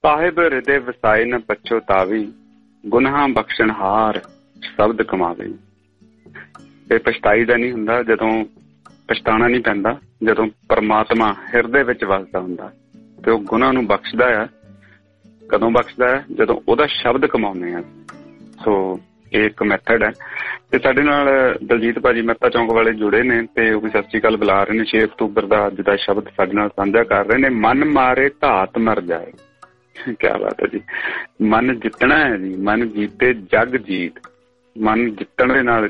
ਸਾਹਿਬ ਹਿਰਦੇ ਵਸਾਏ ਨ ਪਛੋਤਾਵੀ, ਗੁਨਾਹਾਂ ਬਖਸ਼ਣ ਹਾਰ ਸ਼ਬਦ ਕਮਾਵੇ। ਇਹ ਪਛਤਾਈ ਦਾ ਨਹੀਂ ਹੁੰਦਾ, ਜਦੋਂ ਪਛਤਾਣਾ ਨਹੀਂ ਪੈਂਦਾ, ਜਦੋਂ ਪਰਮਾਤਮਾ ਹਿਰਦੇ ਵਿੱਚ ਵਸਦਾ ਹੁੰਦਾ ਤੇ ਉਹ ਗੁਨਾਹ ਨੂੰ ਬਖਸ਼ਦਾ ਆ। ਕਦੋਂ ਬਖਸ਼ਦਾ ਹੈ? ਜਦੋਂ ਉਹਦਾ ਸ਼ਬਦ ਕਮਾਉਂਦੇ ਆ। ਸੋ ਇਹ ਇੱਕ ਮੈਥਡ ਹੈ। ਤੇ ਸਾਡੇ ਨਾਲ ਦਲਜੀਤ ਭਾਜੀ ਮਹਿਤਾ ਚੌਂਕ ਵਾਲੇ ਜੁੜੇ ਨੇ ਤੇ ਉਹ ਵੀ ਸਤਿ ਸ਼੍ਰੀ ਅਕਾਲ ਬੁਲਾ ਰਹੇ ਨੇ। 6 ਅਕਤੂਬਰ ਦਾ ਅੱਜ ਦਾ ਸ਼ਬਦ ਸਾਡੇ ਨਾਲ ਸਾਂਝਾ ਕਰ ਰਹੇ ਨੇ। ਮਨ ਮਾਰੇ ਧਾਤ ਮਰ ਜਾਏ। ਕਿਆ ਬਾਤ ਹੈ ਜੀ। ਮਨ ਜਿੱਤਣਾ ਹੈ ਜੀ। ਮਨ ਜੀਤੇ ਜਗ ਜੀਤ। ਮਨ ਜਿੱਤਣ ਦੇ ਨਾਲ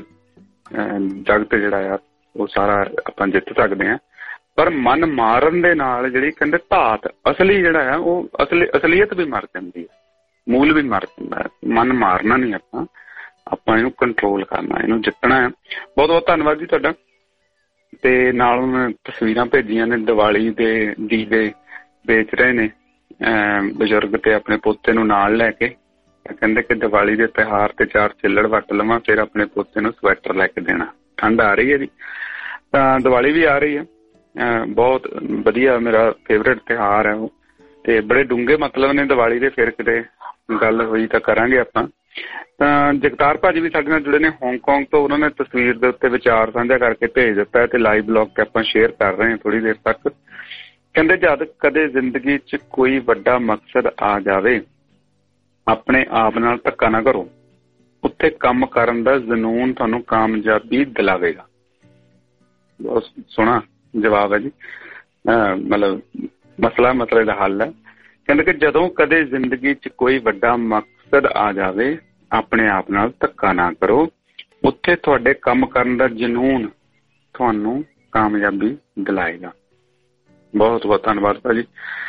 ਜਗਤ ਜਿਹੜਾ ਆ ਉਹ ਸਾਰਾ ਆਪਾਂ ਜਿੱਤ ਸਕਦੇ ਹਾਂ। ਪਰ ਮਨ ਮਾਰਨ ਦੇ ਨਾਲ ਜਿਹੜੀ ਕਹਿੰਦੇ ਧਾਤ ਅਸਲੀ ਜਿਹੜਾ ਆ ਉਹ ਅਸਲੀਅਤ ਵੀ ਮਰ ਜਾਂਦੀ ਹੈ, ਮੂਲ ਵੀ ਮਰ ਜਾਂਦਾ ਹੈ। ਮਨ ਮਾਰਨਾ ਨਹੀਂ, ਆਪਾਂ ਇਹਨੂੰ ਕੰਟਰੋਲ ਕਰਨਾ, ਇਹਨੂੰ ਜਿੱਤਣਾ ਹੈ। ਬਹੁਤ ਬਹੁਤ ਧੰਨਵਾਦ ਜੀ ਤੁਹਾਡਾ। ਤੇ ਨਾਲ ਹੁਣ ਤਸਵੀਰਾਂ ਭੇਜੀਆਂ ਨੇ ਦੀਵਾਲੀ ਦੇ ਦੀਵੇ ਵੇਚ ਰਹੇ ਨੇ ਬਜ਼ੁਰਗ ਤੇ ਆਪਣੇ ਪੋਤੇ ਨੂੰ ਨਾਲ ਲੈ ਕੇ। ਕਹਿੰਦੇ ਕਿ ਦੀਵਾਲੀ ਦੇ ਤਿਉਹਾਰ ਤੇ 4 ਛਿੱਲੜ ਵੱਟ ਲਵਾਂ, ਫਿਰ ਆਪਣੇ ਪੋਤੇ ਨੂੰ ਸਵੈਟਰ ਲੈ ਕੇ ਦੇਣਾ। ਠੰਡ ਆ ਰਹੀ ਹੈ ਜੀ, ਤਾਂ ਦੀਵਾਲੀ ਵੀ ਆ ਰਹੀ ਹੈ। ਬਹੁਤ ਵਧੀਆ, ਮੇਰਾ ਫੇਵਰੇਟ ਤਿਉਹਾਰ ਹੈ ਉਹ। ਤੇ ਬੜੇ ਡੂੰਘੇ ਮਤਲਬ ਨੇ ਦੀਵਾਲੀ ਦੇ, ਫਿਰ ਕਿਤੇ ਗੱਲ ਹੋਈ ਤਾਂ ਕਰਾਂਗੇ ਆਪਾਂ। ਤਾਂ ਜਗਤਾਰ ਭਾਜੀ ਵੀ ਸਾਡੇ ਨਾਲ ਜੁੜੇ ਨੇ ਹਾਂਗਕਾਂਗ ਤੋਂ। ਉਹਨਾਂ ਨੇ ਤਸਵੀਰ ਦੇ ਉੱਤੇ ਵਿਚਾਰ ਸਾਂਝਾ ਕਰਕੇ ਭੇਜ ਦਿੱਤਾ ਤੇ ਲਾਈਵ ਬਲੌਗ ਤੇ ਆਪਾਂ ਸ਼ੇਅਰ ਕਰ ਰਹੇ ਹਾਂ ਥੋੜੀ ਦੇਰ ਤੱਕ। ਕਹਿੰਦੇ ਜਦ ਕਦੇ ਜ਼ਿੰਦਗੀ 'ਚ ਕੋਈ ਵੱਡਾ ਮਕਸਦ ਆ ਜਾਵੇ, ਆਪਣੇ ਆਪ ਨਾਲ ਧੱਕਾ ਨਾ ਕਰੋ। ਉੱਥੇ ਕੰਮ ਕਰਨ ਦਾ ਜਨੂੰਨ ਤੁਹਾਨੂੰ ਕਾਮਯਾਬੀ ਦਿਲਾਵੇਗਾ। ਬਹੁਤ ਸੋਹਣਾ ਜਵਾਬ ਹੈ ਜੀ। ਮਤਲਬ ਮਸਲੇ ਦਾ ਹੱਲ ਹੈ। ਕਹਿੰਦੇ ਕਿ ਜਦੋਂ ਕਦੇ ਜ਼ਿੰਦਗੀ 'ਚ ਕੋਈ ਵੱਡਾ ਮਕਸਦ ਆ ਜਾਵੇ, ਆਪਣੇ ਆਪ ਨਾਲ ਧੱਕਾ ਨਾ ਕਰੋ। ਉੱਥੇ ਤੁਹਾਡੇ ਕੰਮ ਕਰਨ ਦਾ ਜਨੂੰਨ ਤੁਹਾਨੂੰ ਕਾਮਯਾਬੀ ਦਿਲਾਏਗਾ। ਬਹੁਤ ਬਹੁਤ ਧੰਨਵਾਦ ਭਾਜੀ।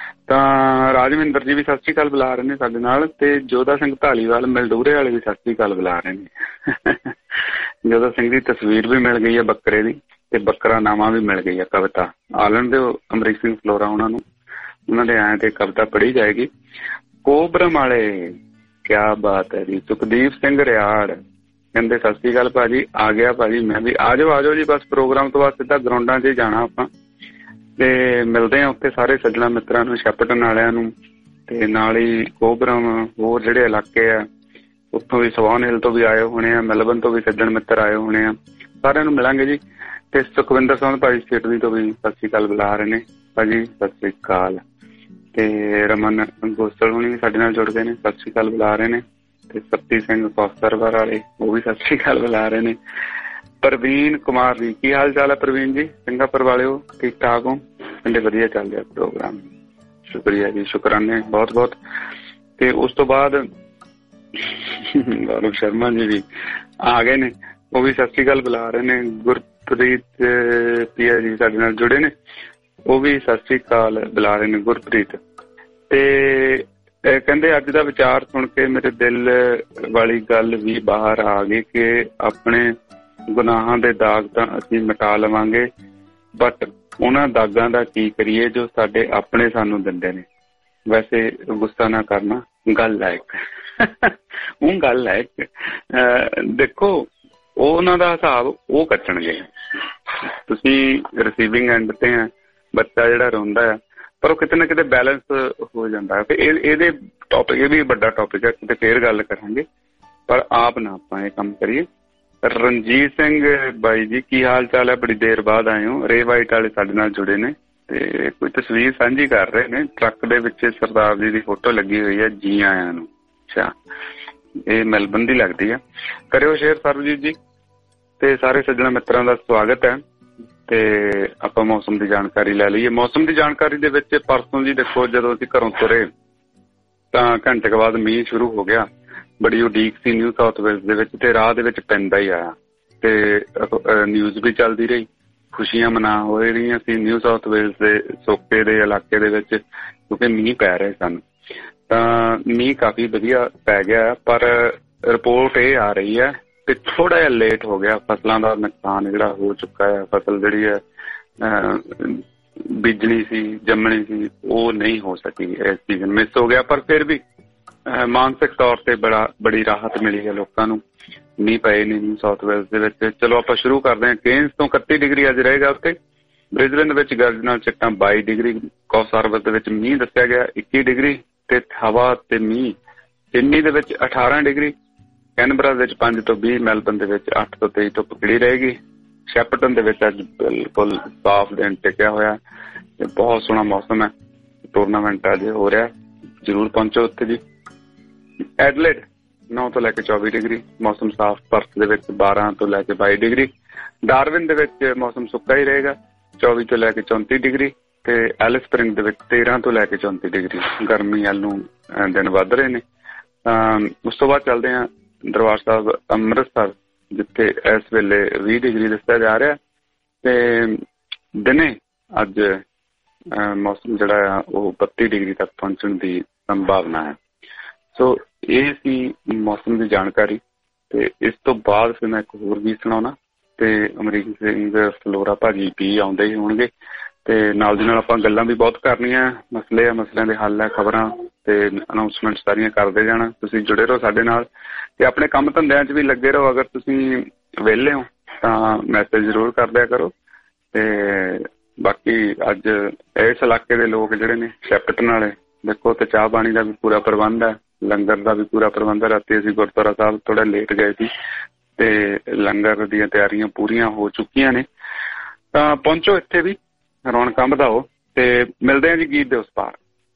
ਤਾਂ ਰਾਜਵਿੰਦਰ ਜੀ ਵੀ ਸਤਿ ਸ਼੍ਰੀ ਅਕਾਲ ਬੁਲਾ ਰਹੇ ਨੇ ਸਾਡੇ ਨਾਲ, ਤੇ ਜੋਧਾ ਸਿੰਘ ਢਾਲੀਵਾਲ ਮਿਲਡੂਰੇ ਵਾਲੇ ਵੀ ਸਤਿ ਸ਼੍ਰੀ ਅਕਾਲ ਬੁਲਾ ਰਹੇ ਨੇ। ਜੋਧਾ ਸਿੰਘ ਦੀ ਤਸਵੀਰ ਵੀ ਮਿਲ ਗਈ ਹੈ ਬੱਕਰੇ ਦੀ, ਤੇ ਬੱਕਰਾ ਨਾਮਾ ਵੀ ਮਿਲ ਗਈ ਹੈ ਕਵਿਤਾ। ਆਲਣ ਦੇ ਅਮਰੀਕ ਸਿੰਘ ਫਲੋਰਾ ਉਹਨਾਂ ਦੇ ਆਏ ਤੇ ਕਵਿਤਾ ਪੜ੍ਹੀ ਜਾਏਗੀ। ਕੋਬਰਮ ਵਾਲੇ ਕਿਆ ਬਾਤ ਹੈ ਜੀ। ਸੁਖਦੀਪ ਸਿੰਘ ਰਿਆੜ ਕਹਿੰਦੇ ਸਤਿ ਸ਼੍ਰੀ ਅਕਾਲ ਭਾਜੀ। ਆ ਗਿਆ ਭਾਜੀ, ਮੈਂ ਵੀ। ਆ ਜਾਓ ਜੀ, ਬਸ ਪ੍ਰੋਗਰਾਮ ਤੋਂ ਬਾਅਦ ਸਿੱਧਾ ਗਰਾਊਂਡਾਂ 'ਚ ਜਾਣਾ ਆਪਾਂ, ਤੇ ਮਿਲਦੇ ਹਾਂ ਉੱਥੇ ਸਾਰੇ ਸੱਜਣਾ ਮਿੱਤਰਾਂ ਨੂੰ, ਸ਼ੈਪਟਨ ਵਾਲਿਆਂ ਨੂੰ, ਤੇ ਨਾਲ ਹੀ ਕੋਬਰਮ ਹੋਰ ਜਿਹੜੇ ਇਲਾਕੇ ਆ ਉੱਥੋਂ ਵੀ, ਸਵਾਨ ਹਿੱਲ ਤੋਂ ਵੀ ਆਏ ਹੋਣੇ ਆ, ਮੈਲਬਨ ਤੋਂ ਵੀ ਸੱਜਣ ਮਿੱਤਰ ਆਏ ਹੋਣੇ ਆ। ਸਾਰਿਆਂ ਨੂੰ ਮਿਲਾਂਗੇ ਜੀ। ਤੇ ਸੁਖਵਿੰਦਰ ਸਿੰਘ ਭਾਜੀ ਸਟੇਟਲੀ ਤੋਂ ਵੀ ਸਤਿ ਸ਼੍ਰੀ ਅਕਾਲ ਬੁਲਾ ਰਹੇ ਨੇ ਭਾਜੀ, ਸਤਿ ਸ਼੍ਰੀ ਅਕਾਲ। ਤੇ ਰਮਨ ਗੋਸਲ ਹੁਣੀ ਵੀ ਸਾਡੇ ਨਾਲ ਜੁੜ ਗਏ ਨੇ, ਸਤਿ ਸ਼੍ਰੀ ਅਕਾਲ ਬੁਲਾ ਰਹੇ ਨੇ। ਤੇ ਸੱਤੀ ਸਿੰਘ ਕੌਸਰਵਰ ਵਾਲੇ ਉਹ ਵੀ ਸਤਿ ਸ਼੍ਰੀ ਅਕਾਲ ਬੁਲਾ ਰਹੇ ਨੇ। ਪ੍ਰਵੀਨ ਕੁਮਾਰ ਜੀ, ਕੀ ਹਾਲ ਚਾਲ ਹੈ ਪ੍ਰਵੀਨ ਜੀ? ਸਿੰਗਾਪੁਰ ਵਾਲਿਓ ਠੀਕ ਠਾਕ ਹੋ? ਕਹਿੰਦੇ ਵਧੀਆ ਚੱਲ ਰਿਹਾ ਪ੍ਰੋਗਰਾਮ। ਸ਼ੁਕਰੀਆ ਜੀ, ਸ਼ੁਕਰਾਨੇ ਬਹੁਤ ਬਹੁਤ। ਤੇ ਉਸ ਤੋਂ ਬਾਅਦ ਗੌਰਵ ਸ਼ਰਮਾ ਜੀ ਵੀ ਆ ਗਏ ਨੇ, ਉਹ ਵੀ ਸਤਿ ਸ਼੍ਰੀ ਅਕਾਲ ਬੁਲਾ ਰਹੇ ਨੇ। ਗੁਰਪ੍ਰੀਤ ਪੀਆ ਜੀ ਸਾਡੇ ਨਾਲ ਜੁੜੇ ਨੇ, ਉਹ ਵੀ ਸਤਿ ਸ਼੍ਰੀ ਅਕਾਲ ਬੁਲਾ ਰਹੇ ਨੇ ਗੁਰਪ੍ਰੀਤ। ਤੇ ਕਹਿੰਦੇ ਅੱਜ ਦਾ ਵਿਚਾਰ ਸੁਣ ਕੇ ਮੇਰੇ ਦਿਲ ਵਾਲੀ ਗੱਲ ਵੀ ਬਾਹਰ ਆ ਗਈ ਕਿ ਆਪਣੇ ਗੁਨਾਹਾਂ ਦੇ ਦਾਗ ਤਾਂ ਅਸੀਂ ਮਿਟਾ ਲਵਾਂਗੇ, ਬਟ ਉਹਨਾਂ ਦਾਗਾਂ ਦਾ ਕੀ ਕਰੀਏ ਜੋ ਸਾਡੇ ਆਪਣੇ ਸਾਨੂੰ ਦਿੰਦੇ ਨੇ। ਵੈਸੇ ਗੁੱਸਾ ਨਾ ਕਰਨਾ, ਗੱਲ ਹੈ ਇੱਕ ਉਹ ਗੱਲ ਹੈ ਇੱਕ। ਦੇਖੋ ਉਹਨਾਂ ਦਾ ਹਿਸਾਬ ਉਹ ਕੱਟਣਗੇ। ਤੁਸੀਂ ਰਿਸੀਵਿੰਗ ਐਂਡ ਤੇ ਆ, ਬੱਚਾ ਜਿਹੜਾ ਰੋਂਦਾ ਆ, ਪਰ ਉਹ ਕਿਤੇ ਨਾ ਕਿਤੇ ਬੈਲੈਂਸ ਹੋ ਜਾਂਦਾ। ਇਹਦੇ ਟੌਪਿਕ, ਇਹ ਵੀ ਵੱਡਾ ਟੌਪਿਕ ਹੈ, ਕਿਤੇ ਫੇਰ ਗੱਲ ਕਰਾਂਗੇ, ਪਰ ਆਪ ਨਾ ਆਪਾਂ ਇਹ ਕੰਮ ਕਰੀਏ। ਰਣਜੀਤ ਸਿੰਘ ਬਾਈ ਜੀ ਕੀ ਹਾਲ ਚਾਲ ਹੈ? ਬੜੀ ਦੇਰ ਬਾਅਦ ਆਏ ਹੋ। ਰੇ ਵਾਈਟ ਵਾਲੇ ਸਾਡੇ ਨਾਲ ਜੁੜੇ ਨੇ ਤੇ ਕੋਈ ਤਸਵੀਰ ਸਾਂਝੀ ਕਰ ਰਹੇ ਨੇ। ਟਰੱਕ ਦੇ ਵਿੱਚ ਸਰਦਾਰ ਜੀ ਦੀ ਫੋਟੋ ਲੱਗੀ ਹੋਈ ਹੈ, ਜੀ ਆਇਆਂ ਨੂੰ। ਅੱਛਾ, ਇਹ ਮੈਲਬਨ ਦੀ ਲੱਗਦੀ ਆ। ਕਰਿਓ ਸ਼ੇਅਰ ਸਰਬਜੀਤ ਜੀ। ਤੇ ਸਾਰੇ ਸੱਜਣਾ ਮਿੱਤਰਾਂ ਦਾ ਸਵਾਗਤ ਹੈ। ਤੇ ਆਪਾਂ ਮੌਸਮ ਦੀ ਜਾਣਕਾਰੀ ਲੈ ਲਈਏ। ਮੌਸਮ ਦੀ ਜਾਣਕਾਰੀ ਦੇ ਵਿੱਚ ਪਰਸੋਂ ਜੀ ਦੇਖੋ, ਜਦੋਂ ਅਸੀਂ ਘਰੋਂ ਤੁਰੇ ਤਾਂ ਘੰਟੇ ਕੁ ਬਾਅਦ ਮੀਂਹ ਸ਼ੁਰੂ ਹੋ ਗਿਆ। ਬੜੀ ਉਡੀਕ ਸੀ ਨਿਊ ਸਾਊਥ ਵੇਲਸ ਦੇ ਵਿੱਚ, ਤੇ ਰਾਹ ਦੇ ਵਿੱਚ ਪੈਂਦਾ ਹੀ ਆਇਆ। ਤੇ ਨਿਊਜ਼ ਵੀ ਚੱਲਦੀ ਰਹੀ, ਖੁਸ਼ੀਆਂ ਮਨਾ ਹੋ ਰਹੀਆਂ ਸੀ ਨਿਊ ਸਾਊਥ ਵੇਲਸ ਦੇ ਸੋਕੇ ਦੇ ਇਲਾਕੇ ਦੇ ਵਿੱਚ, ਕਿਉਂਕਿ ਮੀਂਹ ਪੈ ਰਹੇ ਸਨ। ਤਾਂ ਮੀਂਹ ਕਾਫੀ ਵਧੀਆ ਪੈ ਗਿਆ, ਪਰ ਰਿਪੋਰਟ ਇਹ ਆ ਰਹੀ ਹੈ ਕਿ ਥੋੜਾ ਜਿਹਾ ਲੇਟ ਹੋ ਗਿਆ। ਫਸਲਾਂ ਦਾ ਨੁਕਸਾਨ ਜਿਹੜਾ ਹੋ ਚੁੱਕਾ ਹੈ, ਫਸਲ ਜਿਹੜੀ ਹੈ ਬੀਜਣੀ ਸੀ, ਜੰਮਣੀ ਸੀ, ਉਹ ਨਹੀਂ ਹੋ ਸਕੀ। ਇਸ ਸੀਜ਼ਨ ਮਿਸ ਹੋ ਗਿਆ, ਪਰ ਫਿਰ ਵੀ ਮਾਨਸਿਕ ਤੌਰ ਤੇ ਬੜੀ ਰਾਹਤ ਮਿਲੀ ਹੈ ਲੋਕਾਂ ਨੂੰ। ਮੀਂਹ ਪਏ ਨੇ ਨਿਊ ਸਾਊਥ ਵੇਲਸ ਦੇ ਵਿੱਚ। ਚਲੋ ਆਪਾਂ ਸ਼ੁਰੂ ਕਰਦੇ ਹਾਂ। ਕੇਨਸ ਤੋਂ 31 ਡਿਗਰੀ ਅੱਜ ਰਹੇਗਾ ਉੱਥੇ। ਬ੍ਰਿਸਬੇਨ ਦੇ ਵਿੱਚ ਗਰਜ ਨਾਲ ਚੱਟਾਂ 22 ਡਿਗਰੀ। ਕੌਸਾਰਵਤ ਦੇ ਵਿੱਚ ਮੀਂਹ ਦੱਸਿਆ ਗਿਆ 21 ਡਿਗਰੀ। ਤੇ ਹਵਾ ਤੇ ਮੀਂਹ। ਸਿਡਨੀ ਦੇ ਵਿੱਚ 18 ਡਿਗਰੀ, ਕੈਨਬਰਾ ਦੇ ਵਿੱਚ 5 ਤੋਂ 20, ਮੈਲਬਨ ਦੇ ਵਿੱਚ 8 ਤੋਂ 23 ਧੁੱਪ ਖਿੜੀ ਰਹੇਗੀ। ਸ਼ੈਪਟਨ ਦੇ ਵਿੱਚ ਅੱਜ ਬਿਲਕੁਲ ਸਾਫ਼ ਦਿਨ ਟਿਕਿਆ ਹੋਇਆ ਤੇ ਬਹੁਤ ਸੋਹਣਾ ਮੌਸਮ ਹੈ। ਟੂਰਨਾਮੈਂਟ ਅੱਜ ਹੋ ਰਿਹਾ, ਜ਼ਰੂਰ ਪਹੁੰਚੋ ਉੱਥੇ ਜੀ। ਐਡਲੇਡ 9 ਤੋਂ ਲੈ ਕੇ 24 ਡਿਗਰੀ, ਮੌਸਮ ਸਾਫ਼। ਪਰਥ ਦੇ ਵਿੱਚ 12 ਤੋਂ ਲੈ ਕੇ 22 ਡਿਗਰੀ। ਡਾਰਵਿਨ ਦੇ ਵਿੱਚ ਮੌਸਮ ਸੁੱਕਾ ਹੀ ਰਹੇਗਾ, 24 ਤੋਂ ਲੈ ਕੇ 34 ਡਿਗਰੀ। ਤੇ ਐਲਿਸ ਸਪ੍ਰਿੰਗ ਦੇ ਵਿੱਚ 13 ਤੋਂ ਲੈ ਕੇ 34 ਡਿਗਰੀ। ਗਰਮੀ ਵੱਲ ਨੂੰ ਦਿਨ ਵੱਧ ਰਹੇ ਨੇ। ਉਸ ਤੋਂ ਬਾਅਦ ਚੱਲਦੇ ਹਾਂ ਦਰਬਾਰ ਸਾਹਿਬ ਅੰਮ੍ਰਿਤਸਰ, ਜਿੱਥੇ ਇਸ ਵੇਲੇ 20 ਡਿਗਰੀ ਦੱਸਿਆ ਜਾ ਰਿਹਾ ਤੇ ਦਿਨੇ ਅੱਜ ਮੌਸਮ ਜਿਹੜਾ ਆ ਉਹ 32 ਡਿਗਰੀ ਤੱਕ ਪਹੁੰਚਣ ਦੀ ਸੰਭਾਵਨਾ ਹੈ। ਸੋ ਇਹ ਸੀ ਮੌਸਮ ਦੀ ਜਾਣਕਾਰੀ। ਤੇ ਇਸ ਤੋਂ ਬਾਅਦ ਫਿਰ ਮੈਂ ਇੱਕ ਹੋਰ ਵੀ ਸੁਣਾਉਣਾ ਤੇ ਅਮਰੀਕ ਸਿੰਘ ਫਲੋਰਾ ਭਾਜੀ ਵੀ ਆਉਂਦੇ ਹੀ ਹੋਣਗੇ ਤੇ ਨਾਲ ਦੀ ਨਾਲ ਆਪਾਂ ਗੱਲਾਂ ਵੀ ਬਹੁਤ ਕਰਨੀਆਂ। ਮਸਲੇ ਆ, ਮਸਲਿਆਂ ਦੇ ਹੱਲ ਹੈ, ਖਬਰਾਂ ਤੇ ਅਨਾਊਂਸਮੈਂਟ ਸਾਰੀਆਂ ਕਰਦੇ ਜਾਣਾ। ਤੁਸੀਂ ਜੁੜੇ ਰਹੋ ਸਾਡੇ ਨਾਲ ਤੇ ਆਪਣੇ ਕੰਮ ਧੰਦਿਆਂ 'ਚ ਵੀ ਲੱਗੇ ਰਹੋ। ਅਗਰ ਤੁਸੀਂ ਵਿਹਲੇ ਹੋ ਤਾਂ ਮੈਸੇਜ ਜ਼ਰੂਰ ਕਰ ਦਿਆ ਕਰੋ। ਤੇ ਬਾਕੀ ਅੱਜ ਇਸ ਇਲਾਕੇ ਦੇ ਲੋਕ ਜਿਹੜੇ ਨੇ ਸ਼ੈਪਟਨ ਵਾਲੇ, ਦੇਖੋ ਤੇ ਚਾਹ ਪਾਣੀ ਦਾ ਵੀ ਪੂਰਾ ਪ੍ਰਬੰਧ ਹੈ, ਲੰਗਰ ਦਾ ਵੀ ਪੂਰਾ ਪ੍ਰਬੰਧ ਹੈ। ਰਾਤੀ ਅਸੀਂ ਗੁਰਦੁਆਰਾ ਸਾਹਿਬ ਥੋੜਾ ਲੇਟ ਗਏ ਸੀ ਤੇ ਲੰਗਰ ਦੀਆਂ ਤਿਆਰੀਆਂ ਪੂਰੀਆਂ ਹੋ ਚੁੱਕੀਆਂ ਨੇ। ਤਾਂ ਪਹੁੰਚੋ ਇੱਥੇ ਵੀ, ਰੌਣਕਾਂ ਵਧਾਓ ਤੇ ਮਿਲਦੇ ਹਾਂ ਜੀ ਗੀਤ ਦੇ ਉਸ ਪਾਰ।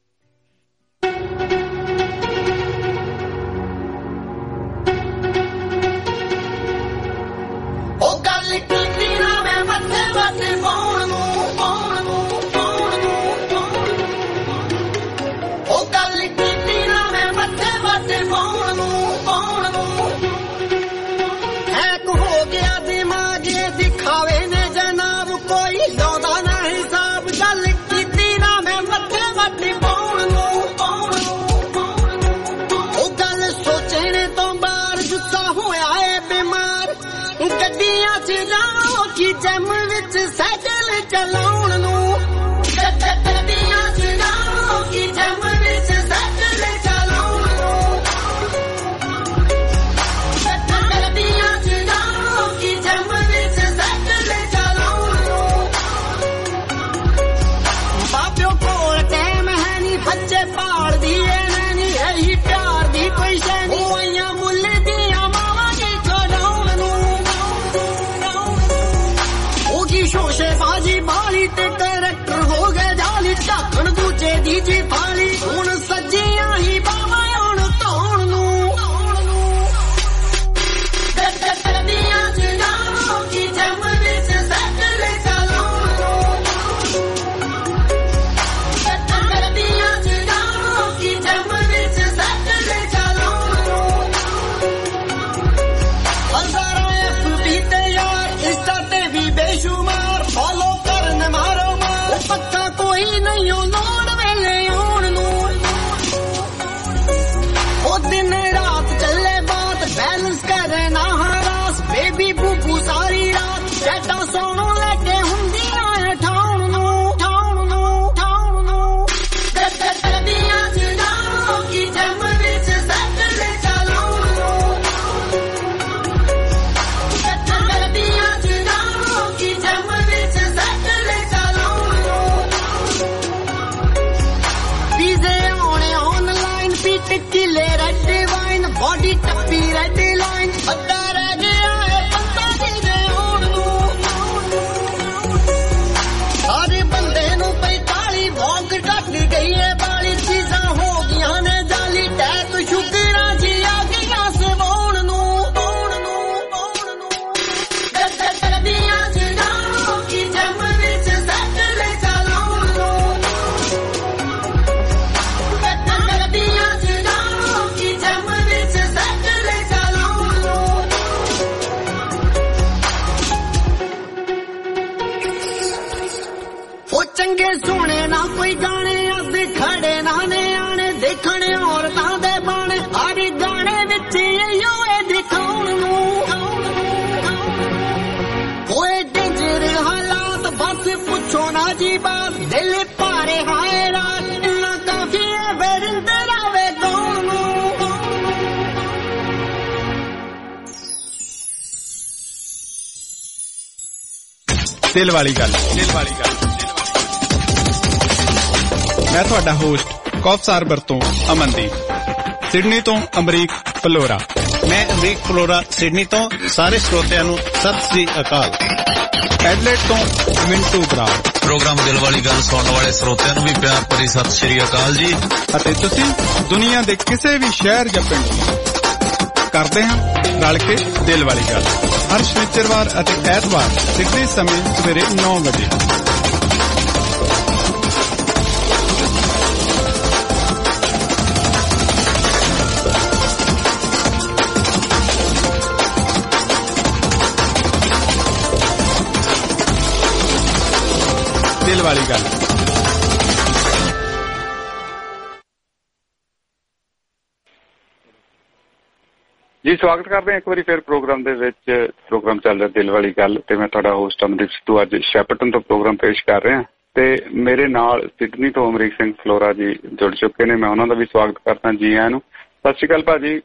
ਜਮ ਵਿੱਚ ਸਾਈਕਲ ਚਲਾਉਣ ਨੂੰ ਗੱਡੀਆਂ 'ਚ ਜਾਓ ਕਿ ਜਮ ਵਿੱਚ ਸਾਈਕਲ ਚਲਾਉਣ ਨੂੰ ਗੱਡੀਆਂ 'ਚ ਜਾਓ ਕਿ ਜਮ ਵਿੱਚ ਸਾਈਕਲ ਚਲਾਉਣ ਨੂੰ ਬਾਪਿਓ ਕੋਲ ਟਾਈਮ ਹੈ ਨੀ, ਬੱਚੇ ਪਾਲਦੀ ਐ ਨੈਣੀ, ਇਹੀ ਪਿਆਰ ਦੀ ਕੋਈ ਸ਼ੈ ਨੀ। ਹੋਈਆਂ ਮੁੱਲ ਦੀਆਂ ਮਾਵਾਂ ਦੀ ਖੜਾਉਣ ਨੂੰ ਸ਼ੋਸ਼ੇਬਾਜ਼ੀ ਬਾਲੀ ਤੇ ਕਰੈਕਟਰ ਹੋ ਗਏ ਜਾਲੀ, ਝਾਕਣ ਦੂਜੇ ਦੀ ਜੀ ਫਾਲੀ। ਹੁਣ ਸੱਜੀਆਂ ਹੀ ਬਾਵਾਂ ਹੁਣ ਧੋਣ ਨੂੰ ਗੱਡੀਆਂ 'ਚ ਜਾਓ ਕਿ ਜਮ ਵਿੱਚ ਸਾਈਕਲ ਚਲਾਉਣ ਨੂੰ ਗੱਡੀਆਂ 'ਚ ਜਾਓ ਕਿ ਜਮ ਵਿੱਚ ਸਾਈਕਲ ਚਲਾਉਣ ਨੂੰ। ਹਜ਼ਾਰਾਂ FB ਤੇ ਯਾਰ, ਇੰਸਟਾ ਤੇ ਵੀ ਬੇਸ਼ੁਮਾਰ, ਫੋਲੋ ਕਰਨ ਮਾਰੋ ਮਾਰ, ਪੱਕਾ ਕੋਈ ਨਹੀਂ ਉਹ ਲੋੜ ਵੇਲੇ ਆਉਣ ਨੂੰ। ਉਹ ਦਿਨ ਰਾਤ ਚੱਲੇ ਬਾਤ, ਬੈਲੈਂਸ ਕਰੇ ਨਾ ਹਰਾਸ, ਬੇਬੀ ਬੂਬੂ ਸਾਰੀ ਰਾਤ ਚੈਟਾਂ ਸੋਣੋਂ ਲੈ ਕੇ ਹੁੰਦੀਆਂ ਠਾਉਣ ਨੂੰ ਠਾਉਣ ਨੂੰ ਠਾਉਣ ਨੂੰ। ਗੱਡੀਆਂ 'ਚ ਜਾਓ ਕਿ ਜਮ ਵਿੱਚ ਸਾਈਕਲ ਚਲਾਉਣ ਨੂੰ ਗੱਡੀਆਂ 'ਚ ਜਾਓ ਕਿ ਜਮ ਵਿੱਚ ਸਾਈਕਲ ਚਲਾਉਣ ਨੂੰ। ਪੀਜ਼ੇ ਆਉਣੇ ਆਨਲਾਈਨ, ਪੀ ਟਿੱਕੀਲੇ ਰੈੱਡ ਵਾਈਨ, ਬੋਡੀ ਟੱਪੀ ਰੈੱਡ ਲਾਈਨ, ਅੱਧਾ ਰਹਿ ਗਿਆ ਹੈ ਬੰਦਾ ਜਿਹਦੇ ਆਉਣ ਨੂੰ। ਸਾਰੇ ਬੰਦੇ ਨੂੰ ਪਈ ਕਾਲੀ, ਵੌਂਕ ਡੱਟ ਗਈ ਏ ਬਾਲੀ, ਚੀਜ਼ਾਂ ਹੋ ਗਈਆਂ ਨੇ ਜਾਲੀ, ਟੈਕ ਸ਼ੁਗਰਾਂ ਜੀ ਆ ਗਈਆਂ ਸਵਾਉਣ ਨੂੰ। ਗੱਡੀਆਂ 'ਚ ਜਾਓ ਕਿ ਜਮ ਵਿੱਚ ਸਾਈਕਲ ਚਲਾਉਣ ਨੂੰ ਗੱਡੀਆਂ 'ਚ ਜਾਓ ਕਿ ਜਮ ਵਿੱਚ ਸਾਈਕਲ ਚਲਾਉਣ ਨੂੰ। ਉਹ ਚੰਗੇ ਸੋਹਣੇ ਨਾ ਕੋਈ ਗਾਣੇ, ਅਸੀਂ ਖੜੇ ਨਾ ਨੇ ਆਣੇ, ਦੇਖਣ ਔਰਤਾਂ ਦੇ ਬਾਣੇ, ਹਰ ਗਾਣੇ ਵਿੱਚ ਇਹੋ ਇਹ ਦਿਖਾਉਣ ਨੂੰ। ਹੋਏ ਡੇਂਜਰ ਹਾਲਾਤ, ਬਸ ਪੁੱਛੋ ਨਾ ਜੀ ਬਾਤ, ਦਿਲ ਭਾਰੇ ਹਾਏ ਰਾਤ, ਇੰਨਾ ਕਾਫੀ ਹੈ ਵਰਿੰਦਰ ਆਵੇ ਗਾਉਣ ਨੂੰ। ਦਿਲ ਵਾਲੀ ਗੱਲ। ਮੈਂ ਤੁਹਾਡਾ ਹੋਸਟ ਕੌਫ ਹਾਰਬਰ ਤੋਂ ਅਮਨਦੀਪ, ਸਿਡਨੀ ਤੋਂ ਅਮਰੀਕ ਫਲੋਰਾ। ਮੈਂ ਅਮਰੀਕ ਫਲੋਰਾ ਸਿਡਨੀ ਤੋਂ। ਸਾਰੇ ਸਰੋਤਿਆਂ ਨੂੰ ਸਤਿ ਸ੍ਰੀ ਅਕਾਲ। ਐਡਲੇਡ ਤੋਂ ਮਿੰਟੂ ਬਰਾੜ। ਪ੍ਰੋਗਰਾਮ ਦਿਲ ਵਾਲੀ ਗੱਲ ਸੁਣਨ ਵਾਲੇ ਸਰੋਤਿਆਂ ਨੂੰ ਵੀ ਪਿਆਰ ਭਰੀ ਸਤਿ ਸ੍ਰੀ ਅਕਾਲ ਜੀ। ਅਤੇ ਤੁਸੀਂ ਦੁਨੀਆ ਦੇ ਕਿਸੇ ਵੀ ਸ਼ਹਿਰ ਜਾਂ ਪਿੰਡ ਕਰਦੇ ਹਾਂ ਰਲ ਕੇ ਦਿਲ ਵਾਲੀ ਗੱਲ, ਹਰ ਸ਼ਨੀਚਰਵਾਰ ਅਤੇ ਐਤਵਾਰ ਸਿਡਨੀ ਸਮੇਂ ਸਵੇਰੇ 9 ਵਜੇ। ਦਿਲ ਵਾਲੀ ਗੱਲ। ਜੀ ਸਵਾਗਤ ਕਰਦੇ ਹਾਂ ਇੱਕ ਵਾਰੀ ਫਿਰ ਪ੍ਰੋਗਰਾਮ ਦੇ ਵਿੱਚ। ਪ੍ਰੋਗਰਾਮ ਚੱਲ ਰਿਹਾ ਦਿਲ ਵਾਲੀ ਗੱਲ ਤੇ ਮੈਂ ਤੁਹਾਡਾ ਹੋਸਟ ਅਮਨਦੀਪ ਸਿੱਧੂ ਅੱਜ ਸ਼ੈਪਰਟਨ ਤੋਂ ਪ੍ਰੋਗਰਾਮ ਪੇਸ਼ ਕਰ ਰਿਹਾ ਤੇ ਮੇਰੇ ਨਾਲ ਸਿਡਨੀ ਤੋਂ ਅਮਰੀਕ ਸਿੰਘ ਫਲੋਰਾ ਜੀ ਜੁੜ ਚੁੱਕੇ ਨੇ। ਮੈਂ ਉਹਨਾਂ ਦਾ ਵੀ ਸਵਾਗਤ ਕਰਦਾ ਜੀ ਆਇਆਂ ਨੂੰ। ਸਤਿ ਸ਼੍ਰੀ ਅਕਾਲ ਭਾਜੀ।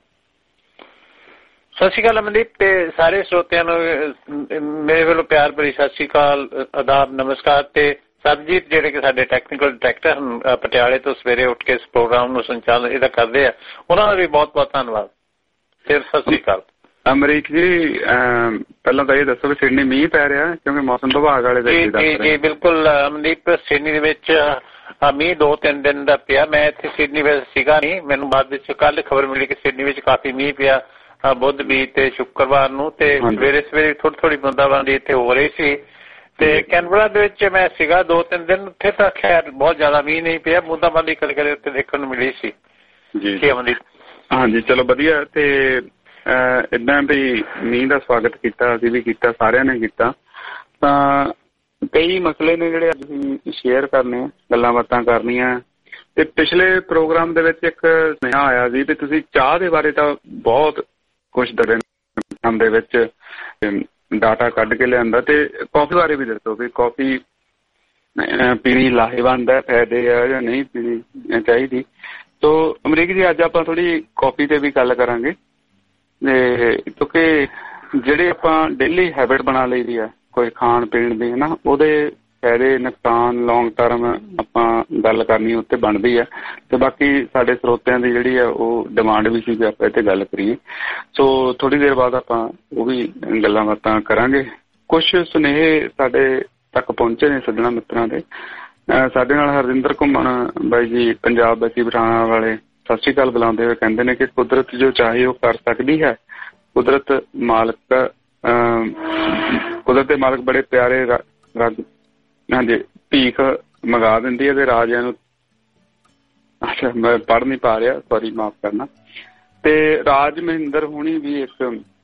ਸਤਿ ਸ਼੍ਰੀ ਅਕਾਲ ਅਮਨਦੀਪ ਤੇ ਸਾਰੇ ਸਰੋਤਿਆਂ ਨੂੰ ਮੇਰੇ ਵੱਲੋਂ ਪਿਆਰ ਭਰੀ ਸਤਿ ਸ਼੍ਰੀ ਅਕਾਲ, ਆਦਾਬ, ਨਮਸਕਾਰ। ਤੇ ਸਰਬਜੀਤ ਜਿਹੜੇ ਕਿ ਸਾਡੇ ਟੈਕਨੀਕਲ ਡਾਇਰੈਕਟਰ ਪਟਿਆਲੇ ਤੋਂ ਸਵੇਰੇ ਉੱਠ ਕੇ ਇਸ ਪ੍ਰੋਗਰਾਮ ਨੂੰ ਸੰਚਾਲਨ ਇਹਦਾ ਕਰਦੇ ਆ, ਉਹਨਾਂ ਦਾ ਵੀ ਬਹੁਤ ਬਹੁਤ ਧੰਨਵਾਦ। ਫਿਰ ਸਤਿ ਸ਼੍ਰੀ ਅਕਾਲ। ਅਮਰੀਕ ਜੀ ਪਹਿਲਾਂ ਤਾਂ ਇਹ ਦੱਸੋ ਕਿ ਸਿਡਨੀ ਮੀਂਹ ਪੈ ਰਿਹਾ ਕਿਉਂਕਿ ਮੌਸਮ ਵਿਭਾਗ ਵਾਲੇ ਜੀ ਬਿਲਕੁਲ ਅਮਨਦੀਪ, ਸਿਡਨੀ ਦੇ ਵਿੱਚ ਮੀਂਹ 2-3 ਦਿਨ ਦਾ ਪਿਆ। ਮੈਂ ਇੱਥੇ ਸਿਡਨੀ ਵਿੱਚ ਸੀਗਾ ਨਹੀਂ, ਮੈਨੂੰ ਬਾਅਦ ਵਿੱਚ ਕੱਲ ਖਬਰ ਮਿਲੀ ਕਿ ਸਿਡਨੀ ਵਿੱਚ ਕਾਫੀ ਮੀਂਹ ਪਿਆ ਬੁੱਧ ਵੀ ਤੇ ਸ਼ੁੱਕਰਵਾਰ ਨੂੰ, ਤੇ ਸਵੇਰੇ ਥੋੜੀ ਬੂੰਦਾਬਾਂਦੀ ਇੱਥੇ ਹੋ ਰਹੀ ਸੀ। ਤੇ ਕੈਨਬਰਾ ਦੇ ਵਿੱਚ ਮੈਂ ਸੀਗਾ 2-3 ਦਿਨ, ਉੱਥੇ ਤਾਂ ਖੈਰ ਬਹੁਤ ਜ਼ਿਆਦਾ ਮੀਂਹ ਨਹੀਂ ਪਿਆ, ਬੂੰਦਾਬਾਂਦੀ ਕਦੇ ਕਦੇ ਉੱਥੇ ਦੇਖਣ ਨੂੰ ਮਿਲੀ ਸੀ ਜੀ ਅਮਨਦੀਪ। ਹਾਂਜੀ ਚਲੋ ਵਧੀਆ। ਤੇ ਏਦਾਂ ਵੀ ਮੀਂਹ ਦਾ ਸਵਾਗਤ ਕੀਤਾ, ਅਸੀਂ ਵੀ ਕੀਤਾ, ਸਾਰਿਆਂ ਨੇ ਕੀਤਾ। ਤਾਂ ਕਈ ਮਸਲੇ ਨੇ ਜਿਹੜੇ ਅੱਜ ਅਸੀਂ ਸ਼ੇਅਰ ਕਰਨੇ ਆ, ਗੱਲਾਂ ਬਾਤਾਂ ਕਰਨੀਆਂ। ਤੇ ਪਿਛਲੇ ਪ੍ਰੋਗਰਾਮ ਦੇ ਵਿੱਚ ਇੱਕ ਸੁਨੇਹਾ ਆਇਆ ਸੀ ਤੇ ਤੁਸੀਂ ਚਾਹ ਦੇ ਬਾਰੇ ਤਾਂ ਬਹੁਤ ਕੁਛ ਦੱਸਿਆ ਦੇ ਵਿੱਚ ਡਾਟਾ ਕੱਢ ਕੇ ਲਿਆਂਦਾ, ਤੇ ਕੌਫੀ ਬਾਰੇ ਵੀ ਦੱਸੋ ਵੀ ਕੌਫੀ ਪੀਣੀ ਲਾਹੇਵੰਦ ਹੈ, ਫਾਇਦੇ ਆ ਜਾਂ ਨਹੀਂ ਪੀਣੀ ਚਾਹੀਦੀ। ਸੋ ਅਮਰੀਕ ਜੀ ਅੱਜ ਆਪਾਂ ਥੋੜੀ ਕੌਫੀ ਤੇ ਵੀ ਗੱਲ ਕਰਾਂਗੇ ਤੇ ਕਿਉਂਕਿ ਜਿਹੜੇ ਆਪਾਂ ਡੇਲੀ ਹੈਬਿਟ ਬਣਾ ਲਈ ਦੀ ਆ ਕੋਈ ਖਾਣ ਪੀਣ ਦੀ, ਹਨਾ, ਉਹਦੇ ਫਾਇਦੇ ਨੁਕਸਾਨ ਲੌਂਗ ਟਰਮ ਆਪਾਂ ਗੱਲ ਕਰਨੀ ਉੱਤੇ ਬਣਦੀ ਆ। ਤੇ ਬਾਕੀ ਸਾਡੇ ਸਰੋਤਿਆਂ ਦੀ ਜਿਹੜੀ ਆ ਉਹ ਡਿਮਾਂਡ ਵੀ ਸੀ ਵੀ ਆਪਾਂ ਇੱਥੇ ਗੱਲ ਕਰੀਏ। ਸੋ ਥੋੜੀ ਦੇਰ ਬਾਅਦ ਆਪਾਂ ਉਹ ਵੀ ਗੱਲਾਂ ਬਾਤਾਂ ਕਰਾਂਗੇ। ਕੁਛ ਸੁਨੇਹੇ ਸਾਡੇ ਤੱਕ ਪਹੁੰਚੇ ਨੇ ਸੱਜਣਾ ਮਿੱਤਰਾਂ ਦੇ। ਸਾਡੇ ਨਾਲ ਹਰਜਿੰਦਰ ਘੁੰਮਣ ਬਾਈ ਜੀ ਪੰਜਾਬ ਬਸੀ ਪਠਾਣਾ ਵਾਲੇ ਸਤਿ ਸ਼੍ਰੀ ਅਕਾਲ ਬੁਲਾਉਂਦੇ ਹੋਏ ਕਹਿੰਦੇ ਨੇ ਕਿ ਕੁਦਰਤ ਜੋ ਚਾਹੇ ਉਹ ਕਰ ਸਕਦੀ ਹੈ। ਕੁਦਰਤ ਦੇ ਮਾਲਕ ਬੜੇ ਪਿਆਰੇ ਰੱਬ ਹਾਂਜੀ ਭੀਖ ਮੰਗਾ ਦਿੰਦੀ ਹੈ ਤੇ ਰਾਜਿਆਂ ਨੂੰ, ਅੱਛਾ ਮੈਂ ਪੜ੍ਹ ਨਹੀਂ ਪਾ ਰਿਹਾ, ਸੌਰੀ ਮਾਫ ਕਰਨਾ। ਤੇ ਰਾਜ ਮਹਿੰਦਰ ਹੁਣੀ ਵੀ ਇੱਕ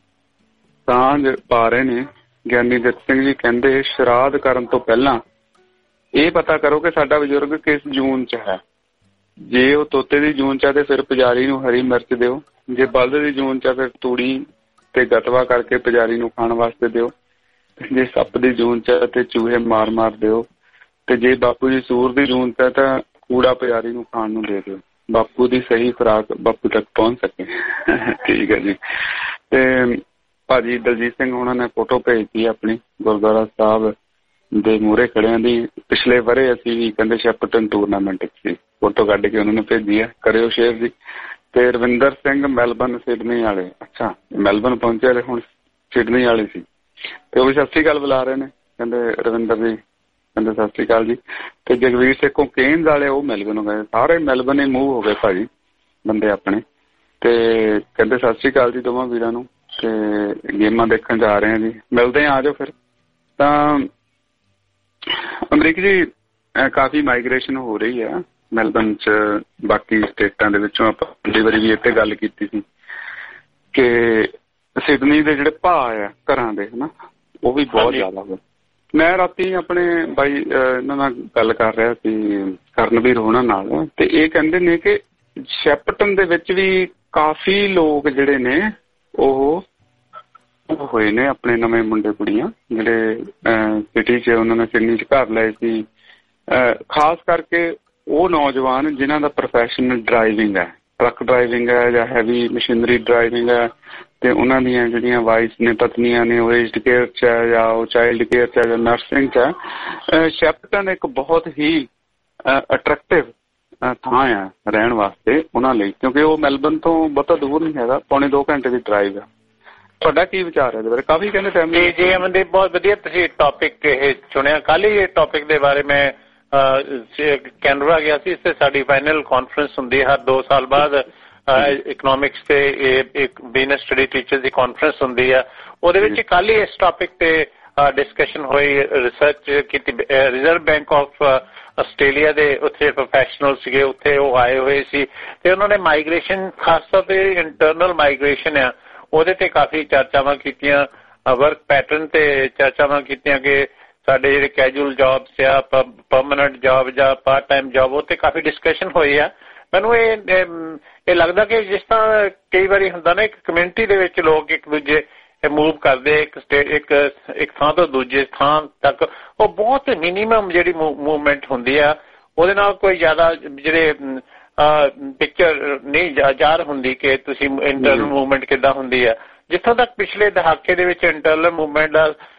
ਸਾਂਝ ਪਾ ਰਹੇ ਨੇ। ਗਿਆਨੀ ਦਿੱਤ ਸਿੰਘ ਜੀ ਕਹਿੰਦੇ ਸ਼ਰਾਧ ਕਰਨ ਤੋਂ ਪਹਿਲਾਂ ਇਹ ਪਤਾ ਕਰੋ ਕਿ ਸਾਡਾ ਬਜ਼ੁਰਗ ਕਿਸ ਜੂਨ ਚ ਹੈ। ਜੇ ਉਹ ਤੋਤੇ ਦੀ ਜੂਨ ਚ ਹੈ ਤੇ ਫਿਰ ਪੁਜਾਰੀ ਨੂੰ ਹਰੀ ਮਿਰਚ ਦਿਓ, ਜੇ ਬਲਦ ਦੀ ਜੂਨ ਚ ਹੈ ਫਿਰ ਤੂੜੀ ਤੇ ਗਤਵਾ ਕਰਕੇ ਪੁਜਾਰੀ ਨੂੰ ਖਾਣ ਵਾਸਤੇ ਦਿਓ, ਜੇ ਸੱਪ ਦੀ ਜੂਨ ਚ ਹੈ ਤੇ ਚੂਹੇ ਮਾਰ ਮਾਰ ਦਿਓ, ਤੇ ਜੇ ਬਾਪੂ ਦੀ ਸੂਰ ਦੀ ਜੂਨ ਚ ਹੈ ਤਾਂ ਕੂੜਾ ਪੁਜਾਰੀ ਨੂੰ ਖਾਣ ਨੂੰ ਦੇ ਦਿਓ, ਬਾਪੂ ਦੀ ਸਹੀ ਖੁਰਾਕ ਬਾਪੂ ਤੱਕ ਪਹੁੰਚ ਸਕੇ। ਠੀਕ ਹੈ ਜੀ। ਤੇ ਭਾਜੀ ਦਲਜੀਤ ਸਿੰਘ ਉਹਨਾਂ ਨੇ ਫੋਟੋ ਭੇਜਤੀ ਆਪਣੀ ਗੁਰਦੁਆਰਾ ਸਾਹਿਬ ਦੇ ਮੂਹਰੇ ਖੜਿਆਂ ਦੀ। ਪਿਛਲੇ ਵਰੇ ਅਸੀਂ ਵੀ ਕਹਿੰਦੇ ਸ਼ੈਪਰਟਨ ਟੂਰਨਾਮੈਂਟ ਸੀ, ਫੋਟੋ ਕੱਢ ਕੇ ਉਹਨਾਂ ਨੇ ਭੇਜੀ ਆ, ਕਰਿਓ ਸ਼ੇਅਰ ਜੀ। ਤੇ ਰਵਿੰਦਰ ਸਿੰਘ ਮੈਲਬਨ ਸਿਡਨੀ ਵਾਲੇ, ਅੱਛਾ ਮੈਲਬਨ ਪਹੁੰਚੇ ਤੇ ਹੁਣ ਸਿਡਨੀ ਵਾਲੇ ਸੀ, ਤੇ ਉਹ ਵੀ ਸਤਿ ਸ਼੍ਰੀ ਅਕਾਲ ਬੁਲਾ ਰਹੇ ਨੇ। ਕਹਿੰਦੇ ਰਵਿੰਦਰ ਜੀ ਕਹਿੰਦੇ ਸਤਿ ਸ਼੍ਰੀ ਅਕਾਲ ਜੀ। ਤੇ ਜਗਵੀਰ ਸਿੰਘ ਕੋਕੇਨ ਵਾਲੇ ਉਹ ਮੈਲਬਨ ਹੋ ਗਏ, ਸਾਰੇ ਮੈਲਬਨ ਹੀ ਮੂਵ ਹੋ ਗਏ ਭਾਜੀ ਬੰਦੇ ਆਪਣੇ। ਤੇ ਕਹਿੰਦੇ ਸਤਿ ਸ਼੍ਰੀ ਅਕਾਲ ਜੀ ਦੋਵਾਂ ਵੀਰਾਂ ਨੂੰ। ਤੇ ਗੇਮਾਂ ਦੇਖਣ ਜਾ ਰਹੇ ਆ ਜੀ, ਮਿਲਦੇ ਆ ਜਾਓ ਫਿਰ। ਤਾਂ ਅਮਰੀਕ ਜੀ ਕਾਫੀ ਮਾਈਗ੍ਰੇਸ਼ਨ ਹੋ ਰਹੀ ਆ ਮੈਲਬਨ ਚ, ਬਾਕੀ ਸਟੇਟਾਂ ਦੇ ਵਿੱਚੋਂ। ਆਪਾਂ ਪਿਛਲੀ ਵਾਰੀ ਵੀ ਇੱਥੇ ਗੱਲ ਕੀਤੀ ਸੀ ਕਿ ਸਿਡਨੀ ਦੇ ਜਿਹੜੇ ਭਾਅ ਆ ਘਰਾਂ ਦੇ, ਹਨਾ, ਉਹ ਵੀ ਬਹੁਤ ਜ਼ਿਆਦਾ ਹੋਏ। ਮੈਂ ਰਾਤੀ ਆਪਣੇ ਬਾਈ ਇਹਨਾਂ ਨਾਲ ਗੱਲ ਕਰ ਰਿਹਾ ਸੀ ਕਰਨਵੀਰ ਹੋਣਾ ਨਾਲ, ਤੇ ਇਹ ਕਹਿੰਦੇ ਨੇ ਕਿ ਸ਼ੈਪਰਟਨ ਦੇ ਵਿੱਚ ਵੀ ਕਾਫੀ ਲੋਕ ਜਿਹੜੇ ਨੇ ਉਹ ਹੋਏ ਨੇ, ਆਪਣੇ ਨਵੇਂ ਮੁੰਡੇ ਕੁੜੀਆਂ ਜਿਹੜੇ ਸਿਟੀ 'ਚ ਉਹਨਾਂ ਨੇ ਸਿਡਨੀ 'ਚ ਘਰ ਲਏ ਸੀ। ਖਾਸ ਕਰਕੇ ਉਹ ਨੌਜਵਾਨ ਜਿਨ੍ਹਾਂ ਦਾ ਪ੍ਰੋਫੈਸ਼ਨ ਡਰਾਈਵਿੰਗ ਹੈ, ਟਰੱਕ ਡਰਾਈਵਿੰਗ ਹੈ ਜਾਂ ਹੈਵੀ ਮਸ਼ੀਨਰੀ ਡਰਾਈਵਿੰਗ ਹੈ, ਤੇ ਉਹਨਾਂ ਦੀਆਂ ਜਿਹੜੀਆਂ ਵਾਈਫ ਨੇ, ਪਤਨੀਆਂ ਨੇ, ਉਹ ਏਜਡ ਕੇਅਰ 'ਚ ਹੈ ਜਾਂ ਉਹ ਚਾਈਲਡ ਕੇਅਰ 'ਚ ਹੈ ਜਾਂ ਨਰਸਿੰਗ 'ਚ ਹੈ। ਸ਼ੈਪਰਟਨ ਇੱਕ ਬਹੁਤ ਹੀ ਅਟਰੈਕਟਿਵ ਥਾਂ ਆ ਰਹਿਣ ਵਾਸਤੇ ਉਹਨਾਂ ਲਈ, ਕਿਉਂਕਿ ਉਹ ਮੈਲਬਨ ਤੋਂ ਬਹੁਤਾ ਦੂਰ ਨਹੀਂ ਹੈਗਾ, ਪੌਣੇ 2 ਘੰਟੇ ਦੀ ਡਰਾਈਵ ਆ। ਤੁਹਾਡਾ ਕੀ ਵਿਚਾਰ ਹੈ ਇਹਦੇ ਬਾਰੇ? ਕਾਫੀ ਕਹਿੰਦੇ ਫੈਮਿਲੀ। ਜੀ ਅਮਨਦੀਪ, ਬਹੁਤ ਵਧੀਆ ਤੁਸੀਂ ਟੌਪਿਕ ਇਹ ਚੁਣਿਆ। ਕੱਲ੍ਹ ਹੀ ਇਹ ਟੌਪਿਕ ਦੇ ਬਾਰੇ ਮੈਂ ਕੈਨਬਰਾ ਗਿਆ ਸੀ। ਤੇ ਸਾਡੀ ਫਾਈਨਲ ਕਾਨਫਰੰਸ ਹੁੰਦੀ ਹੈ ਹਰ 2 ਸਾਲ ਬਾਅਦ, ਇਕਨੋਮਿਕਸ ਤੇ ਇੱਕ ਬਿਜ਼ਨਸ ਸਟੱਡੀ ਟੀਚਰ ਦੀ ਕਾਨਫਰੰਸ ਹੁੰਦੀ ਆ। ਉਹਦੇ ਵਿੱਚ ਕੱਲ੍ਹ ਹੀ ਇਸ ਟੌਪਿਕ ਤੇ ਡਿਸਕਸ਼ਨ ਹੋਈ। ਰਿਸਰਚ ਕੀਤੀ, ਰਿਜ਼ਰਵ ਬੈਂਕ ਆਫ ਆਸਟ੍ਰੇਲੀਆ ਦੇ ਉੱਥੇ ਪ੍ਰੋਫੈਸ਼ਨਲ ਸੀਗੇ, ਉੱਥੇ ਉਹ ਆਏ ਹੋਏ ਸੀ ਤੇ ਉਹਨਾਂ ਨੇ ਮਾਈਗ੍ਰੇਸ਼ਨ, ਖਾਸ ਤੌਰ ਤੇ ਇੰਟਰਨਲ ਮਾਈਗ੍ਰੇਸ਼ਨ ਆ ਉਹਦੇ ਤੇ ਕਾਫੀ ਚਰਚਾਵਾਂ ਕੀਤੀਆਂ। ਵਰਕ ਪੈਟਰਨ ਤੇ ਚਰਚਾਵਾਂ ਕੀਤੀਆਂ ਕਿ ਸਾਡੇ ਜਿਹੜੇ ਕੈਜੂਅਲ ਜੌਬਸ ਆ, ਪਰਮਾਨੈਂਟ ਜੌਬ ਜਾਂ ਪਾਰਟ ਟਾਈਮ ਜੌਬ, ਉਹ ਤੇ ਕਾਫੀ ਡਿਸਕਸ਼ਨ ਹੋਈ ਆ। ਮੈਨੂੰ ਇਹ ਲੱਗਦਾ ਕਿ ਜਿਸ ਤਰ੍ਹਾਂ ਕਈ ਵਾਰੀ ਹੁੰਦਾ ਨਾ, ਇੱਕ ਕਮਿਊਨਿਟੀ ਦੇ ਵਿੱਚ ਲੋਕ ਇੱਕ ਦੂਜੇ ਮੂਵ ਕਰਦੇ ਇੱਕ ਥਾਂ ਤੋਂ ਦੂਜੇ ਥਾਂ ਤੱਕ, ਉਹ ਬਹੁਤ ਮਿਨੀਮਮ ਜਿਹੜੀ ਮੂਵਮੈਂਟ ਹੁੰਦੀ ਆ, ਉਹਦੇ ਨਾਲ ਕੋਈ ਜ਼ਿਆਦਾ ਜਿਹੜੇ ਪਿਕਚਰ ਨਹੀਂ ਜ਼ਾਹਰ ਹੁੰਦੀ ਕਿ ਤੁਸੀਂ ਇੰਟਰਨਲ ਮੂਵਮੈਂਟ ਕਿੱਦਾਂ ਹੁੰਦੀ ਆ। ਜਿੱਥੋਂ ਤੱਕ ਪਿਛਲੇ ਦਹਾਕੇ ਦੇ ਵਿੱਚ ਇੰਟਰਨਲ ਮੂਵਮੈਂਟ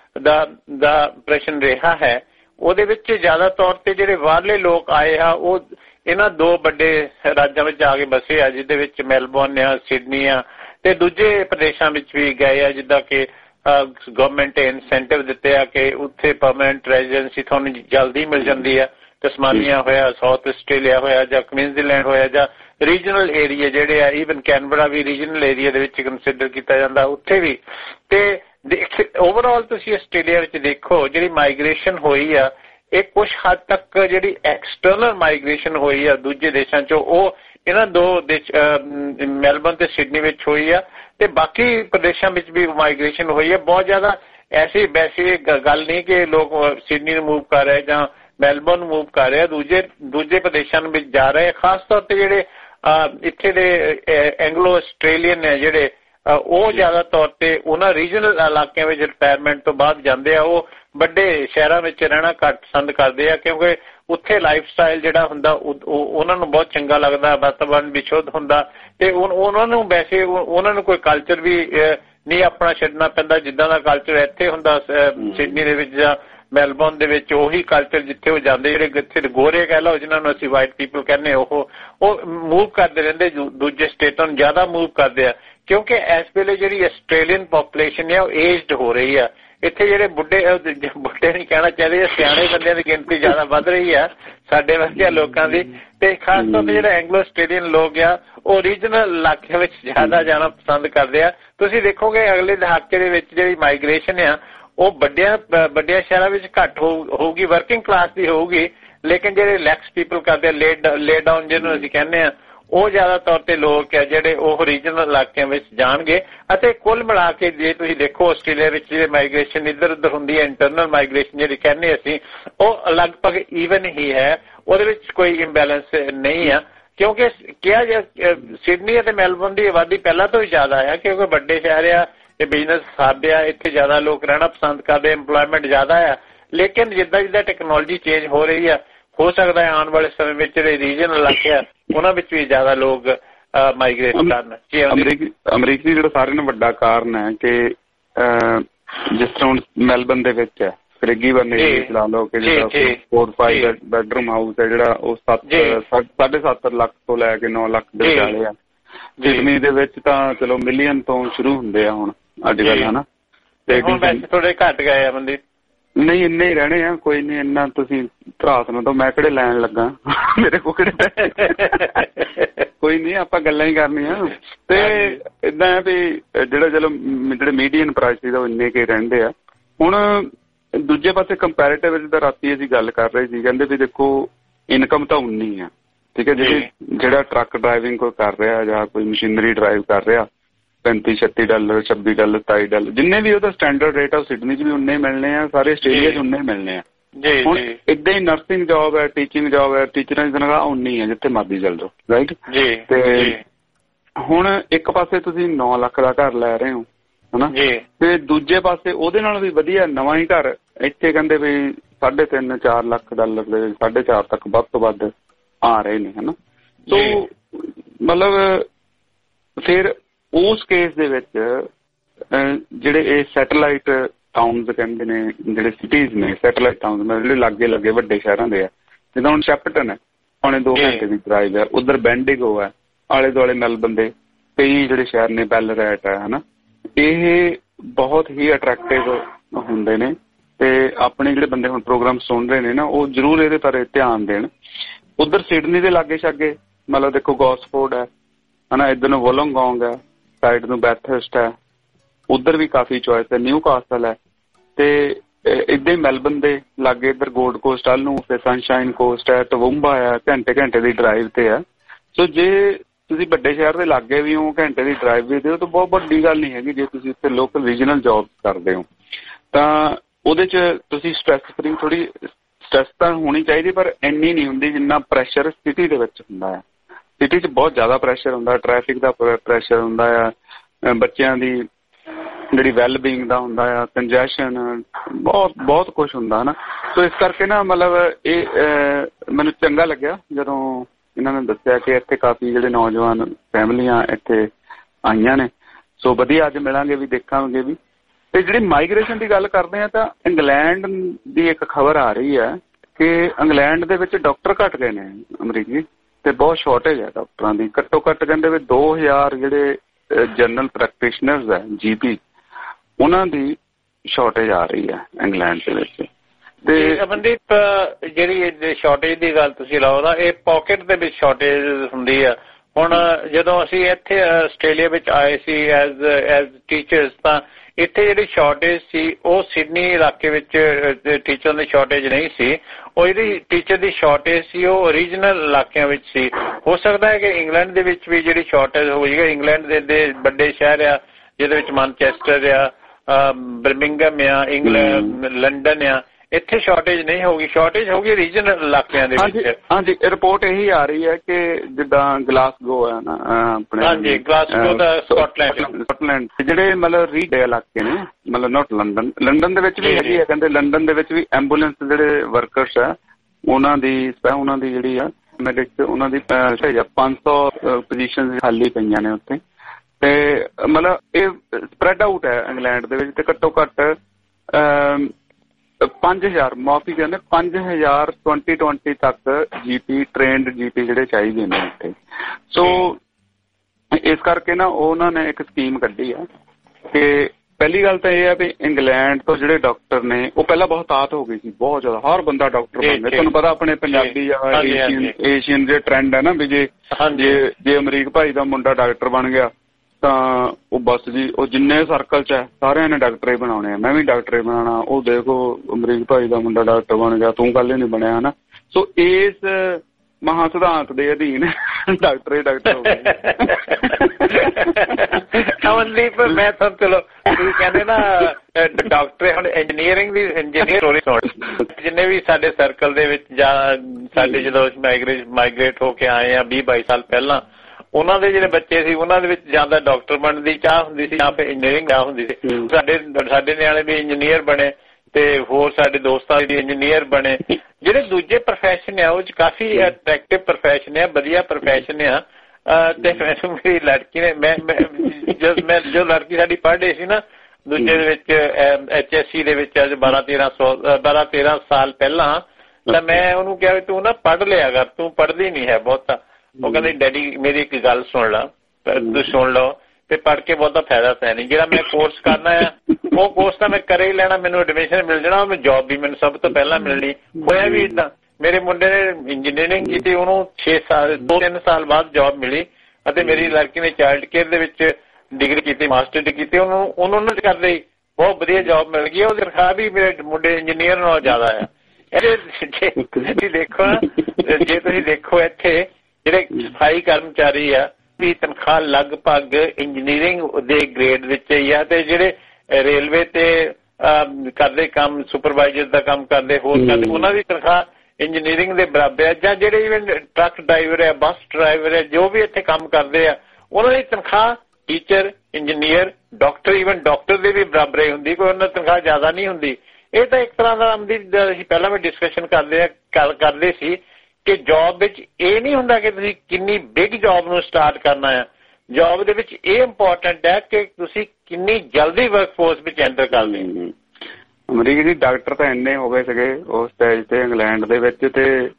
ਦਾ ਇੰਪ੍ਰੈਸ਼ਨ ਰਿਹਾ ਹੈ, ਉਹਦੇ ਵਿੱਚ ਜ਼ਿਆਦਾ ਤੌਰ ਤੇ ਜਿਹੜੇ ਬਾਹਰਲੇ ਲੋਕ ਆਏ ਆ ਉਹ ਇਹਨਾਂ 2 ਵੱਡੇ ਰਾਜਾਂ ਵਿੱਚ ਆ ਕੇ ਬਸੇ ਆ, ਜਿਹਦੇ ਵਿੱਚ ਮੈਲਬੌਰਨ ਆ, ਸਿਡਨੀ ਆ, ਤੇ ਦੂਜੇ ਪ੍ਰਦੇਸ਼ਾਂ ਵਿੱਚ ਵੀ ਗਏ ਆ, ਜਿੱਦਾਂ ਕਿ ਗਵਰਨਮੈਂਟ ਇਨਸੈਂਟਿਵ ਦਿੱਤੇ ਆ ਕਿ ਉੱਥੇ ਪਰਮਾਨੈਂਟ ਰੈਜ਼ੀਡੈਂਸੀ ਤੁਹਾਨੂੰ ਜਲਦੀ ਮਿਲ ਜਾਂਦੀ ਆ। ਤਸਮਾਨੀਆ ਹੋਇਆ, ਸਾਊਥ ਆਸਟ੍ਰੇਲੀਆ ਹੋਇਆ, ਜਾਂ ਕੁਇਨਜ਼ਲੈਂਡ ਹੋਇਆ, ਜਾਂ ਰੀਜਨਲ ਏਰੀਆ ਜਿਹੜੇ ਆ, ਈਵਨ ਕੈਨਬਰਾ ਵੀ ਰੀਜਨਲ ਏਰੀਆ ਦੇ ਵਿੱਚ ਕੰਸੀਡਰ ਕੀਤਾ ਜਾਂਦਾ, ਉੱਥੇ ਵੀ। ਤੇ ਓਵਰਆਲ ਤੁਸੀਂ ਆਸਟ੍ਰੇਲੀਆ ਵਿੱਚ ਦੇਖੋ ਜਿਹੜੀ ਮਾਈਗ੍ਰੇਸ਼ਨ ਹੋਈ ਆ, ਇਹ ਕੁਝ ਹੱਦ ਤੱਕ ਜਿਹੜੀ ਐਕਸਟਰਨਲ ਮਾਈਗ੍ਰੇਸ਼ਨ ਹੋਈ ਆ ਦੂਜੇ ਦੇਸ਼ਾਂ 'ਚੋਂ, ਉਹ ਇਹਨਾਂ 2 ਦੇਸ਼ ਮੈਲਬਨ ਤੇ ਸਿਡਨੀ ਵਿੱਚ ਹੋਈ ਆ। ਤੇ ਬਾਕੀ ਪ੍ਰਦੇਸ਼ਾਂ ਵਿੱਚ ਵੀ ਮਾਈਗ੍ਰੇਸ਼ਨ ਹੋਈ ਹੈ ਬਹੁਤ ਜ਼ਿਆਦਾ। ਐਸੀ ਵੈਸੀ ਗੱਲ ਨਹੀਂ ਕਿ ਲੋਕ ਸਿਡਨੀ ਨੂੰ ਮੂਵ ਕਰ ਰਹੇ ਜਾਂ ਮੈਲਬੌਰਨ ਨੂੰ ਮੂਵ ਕਰ ਰਹੇ, ਦੂਜੇ ਪ੍ਰਦੇਸ਼ਾਂ ਵਿੱਚ ਜਾ ਰਹੇ। ਖਾਸ ਤੌਰ ਤੇ ਜਿਹੜੇ ਇੱਥੇ ਦੇ ਐਂਗਲੋ ਆਸਟ੍ਰੇਲੀਅਨ ਨੇ ਜਿਹੜੇ, ਉਹ ਜ਼ਿਆਦਾ ਤੌਰ ਤੇ ਉਹਨਾਂ ਰੀਜਨਲ ਇਲਾਕਿਆਂ ਵਿੱਚ ਰਿਟਾਇਰਮੈਂਟ ਤੋਂ ਬਾਅਦ ਜਾਂਦੇ ਆ। ਉਹ ਵੱਡੇ ਸ਼ਹਿਰਾਂ ਵਿੱਚ ਰਹਿਣਾ ਘੱਟ ਪਸੰਦ ਕਰਦੇ ਆ, ਕਿਉਂਕਿ ਉੱਥੇ ਲਾਈਫ ਸਟਾਈਲ ਜਿਹੜਾ ਹੁੰਦਾ ਉਹਨਾਂ ਨੂੰ ਬਹੁਤ ਚੰਗਾ ਲੱਗਦਾ, ਵਾਤਾਵਰਨ ਵੀ ਸ਼ੁੱਧ ਹੁੰਦਾ ਤੇ ਉਹਨਾਂ ਨੂੰ ਵੈਸੇ ਉਹਨਾਂ ਨੂੰ ਕੋਈ ਕਲਚਰ ਵੀ ਨਹੀਂ ਆਪਣਾ ਛੱਡਣਾ ਪੈਂਦਾ ਜਿੱਦਾਂ ਦਾ ਕਲਚਰ ਇੱਥੇ ਹੁੰਦਾ ਸਿਡਨੀ ਦੇ ਵਿੱਚ ਜਾਂ ਮੈਲਬੌਰਨ ਦੇ ਵਿੱਚ। ਉਹੀ ਕਲਚਰ ਜਿੱਥੇ ਉਹ ਜਾਂਦੇ, ਜਿਹੜੇ ਇੱਥੇ ਗੋਰੇ ਕਹਿ ਲਓ ਜਿਹਨਾਂ ਨੂੰ ਅਸੀਂ ਵਾਈਟ ਪੀਪਲ ਕਹਿੰਦੇ, ਉਹ ਮੂਵ ਕਰਦੇ ਰਹਿੰਦੇ, ਦੂਜੇ ਸਟੇਟਾਂ ਨੂੰ ਜ਼ਿਆਦਾ ਮੂਵ ਕਰਦੇ ਆ, ਕਿਉਂਕਿ ਇਸ ਵੇਲੇ ਜਿਹੜੀ ਆਸਟ੍ਰੇਲੀਅਨ ਪੋਪੂਲੇਸ਼ਨ ਹੈ ਉਹ ਏਜਡ ਹੋ ਰਹੀ ਆ। ਇੱਥੇ ਜਿਹੜੇ ਬੁੱਢੇ ਨਹੀਂ ਕਹਿਣਾ ਚਾਹੀਦੇ, ਸਿਆਣੇ ਬੰਦਿਆਂ ਦੀ ਗਿਣਤੀ ਜ਼ਿਆਦਾ ਵੱਧ ਰਹੀ ਆ ਸਾਡੇ ਵਰਗੇ ਲੋਕਾਂ ਦੀ। ਤੇ ਖਾਸ ਤੌਰ ਤੇ ਜਿਹੜੇ ਐਂਗਲੋ ਆਸਟ੍ਰੇਲੀਅਨ ਲੋਕ ਆ ਉਹ ਰੀਜਨਲ ਇਲਾਕਿਆਂ ਵਿੱਚ ਜ਼ਿਆਦਾ ਜਾਣਾ ਪਸੰਦ ਕਰਦੇ ਆ। ਤੁਸੀਂ ਦੇਖੋਗੇ ਅਗਲੇ ਦਹਾਕੇ ਦੇ ਵਿੱਚ ਜਿਹੜੀ ਮਾਈਗ੍ਰੇਸ਼ਨ ਆ ਉਹ ਵੱਡਿਆਂ ਸ਼ਹਿਰਾਂ ਵਿੱਚ ਘੱਟ ਹੋਊਗੀ, ਵਰਕਿੰਗ ਕਲਾਸ ਦੀ ਹੋਊਗੀ, ਲੇਕਿਨ ਜਿਹੜੇ ਲੈਕਸ ਪੀਪਲ ਕਰਦੇ ਲੇ ਡਾਊਨ ਜਿਹਨੂੰ ਅਸੀਂ ਕਹਿੰਦੇ ਆ, ਉਹ ਜ਼ਿਆਦਾ ਤੌਰ ਤੇ ਲੋਕ ਆ ਜਿਹੜੇ ਉਹ ਰੀਜਨਲ ਇਲਾਕਿਆਂ ਵਿੱਚ ਜਾਣਗੇ। ਅਤੇ ਕੁੱਲ ਮਿਲਾ ਕੇ ਜੇ ਤੁਸੀਂ ਦੇਖੋ ਆਸਟ੍ਰੇਲੀਆ ਵਿੱਚ ਜਿਹੜੇ ਮਾਈਗ੍ਰੇਸ਼ਨ ਇੱਧਰ ਉੱਧਰ ਹੁੰਦੀ ਹੈ, ਇੰਟਰਨਲ ਮਾਈਗ੍ਰੇਸ਼ਨ ਜਿਹੜੀ ਕਹਿੰਦੇ ਅਸੀਂ, ਉਹ ਲਗਭਗ ਈਵਨ ਹੀ ਹੈ, ਉਹਦੇ ਵਿੱਚ ਕੋਈ ਇੰਬੈਲੈਂਸ ਨਹੀਂ ਆ। ਕਿਉਂਕਿ ਕਿਹਾ ਜਾ ਸਿਡਨੀ ਅਤੇ ਮੈਲਬੌਰਨ ਦੀ ਆਬਾਦੀ ਪਹਿਲਾਂ ਤੋਂ ਹੀ ਜ਼ਿਆਦਾ ਆ, ਕਿਉਂਕਿ ਵੱਡੇ ਸ਼ਹਿਰ ਆ, ਇਹ ਬਿਜ਼ਨਸ ਹੱਬ ਆ, ਇੱਥੇ ਜ਼ਿਆਦਾ ਲੋਕ ਰਹਿਣਾ ਪਸੰਦ ਕਰਦੇ, ਇੰਪਲੋਇਮੈਂਟ ਜ਼ਿਆਦਾ ਆ। ਲੇਕਿਨ ਜਿੱਦਾਂ ਟੈਕਨੋਲੋਜੀ ਚੇਂਜ ਹੋ ਰਹੀ ਆ, ਹੋ ਸਕਦਾ ਹੈ ਆਉਣ ਵਾਲੇ ਸਮੇਂ ਵਿੱਚ ਜਿਹੜੇ ਰੀਜਨਲ ਇਲਾਕੇ ਆ ਉਹਨਾਂ ਵਿੱਚ ਵੀ ਜ਼ਿਆਦਾ ਲੋਕ ਮਾਈਗ੍ਰੇਟ ਕਰਨ। ਅਮਰੀਕੀ ਜਿਹੜਾ ਸਾਰਿਆਂ ਨੂੰ ਵੱਡਾ ਕਾਰਨ ਹੈ ਕਿ ਜਿਸ ਤਰ੍ਹਾਂ ਹੁਣ ਮੈਲਬਨ ਦੇ ਵਿੱਚ ਹੈ ਫਰੇਗੀ ਬਣੇ ਲਾ ਲਓ ਕਿ ਜਿਹੜਾ 4-5 ਬੈਡਰੂਮ ਹਾਊਸ ਹੈ ਜਿਹੜਾ ਉਹ 7.5 ਲੱਖ ਤੋਂ ਲੈ ਕੇ 9 ਲੱਖ ਦੇ ਵਿਚਾਲੇ ਆ। ਸਿਡਨੀ ਦੇ ਵਿੱਚ ਤਾਂ ਚਲੋ ਮਿਲੀਅਨ ਤੋਂ ਸ਼ੁਰੂ ਹੁੰਦੇ ਆ ਹੁਣ ਅੱਜ ਕੱਲ੍ਹ, ਹਨਾ। ਤੇ ਥੋੜੇ ਘੱਟ ਗਏ ਆ ਬੰਦੇ, ਨਹੀਂ ਇੰਨੇ ਹੀ ਰਹਿਣੇ ਆ, ਕੋਈ ਨੀ ਇੰਨਾ ਤੁਸੀਂ ਧਰਾਸ ਨੂੰ ਤਾਂ ਮੈਂ ਕਿਹੜੇ ਲੈਣ ਲੱਗਾ, ਮੇਰੇ ਕੋਲ ਕਿਹੜੇ ਕੋਈ ਨੀ, ਆਪਾਂ ਗੱਲਾਂ ਹੀ ਕਰਨੀਆਂ। ਤੇ ਏਦਾਂ ਆ ਵੀ ਜਿਹੜੇ ਮੀਡੀਅਨ ਪ੍ਰਾਈਸ ਸੀ ਉਹ ਇੰਨੇ ਕੇ ਰਹਿੰਦੇ ਆ। ਹੁਣ ਦੂਜੇ ਪਾਸੇ ਕੰਪੈਰੇਟਿਵ ਜਿੱਦਾਂ ਰਾਤੀ ਅਸੀਂ ਗੱਲ ਕਰ ਰਹੇ ਸੀ, ਕਹਿੰਦੇ ਵੀ ਦੇਖੋ ਇਨਕਮ ਤਾਂ ਉਨੀ ਆ, ਠੀਕ ਹੈ, ਜਿਹੜਾ ਟਰੱਕ ਡਰਾਈਵਿੰਗ ਕੋਈ ਕਰ ਰਿਹਾ ਜਾਂ ਕੋਈ ਮਸ਼ੀਨਰੀ ਡਰਾਈਵ ਕਰ ਰਿਹਾ, $35-36 $26 $27 ਜਿੰਨੇ ਵੀ ਉਹਦਾ ਸਟੈਂਡਰਡ ਰੇਟ ਆ ਸਿਡਨੀ 'ਚ ਵੀ ਉਨੇ ਮਿਲਣੇ ਆ, ਸਾਰੇ ਆਸਟ੍ਰੇਲੀਆ 'ਚ ਉਨੇ ਮਿਲਣੇ ਆ। ਹੁਣ ਏਦਾਂ ਹੀ ਨਰਸਿੰਗ ਜੌਬ ਹੈ, ਟੀਚਿੰਗ ਜੌਬ ਹੈ, ਟੀਚਰਾਂ ਦੀ ਤਨਖਾਹ ਉਨੀ ਹੈ ਜਿੱਥੇ ਮਰਜ਼ੀ ਚੱਲ ਜਾਓ, ਰਾਈਟ। ਤੇ ਹੁਣ ਇੱਕ ਪਾਸੇ ਤੁਸੀਂ 9 ਲੱਖ ਦਾ ਘਰ ਲੈ ਰਹੇ ਹੋ, ਹਨਾ, ਤੇ ਦੂਜੇ ਪਾਸੇ ਉਹਦੇ ਨਾਲ ਵੀ ਵਧੀਆ ਨਵਾਂ ਹੀ ਘਰ ਇੱਥੇ ਕਹਿੰਦੇ ਵੀ $3.5-4 ਲੱਖ ਦੇ $4.5 ਤੱਕ ਵੱਧ ਤੋਂ ਵੱਧ ਆ ਰਹੇ ਨੇ, ਹਨਾ। ਸੋ ਮਤਲਬ ਫਿਰ ਉਸ ਕੇਸ ਦੇ ਵਿੱਚ ਜਿਹੜੇ ਇਹ ਸੈਟੇਲਾਈਟ ਟਾਊਨਸ ਕਹਿੰਦੇ ਨੇ, ਜਿਹੜੇ ਸਿਟੀਜ਼ ਨੇ ਸੈਟੇਲਾਈਟ ਟਾਊਨਸ ਜਿਹੜੇ ਲਾਗੇ ਵੱਡੇ ਸ਼ਹਿਰਾਂ ਦੇ ਆ, ਜਿੱਦਾਂ ਹੁਣ ਸ਼ੈਪਟਨ ਹੈ, ਪੌਣੇ 2 ਘੰਟੇ ਦੀ ਡਰਾਈਵ ਹੈ। ਉਧਰ ਬੈਂਡਿਗੋ ਹੈ, ਆਲੇ ਦੁਆਲੇ ਮੈਲਬਨ ਦੇ ਕਈ ਜਿਹੜੇ ਸ਼ਹਿਰ ਨੇ, ਬੈਲਰੈਟ ਹੈ ਹਨਾ, ਇਹ ਬਹੁਤ ਹੀ ਅਟਰੈਕਟਿਵ ਹੁੰਦੇ ਨੇ। ਤੇ ਆਪਣੇ ਜਿਹੜੇ ਬੰਦੇ ਹੁਣ ਪ੍ਰੋਗਰਾਮ ਸੁਣ ਰਹੇ ਨੇ ਨਾ, ਉਹ ਜ਼ਰੂਰ ਇਹਦੇ ਬਾਰੇ ਧਿਆਨ ਦੇਣ। ਉਧਰ ਸਿਡਨੀ ਦੇ ਲਾਗੇ ਛਾਗੇ ਮਤਲਬ ਦੇਖੋ ਗੋਸਫੋਰਡ ਹੈ ਹਨਾ, ਇੱਧਰ ਨੂੰ ਵੋਲੋਂਗੋਂਗ ਹੈ, ਸਾਈਡ ਨੂੰ ਬੈਥਰਸਟ ਹੈ, ਉਧਰ ਵੀ ਕਾਫੀ ਚੋਇਸ ਹੈ, ਨਿਊ ਕਾਸਲ ਹੈ। ਤੇ ਇੱਦਾਂ ਹੀ ਮੈਲਬਨ ਦੇ ਲਾਗੇ ਇੱਧਰ ਗੋਲਡ ਕੋਸਟ ਵੱਲ ਨੂੰ ਫਿਰ ਸਨਸ਼ਾਈਨ ਕੋਸਟ ਹੈ, ਟਵੁੰਬਾ ਆ, ਘੰਟੇ ਦੀ ਡਰਾਈਵ ਤੇ ਆ। ਸੋ ਜੇ ਤੁਸੀਂ ਵੱਡੇ ਸ਼ਹਿਰ ਦੇ ਲਾਗੇ ਵੀ ਹੋ, ਘੰਟੇ ਦੀ ਡਰਾਈਵ ਵੀ ਦਿਓ ਤਾਂ ਬਹੁਤ ਵੱਡੀ ਗੱਲ ਨਹੀਂ ਹੈਗੀ। ਜੇ ਤੁਸੀਂ ਉੱਥੇ ਲੋਕਲ ਰੀਜਨਲ ਜੌਬ ਕਰਦੇ ਹੋ ਤਾਂ ਉਹਦੇ 'ਚ ਤੁਸੀਂ ਸਟ੍ਰੈਸ ਫਰੀ, ਥੋੜ੍ਹੀ ਸਟ੍ਰੈਸ ਤਾਂ ਹੋਣੀ ਚਾਹੀਦੀ ਪਰ ਇੰਨੀ ਨਹੀਂ ਹੁੰਦੀ ਜਿੰਨਾ ਪ੍ਰੈਸ਼ਰ ਸਿਟੀ ਦੇ ਵਿੱਚ ਹੁੰਦਾ ਆ। ਸਿਟੀ 'ਚ ਬਹੁਤ ਜ਼ਿਆਦਾ ਪ੍ਰੈਸ਼ਰ ਹੁੰਦਾ, ਟ੍ਰੈਫਿਕ ਦਾ ਪ੍ਰੈਸ਼ਰ ਹੁੰਦਾ ਆ, ਬੱਚਿਆਂ ਦੀ ਜਿਹੜੀ ਵੈਲਬੀਂਗ ਦਾ ਹੁੰਦਾ ਆ, ਕੰਜੈਸ਼ਨ, ਬਹੁਤ ਕੁਛ ਹੁੰਦਾ ਨਾ। ਸੋ ਇਸ ਕਰਕੇ ਨਾ ਮਤਲਬ ਇਹ ਮੈਨੂੰ ਚੰਗਾ ਲੱਗਿਆ ਜਦੋਂ ਇਹਨਾਂ ਨੇ ਦੱਸਿਆ ਕਿ ਇੱਥੇ ਕਾਫੀ ਜਿਹੜੇ ਨੌਜਵਾਨ ਫੈਮਲੀਆਂ ਇੱਥੇ ਆਈਆਂ ਨੇ। ਸੋ ਵਧੀਆ, ਅੱਜ ਮਿਲਾਂਗੇ ਵੀ, ਦੇਖਾਂਗੇ ਵੀ। ਤੇ ਜਿਹੜੀ ਮਾਈਗ੍ਰੇਸ਼ਨ ਦੀ ਗੱਲ ਕਰਦੇ ਆ ਤਾਂ ਇੰਗਲੈਂਡ ਦੀ ਇੱਕ ਖਬਰ ਆ ਰਹੀ ਹੈ ਕਿ ਇੰਗਲੈਂਡ ਦੇ ਵਿੱਚ ਡਾਕਟਰ ਘੱਟ ਗਏ ਨੇ ਅਮਰੀਕੀ, ਤੇ ਬਹੁਤ ਸ਼ਾਰਟੇਜ ਹੈ ਡਾਕਟਰਾਂ ਦੀ। ਘੱਟੋ ਘੱਟ ਕਹਿੰਦੇ ਵੀ 2000 ਜਿਹੜੇ ਜਨਰਲ ਪ੍ਰੈਕਟੀਸ਼ਨਰਸ ਹੈ, GP, ਉਹਨਾਂ ਦੀ ਸ਼ਾਰਟੇਜ ਆ ਰਹੀ ਹੈ ਇੰਗਲੈਂਡ ਦੇ ਵਿੱਚ। ਤੇ ਅਮਨਦੀਪ, ਜਿਹੜੀ ਸ਼ਾਰਟੇਜ ਦੀ ਗੱਲ ਤੁਸੀਂ ਲਾਓ ਨਾ, ਇਹ ਪਾਕਟ ਦੇ ਵਿੱਚ ਸ਼ਾਰਟੇਜ ਹੁੰਦੀ ਆ। ਹੁਣ ਜਦੋਂ ਅਸੀਂ ਇੱਥੇ ਆਸਟ੍ਰੇਲੀਆ ਵਿੱਚ ਆਏ ਸੀ ਐਜ਼ ਟੀਚਰਸ, ਤਾਂ ਇੱਥੇ ਜਿਹੜੀ ਸ਼ਾਰਟੇਜ ਸੀ ਉਹ ਸਿਡਨੀ ਇਲਾਕੇ ਵਿੱਚ ਟੀਚਰਾਂ ਦੀ ਸ਼ਾਰਟੇਜ ਨਹੀਂ ਸੀ। ਉਹ ਜਿਹੜੀ ਟੀਚਰ ਦੀ ਸ਼ਾਰਟੇਜ ਸੀ ਉਹ ਓਰੀਜਨਲ ਇਲਾਕਿਆਂ ਵਿੱਚ ਸੀ। ਹੋ ਸਕਦਾ ਹੈ ਕਿ ਇੰਗਲੈਂਡ ਦੇ ਵਿੱਚ ਵੀ ਜਿਹੜੀ ਸ਼ਾਰਟੇਜ ਹੋਈ ਹੈ, ਇੰਗਲੈਂਡ ਦੇ ਵੱਡੇ ਸ਼ਹਿਰ ਆ ਜਿਹਦੇ ਵਿੱਚ ਮਾਨਚੈਸਟਰ ਆ, ਬਰਮਿੰਗਮ ਆ, ਇੰਗਲੈਂਡ, ਲੰਡਨ ਆ, ਇੱਥੇ ਸ਼ਾਰਟੇਜ ਨਹੀਂ ਹੋਊਗੀ। ਸ਼ਾਰਟੇਜ ਹੋਊਗੀ ਰੀਜਨਲ ਇਲਾਕਿਆਂ ਦੇ ਵਿੱਚ। ਹਾਂਜੀ, ਰਿਪੋਰਟ ਇਹੀ ਆ ਰਹੀ ਹੈ ਕਿ ਜਿੱਦਾਂ ਗਲਾਸਗੋ ਹੈ ਨਾ ਆਪਣੇ, ਹਾਂਜੀ, ਗਲਾਸਗੋ ਦਾ ਸਕਾਟਲੈਂਡ, ਜਿਹੜੇ ਮਤਲਬ ਰੀਡ ਇਲਾਕੇ ਨੇ, ਮਤਲਬ ਨਾਟ ਲੰਡਨ ਦੇ ਵਿੱਚ ਵੀ ਹੈਗੀ ਹੈ। ਕਹਿੰਦੇ ਲੰਡਨ ਦੇ ਵਿੱਚ ਵੀ ਐਂਬੂਲੈਂਸ ਜਿਹੜੇ ਵਰਕਰਸ ਆ ਉਹਨਾਂ ਦੀ ਜਿਹੜੀ ਆ ਮੈਡਿਕ, ਉਹਨਾਂ ਦੀ 500 ਪੋਜੀਸ਼ਨ ਖਾਲੀ ਪਈਆਂ ਨੇ ਉੱਥੇ। ਤੇ ਮਤਲਬ ਇਹ ਸਪਰੈਡ ਆਊਟ ਹੈ ਇੰਗਲੈਂਡ ਦੇ ਵਿੱਚ। ਤੇ ਘੱਟੋ ਘੱਟ 5000 ਮਾਫੀ ਕਹਿੰਦੇ 5000 2020 ਤੱਕ GP, ਟ੍ਰੇਨਡ GP ਜਿਹੜੇ ਚਾਹੀਦੇ ਨੇ ਇੱਥੇ। ਸੋ ਇਸ ਕਰਕੇ ਨਾ ਉਹਨਾਂ ਨੇ ਇੱਕ ਸਕੀਮ ਕੱਢੀ ਆ ਕਿ ਪਹਿਲੀ ਗੱਲ ਤਾਂ ਇਹ ਹੈ ਵੀ ਇੰਗਲੈਂਡ ਤੋਂ ਜਿਹੜੇ ਡਾਕਟਰ ਨੇ ਉਹ ਪਹਿਲਾਂ ਬਹੁਤ ਆਤ ਹੋ ਗਈ ਸੀ, ਬਹੁਤ ਜ਼ਿਆਦਾ, ਹਰ ਬੰਦਾ ਡਾਕਟਰ ਬਣ ਗਿਆ। ਤੁਹਾਨੂੰ ਪਤਾ ਆਪਣੇ ਪੰਜਾਬੀ ਜਾਂ ਏਸ਼ੀਅਨ ਜੇ ਟ੍ਰੈਂਡ ਹੈ ਨਾ ਵੀ ਜੇ ਅਮਰੀਕ ਭਾਈ ਦਾ ਮੁੰਡਾ ਡਾਕਟਰ ਬਣ ਗਿਆ ਤਾਂ ਉਹ ਬਸ ਜੀ, ਉਹ ਜਿੰਨੇ ਸਰਕਲ 'ਚ ਹੈ ਸਾਰਿਆਂ ਨੇ ਡਾਕਟਰ ਹੀ ਬਣਾਉਣੇ ਆ, ਮੈਂ ਵੀ ਡਾਕਟਰ ਹੀ ਬਣਾਉਣਾ। ਉਹ ਦੇਖੋ ਅਮਰੀਕ ਭਾਈ ਦਾ ਮੁੰਡਾ ਡਾਕਟਰ ਬਣ ਗਿਆ, ਤੂੰ ਕੱਲ ਹੀ ਨਹੀਂ ਬਣਿਆ ਹਨਾ। ਸੋ ਇਸ ਮਹਾ ਸਿਧਾਂਤ ਦੇ ਅਧੀਨ ਡਾਕਟਰ ਹੋ ਗਏ। ਅਮਨਦੀਪ, ਮੈਂ ਤਾਂ ਚਲੋ ਤੁਸੀਂ ਕਹਿੰਦੇ ਨਾ ਡਾਕਟਰ, ਹੁਣ ਇੰਜੀਨੀਅਰਿੰਗ ਦੀ ਜਿੰਨੇ ਵੀ ਸਾਡੇ ਸਰਕਲ ਦੇ ਵਿੱਚ ਜਾਂ ਸਾਡੇ ਜਦੋਂ ਮਾਈਗ੍ਰੇਟ ਹੋ ਕੇ ਆਏ ਆ 20-22 ਸਾਲ ਪਹਿਲਾਂ, ਉਹਨਾਂ ਦੇ ਜਿਹੜੇ ਬੱਚੇ ਸੀ ਉਹਨਾਂ ਦੇ ਵਿੱਚ ਜਾਂ ਤਾਂ ਡਾਕਟਰ ਬਣਨ ਦੀ ਚਾਹ ਹੁੰਦੀ ਸੀ ਜਾਂ ਫਿਰ ਇੰਜੀਨੀਅਰਿੰਗ ਚਾਹ ਹੁੰਦੀ ਸੀ। ਸਾਡੇ ਨਿਆਣੇ ਵੀ ਇੰਜੀਨੀਅਰ ਬਣੇ ਤੇ ਹੋਰ ਸਾਡੇ ਦੋਸਤਾਂ ਦੀ ਇੰਜੀਨੀਅਰ ਬਣੇ। ਜਿਹੜੇ ਦੂਜੇ ਪ੍ਰੋਫੈਸ਼ਨ ਆ ਉਹ 'ਚ ਕਾਫੀ ਅਟਰੈਕਟਿਵ ਪ੍ਰੋਫੈਸ਼ਨ ਆ, ਵਧੀਆ ਪ੍ਰੋਫੈਸ਼ਨ ਆ। ਤੇ ਮੈਨੂੰ ਮੇਰੀ ਲੜਕੀ ਨੇ, ਜੋ ਲੜਕੀ ਸਾਡੀ ਪੜ੍ਹ ਰਹੀ ਸੀ ਨਾ ਦੂਜੇ ਦੇ ਵਿੱਚ HSC ਦੇ ਵਿੱਚ ਅੱਜ 12-13 ਸਾਲ ਪਹਿਲਾਂ, ਤਾਂ ਮੈਂ ਉਹਨੂੰ ਕਿਹਾ ਵੀ ਤੂੰ ਨਾ ਪੜ੍ਹ ਲਿਆ ਕਰ, ਤੂੰ ਪੜ੍ਹਦੀ ਨਹੀਂ ਹੈ ਬਹੁਤਾ। ਉਹ ਕਹਿੰਦੇ ਡੈਡੀ ਮੇਰੀ ਇੱਕ ਗੱਲ ਸੁਣ ਲਾ, ਤੂੰ ਸੁਣ ਲਓ, ਤੇ ਪੜ੍ਹ ਕੇ ਬਹੁਤਾ ਫਾਇਦਾ ਤਾਂ ਨਹੀਂ। ਜਿਹੜਾ ਮੈਂ ਕੋਰਸ ਕਰਨਾ ਆ ਉਹ ਕੋਰਸ ਤਾਂ ਮੈਂ ਕਰੇ ਹੀ ਲੈਣਾ, ਮੈਨੂੰ ਐਡਮਿਸ਼ਨ ਮਿਲ ਜਾਣਾ, ਮੈਂ ਜੌਬ ਵੀ ਮੈਨੂੰ ਸਭ ਤੋਂ ਪਹਿਲਾਂ ਮਿਲਣੀ। ਹੋਇਆ ਵੀ ਇੱਦਾਂ, ਮੇਰੇ ਮੁੰਡੇ ਨੇ ਇੰਜੀਨੀਅਰਿੰਗ ਕੀਤੀ, ਉਹਨੂੰ 2-3 ਸਾਲ ਬਾਅਦ ਜੌਬ ਮਿਲੀ। ਅਤੇ ਮੇਰੀ ਲੜਕੀ ਨੇ ਚਾਈਲਡ ਕੇਅਰ ਦੇ ਵਿੱਚ ਡਿਗਰੀ ਕੀਤੀ, ਮਾਸਟਰ ਡਿਗਰੀ ਕੀਤੀ, ਉਹਨੂੰ ਕਰਦੇ ਹੀ ਬਹੁਤ ਵਧੀਆ ਜੌਬ ਮਿਲ ਗਈ। ਉਹ ਤਨਖਾਹ ਵੀ ਮੇਰੇ ਮੁੰਡੇ ਇੰਜੀਨੀਅਰ ਨਾਲੋਂ ਜ਼ਿਆਦਾ ਆ। ਜੇ ਤੁਸੀਂ ਦੇਖੋ ਇੱਥੇ ਜਿਹੜੇ ਸਫਾਈ ਕਰਮਚਾਰੀ ਆ ਦੀ ਤਨਖਾਹ ਲਗਭਗ ਇੰਜੀਨੀਅਰਿੰਗ ਦੇ ਗ੍ਰੇਡ ਵਿੱਚ ਹੀ ਆ, ਤੇ ਜਿਹੜੇ ਰੇਲਵੇ ਤੇ ਕਰਦੇ ਕੰਮ, ਸੁਪਰਵਾਈਜ਼ਰ ਦਾ ਕੰਮ ਕਰਦੇ, ਹੋਰ ਕਰਦੇ, ਉਹਨਾਂ ਦੀ ਤਨਖਾਹ ਇੰਜੀਨੀਅਰਿੰਗ ਦੇ ਬਰਾਬਰ ਆ। ਜਾਂ ਜਿਹੜੇ ਇਵਨ ਟਰੱਕ ਡਰਾਈਵਰ ਆ, ਬੱਸ ਡਰਾਈਵਰ ਆ, ਜੋ ਵੀ ਇੱਥੇ ਕੰਮ ਕਰਦੇ ਆ, ਉਹਨਾਂ ਦੀ ਤਨਖਾਹ teacher, engineer, doctor, even doctor ਦੇ ਵੀ ਬਰਾਬਰ ਹੀ ਹੁੰਦੀ, ਕੋਈ ਉਹਨਾਂ ਦੀ ਤਨਖਾਹ ਜ਼ਿਆਦਾ ਨਹੀਂ ਹੁੰਦੀ। ਇਹ ਤਾਂ ਇੱਕ ਤਰ੍ਹਾਂ ਦਾ ਅਸੀਂ ਪਹਿਲਾਂ ਵੀ ਡਿਸਕਸ਼ਨ ਕਰਦੇ ਸੀ ਕਿ ਜੌਬ ਵਿੱਚ ਇਹ ਨਹੀਂ ਹੁੰਦਾ ਕਿ ਤੁਸੀਂ ਕਿੰਨੀ ਬਿਗ ਜੌਬ ਨੂੰ ਸਟਾਰਟ ਕਰਨਾ ਆ। ਜੌਬ ਦੇ ਵਿੱਚ ਇਹ ਇੰਪੋਰਟੈਂਟ ਹੈ ਕਿ ਤੁਸੀਂ ਕਿੰਨੀ ਜਲਦੀ ਵਰਕਫੋਰਸ ਵਿੱਚ ਐਂਟਰ ਕਰਦੇ ਹੋ। ਅਮਰੀਕ ਜੀ ਡਾਕਟਰ ਤਾਂ ਇੰਨੇ ਹੋ ਗਏ ਸੀਗੇ ਉਸ ਸਟੇਜ ਤੇ ਇੰਗਲੈਂਡ ਦੇ ਵਿੱਚ, ਤੇ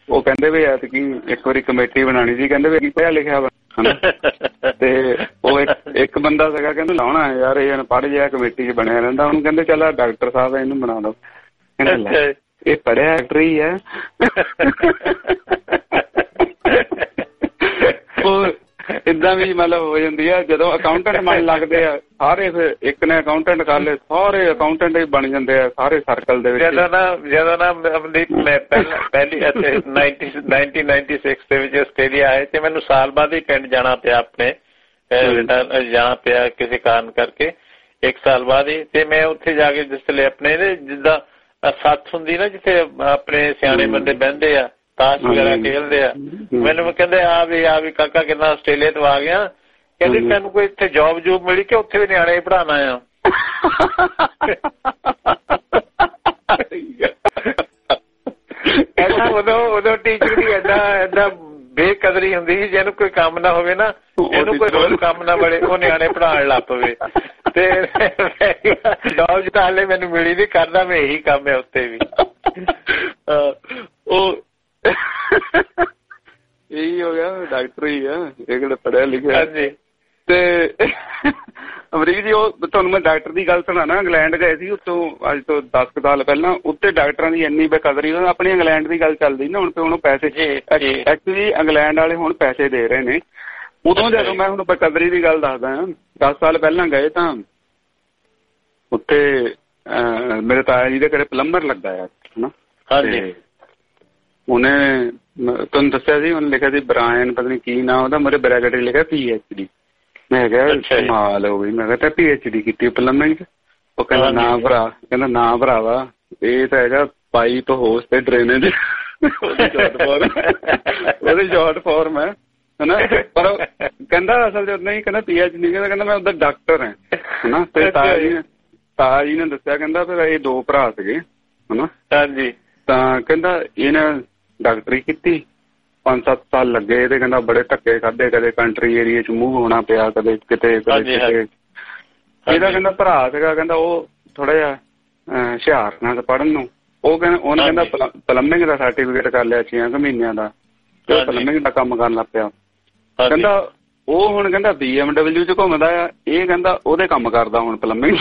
ਉਹ ਕਹਿੰਦੇ ਵੀ ਐਤਕੀ ਇੱਕ ਵਾਰੀ ਕਮੇਟੀ ਬਣਾਉਣੀ ਸੀ, ਕਹਿੰਦੇ ਵੀ ਪੜ੍ਹਿਆ ਲਿਖਿਆ ਵਾ ਤੇ ਉਹ ਇੱਕ ਬੰਦਾ ਸੀਗਾ ਕਹਿੰਦਾ ਲਾਉਣਾ ਯਾਰ ਇਹ ਅਨਪੜ੍ਹ ਜਿਹਾ ਕਮੇਟੀ 'ਚ ਬਣਿਆ ਰਹਿੰਦਾ, ਉਹਨੂੰ ਕਹਿੰਦੇ ਚੱਲ ਡਾਕਟਰ ਸਾਹਿਬ ਇਹਨੂੰ ਬਣਾ ਲਓ, ਕਹਿੰਦੇ ਇਹ ਪੜ੍ਹਿਆ ਡਾਕਟਰ ਹੀ ਹੈ। ਉਹ ਏਦਾਂ ਵੀ ਮਤਲਬ ਹੋ ਜਾਂਦੀ ਆ ਜਦੋਂ ਅਕਾਊਂਟੈਂਟ ਬਣ ਲੱਗਦੇ ਆ ਸਾਰੇ, ਫਿਰ ਇੱਕ ਨੇ ਅਕਾਊਂਟੈਂਟ ਕਰ ਲਏ ਸਾਰੇ ਅਕਾਊਂਟੈਂਟ ਹੀ ਬਣ ਜਾਂਦੇ ਆ ਸਾਰੇ ਸਰਕਲ ਦੇ ਵਿੱਚ। ਜਦੋਂ ਨਾ ਮੈਂ ਪਹਿਲੀ 1996 ਦੇ ਵਿੱਚ ਆਸਟ੍ਰੇਲੀਆ ਆਏ ਤੇ ਮੈਨੂੰ ਸਾਲ ਬਾਅਦ ਹੀ ਪਿੰਡ ਜਾਣਾ ਪਿਆ, ਆਪਣੇ ਜਾਣਾ ਪਿਆ ਕਿਸੇ ਕਾਰਨ ਕਰਕੇ 1 ਸਾਲ ਬਾਅਦ ਹੀ। ਤੇ ਮੈਂ ਉੱਥੇ ਜਾ ਕੇ ਜਿਸ ਵੇਲੇ ਆਪਣੇ ਜਿੱਦਾਂ ਸੱਥ ਹੁੰਦੀ ਨਾ ਜਿੱਥੇ ਆਪਣੇ ਸਿਆਣੇ ਬੰਦੇ ਬਹਿੰਦੇ ਆ ਤਾਸ਼ ਵਗੈਰਾ ਖੇਲਦੇ ਆ, ਮੈਨੂੰ ਕਹਿੰਦੇ ਆ ਵੀ ਕਾਕਾ ਕਿੰਨਾ ਆਸਟ੍ਰੇਲੀਆ ਤੋਂ ਆ ਗਿਆ, ਕਹਿੰਦੇ ਤੈਨੂੰ ਕੋਈ ਇੱਥੇ ਜੋਬ ਮਿਲੀ ਕਿ ਉੱਥੇ ਵੀ ਨਿਆਣੇ ਪੜ੍ਹਾਉਣਾ ਆ। ਉਦੋਂ ਟੀਚਰ ਦੀ ਏਦਾਂ ਬੇਕਦਰੀ ਹੁੰਦੀ ਸੀ, ਜਿਹਨੂੰ ਕੋਈ ਕੰਮ ਨਾ ਹੋਵੇ ਨਾ, ਇਹਨੂੰ ਕੋਈ ਰੋਜ਼ ਕੰਮ ਨਾ ਬੜੇ, ਉਹ ਨਿਆਣੇ ਪੜ੍ਹਾਉਣ ਲੱਗ ਪਵੇ। ਤੇ ਜੋਬ ਤਾਂ ਹਾਲੇ ਮੈਨੂੰ ਮਿਲੀ ਨੀ, ਕਰਦਾ ਮੈਂ ਇਹੀ ਕੰਮ ਹੈ ਉੱਥੇ ਵੀ। ਉਹ ਇਹੀ ਹੋ ਗਿਆ ਡਾਕਟਰ ਹੀ ਆ ਇਹ ਕਿਹੜਾ ਪੜ੍ਹਿਆ ਲਿਖਿਆ। ਹਾਂਜੀ। ਤੇ ਅਮਰੀਕ ਜੀ ਉਹ ਤੁਹਾਨੂੰ ਮੈਂ ਡਾਕਟਰ ਦੀ ਗੱਲ ਸੁਣਾਣਾ, ਇੰਗਲੈਂਡ ਗਏ ਸੀ ਉੱਥੋਂ ਅੱਜ ਤੋਂ 10 ਸਾਲ ਪਹਿਲਾਂ, ਉੱਥੇ ਡਾਕਟਰਾਂ ਦੀ ਇੰਨੀ ਬੇਕਦਰੀ। ਆਪਣੀ ਇੰਗਲੈਂਡ ਦੀ ਗੱਲ ਚੱਲਦੀ ਨਾ ਹੁਣ, ਤੇ ਉਹਨੂੰ ਪੈਸੇ ਐਕਚੁਅਲੀ ਇੰਗਲੈਂਡ ਵਾਲੇ ਹੁਣ ਪੈਸੇ ਦੇ ਰਹੇ ਨੇ। ਉਦੋਂ ਜਦੋਂ ਮੈਂ ਹੁਣ ਬੇਕਦਰੀ ਦੀ ਗੱਲ ਦੱਸਦਾ 10 ਸਾਲ ਪਹਿਲਾਂ ਗਏ ਤਾਂ ਉੱਥੇ ਮੇਰੇ ਤਾਇਆ ਜੀ ਦੇ ਘਰੇ ਪਲੰਬਰ ਲੱਗਾ ਆ ਹਨਾ। ਉਹਨੇ ਤੁਹਾਨੂੰ ਦੱਸਿਆ ਸੀ, ਉਹਨੇ ਲਿਖਿਆ ਸੀ ਬਰਾਇਨ ਪਤਾ ਨੀ ਕੀ ਨਾਂ ਉਹਦਾ, ਮੇਰੇ ਬਰੈਕਟ ਲਿਖਿਆ PhD। ਮੈਂ ਕਿਹਾ ਕਮਾਲ ਹੋ ਗਈ, ਮੈਂ ਕਿਹਾ PhD ਕੀਤੀ ਪਲੰਬਿੰਗ 'ਚ? ਉਹ ਕਹਿੰਦਾ ਨਾ ਭਰਾ, ਕਹਿੰਦਾ ਨਾ ਭਰਾਵਾ ਇਹ ਤਾਂ ਹੈਗਾ ਪਾਈਪ ਹੋਸ ਤੇ ਡਰੇਨੇਜ, ਉਹਦੀ ਸ਼ਾਰਟ ਫਾਰਮ ਹੈ ਹਨਾ। ਪਰ ਕਹਿੰਦਾ ਅਸਲ 'ਚ ਨਹੀਂ, ਕਹਿੰਦਾ PhD ਕਹਿੰਦਾ ਮੈਂ ਉਹਦਾ ਡਾਕਟਰ ਹੈ ਹਨਾ। ਤੇ ਤਾਇਆ ਜੀ ਨੇ ਦੱਸਿਆ, ਕਹਿੰਦਾ ਫਿਰ ਇਹ 2 ਭਰਾ ਸੀਗੇ ਹਨਾ। ਹਾਂਜੀ। ਤਾਂ ਕਹਿੰਦਾ ਇਹਨੇ ਡਾਕਟਰੀ ਕੀਤੀ, 5-7 ਸਾਲ ਲੱਗੇ ਤੇ ਕਹਿੰਦਾ ਬੜੇ ਧੱਕੇ ਖਾਧੇ, ਕਦੇ ਕੰਟਰੀ ਏਰੀਏ 'ਚ ਮੂਵ ਹੋਣਾ ਪਿਆ, ਕਦੇ ਕਿਤੇ ਕਦੇ ਕਿਤੇ। ਇਹਦਾ ਕਹਿੰਦਾ ਭਰਾ ਸੀਗਾ, ਕਹਿੰਦਾ ਉਹ ਥੋੜਾ ਜਿਹਾ ਹੁਸ਼ਿਆਰ ਨਾਲ ਪੜ੍ਹਨ ਨੂੰ, ਉਹਨੇ ਕਹਿੰਦਾ ਪਲੰਬਿੰਗ ਦਾ ਸਰਟੀਫਿਕੇਟ ਕਰ ਲਿਆ 6 ਮਹੀਨਿਆਂ ਦਾ, ਤੇ ਪਲੰਬਿੰਗ ਦਾ ਕੰਮ ਕਰਨ ਲੱਗ ਪਿਆ। ਕਹਿੰਦਾ ਉਹ ਹੁਣ ਕਹਿੰਦਾ BMW 'ਚ ਘੁੰਮਦਾ ਆ, ਇਹ ਕਹਿੰਦਾ ਉਹਦੇ ਕੰਮ ਕਰਦਾ ਹੁਣ ਪਲੰਬਿੰਗ।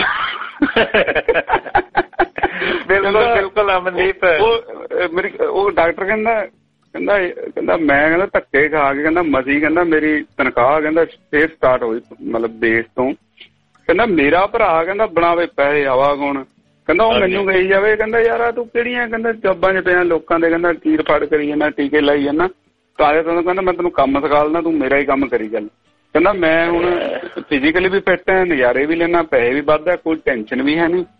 ਬਿਲਕੁਲ ਅਮਨਦੀਪ। ਉਹ ਡਾਕਟਰ ਕਹਿੰਦਾ ਮੈਂ ਕਹਿੰਦਾ ਧੱਕੇ ਖਾ ਕੇ ਕਹਿੰਦਾ ਮਸੀ ਕਹਿੰਦਾ ਮੇਰੀ ਤਨਖਾਹ ਕਹਿੰਦਾ ਫੇਰ ਸਟਾਰਟ ਹੋਈ, ਮਤਲਬ ਦੇਸ਼ ਤੋਂ। ਕਹਿੰਦਾ ਮੇਰਾ ਭਰਾ ਕਹਿੰਦਾ ਬਣਾਵੇ ਪੈਸੇ ਹਵਾ ਗੁਣ, ਕਹਿੰਦਾ ਉਹ ਮੈਨੂੰ ਕਹੀ ਜਾਵੇ ਕਹਿੰਦਾ ਯਾਰ ਤੂੰ ਕਿਹੜੀਆਂ ਕਹਿੰਦਾ ਜੋਬਾਂ 'ਚ ਪਿਆ ਲੋਕਾਂ ਦੇ ਕਹਿੰਦਾ ਚੀਰ ਫੜ ਕਰੀ ਜਾਂਦਾ, ਟੀਕੇ ਲਾਈ ਜਾਂਦਾ, ਤਾਜ਼ੇ ਤੋਂ ਕਹਿੰਦਾ ਮੈਂ ਤੈਨੂੰ ਕੰਮ ਸਿਖਾ ਦਿੰਦਾ, ਤੂੰ ਮੇਰਾ ਹੀ ਕੰਮ ਕਰੀ ਚੱਲ। ਕਹਿੰਦਾ ਮੈਂ ਹੁਣ ਫਿਜ਼ੀਕਲੀ ਵੀ ਫਿੱਟ ਹੈ, ਨਜ਼ਾਰੇ ਵੀ ਲੈਣਾ, ਪੈਸੇ ਵੀ ਵੱਧਦਾ, ਕੋਈ ਟੈਨਸ਼ਨ ਵੀ ਹੈ ਨਹੀਂ।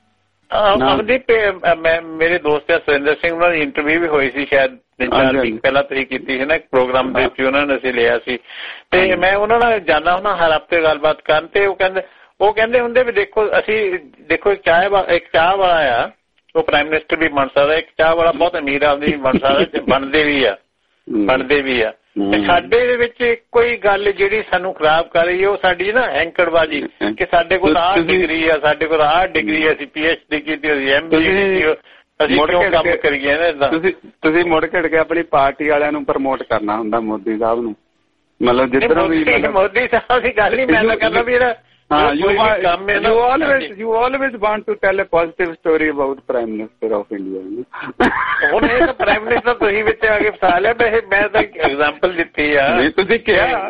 ਮੇਰੇ ਦੋਸਤ ਸੁਰਿੰਦਰ ਸਿੰਘ ਉਹਨਾਂ ਦੀ ਇੰਟਰਵਿਊ ਵੀ ਹੋਈ ਸੀ ਸ਼ਾਇਦ 3-4 ਵੀਕ ਪਹਿਲਾਂ ਤੁਸੀਂ ਕੀਤੀ ਸੀ ਨਾ ਇੱਕ ਪ੍ਰੋਗਰਾਮ ਦੇ ਵਿੱਚ, ਉਹਨਾਂ ਨੇ ਅਸੀਂ ਲਿਆ ਸੀ। ਤੇ ਮੈਂ ਉਹਨਾਂ ਨਾਲ ਜਾਂਦਾ ਹੁੰਦਾ ਹਰ ਹਫ਼ਤੇ ਗੱਲਬਾਤ ਕਰਨ, ਤੇ ਉਹ ਕਹਿੰਦੇ ਹੁੰਦੇ ਵੀ ਦੇਖੋ ਇੱਕ ਚਾਹ ਵਾਲਾ ਆ, ਉਹ ਪ੍ਰਾਈਮ ਮਿਨਿਸਟਰ ਵੀ ਬਣ ਸਕਦਾ, ਇੱਕ ਚਾਹ ਵਾਲਾ ਬਹੁਤ ਅਮੀਰ ਆਦਮੀ ਵੀ ਬਣ ਸਕਦਾ, ਬਣਦੇ ਵੀ ਆ। ਤੇ ਸਾਡੇ ਦੇ ਵਿੱਚ ਇੱਕੋ ਹੀ ਗੱਲ ਜਿਹੜੀ ਸਾਨੂੰ ਖਰਾਬ ਕਰ ਰਹੀ ਹੈ ਉਹ ਸਾਡੀ ਨਾ ਹੈਂਕੜਬਾਜੀ, ਕਿ ਸਾਡੇ ਕੋਲ ਆਹ ਡਿਗਰੀ ਆ, ਸਾਡੇ ਕੋਲ ਆਹ ਡਿਗਰੀ, ਅਸੀਂ PhD ਕੀਤੀ, ਅਸੀਂ MBA ਕੀਤੀ, ਅਸੀਂ ਕਿਉਂ ਕੰਮ ਕਰੀਏ ਨਾ ਏਦਾਂ। ਤੁਸੀਂ ਮੁੜ ਘੜ ਕੇ ਆਪਣੀ ਪਾਰਟੀ ਵਾਲਿਆਂ ਨੂੰ ਪ੍ਰਮੋਟ ਕਰਨਾ ਹੁੰਦਾ, ਮੋਦੀ ਸਾਹਿਬ ਨੂੰ, ਮਤਲਬ ਜਿੱਦਾਂ ਵੀ ਮੋਦੀ ਸਾਹਿਬ ਦੀ ਗੱਲ ਨਹੀਂ ਮੈਂ ਤਾਂ ਕਹਿੰਦਾ ਵੀ you always want to tell a positive story about Prime Minister of India. ਹੁਣ ਇਹ ਤਾਂ ਪ੍ਰਾਈਮ ਮਿਨਿਸਟਰ ਤੁਸੀਂ ਵਿੱਚ ਆ ਕੇ ਫਸਾ ਲਿਆ, ਮੈਂ ਤਾਂ ਐਗਜ਼ਾਮਪਲ ਦਿੱਤੀ ਆ। ਤੁਸੀਂ ਕਿਹਾ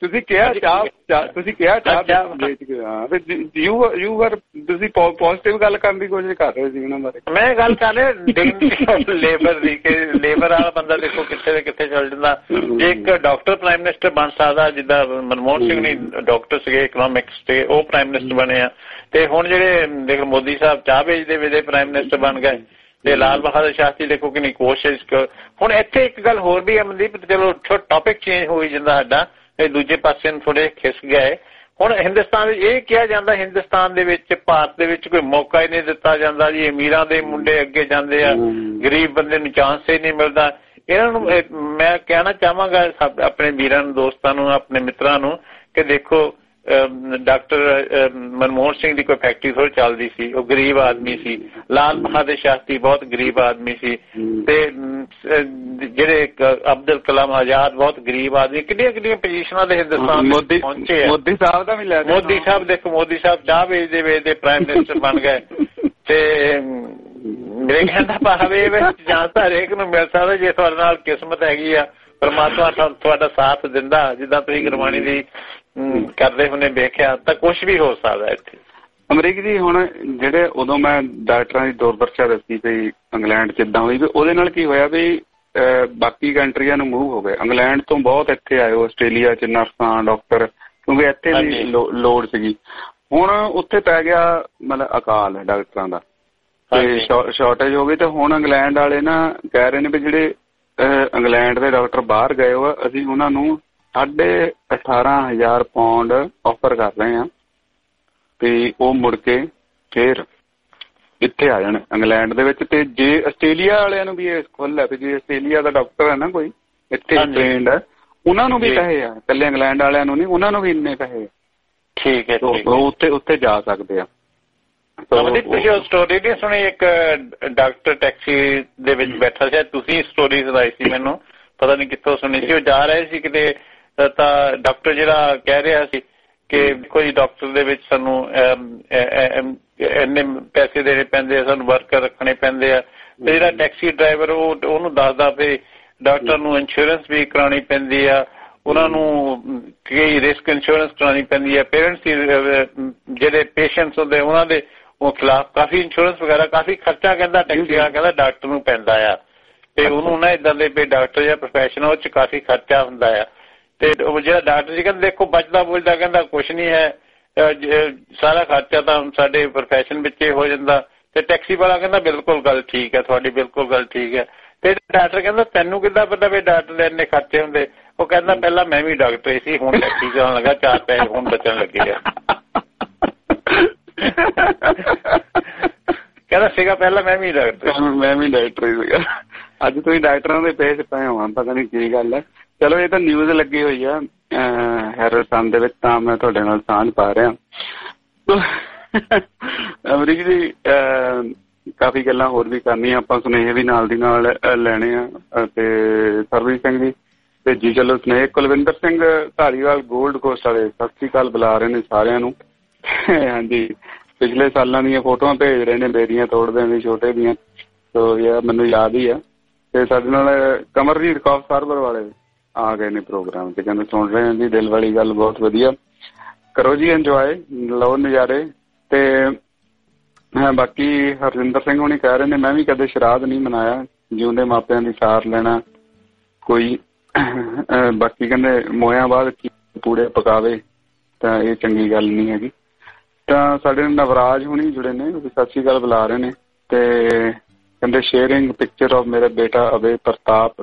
ਤੁਸੀਂ ਪੋਜ਼ਿਟਿਵ ਗੱਲ ਕਰਨ ਦੀ ਕੋਸ਼ਿਸ਼ ਕਰ ਰਹੇ ਸੀ ਉਹਨਾਂ ਬਾਰੇ। ਮੈਂ ਗੱਲ ਕਰ ਰਿਹਾ ਲੇਬਰ ਦੀ, ਕਿ ਲੇਬਰ ਵਾਲਾ ਬੰਦਾ ਦੇਖੋ ਕਿੱਥੇ ਦੇ ਕਿੱਥੇ ਚੱਲ ਜਾਂਦਾ। ਜੇ ਇੱਕ ਡਾਕਟਰ ਪ੍ਰਾਈਮ ਮਿਨਿਸਟਰ ਬਣ ਸਕਦਾ, ਜਿੱਦਾਂ ਮਨਮੋਹਨ ਸਿੰਘ ਨਹੀਂ ਡਾਕਟਰ ਸੀਗੇ ਇਕਨੋਮਿਕਸ ਤੇ, ਉਹ ਪ੍ਰਾਈਮ ਮਿਨਿਸਟਰ ਬਣੇ ਆ, ਤੇ ਹੁਣ ਜਿਹੜੇ ਦੇਖ ਮੋਦੀ ਸਾਹਿਬ ਚਾਹ ਵੇਚਦੇ ਵੇਚਦੇ ਪ੍ਰਾਈਮ ਮਿਨਿਸਟਰ ਬਣ ਗਏ, ਤੇ ਲਾਲ ਬਹਾਦਰ ਸ਼ਾਸਤਰੀ ਦੇਖੋ ਕਿੰਨੀ ਕੋਸ਼ਿਸ਼। ਹੁਣ ਇੱਥੇ ਇੱਕ ਗੱਲ ਹੋਰ ਵੀ ਅਮਨਦੀਪ, ਚਲੋ ਟੌਪਿਕ ਚੇਂਜ ਹੋਈ ਜਾਂਦਾ ਸਾਡਾ, ਇਹ ਦੂਜੇ ਪਾਸੇ ਨੂੰ ਥੋੜੇ ਖਿਸ ਗਏ। ਹੁਣ ਹਿੰਦੁਸਤਾਨ ਵਿੱਚ ਇਹ ਕਿਹਾ ਜਾਂਦਾ, ਹਿੰਦੁਸਤਾਨ ਦੇ ਵਿੱਚ ਭਾਰਤ ਦੇ ਵਿੱਚ ਕੋਈ ਮੌਕਾ ਹੀ ਨਹੀਂ ਦਿੱਤਾ ਜਾਂਦਾ ਜੀ, ਅਮੀਰਾਂ ਦੇ ਮੁੰਡੇ ਅੱਗੇ ਜਾਂਦੇ ਆ, ਗਰੀਬ ਬੰਦੇ ਨੂੰ ਚਾਂਸ ਹੀ ਨਹੀਂ ਮਿਲਦਾ। ਇਹਨਾਂ ਨੂੰ ਮੈਂ ਕਹਿਣਾ ਚਾਹਾਂਗਾ ਆਪਣੇ ਵੀਰਾਂ ਨੂੰ, ਦੋਸਤਾਂ ਨੂੰ, ਆਪਣੇ ਮਿੱਤਰਾਂ ਨੂੰ, ਕਿ ਦੇਖੋ ਡਾਕਟਰ ਮਨਮੋਹਨ ਸਿੰਘ ਦੀ ਕੋਈ ਫੈਕਟਰੀ ਥੋੜੀ ਚੱਲਦੀ ਸੀ, ਉਹ ਗਰੀਬ ਆਦਮੀ ਸੀ। ਲਾਲ ਬਹਾਦਰ ਸ਼ਾਸਤਰੀ ਬਹੁਤ ਗਰੀਬ ਆਦਮੀ ਸੀ, ਤੇ ਜਿਹੜੇ ਅਬਦੁਲ ਕਲਾਮ ਆਜ਼ਾਦ ਬਹੁਤ ਗਰੀਬ ਆਦਮੀ। ਕਿੰਨੀਆਂ ਕਿੰਨੀਆਂ ਪੋਜੀਸ਼ਨਾਂ ਦੇ ਹਿੰਦੁਸਤਾਨ ਪਹੁੰਚੇ ਆ। ਮੋਦੀ ਸਾਹਿਬ ਦਾ ਵੀ ਲੈ, ਮੋਦੀ ਸਾਹਿਬ ਦੇਖੋ, ਮੋਦੀ ਸਾਹਿਬ ਚਾਹ ਵੇਚਦੇ ਵੇਚਦੇ ਪ੍ਰਾਈਮ ਮਿਨਿਸਟਰ ਬਣ ਗਏ। ਤੇ ਮੇਰੇ ਕਹਿੰਦਾ ਭਾਵੇਂ ਜਾਂ ਤਾਂ ਹਰੇਕ ਨੂੰ ਮਿਲ ਸਕਦਾ ਜੇ ਤੁਹਾਡੇ ਨਾਲ ਕਿਸਮਤ ਹੈਗੀ ਆ, ਪਰਮਾਤਮਾ ਤੁਹਾਡਾ ਸਾਥ ਦਿੰਦਾ, ਜਿੱਦਾਂ ਤੁਸੀਂ ਗੁਰਬਾਣੀ ਦੀ ਕਰਦੇ ਹੁੰਦੇ ਵੇਖਿਆ, ਤਾਂ ਕੁਛ ਵੀ ਹੋ ਸਕਦਾ ਇੱਥੇ। ਅਮਰੀਕ ਜੀ, ਹੁਣ ਜਿਹੜੇ ਉਦੋਂ ਮੈਂ ਡਾਕਟਰਾਂ ਦੀ ਦੁਰਦਸ਼ਾ ਦੱਸੀ ਵੀ ਇੰਗਲੈਂਡ ਚ ਏਦਾਂ ਹੋਈ, ਵੀ ਉਹਦੇ ਨਾਲ ਕੀ ਹੋਇਆ ਵੀ ਬਾਕੀ ਕੰਟਰੀਆਂ ਨੂੰ ਮੂਵ ਹੋ ਗਏ। ਇੰਗਲੈਂਡ ਤੋਂ ਬਹੁਤ ਇੱਥੇ ਆਏ, ਆਸਟ੍ਰੇਲੀਆ ਚ ਨਰਸਾਂ, ਡਾਕਟਰ, ਕਿਉਂਕਿ ਇੱਥੇ ਵੀ ਲੋੜ ਸੀਗੀ। ਹੁਣ ਉੱਥੇ ਪੈ ਗਿਆ ਮਤਲਬ ਅਕਾਲ ਡਾਕਟਰਾਂ ਦਾ, ਤੇ ਸ਼ਾਰਟੇਜ ਹੋ ਗਈ। ਤੇ ਹੁਣ ਇੰਗਲੈਂਡ ਵਾਲੇ ਨਾ ਕਹਿ ਰਹੇ ਨੇ ਵੀ ਜਿਹੜੇ ਇੰਗਲੈਂਡ ਦੇ ਡਾਕਟਰ ਬਾਹਰ ਗਏ ਹੋ, ਅਸੀਂ ਉਹਨਾਂ ਨੂੰ 18,500 ਪਾਉਂਡ ਆਫਰ ਕਰ ਰਹੇ ਹਾਂ ਤੇ ਉਹ ਮੁੜ ਕੇ ਫੇਰ ਇੱਥੇ ਆ ਜਾਣ ਇੰਗਲੈਂਡ ਦੇ ਵਿੱਚ। ਤੇ ਜੇ ਆਸਟ੍ਰੇਲੀਆ ਵਾਲਿਆਂ ਨੂੰ ਵੀ ਇਹ ਖੁੱਲ੍ਹ ਹੈ ਵੀ ਜੇ ਆਸਟ੍ਰੇਲੀਆ ਦਾ ਡਾਕਟਰ ਹੈ ਨਾ ਕੋਈ ਇੱਥੇ ਟ੍ਰੇਨਡ ਹੈ, ਉਹਨਾਂ ਨੂੰ ਵੀ ਪੈਸੇ ਆ, ਇਕੱਲੇ ਇੰਗਲੈਂਡ ਵਾਲਿਆਂ ਨੂੰ ਨਹੀਂ, ਉਹਨਾਂ ਨੂੰ ਵੀ ਇੰਨੇ ਪੈਸੇ। ਠੀਕ ਹੈ, ਉੱਥੇ ਜਾ ਸਕਦੇ ਆ। ਤੁਸੀਂ ਉਹ ਸਟੋਰੀ ਨਹੀਂ ਸੁਣੀ, ਇੱਕ ਡਾਕਟਰ ਟੈਕਸੀ ਦੇ ਵਿੱਚ ਬੈਠਾ ਸੀ, ਤੁਸੀਂ ਸਟੋਰੀ ਸੁਣਾਈ ਸੀ ਮੈਨੂੰ, ਪਤਾ ਨਹੀਂ ਕਿੱਥੋਂ ਸੁਣੀ ਸੀ। ਉਹ ਜਾ ਰਹੇ ਸੀ ਕਿਤੇ, ਤਾਂ ਡਾਕਟਰ ਜਿਹੜਾ ਕਹਿ ਰਿਹਾ ਸੀ ਕਿ ਕੋਈ ਡਾਕਟਰ ਦੇ ਵਿੱਚ ਸਾਨੂੰ ਇੰਨੇ ਪੈਸੇ ਦੇਣੇ ਪੈਂਦੇ ਆ, ਸਾਨੂੰ ਵਰਕਰ ਰੱਖਣੇ ਪੈਂਦੇ ਆ। ਤੇ ਜਿਹੜਾ ਟੈਕਸੀ ਡਰਾਈਵਰ ਉਹਨੂੰ ਦੱਸਦਾ ਵੀ ਡਾਕਟਰ ਨੂੰ ਇੰਸ਼ੋਰੈਂਸ ਵੀ ਕਰਾਉਣੀ ਪੈਂਦੀ ਆ, ਉਹਨਾਂ ਨੂੰ ਕਈ ਰਿਸਕ ਇੰਸ਼ੋਰੈਂਸ ਕਰਾਉਣੀ ਪੈਂਦੀ ਹੈ, ਪੇਰੈਂਟਸ ਦੀ ਜਿਹੜੇ ਪੇਸ਼ੈਂਟਸ ਹੁੰਦੇ ਉਹਨਾਂ ਦੇ ਉਹ ਖਿਲਾਫ ਕਾਫੀ ਇੰਸ਼ੋਰੈਂਸ ਵਗੈਰਾ, ਕਾਫੀ ਖਰਚਾ ਕਹਿੰਦਾ ਟੈਕਸੀ ਵਾਲਾ ਕਹਿੰਦਾ ਡਾਕਟਰ ਨੂੰ ਪੈਂਦਾ ਆ। ਤੇ ਉਹਨੂੰ ਨਾ ਏਦਾਂ ਦੇ ਵੀ ਡਾਕਟਰ ਜਾਂ ਪ੍ਰੋਫੈਸ਼ਨ ਉਹ 'ਚ ਕਾਫੀ ਖਰਚਾ ਹੁੰਦਾ ਆ। ਤੇ ਉਹ ਜਿਹੜਾ ਡਾਕਟਰ ਸੀ ਕਹਿੰਦਾ ਦੇਖੋ ਬਚਦਾ ਬੁਝਦਾ ਕਹਿੰਦਾ ਕੁਛ ਨਹੀਂ ਹੈ, ਸਾਰਾ ਖਰਚਾ ਤਾਂ ਸਾਡੇ ਪ੍ਰੋਫੈਸ਼ਨ ਵਿੱਚ ਹੀ ਹੋ ਜਾਂਦਾ। ਤੇ ਟੈਕਸੀ ਵਾਲਾ ਕਹਿੰਦਾ ਬਿਲਕੁਲ ਗੱਲ ਠੀਕ ਹੈ ਤੁਹਾਡੀ, ਬਿਲਕੁਲ ਗੱਲ ਠੀਕ ਹੈ। ਤੇ ਡਾਕਟਰ ਕਹਿੰਦਾ ਤੈਨੂੰ ਕਿੱਦਾਂ ਪਤਾ ਵੀ ਡਾਕਟਰ ਦੇ ਇੰਨੇ ਖਰਚੇ ਹੁੰਦੇ? ਉਹ ਕਹਿੰਦਾ ਪਹਿਲਾਂ ਮੈਂ ਵੀ ਡਾਕਟਰ ਹੀ ਸੀ, ਹੁਣ ਟੈਕਸੀ ਚਲਾਉਣ ਲੱਗਾ, 4 ਪੈਸੇ ਹੁਣ ਬਚਣ ਲੱਗੇ ਆ। ਕਹਿੰਦਾ ਸੀਗਾ ਪਹਿਲਾਂ ਮੈਂ ਵੀ ਡਾਕਟਰ ਹੀ ਸੀਗਾ। ਅੱਜ ਤੁਸੀਂ ਡਾਕਟਰਾਂ ਦੇ ਪੇਜ ਪਏ ਹੋ, ਪਤਾ ਨਹੀਂ ਕੀ ਗੱਲ ਹੈ। ਚਲੋ ਇਹ ਤਾਂ ਨਿਊਜ਼ ਲੱਗੀ ਹੋਈ ਆ ਹੈਰਲਡ ਸਨ ਦੇ ਵਿੱਚ, ਤਾਂ ਮੈਂ ਤੁਹਾਡੇ ਨਾਲ ਸਾਂਝ ਪਾ ਰਿਹਾ। ਅਮਰੀਕ ਜੀ, ਕਾਫੀ ਗੱਲਾਂ ਹੋਰ ਵੀ ਕਰਨੀਆਂ ਆਪਾਂ, ਸੁਨੇਹੇ ਵੀ ਨਾਲ ਦੀ ਨਾਲ ਲੈਣੇ ਆ। ਤੇ ਸਰਬਜੀਤ ਸਿੰਘ ਜੀ ਭੇਜੀ ਚਲੋ ਸੁਨੇਹੇ। ਕੁਲਵਿੰਦਰ ਸਿੰਘ ਧਾਰੀਵਾਲ ਗੋਲਡ ਕੋਸਟ ਵਾਲੇ ਸਤਿ ਸ੍ਰੀ ਅਕਾਲ ਬੁਲਾ ਰਹੇ ਨੇ ਸਾਰਿਆਂ ਨੂੰ। ਹਾਂਜੀ, ਪਿਛਲੇ ਸਾਲਾਂ ਦੀਆਂ ਫੋਟੋਆਂ ਭੇਜ ਰਹੇ ਨੇ ਬੇਰੀਆਂ ਤੋੜਦਿਆਂ ਦੀ, ਛੋਟੇ ਦੀਆਂ, ਸੋ ਯਾਰ ਮੈਨੂੰ ਯਾਦ ਹੀ ਆ। ਤੇ ਸਾਡੇ ਨਾਲ ਕਮਰਜੀਤ ਕੌਰ ਸਰਵਰ ਵਾਲੇ ਆ ਗਏ ਨੇ ਪ੍ਰੋਗਰਾਮ ਤੇ, ਕਹਿੰਦੇ ਸੁਣ ਰਹੇ ਹਾਂ ਜੀ, ਦਿਲ ਵਾਲੀ ਗੱਲ, ਬਹੁਤ ਵਧੀਆ, ਕਰੋ ਜੀ ਇੰਜੋਏ, ਲਓ ਨਜ਼ਾਰੇ। ਤੇ ਬਾਕੀ ਹਰਜਿੰਦਰ ਸਿੰਘ ਹੁਣੀ ਕਹਿ ਰਹੇ ਨੇ ਮੈਂ ਵੀ ਕਦੇ ਸ਼ਰਾਧ ਨਹੀਂ ਮਨਾਇਆ, ਜਿਉਂਦੇ ਮਾਪਿਆਂ ਦੀ ਸਾਰ ਲੈਣਾ ਕੋਈ। ਬਾਕੀ ਕਹਿੰਦੇ ਮੋਇਆਂ ਬਾਅਦ ਪੂੜੇ ਪਕਾਵੇ ਤਾਂ ਇਹ ਚੰਗੀ ਗੱਲ ਨਹੀਂ ਹੈਗੀ। ਤਾਂ ਸਾਡੇ ਨਵਰਾਜ ਹੁਣੀ ਜੁੜੇ ਨੇ, ਸਤਿ ਸ਼੍ਰੀ ਅਕਾਲ ਬੁਲਾ ਰਹੇ ਨੇ। ਤੇ ਕਹਿੰਦੇ ਸ਼ੇਅਰਿੰਗ ਪਿਕਚਰ ਆਫ ਮੇਰਾ ਬੇਟਾ ਅਭੈ ਪ੍ਰਤਾਪ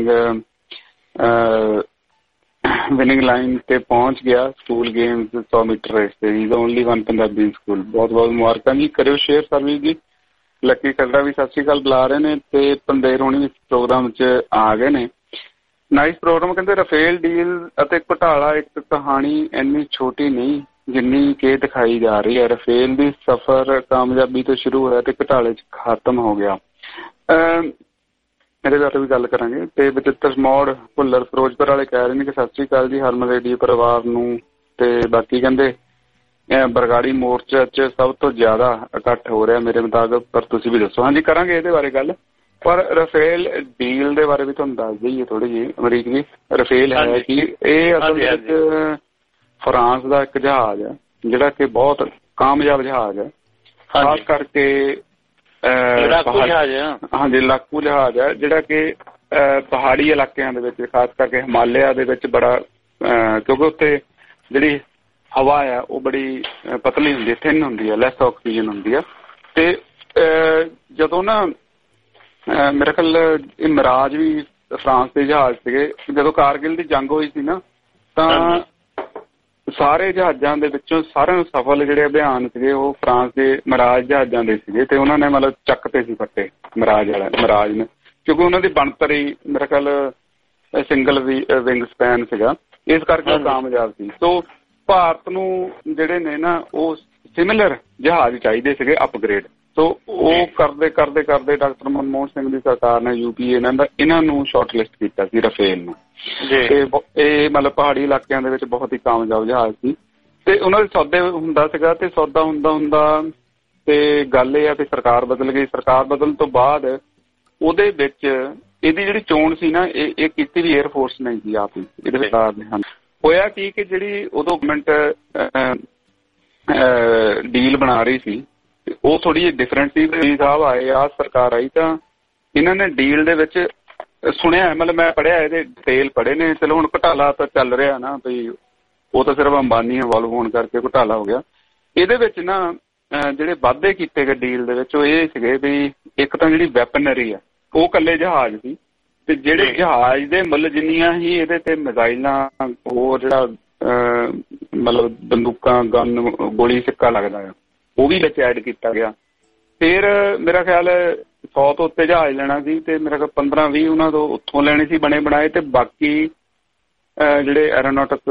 ਵਿਨਿੰਗ ਲਾਈਨ ਤੇ ਪਹੁੰਚ ਗਿਆ ਸਕੂਲ ਗੇਮਸ 100 ਮੀਟਰ ਰੇਸ ਤੇ। Is only one Punjabi school. ਬਹੁਤ ਬਹੁਤ ਮੁਬਾਰਕਾਂ ਜੀ, ਕਰਿਓ ਸ਼ੇਅਰ ਸਰਵਿਸ ਜੀ। ਲੱਕੀ ਖੱਡਾ ਵੀ ਸਤਿ ਸ਼੍ਰੀ ਅਕਾਲ ਬੁਲਾ ਰਹੇ ਨੇ। ਤੇ ਪੰਦੇਰ ਹੋਣੀ ਇਸ ਪ੍ਰੋਗਰਾਮ 'ਚ ਆ ਗਏ ਨੇ। Nice programme. ਕਹਿੰਦੇ ਰਫੇਲ ਡੀਲ ਅਤੇ ਘੁਟਾਲਾ ਇੱਕ ਕਹਾਣੀ ਇੰਨੀ ਛੋਟੀ ਨਹੀਂ ਜਿੰਨੀ ਕਿ ਦਿਖਾਈ ਜਾ ਰਹੀ ਹੈ। ਰਫੇਲ ਦੀ ਸਫ਼ਰ ਕਾਮਯਾਬੀ ਤੋਂ ਸ਼ੁਰੂ ਹੋਇਆ ਤੇ ਘੁਟਾਲੇ 'ਚ ਖਤਮ ਹੋ ਗਿਆ। ਇਹਦੇ ਬਾਰੇ ਵੀ ਗੱਲ ਕਰਾਂਗੇ। ਤੇ ਬਚਿੱਤਰ ਮੋੜ ਭੁੱਲਰ ਫਿਰੋਜ਼ਪੁਰ ਵਾਲੇ ਕਹਿ ਰਹੇ ਨੇ ਕਿ ਸਤਿ ਸ਼੍ਰੀ ਅਕਾਲ ਜੀ ਹਰਮਨ ਰੇਡੀਓ ਪਰਿਵਾਰ ਨੂੰ। ਤੇ ਬਾਕੀ ਕਹਿੰਦੇ ਬਰਗਾੜੀ ਮੋਰਚਾ 'ਚ ਸਭ ਤੋਂ ਜ਼ਿਆਦਾ ਇਕੱਠ ਹੋ ਰਿਹਾ ਮੇਰੇ ਮੁਤਾਬਕ, ਪਰ ਤੁਸੀਂ ਵੀ ਦੱਸੋ। ਹਾਂਜੀ, ਕਰਾਂਗੇ ਇਹਦੇ ਬਾਰੇ ਗੱਲ। ਪਰ ਰਫੇਲ ਡੀਲ ਦੇ ਬਾਰੇ ਵੀ ਤੁਹਾਨੂੰ ਦੱਸ ਦਈਏ ਥੋੜੀ ਜਿਹੀ ਅਮਰੀਕ ਜੀ। ਰਫੇਲ ਹੈ ਕਿ ਇਹ ਅਸਲ ਵਿੱਚ ਫਰਾਂਸ ਦਾ ਇੱਕ ਜਹਾਜ਼ ਹੈ ਜਿਹੜਾ ਕਿ ਬਹੁਤ ਕਾਮਯਾਬ ਜਹਾਜ਼ ਹੈ, ਖਾਸ ਕਰਕੇ ਹਾਂਜੀ ਲਾਕੂ ਜਹਾਜ਼ ਹੈ ਜਿਹੜਾ ਕਿ ਪਹਾੜੀ ਇਲਾਕਿਆਂ ਦੇ ਵਿੱਚ, ਖਾਸ ਕਰਕੇ ਹਿਮਾਲਿਆ ਦੇ ਵਿੱਚ ਬੜਾ, ਕਿਉਂਕਿ ਉੱਥੇ ਜਿਹੜੀ ਹਵਾ ਆ ਉਹ ਬੜੀ ਪਤਲੀ ਹੁੰਦੀ ਹੈ, ਥਿਨ ਹੁੰਦੀ ਹੈ, ਲੈਸ ਆਕਸੀਜਨ ਹੁੰਦੀ ਆ। ਤੇ ਜਦੋਂ ਨਾ ਮੇਰੇ ਖਿਆਲ ਇਹ ਮਿਰਾਜ ਵੀ ਫਰਾਂਸ ਦੇ ਜਹਾਜ਼ ਸੀਗੇ। ਜਦੋਂ ਕਾਰਗਿਲ ਦੀ ਜੰਗ ਹੋਈ ਸੀ ਨਾ, ਤਾਂ ਸਾਰੇ ਜਹਾਜ਼ਾਂ ਦੇ ਵਿੱਚੋਂ ਸਾਰਿਆਂ ਨੂੰ ਸਫਲ ਜਿਹੜੇ ਅਭਿਆਨ ਸੀਗੇ ਉਹ ਫਰਾਂਸ ਦੇ ਮਿਰਾਜ ਜਹਾਜ਼ਾਂ ਦੇ ਸੀਗੇ। ਤੇ ਉਹਨਾਂ ਨੇ ਮਤਲਬ ਚੱਕਤੇ ਸੀ ਫੱਟੇ ਮਿਰਾਜ ਨੇ, ਕਿਉਂਕਿ ਉਹਨਾਂ ਦੀ ਬਣਤਰ ਹੀ ਮੇਰੇ ਖਿਆਲ ਸਿੰਗਲ ਵਿੰਗ ਸਪੈਨ ਸੀਗਾ, ਇਸ ਕਰਕੇ ਉਹ ਕਾਮਯਾਬ ਸੀ। ਸੋ ਭਾਰਤ ਨੂੰ ਜਿਹੜੇ ਨੇ ਨਾ ਉਹ ਸਿਮਿਲਰ ਜਹਾਜ਼ ਚਾਹੀਦੇ ਸੀਗੇ ਅਪਗ੍ਰੇਡ। ਸੋ ਉਹ ਕਰਦੇ ਡਾਕਟਰ ਮਨਮੋਹਨ ਸਿੰਘ ਦੀ ਸਰਕਾਰ ਨੇ UPA ਇਹਨਾਂ ਨੂੰ ਸ਼ਾਰਟਲਿਸਟ ਕੀਤਾ ਸੀ ਰਫੇਲ ਨੂੰ। ਤੇ ਇਹ ਮਤਲਬ ਪਹਾੜੀ ਇਲਾਕਿਆਂ ਦੇ ਵਿੱਚ ਬਹੁਤ ਹੀ ਕਾਮਯਾਬ ਜਹਾਜ਼ ਸੀ ਤੇ ਉਹਨਾਂ ਦੇ ਸੌਦੇ ਹੁੰਦਾ ਸੀਗਾ ਤੇ ਸੌਦਾ ਹੁੰਦਾ ਤੇ ਗੱਲ ਇਹ ਆ ਕਿ ਸਰਕਾਰ ਬਦਲ ਗਈ। ਸਰਕਾਰ ਬਦਲਣ ਤੋਂ ਬਾਅਦ ਉਹਦੇ ਵਿੱਚ ਇਹਦੀ ਜਿਹੜੀ ਚੋਣ ਸੀ ਨਾ ਇਹ ਕੀਤੀ ਵੀ ਏਅਰ ਫੋਰਸ ਨੇ ਸੀ ਆਪ ਹੀ ਇਹਦੇ ਵਿੱਚ ਹਨ। ਹੋਇਆ ਕੀ ਕਿ ਜਿਹੜੀ ਉਦੋਂ ਗਵਰਨਮੈਂਟ ਡੀਲ ਬਣਾ ਰਹੀ ਸੀ ਉਹ ਥੋੜੀ ਜਿਹੀ ਡਿਫਰੈਂਟ ਸੀ। ਸਾਹਿਬ ਆਏ ਆ ਸਰਕਾਰ ਆਈ ਤਾਂ ਇਹਨਾਂ ਨੇ ਡੀਲ ਦੇ ਵਿੱਚ ਸੁਣਿਆ, ਮਤਲਬ ਮੈਂ ਪੜ੍ਹਿਆ ਇਹਦੇ ਡਿਟੇਲ ਪੜ੍ਹੇ ਨੇ। ਚਲੋ ਹੁਣ ਘੁਟਾਲਾ ਤਾਂ ਚੱਲ ਰਿਹਾ ਨਾ ਬਈ, ਉਹ ਤਾਂ ਸਿਰਫ ਅੰਬਾਨੀ ਇਨਵੋਲਵ ਹੋਣ ਕਰਕੇ ਘੁਟਾਲਾ ਹੋ ਗਿਆ। ਇਹਦੇ ਵਿੱਚ ਨਾ ਜਿਹੜੇ ਵਾਅਦੇ ਕੀਤੇ ਗਏ ਡੀਲ ਦੇ ਵਿੱਚ ਉਹ ਇਹ ਸੀਗੇ ਵੀ ਇੱਕ ਤਾਂ ਜਿਹੜੀ ਵੈਪਨਰੀ ਆ ਉਹ ਇਕੱਲੇ ਜਹਾਜ਼ ਸੀ ਤੇ ਜਿਹੜੇ ਜਹਾਜ਼ ਦੇ ਮੁੱਲ ਜਿੰਨੀਆਂ ਹੀ ਇਹਦੇ ਤੇ ਮਿਜ਼ਾਈਲਾਂ ਹੋਰ ਜਿਹੜਾ ਮਤਲਬ ਬੰਦੂਕਾਂ ਗਨ ਗੋਲੀ ਸਿੱਕਾ ਲੱਗਦਾ ਆ ਉਹ ਵੀ ਵਿੱਚ ਐਡ ਕੀਤਾ ਗਿਆ। ਫਿਰ ਮੇਰਾ ਖਿਆਲ 100 ਤੋਂ ਉੱਤੇ ਜਹਾਜ਼ ਲੈਣਾ ਸੀ ਤੇ ਮੇਰਾ ਖਿਆਲ 15-20 ਉਹਨਾਂ ਤੋਂ ਉੱਥੋਂ ਲੈਣੇ ਸੀ ਬਣੇ ਬਣਾਏ ਤੇ ਬਾਕੀ ਜਿਹੜੇ ਐਰੋਨੌਟਿਕ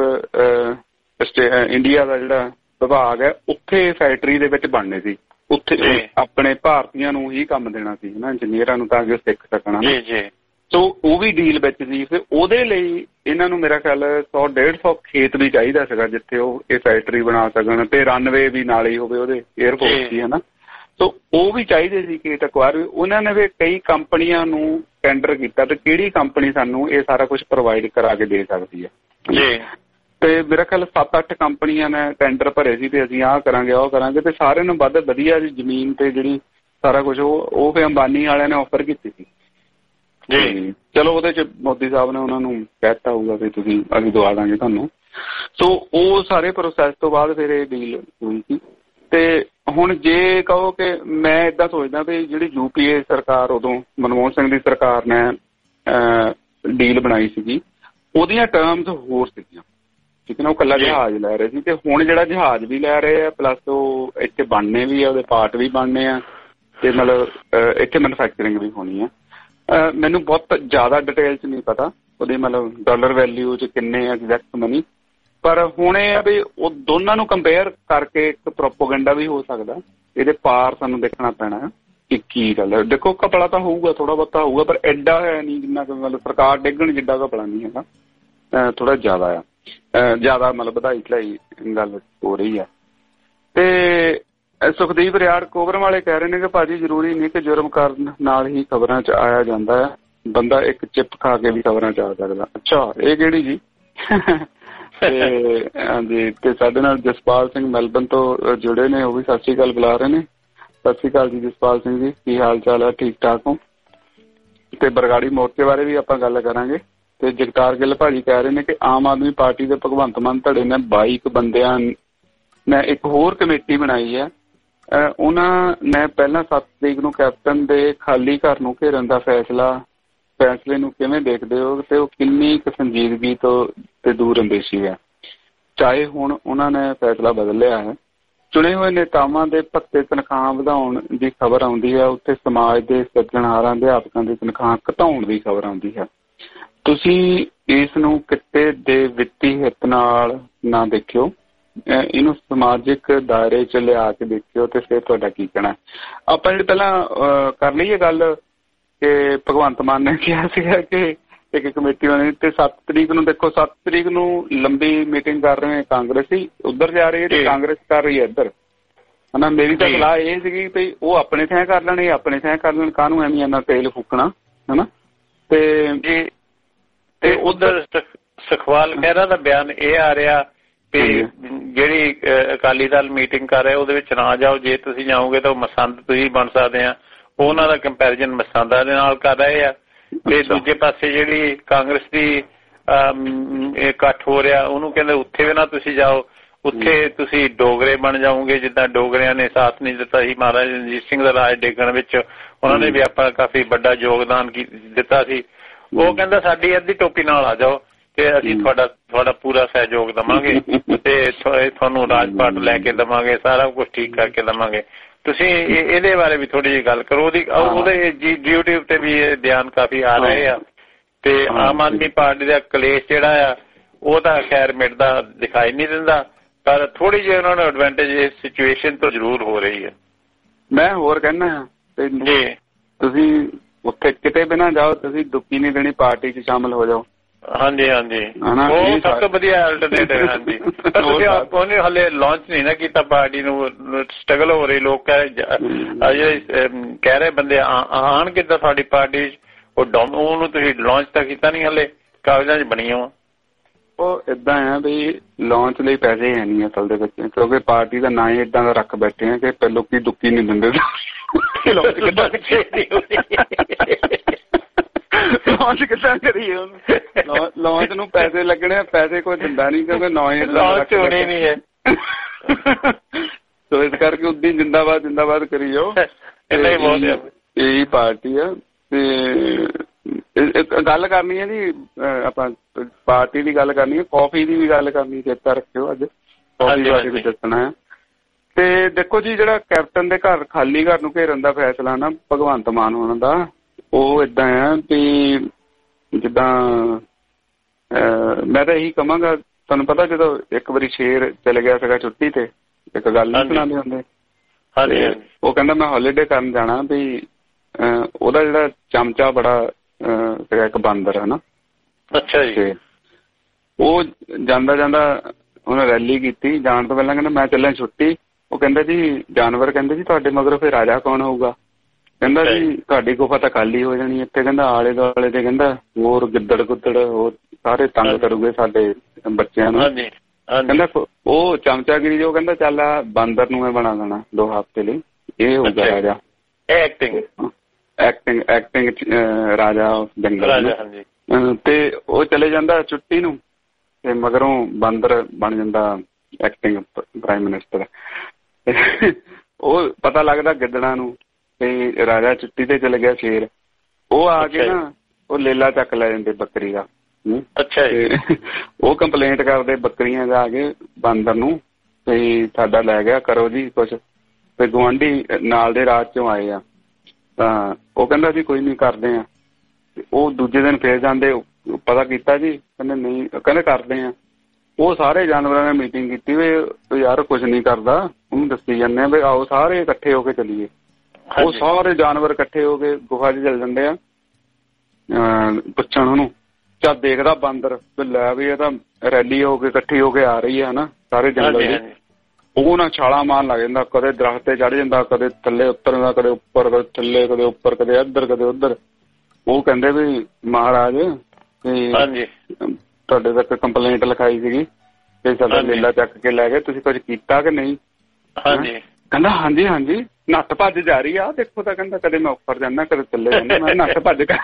ਇੰਡੀਆ ਦਾ ਜਿਹੜਾ ਵਿਭਾਗ ਹੈ ਉੱਥੇ ਫੈਕਟਰੀ ਦੇ ਵਿੱਚ ਬਣਨੇ ਸੀ। ਉੱਥੇ ਆਪਣੇ ਭਾਰਤੀਆਂ ਨੂੰ ਹੀ ਕੰਮ ਦੇਣਾ ਸੀ ਨਾ, ਇੰਜੀਨੀਅਰਾਂ ਨੂੰ, ਤਾਂ ਕਿ ਉਹ ਸਿੱਖ ਸਕਣ। ਸੋ ਉਹ ਵੀ ਡੀਲ ਵਿੱਚ ਸੀ। ਫਿਰ ਉਹਦੇ ਲਈ ਇਹਨਾਂ ਨੂੰ ਮੇਰਾ ਖਿਆਲ 100-150 ਖੇਤ ਵੀ ਚਾਹੀਦਾ ਸੀਗਾ ਜਿੱਥੇ ਉਹ ਇਹ ਫੈਕਟਰੀ ਬਣਾ ਸਕਣ ਤੇ ਰਨਵੇ ਵੀ ਨਾਲ ਹੀ ਹੋਵੇ ਉਹਦੇ ਏਅਰਪੋਰਟ ਦੀ, ਹੈ ਨਾ। ਸੋ ਉਹ ਵੀ ਚਾਹੀਦੇ ਸੀ ਖੇਤ ਅਕਵਾਇਰ। ਉਹਨਾਂ ਨੇ ਫਿਰ ਕਈ ਕੰਪਨੀਆਂ ਨੂੰ ਟੈਂਡਰ ਕੀਤਾ ਤੇ ਕਿਹੜੀ ਕੰਪਨੀ ਸਾਨੂੰ ਇਹ ਸਾਰਾ ਕੁਝ ਪ੍ਰੋਵਾਈਡ ਕਰਾ ਕੇ ਦੇ ਸਕਦੀ ਹੈ। ਤੇ ਮੇਰਾ ਖਿਆਲ 7-8 ਕੰਪਨੀਆਂ ਨੇ ਟੈਂਡਰ ਭਰੇ ਸੀ ਤੇ ਅਸੀਂ ਆਹ ਕਰਾਂਗੇ ਉਹ ਕਰਾਂਗੇ ਤੇ ਸਾਰਿਆਂ ਨੂੰ ਵੱਧ ਵਧੀਆ ਜ਼ਮੀਨ ਤੇ ਜਿਹੜੀ ਸਾਰਾ ਕੁਝ ਉਹ ਫਿਰ ਅੰਬਾਨੀ ਵਾਲਿਆਂ ਨੇ ਆਫਰ ਕੀਤੀ ਸੀ ਜੀ। ਚਲੋ ਉਹਦੇ ਚ ਮੋਦੀ ਸਾਹਿਬ ਨੇ ਉਹਨਾਂ ਨੂੰ ਕਹਿ ਦਿੱਤਾ ਹੋਊਗਾ ਵੀ ਤੁਸੀਂ ਅਸੀਂ ਦਵਾ ਦਾਂਗੇ ਤੁਹਾਨੂੰ। ਸੋ ਉਹ ਸਾਰੇ ਪ੍ਰੋਸੈਸ ਤੋਂ ਬਾਅਦ ਫਿਰ ਇਹ ਡੀਲ ਹੋਈ ਸੀ। ਤੇ ਹੁਣ ਜੇ ਕਹੋ ਕਿ ਮੈਂ ਏਦਾਂ ਸੋਚਦਾ ਵੀ ਜਿਹੜੀ UPA ਸਰਕਾਰ ਉਦੋਂ ਮਨਮੋਹਨ ਸਿੰਘ ਦੀ ਸਰਕਾਰ ਨੇ ਡੀਲ ਬਣਾਈ ਸੀਗੀ ਉਹਦੀਆਂ ਟਰਮਸ ਹੋਰ ਸੀਗੀਆਂ, ਠੀਕ ਹੈ ਨਾ। ਉਹ ਇਕੱਲਾ ਜਹਾਜ਼ ਲੈ ਰਹੇ ਸੀ ਤੇ ਹੁਣ ਜਿਹੜਾ ਜਹਾਜ਼ ਵੀ ਲੈ ਰਹੇ ਆ ਪਲੱਸ ਉਹ ਇੱਥੇ ਬਣਨੇ ਵੀ ਆ, ਉਹਦੇ ਪਾਰਟ ਵੀ ਬਣਨੇ ਆ ਤੇ ਮਤਲਬ ਇੱਥੇ ਮੈਨੂਫੈਕਚਰਿੰਗ ਵੀ ਹੋਣੀ ਆ। ਮੈਨੂੰ ਬਹੁਤ ਜ਼ਿਆਦਾ ਡਿਟੇਲ 'ਚ ਨਹੀਂ ਪਤਾ ਉਹਦੀ ਮਤਲਬ ਡਾਲਰ ਵੈਲਿਊ 'ਚ ਕਿੰਨੇ ਐਗਜ਼ੈਕਟ ਮਨੀ, ਪਰ ਹੁਣ ਇਹ ਆ ਵੀ ਉਹ ਦੋਨਾਂ ਨੂੰ ਕੰਪੇਅਰ ਕਰਕੇ ਇੱਕ ਪ੍ਰੋਪੋਗੈਂਡਾ ਵੀ ਹੋ ਸਕਦਾ। ਇਹਦੇ ਪਾਰ ਸਾਨੂੰ ਦੇਖਣਾ ਪੈਣਾ ਕਿ ਕੀ ਗੱਲ ਹੈ। ਦੇਖੋ ਘਪਲਾ ਤਾਂ ਹੋਊਗਾ, ਥੋੜਾ ਬਹੁਤਾ ਹੋਊਗਾ, ਪਰ ਐਡਾ ਹੈ ਨਹੀਂ ਜਿੰਨਾ ਕਿ ਮਤਲਬ ਸਰਕਾਰ ਡਿੱਗਣ ਜਿੱਡਾ ਘਪਲਾ ਨਹੀਂ ਹੈਗਾ, ਥੋੜਾ ਜ਼ਿਆਦਾ ਆ। ਜ਼ਿਆਦਾ ਮਤਲਬ ਵਧਾਈ ਚੜਾਈ ਗੱਲ ਹੋ ਰਹੀ ਆ। ਤੇ ਸੁਖਦੀਪ ਰਿਆੜ ਕੋਬਰ ਵਾਲੇ ਕਹਿ ਰਹੇ ਨੇ ਕਿ ਭਾਜੀ ਜ਼ਰੂਰੀ ਨਹੀਂ ਕਿ ਜੁਰਮ ਕਰਨ ਨਾਲ ਹੀ ਖਬਰਾਂ 'ਚ ਆਇਆ ਜਾਂਦਾ ਹੈ, ਬੰਦਾ ਇੱਕ ਚਿਪ ਖਾ ਕੇ ਵੀ ਖਬਰਾਂ 'ਚ ਆ ਸਕਦਾ। ਅੱਛਾ, ਇਹ ਕਿਹੜੀ ਜੀ? ਤੇ ਹਾਂਜੀ, ਤੇ ਸਾਡੇ ਨਾਲ ਜਸਪਾਲ ਸਿੰਘ ਮੈਲਬਨ ਤੋਂ ਜੁੜੇ ਨੇ, ਉਹ ਵੀ ਸਤਿ ਸ਼੍ਰੀ ਅਕਾਲ ਬੁਲਾ ਰਹੇ ਨੇ। ਸਤਿ ਸ਼੍ਰੀ ਅਕਾਲ ਜੀ ਜਸਪਾਲ ਸਿੰਘ ਜੀ, ਕੀ ਹਾਲ ਚਾਲ ਹੈ? ਠੀਕ ਠਾਕ ਹੋ? ਤੇ ਬਰਗਾੜੀ ਮੋਰਚੇ ਬਾਰੇ ਵੀ ਆਪਾਂ ਗੱਲ ਕਰਾਂਗੇ। ਤੇ ਜਗਤਾਰ ਗਿੱਲ ਭਾਜੀ ਕਹਿ ਰਹੇ ਨੇ ਕਿ ਆਮ ਆਦਮੀ ਪਾਰਟੀ ਦੇ ਭਗਵੰਤ ਮਾਨ ਧੜੇ ਨੇ 22 ਬੰਦਿਆਂ ਨੇ ਇੱਕ ਹੋਰ ਕਮੇਟੀ ਬਣਾਈ ਹੈ। ਉਹਨਾਂ ਨੇ ਪਹਿਲਾਂ 7 ਤਰੀਕ ਨੂੰ ਕੈਪਟਨ ਦੇ ਖਾਲੀ ਘਰ ਨੂੰ ਘੇਰਨ ਦਾ ਫੈਸਲੇ ਨੂੰ ਕਿਵੇਂ ਦੇਖਦੇ ਹੋ ਤੇ ਉਹ ਕਿੰਨੀ ਕੁ ਸੰਜੀਦਗੀ ਤੋਂ ਤੇ ਦੂਰ ਅੰਦੇਸ਼ੀ ਹੈ? ਚਾਹੇ ਹੁਣ ਉਹਨਾਂ ਨੇ ਫੈਸਲਾ ਬਦਲ ਲਿਆ ਹੈ। ਚੁਣੇ ਹੋਏ ਨੇਤਾਵਾਂ ਦੇ ਭੱਤੇ ਤਨਖਾਹਾਂ ਵਧਾਉਣ ਦੀ ਖਬਰ ਆਉਂਦੀ ਹੈ, ਉੱਥੇ ਸਮਾਜ ਦੇ ਸਿਰਜਣਹਾਰਾਂ ਅਧਿਆਪਕਾਂ ਦੀ ਤਨਖਾਹ ਘਟਾਉਣ ਦੀ ਖਬਰ ਆਉਂਦੀ ਹੈ। ਤੁਸੀਂ ਇਸ ਨੂੰ ਕਿੱਤੇ ਦੇ ਵਿੱਤੀ ਹਿੱਤ ਨਾਲ ਨਾ ਦੇਖਿਓ, ਇਹਨੂੰ ਸਮਾਜਿਕ ਦਾਇਰੇ 'ਚ ਲਿਆ ਕੇ ਦੇਖਿਓ ਤੇ ਫਿਰ ਤੁਹਾਡਾ ਕੀ ਕਹਿਣਾ। ਆਪਾਂ ਜਿਹੜੀ ਪਹਿਲਾਂ ਕਰ ਲਈਏ ਗੱਲ ਕਿ ਭਗਵੰਤ ਮਾਨ ਨੇ ਕਿਹਾ ਸੀਗਾ ਕਿ ਇੱਕ ਕਮੇਟੀ ਬਣੀ ਤੇ 7 ਤਰੀਕ ਨੂੰ, ਦੇਖੋ 7 ਤਰੀਕ ਨੂੰ ਲੰਬੀ ਮੀਟਿੰਗ ਕਰ ਰਹੇ ਕਾਂਗਰਸੀ, ਉੱਧਰ ਜਾ ਰਹੀ ਹੈ ਤੇ ਕਾਂਗਰਸ ਕਰ ਰਹੀ ਹੈ ਇੱਧਰ, ਹਨਾ। ਮੇਰੀ ਤਾਂ ਸਲਾਹ ਇਹ ਸੀਗੀ ਵੀ ਉਹ ਆਪਣੇ ਥਾਂ ਕਰ ਲੈਣ, ਇਹ ਆਪਣੇ ਥਾਂ ਕਰ ਲੈਣ, ਕਾਹਨੂੰ ਐਵੇਂ ਇੰਨਾ ਤੇਲ ਫੂਕਣਾ, ਹਨਾ। ਤੇ ਉਧਰ ਸੁਖਵਾਲ ਖਹਿਰਾ ਦਾ ਬਿਆਨ ਇਹ ਆ ਰਿਹਾ ਕਿ ਜਿਹੜੀ ਅਕਾਲੀ ਦਲ ਮੀਟਿੰਗ ਕਰ ਰਿਹਾ ਉਹਦੇ ਵਿੱਚ ਨਾ ਜਾਓ, ਜੇ ਤੁਸੀਂ ਜਾਓਗੇ ਤਾਂ ਉਹ ਮਸੰਦ ਤੁਸੀਂ ਬਣ ਸਕਦੇ ਆ। ਉਹਨਾਂ ਦਾ ਕੰਪੈਰੀਜ਼ਨ ਮਸੰਦਾਂ ਦੇ ਨਾਲ ਕਰ ਰਹੇ ਆ। ਤੇ ਦੂਜੇ ਪਾਸੇ ਜਿਹੜੀ ਕਾਂਗਰਸ ਦੀ ਇਕੱਠ ਹੋ ਰਿਹਾ ਉਹਨੂੰ ਕਹਿੰਦੇ ਉੱਥੇ ਵੀ ਨਾ ਤੁਸੀਂ ਜਾਓ, ਉੱਥੇ ਤੁਸੀਂ ਡੋਗਰੇ ਬਣ ਜਾਓਗੇ, ਜਿੱਦਾਂ ਡੋਗਰਿਆਂ ਨੇ ਸਾਥ ਨਹੀਂ ਦਿੱਤਾ ਸੀ ਮਹਾਰਾਜਾ ਰਣਜੀਤ ਸਿੰਘ ਦਾ ਰਾਜ ਡੇਗਣ ਵਿੱਚ, ਉਹਨਾਂ ਨੇ ਵੀ ਆਪਣਾ ਕਾਫੀ ਵੱਡਾ ਯੋਗਦਾਨ ਦਿੱਤਾ ਸੀ। ਉਹ ਕਹਿੰਦਾ ਸਾਡੀ ਅੱਧੀ ਟੋਪੀ ਨਾਲ ਆ ਜਾਓ ਤੇ ਅਸੀਂ ਤੁਹਾਡਾ ਪੂਰਾ ਸਹਿਯੋਗ ਦੇਵਾਂਗੇ ਤੇ ਤੁਹਾਨੂੰ ਰਾਜਪਾਟ ਲੈ ਕੇ ਦੇਵਾਂਗੇ, ਸਾਰਾ ਕੁਛ ਠੀਕ ਕਰਕੇ ਦੇਵਾਂਗੇ। ਤੁਸੀਂ ਇਹਦੇ ਬਾਰੇ ਵੀ ਥੋੜੀ ਜਿਹੀ ਗੱਲ ਕਰੋ। ਉਹਦੇ YouTube ਤੇ ਵੀ ਇਹ ਬਿਆਨ ਕਾਫੀ ਆ ਰਹੇ ਆ। ਤੇ ਆਮ ਆਦਮੀ ਪਾਰਟੀ ਦਾ ਕਲੇਸ਼ ਜਿਹੜਾ ਆ ਉਹ ਤਾਂ ਖੈਰ ਮਿਟਦਾ ਦਿਖਾਈ ਨਹੀਂ ਦਿੰਦਾ, ਪਰ ਥੋੜੀ ਜਿਹੀ ਉਹਨਾਂ ਨੂੰ ਐਡਵਾਂਟੇਜ ਇਸ ਸਿਚੁਏਸ਼ਨ ਤੋਂ ਜ਼ਰੂਰ ਹੋ ਰਹੀ ਹੈ। ਮੈਂ ਹੋਰ ਕਹਿਣਾ ਜੀ, ਤੁਸੀਂ ਉੱਥੇ ਕਿਤੇ ਵੀ ਨਾ ਜਾਓ, ਤੁਸੀਂ ਦੁੱਕੀ ਨਹੀਂ ਦੇਣੀ, ਪਾਰਟੀ 'ਚ ਸ਼ਾਮਲ ਹੋ ਜਾਓ। ਹਾਂਜੀ ਹਾਂਜੀ, ਉਹ ਸਭ ਤੋਂ ਵਧੀਆ ਅਲਟਰਨੇਟਿਵ। ਹਾਂਜੀ, ਤੁਸੀਂ ਹਾਲੇ ਲਾਂਚ ਨਹੀਂ ਨਾ ਕੀਤਾ ਪਾਰਟੀ ਨੂੰ, ਸਟਰਗਲ ਹੋ ਰਹੀ। ਲੋਕ ਕਹਿ ਰਹੇ ਬੰਦੇ ਆਣ ਕਿੱਦਾਂ ਤੁਹਾਡੀ ਪਾਰਟੀ 'ਚ, ਉਹਨੂੰ ਤੁਸੀਂ ਲਾਂਚ ਤਾਂ ਕੀਤਾ ਨਹੀਂ ਹਾਲੇ, ਕਾਗਜ਼ਾਂ 'ਚ ਬਣੀਆਂ ਵਾ। ਉਹ ਏਦਾਂ ਆ ਵੀ ਲਾਂਚ ਲਈ ਪੈਸੇ ਹੈ ਨਹੀਂ ਅਸਲ ਦੇ ਵਿੱਚ, ਕਿਉਂਕਿ ਪਾਰਟੀ ਦਾ ਨਾਂ ਹੀ ਏਦਾਂ ਦਾ ਰੱਖ ਬੈਠੇ ਆ ਕਿ ਲੋਕੀ ਦੁੱਕੀ ਨਹੀਂ ਦਿੰਦੇ। ਲਾਂਚ ਕਿੱਦਾਂ ਕਰੀਏ ਉਹਨੂੰ? ਲਾਂਚ ਨੂੰ ਪੈਸੇ ਲੱਗਣੇ, ਪੈਸੇ ਕੋਈ ਦਿੰਦਾ ਨਹੀਂ ਕਿਉਂਕਿ ਨਾਂ ਹੀ ਲਾਂਚ ਹੋਣੀ ਨਹੀਂ ਹੈ। ਸੋ ਇਸ ਕਰਕੇ ਉਦੀ ਜਿੰਦਾਬਾਦ ਜਿੰਦਾਬਾਦ ਕਰੀ ਜਾਓ। ਇਹੀ ਪਾਰਟੀ ਆ। ਤੇ ਗੱਲ ਕਰਨੀ ਹੈ ਜੀ, ਆਪਾਂ ਪਾਰਟੀ ਦੀ ਗੱਲ ਕਰਨੀ ਹੈ, ਕਾਫੀ ਦੀ ਵੀ ਗੱਲ ਕਰਨੀ, ਚੇਤਾ ਰੱਖਿਓ ਅੱਜ ਕਾਫੀ ਬਾਰੇ ਵੀ ਦੱਸਣਾ ਹੈ। ਤੇ ਦੇਖੋ ਜੀ, ਜਿਹੜਾ ਕੈਪਟਨ ਦੇ ਘਰ ਖਾਲੀ ਘਰ ਨੂੰ ਘੇਰਨ ਦਾ ਫੈਸਲਾ ਨਾ ਭਗਵੰਤ ਮਾਨ ਹੋਣਾ ਦਾ, ਉਹ ਏਦਾਂ ਆ ਵੀ ਜਿੱਦਾਂ ਮੈਂ ਤਾਂ ਇਹੀ ਕਹਾਂਗਾ, ਤੁਹਾਨੂੰ ਪਤਾ ਜਦੋਂ ਇੱਕ ਵਾਰੀ ਸ਼ੇਰ ਚਲੇ ਗਿਆ ਸੀਗਾ ਛੁੱਟੀ ਤੇ, ਇੱਕ ਗੱਲ ਨਹੀਂ ਸੁਣਾਉਂਦੇ ਹੁੰਦੇ, ਉਹ ਕਹਿੰਦਾ ਮੈਂ ਹੌਲੀਡੇ ਕਰਨ ਜਾਣਾ, ਵੀ ਉਹਦਾ ਜਿਹੜਾ ਚਮਚਾ ਬੜਾ ਸੀਗਾ ਇੱਕ ਬਾਂਦਰ, ਹਨਾ। ਅੱਛਾ ਜੀ। ਉਹ ਜਾਂਦਾ ਜਾਂਦਾ ਉਹਨੇ ਰੈਲੀ ਕੀਤੀ, ਜਾਣ ਤੋਂ ਪਹਿਲਾਂ ਕਹਿੰਦਾ ਮੈਂ ਚੱਲਿਆ ਛੁੱਟੀ। ਉਹ ਕਹਿੰਦਾ ਜੀ ਜਾਨਵਰ ਕਹਿੰਦੇ ਜੀ ਤੁਹਾਡੇ ਮਗਰੋਂ ਫਿਰ ਰਾਜਾ ਕੌਣ ਹੋਊਗਾ? ਕਹਿੰਦਾ ਜੀ ਤੁਹਾਡੀ ਗੁਫਾ ਤਾਂ ਖਾਲੀ ਹੋ ਜਾਣੀ ਇੱਥੇ, ਕਹਿੰਦਾ ਆਲੇ ਦੁਆਲੇ ਤੇ ਕਹਿੰਦਾ ਹੋਰ ਗਿੱਦੜ ਗੁੱਦੜ ਹੋਰ ਸਾਰੇ ਤੰਗ ਕਰੂਗੇ ਸਾਡੇ ਬੱਚਿਆਂ ਨੂੰ। ਕਹਿੰਦਾ ਉਹ ਚਮਚਾਗਿਰੀ ਜੋ ਕਹਿੰਦਾ ਚੱਲ ਆ ਬਾਂਦਰ ਨੂੰ ਮੈਂ ਬਣਾ ਦੇਣਾ 2 ਹਫ਼ਤੇ ਲਈ, ਇਹ ਹੋਊਗਾ ਰਾਜਾ। ਐਕਟਿੰਗ ਰਾਜਾ ਜੰਗਲ। ਤੇ ਉਹ ਚਲੇ ਜਾਂਦਾ ਛੁੱਟੀ ਨੂੰ, ਤੇ ਮਗਰੋਂ ਬਾਂਦਰ ਬਣ ਜਾਂਦਾ ਐਕਟਿੰਗ ਪ੍ਰਾਈਮ ਮਿਨਿਸਟਰ। ਉਹ ਪਤਾ ਲੱਗਦਾ ਗਿੱਦੜਾਂ ਨੂੰ ਤੇ ਰਾਜਾ ਛੁੱਟੀ ਤੇ ਚਲੇ ਗਿਆ ਸ਼ੇਰ। ਉਹ ਆ ਕੇ ਨਾ ਉਹ ਲੇਲਾ ਚੱਕ ਲੈ ਜਾਂਦੇ ਬੱਕਰੀ ਦਾ। ਉਹ ਕੰਪਲੇਂਟ ਕਰਦੇ ਬੱਕਰੀਆਂ ਜਾ ਕੇ ਬਾਂਦਰ ਨੂੰ, ਤੇ ਸਾਡਾ ਲੈ ਗਿਆ ਕਰੋ ਜੀ ਕੁਛ। ਤੇ ਗੁਆਂਢੀ ਨਾਲ ਦੇ ਰਾਜ ਚੋਂ ਆਏ ਆ, ਤਾਂ ਉਹ ਕਹਿੰਦਾ ਜੀ ਕੋਈ ਨਹੀਂ ਕਰਦੇ ਆ। ਉਹ ਦੂਜੇ ਦਿਨ ਫੇਰ ਜਾਂਦੇ, ਪਤਾ ਕੀਤਾ ਜੀ, ਕਹਿੰਦੇ ਨਹੀਂ, ਕਹਿੰਦੇ ਕਰਦੇ ਆ। ਉਹ ਸਾਰੇ ਜਾਨਵਰਾਂ ਨੇ ਮੀਟਿੰਗ ਕੀਤੀ ਵੀ ਯਾਰ ਕੁਛ ਨਹੀਂ ਕਰਦਾ, ਉਹਨੂੰ ਦੱਸੀ ਜਾਂਦੇ ਆ ਵੀ ਆਓ ਸਾਰੇ ਇਕੱਠੇ ਹੋ ਕੇ ਚੱਲੀਏ। ਉਹ ਸਾਰੇ ਜਾਨਵਰ ਇਕੱਠੇ ਹੋ ਕੇ ਗੁਫਾ 'ਚ ਚੱਲ ਜਾਂਦੇ ਆ ਪੁੱਛਣ ਉਹਨੂੰ। ਜਦ ਦੇਖਦਾ ਬਾਂਦਰ ਲੈ ਵੀ ਇਹ ਤਾਂ ਰੈਲੀ ਹੋ ਕੇ ਇਕੱਠੀ ਹੋ ਕੇ ਆ ਰਹੀ ਹੈ ਹਨਾ ਸਾਰੇ ਜੰਗਲ ਦੀ, ਉਹ ਨਾ ਛਾਲਾਂ ਮਾਰਨ ਲੱਗ ਜਾਂਦਾ, ਕਦੇ ਦਰਖਤ ਤੇ ਚੜ੍ਹ ਜਾਂਦਾ, ਕਦੇ ਥੱਲੇ ਉਤਰਦਾ, ਕਦੇ ਉੱਪਰ ਕਦੇ ਥੱਲੇ, ਕਦੇ ਉੱਪਰ ਕਦੇ ਇੱਧਰ ਕਦੇ ਉੱਧਰ। ਉਹ ਕਹਿੰਦੇ ਵੀ ਮਹਾਰਾਜ ਤੁਹਾਡੇ ਤੱਕ ਕੰਪਲੇਂਟ ਲਿਖਾਈ ਸੀਗੀ ਤੇ ਸਾਡਾ ਲੀਲਾ ਚੱਕ ਕੇ ਲੈ ਗਏ, ਤੁਸੀਂ ਕੁਝ ਕੀਤਾ ਕਿ ਨਹੀਂ? ਕਹਿੰਦਾ ਹਾਂਜੀ ਹਾਂਜੀ, ਨੱਠ ਭੱਜ ਜਾ ਰਹੀ ਆ ਦੇਖੋ। ਤਾਂ ਕਹਿੰਦਾ ਕਦੇ ਮੈਂ ਉੱਪਰ ਜਾਂਦਾ ਕਦੇ ਥੱਲੇ ਜਾਂਦਾ, ਮੈਂ ਨੱਠ ਭੱਜ ਕਰ।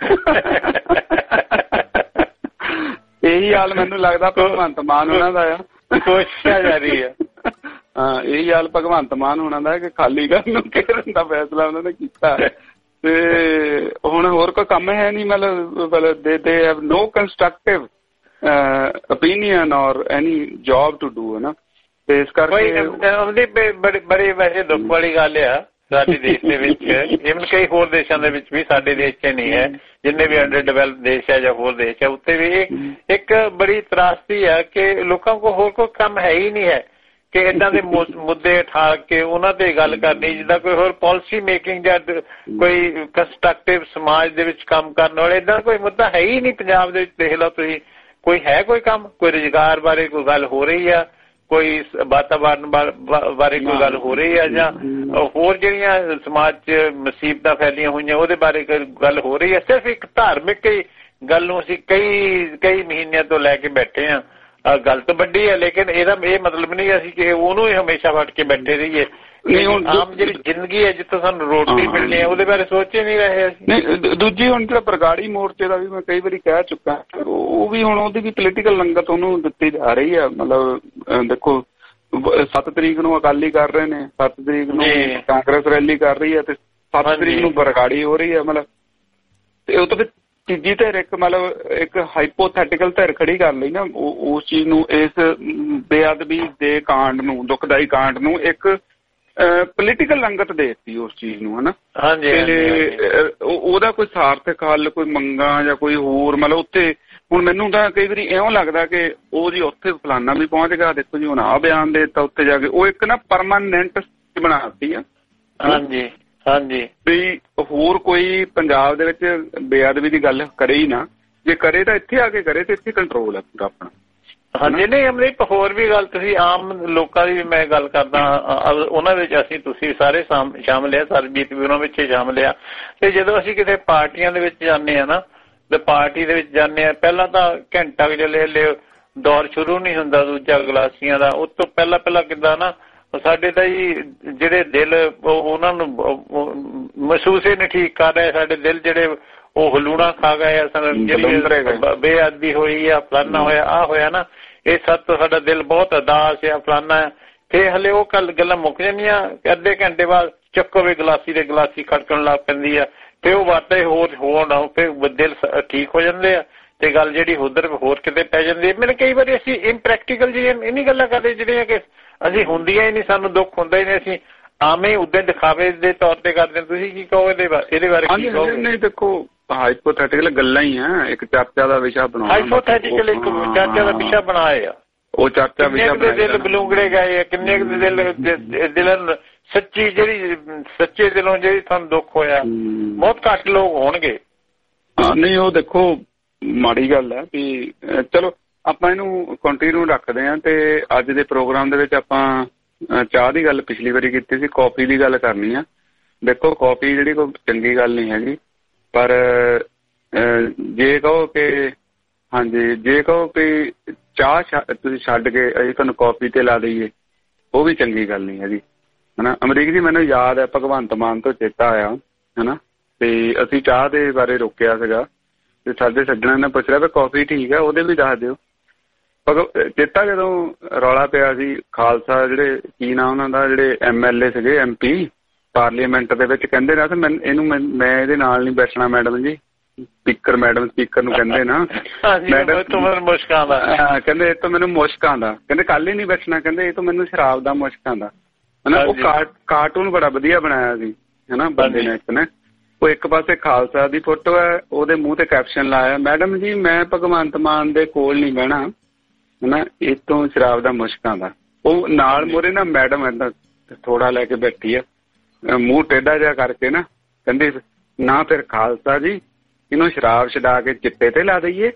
ਇਹੀ ਹਾਲ ਮੈਨੂੰ ਲੱਗਦਾ ਭਗਵੰਤ ਮਾਨ ਉਹਨਾਂ ਦਾ ਆ। ਕੋਸ਼ਿਸ਼ ਜਾਰੀ ਆ। ਹਾਂ, ਇਹੀ ਹਾਲ ਭਗਵੰਤ ਮਾਨ ਹੋਣਾ ਦਾ ਕਿ ਖਾਲੀ ਘਰ ਨੂੰ ਘੇਰਨ ਦਾ ਫੈਸਲਾ ਉਹਨਾਂ ਨੇ ਕੀਤਾ। ਤੇ ਹੁਣ ਹੋਰ ਕੋਈ ਕੰਮ ਹੈ ਨਹੀਂ, ਮਤਲਬ they have no constructive opinion or any job to do, ਹੈ ਨਾ। ਤੇ ਇਸ ਕਰਕੇ ਬੜੀ ਵੈਸੇ ਦੁੱਖ ਵਾਲੀ ਗੱਲ ਆ ਸਾਡੇ ਦੇਸ਼ ਦੇ ਵਿੱਚ, ਇਵਨ ਕਈ ਹੋਰ ਦੇਸ਼ਾਂ ਦੇ ਵਿੱਚ ਵੀ, ਸਾਡੇ ਦੇਸ਼ 'ਚ ਨਹੀਂ ਹੈ, ਜਿੰਨੇ ਵੀ ਅੰਡਰ ਡਿਵੈਲਪ ਦੇਸ਼ ਹੈ ਜਾਂ ਹੋਰ ਦੇਸ਼ ਹੈ, ਉੱਤੇ ਵੀ ਇੱਕ ਬੜੀ ਤਰਾਸਦੀ ਆ ਕਿ ਲੋਕਾਂ ਕੋਲ ਹੋਰ ਕੋਈ ਕੰਮ ਹੈ ਹੀ ਨਹੀਂ ਹੈ ਕਿ ਏਦਾਂ ਦੇ ਮੁੱਦੇ ਉਠਾ ਕੇ ਉਹਨਾਂ ਤੇ ਗੱਲ ਕਰਨੀ, ਜਿੱਦਾਂ ਕੋਈ ਹੋਰ ਪਾਲਿਸੀ ਮੇਕਿੰਗ ਜਾਂ ਕੋਈ ਕੰਸਟਰਕਟਿਵ ਸਮਾਜ ਦੇ ਵਿੱਚ ਕੰਮ ਕਰਨ ਵਾਲੇ, ਏਦਾਂ ਕੋਈ ਮੁੱਦਾ ਹੈ ਹੀ ਨਹੀਂ ਪੰਜਾਬ ਦੇ ਵਿੱਚ। ਦੇਖ ਲਓ ਤੁਸੀਂ, ਕੋਈ ਹੈ ਕੋਈ ਕੰਮ, ਕੋਈ ਰੁਜ਼ਗਾਰ ਬਾਰੇ ਕੋਈ ਗੱਲ ਹੋ ਰਹੀ ਆ, ਕੋਈ ਵਾਤਾਵਰਨ ਬਾਰੇ ਕੋਈ ਗੱਲ ਹੋ ਰਹੀ ਆ, ਜਾਂ ਹੋਰ ਜਿਹੜੀਆਂ ਸਮਾਜ 'ਚ ਮੁਸੀਬਤਾਂ ਫੈਲੀਆਂ ਹੋਈਆਂ ਉਹਦੇ ਬਾਰੇ ਕੋਈ ਗੱਲ ਹੋ ਰਹੀ ਹੈ। ਸਿਰਫ ਇੱਕ ਧਾਰਮਿਕ ਗੱਲ ਨੂੰ ਅਸੀਂ ਕਈ ਮਹੀਨਿਆਂ ਤੋਂ ਲੈ ਕੇ ਬੈਠੇ ਹਾਂ। ਗੱਲ ਤਾਂ ਵੱਡੀ ਹੈ, ਲੇਕਿਨ ਇਹਦਾ ਇਹ ਮਤਲਬ ਨਹੀਂ ਅਸੀਂ ਕਿ ਉਹਨੂੰ ਹੀ ਹਮੇਸ਼ਾ ਵੱਟ ਕੇ ਬੈਠੇ ਰਹੀਏ। ਆਮ ਜਿਹੜੀ ਜ਼ਿੰਦਗੀ ਹੈ ਜਿੱਥੋਂ ਸਾਨੂੰ ਰੋਟੀ ਮਿਲਣੀ ਹੈ ਉਹਦੇ ਬਾਰੇ ਸੋਚ ਹੀ ਨਹੀਂ ਰਹੇ ਅਸੀਂ। ਨਹੀਂ, ਦੂਜੀ ਹੁਣ ਜਿਹੜਾ ਬਰਗਾੜੀ ਮੋਰਚੇ ਦਾ ਵੀ ਮੈਂ ਕਈ ਵਾਰੀ ਕਹਿ ਚੁੱਕਾ, ਉਹ ਵੀ ਹੁਣ ਉਹਦੀ ਵੀ ਪੋਲੀਟੀਕਲ ਲੰਗਤ ਉਹਨੂੰ ਦਿੱਤੀ ਜਾ ਰਹੀ ਹੈ। ਮਤਲਬ ਦੇਖੋ 7 ਤਰੀਕ ਨੂੰ ਅਕਾਲੀ ਕਰ ਰਹੇ ਨੇ, 7 ਤਰੀਕ ਨੂੰ ਕਾਂਗਰਸ ਰੈਲੀ ਕਰ ਰਹੀ ਹੈ, ਤੇ 7 ਤਰੀਕ ਨੂੰ ਬਰਗਾੜੀ ਹੋ ਰਹੀ ਹੈ। ਮਤਲਬ ਤੇ ਉਹ ਤਾਂ ਤੀਜੀ ਧਿਰ ਇੱਕ ਮਤਲਬ ਇੱਕ ਹਾਈਪੋਥੈਟੀਕਲ ਧਿਰ ਖੜੀ ਕਰ ਲਈ ਨਾ ਉਸ ਚੀਜ਼ ਨੂੰ, ਇਸ ਬੇਅਦਬੀ ਦੇ ਕਾਂਡ ਨੂੰ, ਦੁਖਦਾਈ ਕਾਂਡ ਨੂੰ ਇੱਕ ਪੋਲੀਟੀਕਲ ਲੰਗਤ ਦੇ ਦਿੱਤੀ ਉਸ ਚੀਜ਼ ਨੂੰ, ਹਨਾ। ਉਹਦਾ ਕੋਈ ਸਾਰਥਕ ਹੱਲ, ਕੋਈ ਮੰਗਾਂ ਜਾਂ ਕੋਈ ਹੋਰ ਮਤਲਬ ਉੱਥੇ ਹੁਣ ਮੈਨੂੰ ਤਾਂ ਕਈ ਵਾਰੀ ਇਉਂ ਲੱਗਦਾ ਕਿ ਉਹ ਜੀ ਉੱਥੇ ਫਲਾਨਾ ਵੀ ਪਹੁੰਚ ਗਿਆ, ਦੇਖੋ ਜੀ ਹੁਣ ਆਹ ਬਿਆਨ ਦੇ ਦਿੱਤਾ ਉੱਥੇ ਜਾ ਕੇ, ਉਹ ਇੱਕ ਨਾ ਪਰਮਾਨੈਂਟ ਬਣਾਤੀ ਆ। ਹਾਂਜੀ ਹਾਂਜੀ, ਵੀ ਹੋਰ ਕੋਈ ਪੰਜਾਬ ਦੇ ਵਿੱਚ ਬੇਅਦਬੀ ਦੀ ਗੱਲ ਕਰੇ ਹੀ ਨਾ, ਜੇ ਕਰੇ ਤਾਂ ਇੱਥੇ ਆ ਕੇ ਕਰੇ ਤੇ ਇੱਥੇ ਕੰਟਰੋਲ ਹੈ ਪੂਰਾ ਆਪਣਾ। ਹਾਂਜੀ, ਨਹੀਂ ਅਮਰੀਕ ਹੋਰ ਵੀ ਗੱਲ ਤੁਸੀਂ ਆਮ ਲੋਕਾਂ ਦੀ ਵੀ ਮੈਂ ਗੱਲ ਕਰਦਾ, ਉਹਨਾਂ ਵਿੱਚ ਤੁਸੀਂ ਸਾਰੇ ਸ਼ਾਮਲ ਆ, ਸਰਬਜੀਤ ਵੀ ਉਹਨਾਂ ਵਿੱਚ ਸ਼ਾਮਲ ਆ। ਤੇ ਜਦੋਂ ਅਸੀਂ ਕਿਤੇ ਪਾਰਟੀਆਂ ਦੇ ਵਿੱਚ ਜਾਂਦੇ ਆ ਨਾ, ਤੇ ਪਾਰਟੀ ਦੇ ਵਿੱਚ ਜਾਂਦੇ ਆ, ਪਹਿਲਾਂ ਤਾਂ ਘੰਟਾ ਹਲੇ ਦੌਰ ਸ਼ੁਰੂ ਨਹੀਂ ਹੁੰਦਾ ਦੂਜਾ ਗਲਾਸੀਆਂ ਦਾ, ਉਸ ਤੋਂ ਪਹਿਲਾਂ ਕਿੱਦਾਂ ਨਾ ਸਾਡੇ ਤਾਂ ਜੀ ਜਿਹੜੇ ਦਿਲ ਉਹਨਾਂ ਨੂੰ ਮਹਿਸੂਸ ਹੀ ਨਹੀਂ ਠੀਕ ਕਰ ਰਹੇ, ਸਾਡੇ ਦਿਲ ਜਿਹੜੇ ਉਹ ਹਲੂਣਾ ਖਾ ਗਏ ਆ, ਜਿਹੜੀ ਬੇਅਦਬੀ ਹੋਈ ਆ, ਫਲਾਨਾ ਹੋਇਆ, ਆਹ ਹੋਇਆ ਨਾ, ਇਹ ਸਭ ਤੋਂ ਸਾਡਾ ਦਿਲ ਬਹੁਤ ਉਦਾਸ ਆ, ਫਲਾਨਾ। ਤੇ ਹਲੇ ਉਹ ਗੱਲਾਂ ਮੁੱਕ ਜਾਂਦੀਆਂ, ਅੱਧੇ ਘੰਟੇ ਬਾਅਦ ਚੱਕੋ ਵੀ ਗਲਾਸੀ ਦੇ ਗਲਾਸੀ ਖੜਕਣ ਲੱਗ ਪੈਂਦੀ ਆ, ਤੇ ਉਹ ਵਾਧੇ ਹੋਰ ਫਿਰ ਦਿਲ ਠੀਕ ਹੋ ਜਾਂਦੇ ਆ, ਤੇ ਗੱਲ ਜਿਹੜੀ ਉਧਰ ਹੋਰ ਕਿਤੇ ਪੈ ਜਾਂਦੀ ਹੈ। ਮੈਨੂੰ ਕਈ ਵਾਰੀ ਅਸੀਂ ਇੰਪ੍ਰੈਕਟੀਕਲ ਜੀ ਇੰਨੀ ਗੱਲਾਂ ਕਰਦੇ ਜਿਹੜੀਆਂ ਕਿ ਅਸੀਂ ਹੁੰਦੀਆਂ ਹੀ ਨਹੀਂ, ਸਾਨੂੰ ਦੁੱਖ ਹੁੰਦਾ ਹੀ ਨਹੀਂ, ਅਸੀਂ ਆਵੇਂ ਉਦੋਂ ਦਿਖਾਵੇ ਦੇ ਤੌਰ ਤੇ ਕਰਦੇ ਹਾਂ। ਤੁਸੀਂ ਕੀ ਕਹੋ ਇਹਦੇ ਬਾਰੇ? ਕੀ ਕਹੋਗੇ? ਨਹੀਂ ਦੇਖੋ, ਹਾਈਪੋਥੈਟੀਕਲ ਗੱਲਾਂ ਹੀ ਆ, ਇੱਕ ਚਰਚਾ ਦਾ ਵਿਸ਼ਾ ਬਣਾਉਣਾ। ਹਾਈਪੋਥੈਟੀਕਲ ਇੱਕ ਚਰਚਾ ਦਾ ਵਿਸ਼ਾ ਬਣਾਇਆ, ਉਹ ਚਰਚਾ ਵਿਸ਼ਾ ਦਿਲ ਬਲੂੰਗੜੇ ਗਏ ਆ, ਕਿੰਨੇ ਦਿਲ ਸੱਚੇ ਦਿਲੋਂ ਜਿਹੜੀ ਤੁਹਾਨੂੰ ਦੁੱਖ ਹੋਇਆ, ਬਹੁਤ ਘੱਟ ਲੋਕ ਹੋਣਗੇ। ਨਹੀਂ ਉਹ ਦੇਖੋ ਮਾੜੀ ਗੱਲ ਹੈ ਵੀ ਚਲੋ ਆਪਾਂ ਇਹਨੂੰ ਕੰਟੀਨਿਊ ਰੱਖਦੇ ਹਾਂ। ਤੇ ਅੱਜ ਦੇ ਪ੍ਰੋਗਰਾਮ ਦੇ ਵਿੱਚ ਆਪਾਂ ਚਾਹ ਦੀ ਗੱਲ ਪਿਛਲੀ ਵਾਰੀ ਕੀਤੀ ਸੀ, ਕੌਫੀ ਦੀ ਗੱਲ ਕਰਨੀ ਆ। ਦੇਖੋ ਕੌਫੀ ਜਿਹੜੀ ਕੋਈ ਚੰਗੀ ਗੱਲ ਨਹੀਂ ਹੈਗੀ, ਪਰ ਜੇ ਕਹੋ ਕਿ ਹਾਂਜੀ, ਜੇ ਕਹੋ ਕਿ ਚਾਹ ਤੁਸੀਂ ਛੱਡ ਕੇ ਅਸੀਂ ਤੁਹਾਨੂੰ ਕੌਫੀ ਤੇ ਲਾ ਦਈਏ, ਉਹ ਵੀ ਚੰਗੀ ਗੱਲ ਨਹੀਂ ਹੈਗੀ, ਹਨਾ। ਅਮਰੀਕ ਜੀ ਮੈਨੂੰ ਯਾਦ ਹੈ ਭਗਵੰਤ ਮਾਨ ਤੋਂ ਚੇਤਾ ਆਇਆ, ਹਨਾ, ਤੇ ਅਸੀਂ ਚਾਹ ਦੇ ਬਾਰੇ ਰੋਕਿਆ ਸੀਗਾ, ਤੇ ਸਾਡੇ ਸੱਜਣਾ ਨੇ ਪੁੱਛ ਰਿਹਾ ਵੀ ਕੌਫੀ ਠੀਕ ਹੈ, ਉਹਦੇ ਵੀ ਦੱਸ ਦਿਓ। ਚੇਤਾ ਜਦੋਂ ਰੌਲਾ ਪਿਆ ਸੀ ਖਾਲਸਾ, ਜਿਹੜੇ ਕੀ ਨਾਂ ਉਹਨਾਂ ਦਾ, ਜਿਹੜੇ MLA ਸੀਗੇ, MP ਪਾਰਲੀਮੈਂਟ ਦੇ ਵਿੱਚ, ਕਹਿੰਦੇ ਨਾ ਮੈਂ ਇਹਦੇ ਨਾਲ ਨਹੀਂ ਬੈਠਣਾ ਮੈਡਮ ਜੀ, ਸਪੀਕਰ ਨੂੰ ਕਹਿੰਦੇ ਨਾ ਮੈਡਮ, ਕਹਿੰਦੇ ਇਹ ਤੋਂ ਮੈਨੂੰ ਮੁਸ਼ਕ ਆਉਂਦਾ, ਕਹਿੰਦੇ ਕੱਲ ਹੀ ਨਹੀਂ ਬੈਠਣਾ, ਕਹਿੰਦੇ ਇਹ ਤੋਂ ਮੈਨੂੰ ਸ਼ਰਾਬ ਦਾ ਮੁਸ਼ਕ ਆਉਂਦਾ, ਹਨਾ। ਉਹ ਕਾਰਟੂਨ ਬੜਾ ਵਧੀਆ ਬਣਾਇਆ ਸੀ, ਹਨਾ, ਬੰਦੇ ਨੇ ਇੱਕ ਨੇ। ਉਹ ਇੱਕ ਪਾਸੇ ਖਾਲਸਾ ਦੀ ਫੋਟੋ ਹੈ, ਉਹਦੇ ਮੂੰਹ ਤੇ ਕੈਪਸ਼ਨ ਲਾਇਆ, ਮੈਡਮ ਜੀ ਮੈਂ ਭਗਵੰਤ ਮਾਨ ਦੇ ਕੋਲ ਨਹੀਂ ਬਹਿਣਾ, ਹਨਾ, ਇਹ ਤੋਂ ਸ਼ਰਾਬ ਦਾ ਮੁਸ਼ਕ ਆਉਂਦਾ। ਉਹ ਨਾਲ ਮੋਰੇ ਨਾ ਮੈਡਮ ਏਦਾਂ ਥੋੜਾ ਲੈ ਕੇ ਬੈਠੀ ਆ, ਮੂੰਹ ਟੇਢਾ ਜਿਹਾ ਕਰਕੇ ਨਾ, ਕਹਿੰਦੇ ਨਾ ਫਿਰ ਖਾਲਸਾ ਜੀ ਇਹਨੂੰ ਸ਼ਰਾਬ ਛਡਾ ਕੇ ਚਿੱਟੇ ਤੇ ਲਾ ਦਈਏ।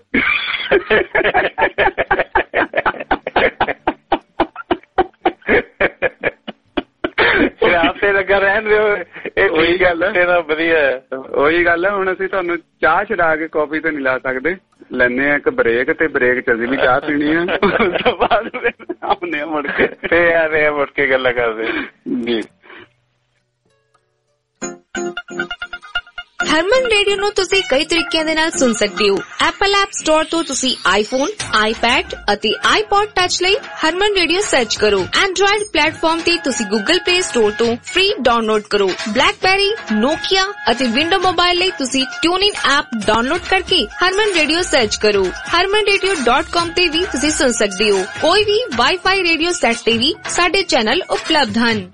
ਸ਼ਰਾਬ ਤੇ ਲੱਗਾ ਰਹਿਣ ਦਿਓ, ਉਹੀ ਗੱਲ ਹੈ, ਵਧੀਆ ਉਹੀ ਗੱਲ ਹੈ। ਹੁਣ ਅਸੀਂ ਤੁਹਾਨੂੰ ਚਾਹ ਛਡਾ ਕੇ ਕਾਫੀ ਤੇ ਨਹੀਂ ਲਾ ਸਕਦੇ, ਲੈਨੇ ਆ ਇੱਕ ਬ੍ਰੇਕ, ਤੇ ਬ੍ਰੇਕ ਚ ਅਸੀਂ ਵੀ ਚਾਹ ਪੀਣੀ ਆ, ਉਸ ਤੋਂ ਬਾਅਦ ਆਉਂਦੇ ਆ ਮੁੜ ਕੇ, ਤੇ ਆ ਮੁੜ ਕੇ ਗੱਲਾਂ ਕਰਦੇ ਜੀ। ਹਰਮਨ ਰੇਡੀਓ ਨੂੰ ਤੁਸੀਂ ਕਈ ਤਰੀਕਿਆਂ ਦੇ ਨਾਲ ਸੁਣ ਸਕਦੇ ਹੋ। ਐਪਲ ਐਪ ਸਟੋਰ ਤੋਂ ਤੁਸੀਂ ਆਈਫੋਨ, ਆਈਪੈਡ ਅਤੇ ਆਈਪੌਡ ਟੱਚ ਲਈ ਹਰਮਨ ਰੇਡੀਓ ਸਰਚ ਕਰੋ। ਐਂਡਰੋਇਡ ਪਲੇਟਫਾਰਮ ਤੇ ਤੁਸੀਂ ਗੂਗਲ ਪਲੇ ਸਟੋਰ ਤੋਂ ਫ੍ਰੀ ਡਾਊਨਲੋਡ ਕਰੋ। ਬਲੈਕਬੈਰੀ, ਨੋਕੀਆ ਅਤੇ ਵਿੰਡੋ ਮੋਬਾਈਲ ਲਈ ਤੁਸੀਂ ਟਿਊਨਇਨ ਐਪ ਡਾਊਨਲੋਡ ਕਰਕੇ ਹਰਮਨ ਰੇਡੀਓ ਸਰਚ ਕਰੋ। harmanradio.com ਤੇ ਵੀ ਤੁਸੀਂ ਸੁਣ ਸਕਦੇ ਹੋ। ਕੋਈ ਵੀ ਵਾਈਫਾਈ ਰੇਡੀਓ ਸੈੱਟ ਤੇ ਵੀ ਸਾਡੇ ਚੈਨਲ ਉਪਲਬਧ ਹਨ।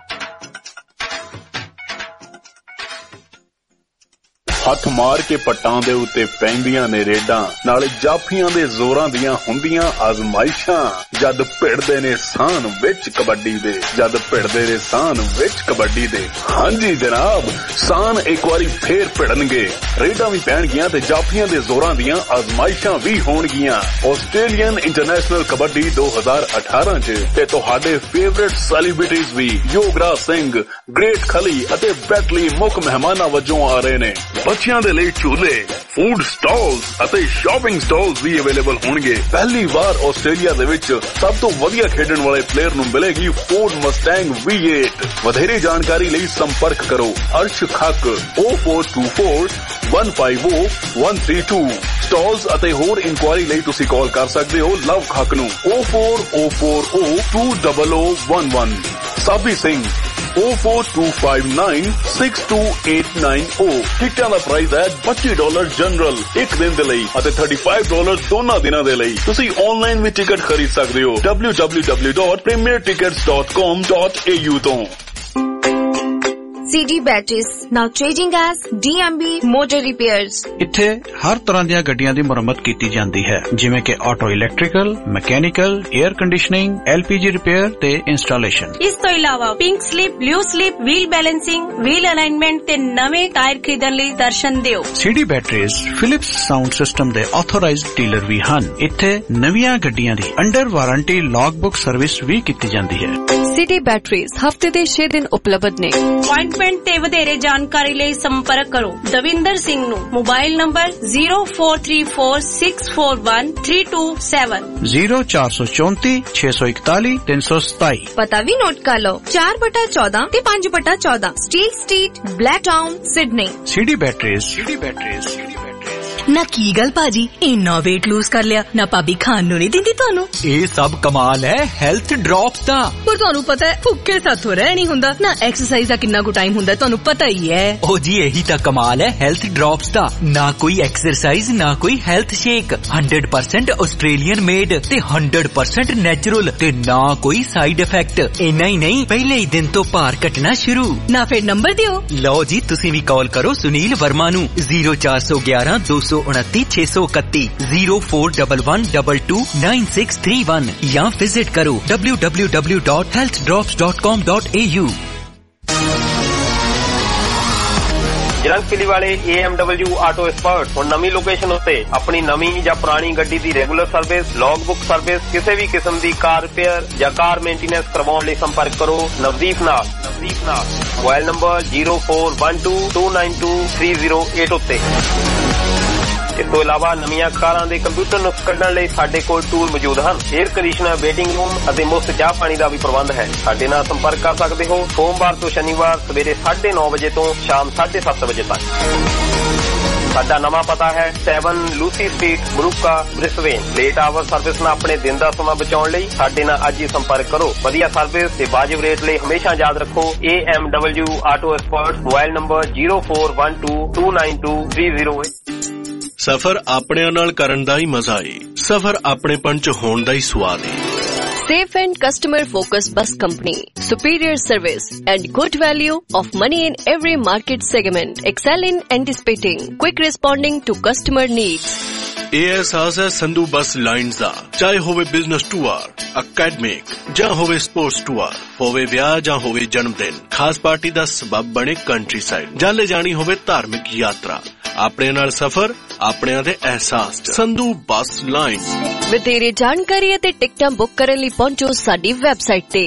ਹੱਥ ਮਾਰ ਕੇ ਪੱਟਾਂ ਦੇ ਉੱਤੇ ਪੈਂਦੀਆਂ ਨੇ ਰੇਡਾਂ, ਨਾਲੇ ਜਾਫੀਆਂ ਦੇ ਜ਼ੋਰਾਂ ਦੀਆਂ ਹੁੰਦੀਆਂ ਆਜ਼ਮਾਇਸ਼ਾਂ। ਜਦ ਭਿੜਦੇ ਨੇ ਸਾਨ ਵਿੱਚ ਕਬੱਡੀ ਦੇ, ਜਦ ਭਿੜਦੇ ਨੇ ਸਾਨ ਵਿੱਚ ਕਬੱਡੀ ਦੇ। ਹਾਂਜੀ ਜਨਾਬ, ਸਾਨ ਇੱਕ ਵਾਰੀ ਫੇਰ ਭਿੜਨਗੇ, ਰੇਡਾਂ ਵੀ ਪੈਣਗੀਆਂ ਤੇ ਜਾਫੀਆਂ ਦੇ ਜ਼ੋਰਾਂ ਦੀਆਂ ਆਜ਼ਮਾਇਸ਼ਾਂ ਵੀ ਹੋਣਗੀਆਂ। ਆਸਟ੍ਰੇਲੀਅਨ ਇੰਟਰਨੈਸ਼ਨਲ ਕਬੱਡੀ 2018 ਚ ਤੇ ਤੁਹਾਡੇ ਫੇਵਰੇਟ ਸੈਲੀਬ੍ਰਿਟੀਜ਼ ਵੀ ਯੋਗਰਾਜ ਸਿੰਘ, ਗ੍ਰੇਟ ਖਲੀ ਅਤੇ ਬੈਟਲੀ ਮੁੱਖ ਮਹਿਮਾਨਾਂ ਵਜੋਂ ਆ ਰਹੇ ਨੇ। ਬੱਚਿਆਂ ਦੇ ਲਈ ਝੂਲੇ, ਫੂਡ ਸਟਾਲਸ ਅਤੇ ਸ਼ਾਪਿੰਗ ਸਟਾਲਸ ਵੀ ਅਵੇਲੇਬਲ ਹੋਣਗੇ। ਪਹਿਲੀ ਵਾਰ ਆਸਟ੍ਰੇਲੀਆ ਦੇ ਵਿੱਚ ਸਭ ਤੋਂ ਵਧੀਆ ਖੇਡਣ ਵਾਲੇ ਪਲੇਅਰ ਨੂੰ ਮਿਲੇਗੀ ਫੋਰਡ ਮਸਟੈਂਗ V8। ਵਧੇਰੇ ਜਾਣਕਾਰੀ ਲਈ ਸੰਪਰਕ ਕਰੋ ਅਰਸ਼ ਖੱਕ 0424 150 132। ਸਟਾਲਸ ਅਤੇ ਹੋਰ ਇਨਕੁਆਇਰੀ ਲਈ ਤੁਸੀਂ ਕਾਲ ਕਰ ਸਕਦੇ ਹੋ ਲਵ ਖੱਕ ਨੂੰ 04040 20011। ਸਾਬੀ ਸਿੰਘ 04259 62890। ਟਿਕਟਾਂ ਦਾ ਪ੍ਰਾਈਸ ਹੈ $25 ਜਨਰਲ ਇੱਕ ਦਿਨ ਦੇ ਲਈ ਅਤੇ $35 ਦੋਨਾਂ ਦਿਨਾਂ ਦੇ ਲਈ। ਤੁਸੀਂ ਆਨਲਾਈਨ ਵੀ ਟਿਕਟ ਖਰੀਦ ਸਕਦੇ ਹੋ www.premiertickets.com.au ਤੋਂ। CD Batteries, now changing as DMB Motor Repairs. ਇੱਥੇ ਹਰ ਤਰ੍ਹਾਂ ਦੀਆਂ ਗੱਡੀਆਂ ਦੀ ਮੁਰੰਮਤ ਕੀਤੀ ਜਾਂਦੀ ਹੈ, ਜਿਵੇਂ ਕਿ auto electrical, mechanical, air conditioning, LPG repair ਤੇ ਇੰਸਟਾਲੇਸ਼ਨ। ਇਸ ਤੋਂ ਇਲਾਵਾ pink slip, blue slip, wheel balancing, wheel alignment ਤੇ ਨਵੇਂ ਟਾਇਰ ਖਰੀਦਣ ਲਈ ਦਰਸ਼ਨ ਦਿਓ। CD Batteries Philips sound system ਦੇ ਆਥੋਰਾਈਜ਼ਡ ਡੀਲਰ ਵੀ ਹਨ। ਇੱਥੇ ਨਵੀਆਂ ਗੱਡੀਆਂ ਦੀ under warranty log book service ਵੀ ਕੀਤੀ ਜਾਂਦੀ ਹੈ। CD Batteries ਹਫਤੇ ਦੇ 6 ਦਿਨ ਉਪਲਬਧ ਨੇ। ਅਪਾਇੰਟਮੈਂਟ ਤੇ ਵਧੇਰੇ ਜਾਣਕਾਰੀ ਲਈ ਸੰਪਰਕ ਕਰੋ ਦਵਿੰਦਰ ਸਿੰਘ ਨੂੰ। Mobile number 0434641327 0434 641 327। ਪਤਾ ਵੀ ਨੋਟ ਕਰ ਲਓ, 4/14 ਤੇ 5/14 Steel Street, Blacktown, Sydney. CD Batteries। ਨਾ ਕੀ ਗੱਲ ਭਾਜੀ, ਇੰਨਾ weight lose ਕਰ ਲਿਆ, ਨਾ ਭਾਬੀ ਖਾਣ ਨੂੰ ਨਹੀਂ ਦਿੰਦੀ ਤੁਹਾਨੂੰ? ਇਹ ਸਭ ਕਮਾਲ ਹੈ ਹੈਲਥ ਡ੍ਰੌਪਸ ਦਾ। ਪਰ ਤੁਹਾਨੂੰ ਪਤਾ ਹੈ ਭੁੱਖੇ ਸਾਥੋਂ ਰਹਿ ਨਹੀਂ ਹੁੰਦਾ, ਨਾ ਐਕਸਰਸਾਈਜ਼ ਦਾ ਕਿੰਨਾ ਕੁ ਟਾਈਮ ਹੁੰਦਾ ਤੁਹਾਨੂੰ ਪਤਾ ਹੀ ਹੈ। ਉਹ ਜੀ ਇਹੀ ਤਾਂ ਕਮਾਲ ਹੈ ਹੈਲਥ ਡ੍ਰੌਪਸ ਦਾ। ਨਾ ਕੋਈ ਐਕਸਰਸਾਈਜ਼, ਨਾ ਕੋਈ ਹੈਲਥ ਸ਼ੇਕ, 100% ਆਸਟ੍ਰੇਲੀਅਨ ਮੇਡ ਤੇ 100% ਨੈਚੁਰਲ ਤੇ ਨਾ ਕੋਈ ਸਾਈਡ ਇਫੈਕਟ। ਇੰਨਾ ਹੀ ਨਹੀਂ, ਪਹਿਲੇ ਹੀ ਦਿਨ ਤੋਂ ਭਾਰ ਘਟਣਾ ਸ਼ੁਰੂ। ਨਾ ਫਿਰ ਨੰਬਰ ਦਿਓ। ਲਓ ਜੀ, ਤੁਸੀਂ ਵੀ ਕਾਲ ਕਰੋ ਸੁਨੀਲ ਵਰਮਾ ਨੂੰ 0411 229 631 0411229631 ਜਾਂ ਵਿਜ਼ਿਟ ਕਰੋ www.healthdrops.com.au। ਜਲੰਧਰ ਵਾਲੇ AMW ਆਟੋ ਐਕਸਪਰਟ ਹੁਣ ਨਵੀਂ ਲੋਕੇਸ਼ਨ ਉੱਤੇ ਆਪਣੀ ਨਵੀਂ ਜਾਂ ਪੁਰਾਣੀ ਗੱਡੀ ਦੀ regular service, log book service, ਕਿਸੇ ਵੀ ਕਿਸਮ ਦੀ ਕਾਰ ਰਿਪੇਅਰ ਜਾਂ ਕਾਰ ਮੇਨਟੇਨੈਂਸ ਕਰਵਾਉਣ ਲਈ ਸੰਪਰਕ ਕਰੋ ਨਵਦੀਪ ਨਾਲ। ਮੋਬਾਈਲ ਨੰਬਰ 0412292308 ਉੱਤੇ। ਇਸ ਤੋਂ ਇਲਾਵਾ ਨਵੀਆਂ ਕਾਰਾਂ ਦੇ ਕੰਪਿਊਟਰ ਨੁਕਸ ਕੱਢਣ ਲਈ ਸਾਡੇ ਕੋਲ ਟੂਲ ਮੌਜੂਦ ਹਨ। 에ਅਰ ਕੰਡੀਸ਼ਨਰ, ਵੇਟਿੰਗ ਰੂਮ ਅਤੇ ਮੁਫਤ ਚਾਹ ਪਾਣੀ ਦਾ ਵੀ ਪ੍ਰਬੰਧ ਹੈ। ਸਾਡੇ ਨਾਲ ਸੰਪਰਕ ਕਰ ਸਕਦੇ ਹੋ ਸੋਮਵਾਰ ਤੋਂ ਸ਼ਨੀਵਾਰ ਸਵੇਰੇ 9:30 ਵਜੇ ਤੋਂ ਸ਼ਾਮ 7:30 ਵਜੇ ਤੱਕ। ਸਾਡਾ ਨਵਾਂ ਪਤਾ ਹੈ 7 ਲੂਸੀ ਸਟਰੀਟ, ਬਰੂਕਾ, ਬ੍ਰਿਸਬੇਨ। ਲੇਟ ਆਵਰ ਸਰਵਿਸ ਨਾਲ ਆਪਣੇ ਦਿਨ ਦਾ ਸਮਾਂ ਬਚਾਉਣ ਲਈ ਸਾਡੇ ਨਾਲ ਅੱਜ ਹੀ ਸੰਪਰਕ ਕਰੋ। ਵਧੀਆ ਸਰਵਿਸ ਤੇ ਵਾਜਿਬ ਰੇਟ ਲਈ ਹਮੇਸ਼ਾ ਯਾਦ ਰੱਖੋ AMW auto expert. Mobile number 0412292308। ਸਫ਼ਰ ਆਪਣਿਆਂ ਨਾਲ ਕਰਨ ਦਾ ਹੀ ਮਜ਼ਾ ਏ, ਸਫ਼ਰ ਆਪਣੇਪਣ ਚ ਹੋਣ ਦਾ ਹੀ ਸਵਾਦ ਏ। Safe and customer-focused bus company. Superior service and good value of money in every market segment. Excel in anticipating, quick responding to customer needs. ਇਹ ਅਹਿਸਾਸ ਹੈ ਸੰਧੂ ਬੱਸ ਲਾਈਨਸ ਦਾ। ਚਾਹੇ ਹੋਵੇ ਬਿਜ਼ਨਸ ਟੂਰ, ਅਕੈਡਮਿਕ ਜਾਂ ਹੋਵੇ ਸਪੋਰਟਸ ਟੂਰ, ਹੋਵੇ ਵਿਆਹ ਜਾਂ ਹੋਵੇ ਜਨਮ ਦਿਨ, ਖਾਸ ਪਾਰਟੀ ਦਾ ਸਬਬ ਬਣੇ ਕੰਟਰੀ ਸਾਈਡ, ਜਾਂ ਲੈ ਜਾਣੀ ਹੋਵੇ ਧਾਰਮਿਕ ਯਾਤਰਾ। ਆਪਣੇ ਨਾਲ ਸਫ਼ਰ ਆਪਣਿਆਂ ਦੇ ਅਹਿਸਾਸ ਚ। Sandhu bus lines. ਵਧੇਰੇ ਜਾਣਕਾਰੀ ਅਤੇ ਟਿਕਟਾਂ ਬੁੱਕ ਕਰਨ ਲਈ ਪਹੁੰਚੋ ਸਾਡੀ ਵੈਬਸਾਈਟ ਤੇ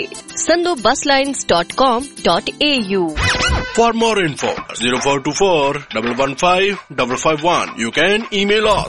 sandhubbuslines.com.au। For more info 0424 115 551. You can email us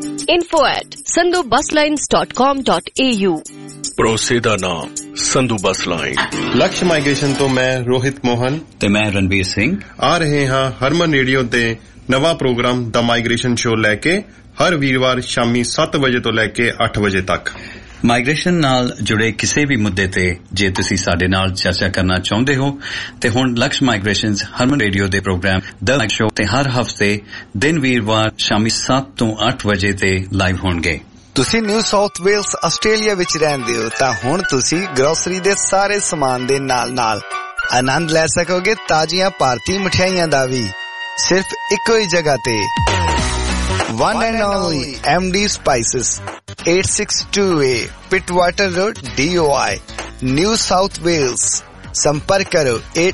info@sandhubbuslines.com.au। ਭਰੋਸੇ ਦਾ ਨਾਮ Sandhu bus line. Laksh migration ਤੋਂ ਮੈਂ ਰੋਹਿਤ ਮੋਹਨ ਤੇ ਮੈਂ ਰਣਵੀਰ ਸਿੰਘ ਆ ਰਹੇ ਹਾਂ ਹਰਮਨ ਰੇਡੀਓ ਤੇ ਨਵਾਂ ਪ੍ਰੋਗਰਾਮ ਦਾ ਮਾਈਗ੍ਰੇਸ਼ਨ ਸ਼ੋਅ ਲੈ ਕੇ ਹਰ ਵੀਰਵਾਰ ਸ਼ਾਮੀ 7 ਵਜੇ ਤੋਂ ਲੈ ਕੇ 8 ਵਜੇ ਤੱਕ। ਮਾਈਗ੍ਰੇਸ਼ਨ ਨਾਲ ਜੁੜੇ ਕਿਸੇ ਵੀ ਮੁੱਦੇ ਤੇ ਜੇ ਤੁਸੀਂ ਸਾਡੇ ਨਾਲ ਚਰਚਾ ਕਰਨਾ ਚਾਹੁੰਦੇ ਹੋ ਤੇ ਹੁਣ ਲਕਸ਼ ਮਾਈਗ੍ਰੇਸ਼ਨਸ ਹਰਮਨ ਰੇਡੀਓ ਦੇ ਪ੍ਰੋਗਰਾਮ ਦ ਸ਼ੋਅ ਤੇ ਹਰ ਹਫਤੇ ਦਿਨ ਵੀਰਵਾਰ ਸ਼ਾਮੀ 7 ਤੋਂ 8 ਵਜੇ ਤੇ ਲਾਈਵ ਹੋਣਗੇ। ਤੁਸੀਂ ਨਿਊ ਸਾਊਥ ਵੇਲਸ ਆਸਟ੍ਰੇਲੀਆ ਵਿੱਚ ਰਹਿੰਦੇ ਹੋ ਤਾਂ ਹੁਣ ਤੁਸੀਂ ਗਰੋਸਰੀ ਦੇ ਸਾਰੇ ਸਮਾਨ ਦੇ ਨਾਲ ਆਨੰਦ ਲੈ ਸਕੋਗੇ ਤਾਜ਼ੀਆਂ ਭਾਰਤੀ ਮਠਿਆਈਆਂ ਦਾ ਵੀ, ਸਿਰਫ ਇੱਕੋ ਹੀ ਜਗ੍ਹਾ ਤੇ। One and only MD Spices, 862A Pittwater Road, DOI, New South Wales। संपर्क करो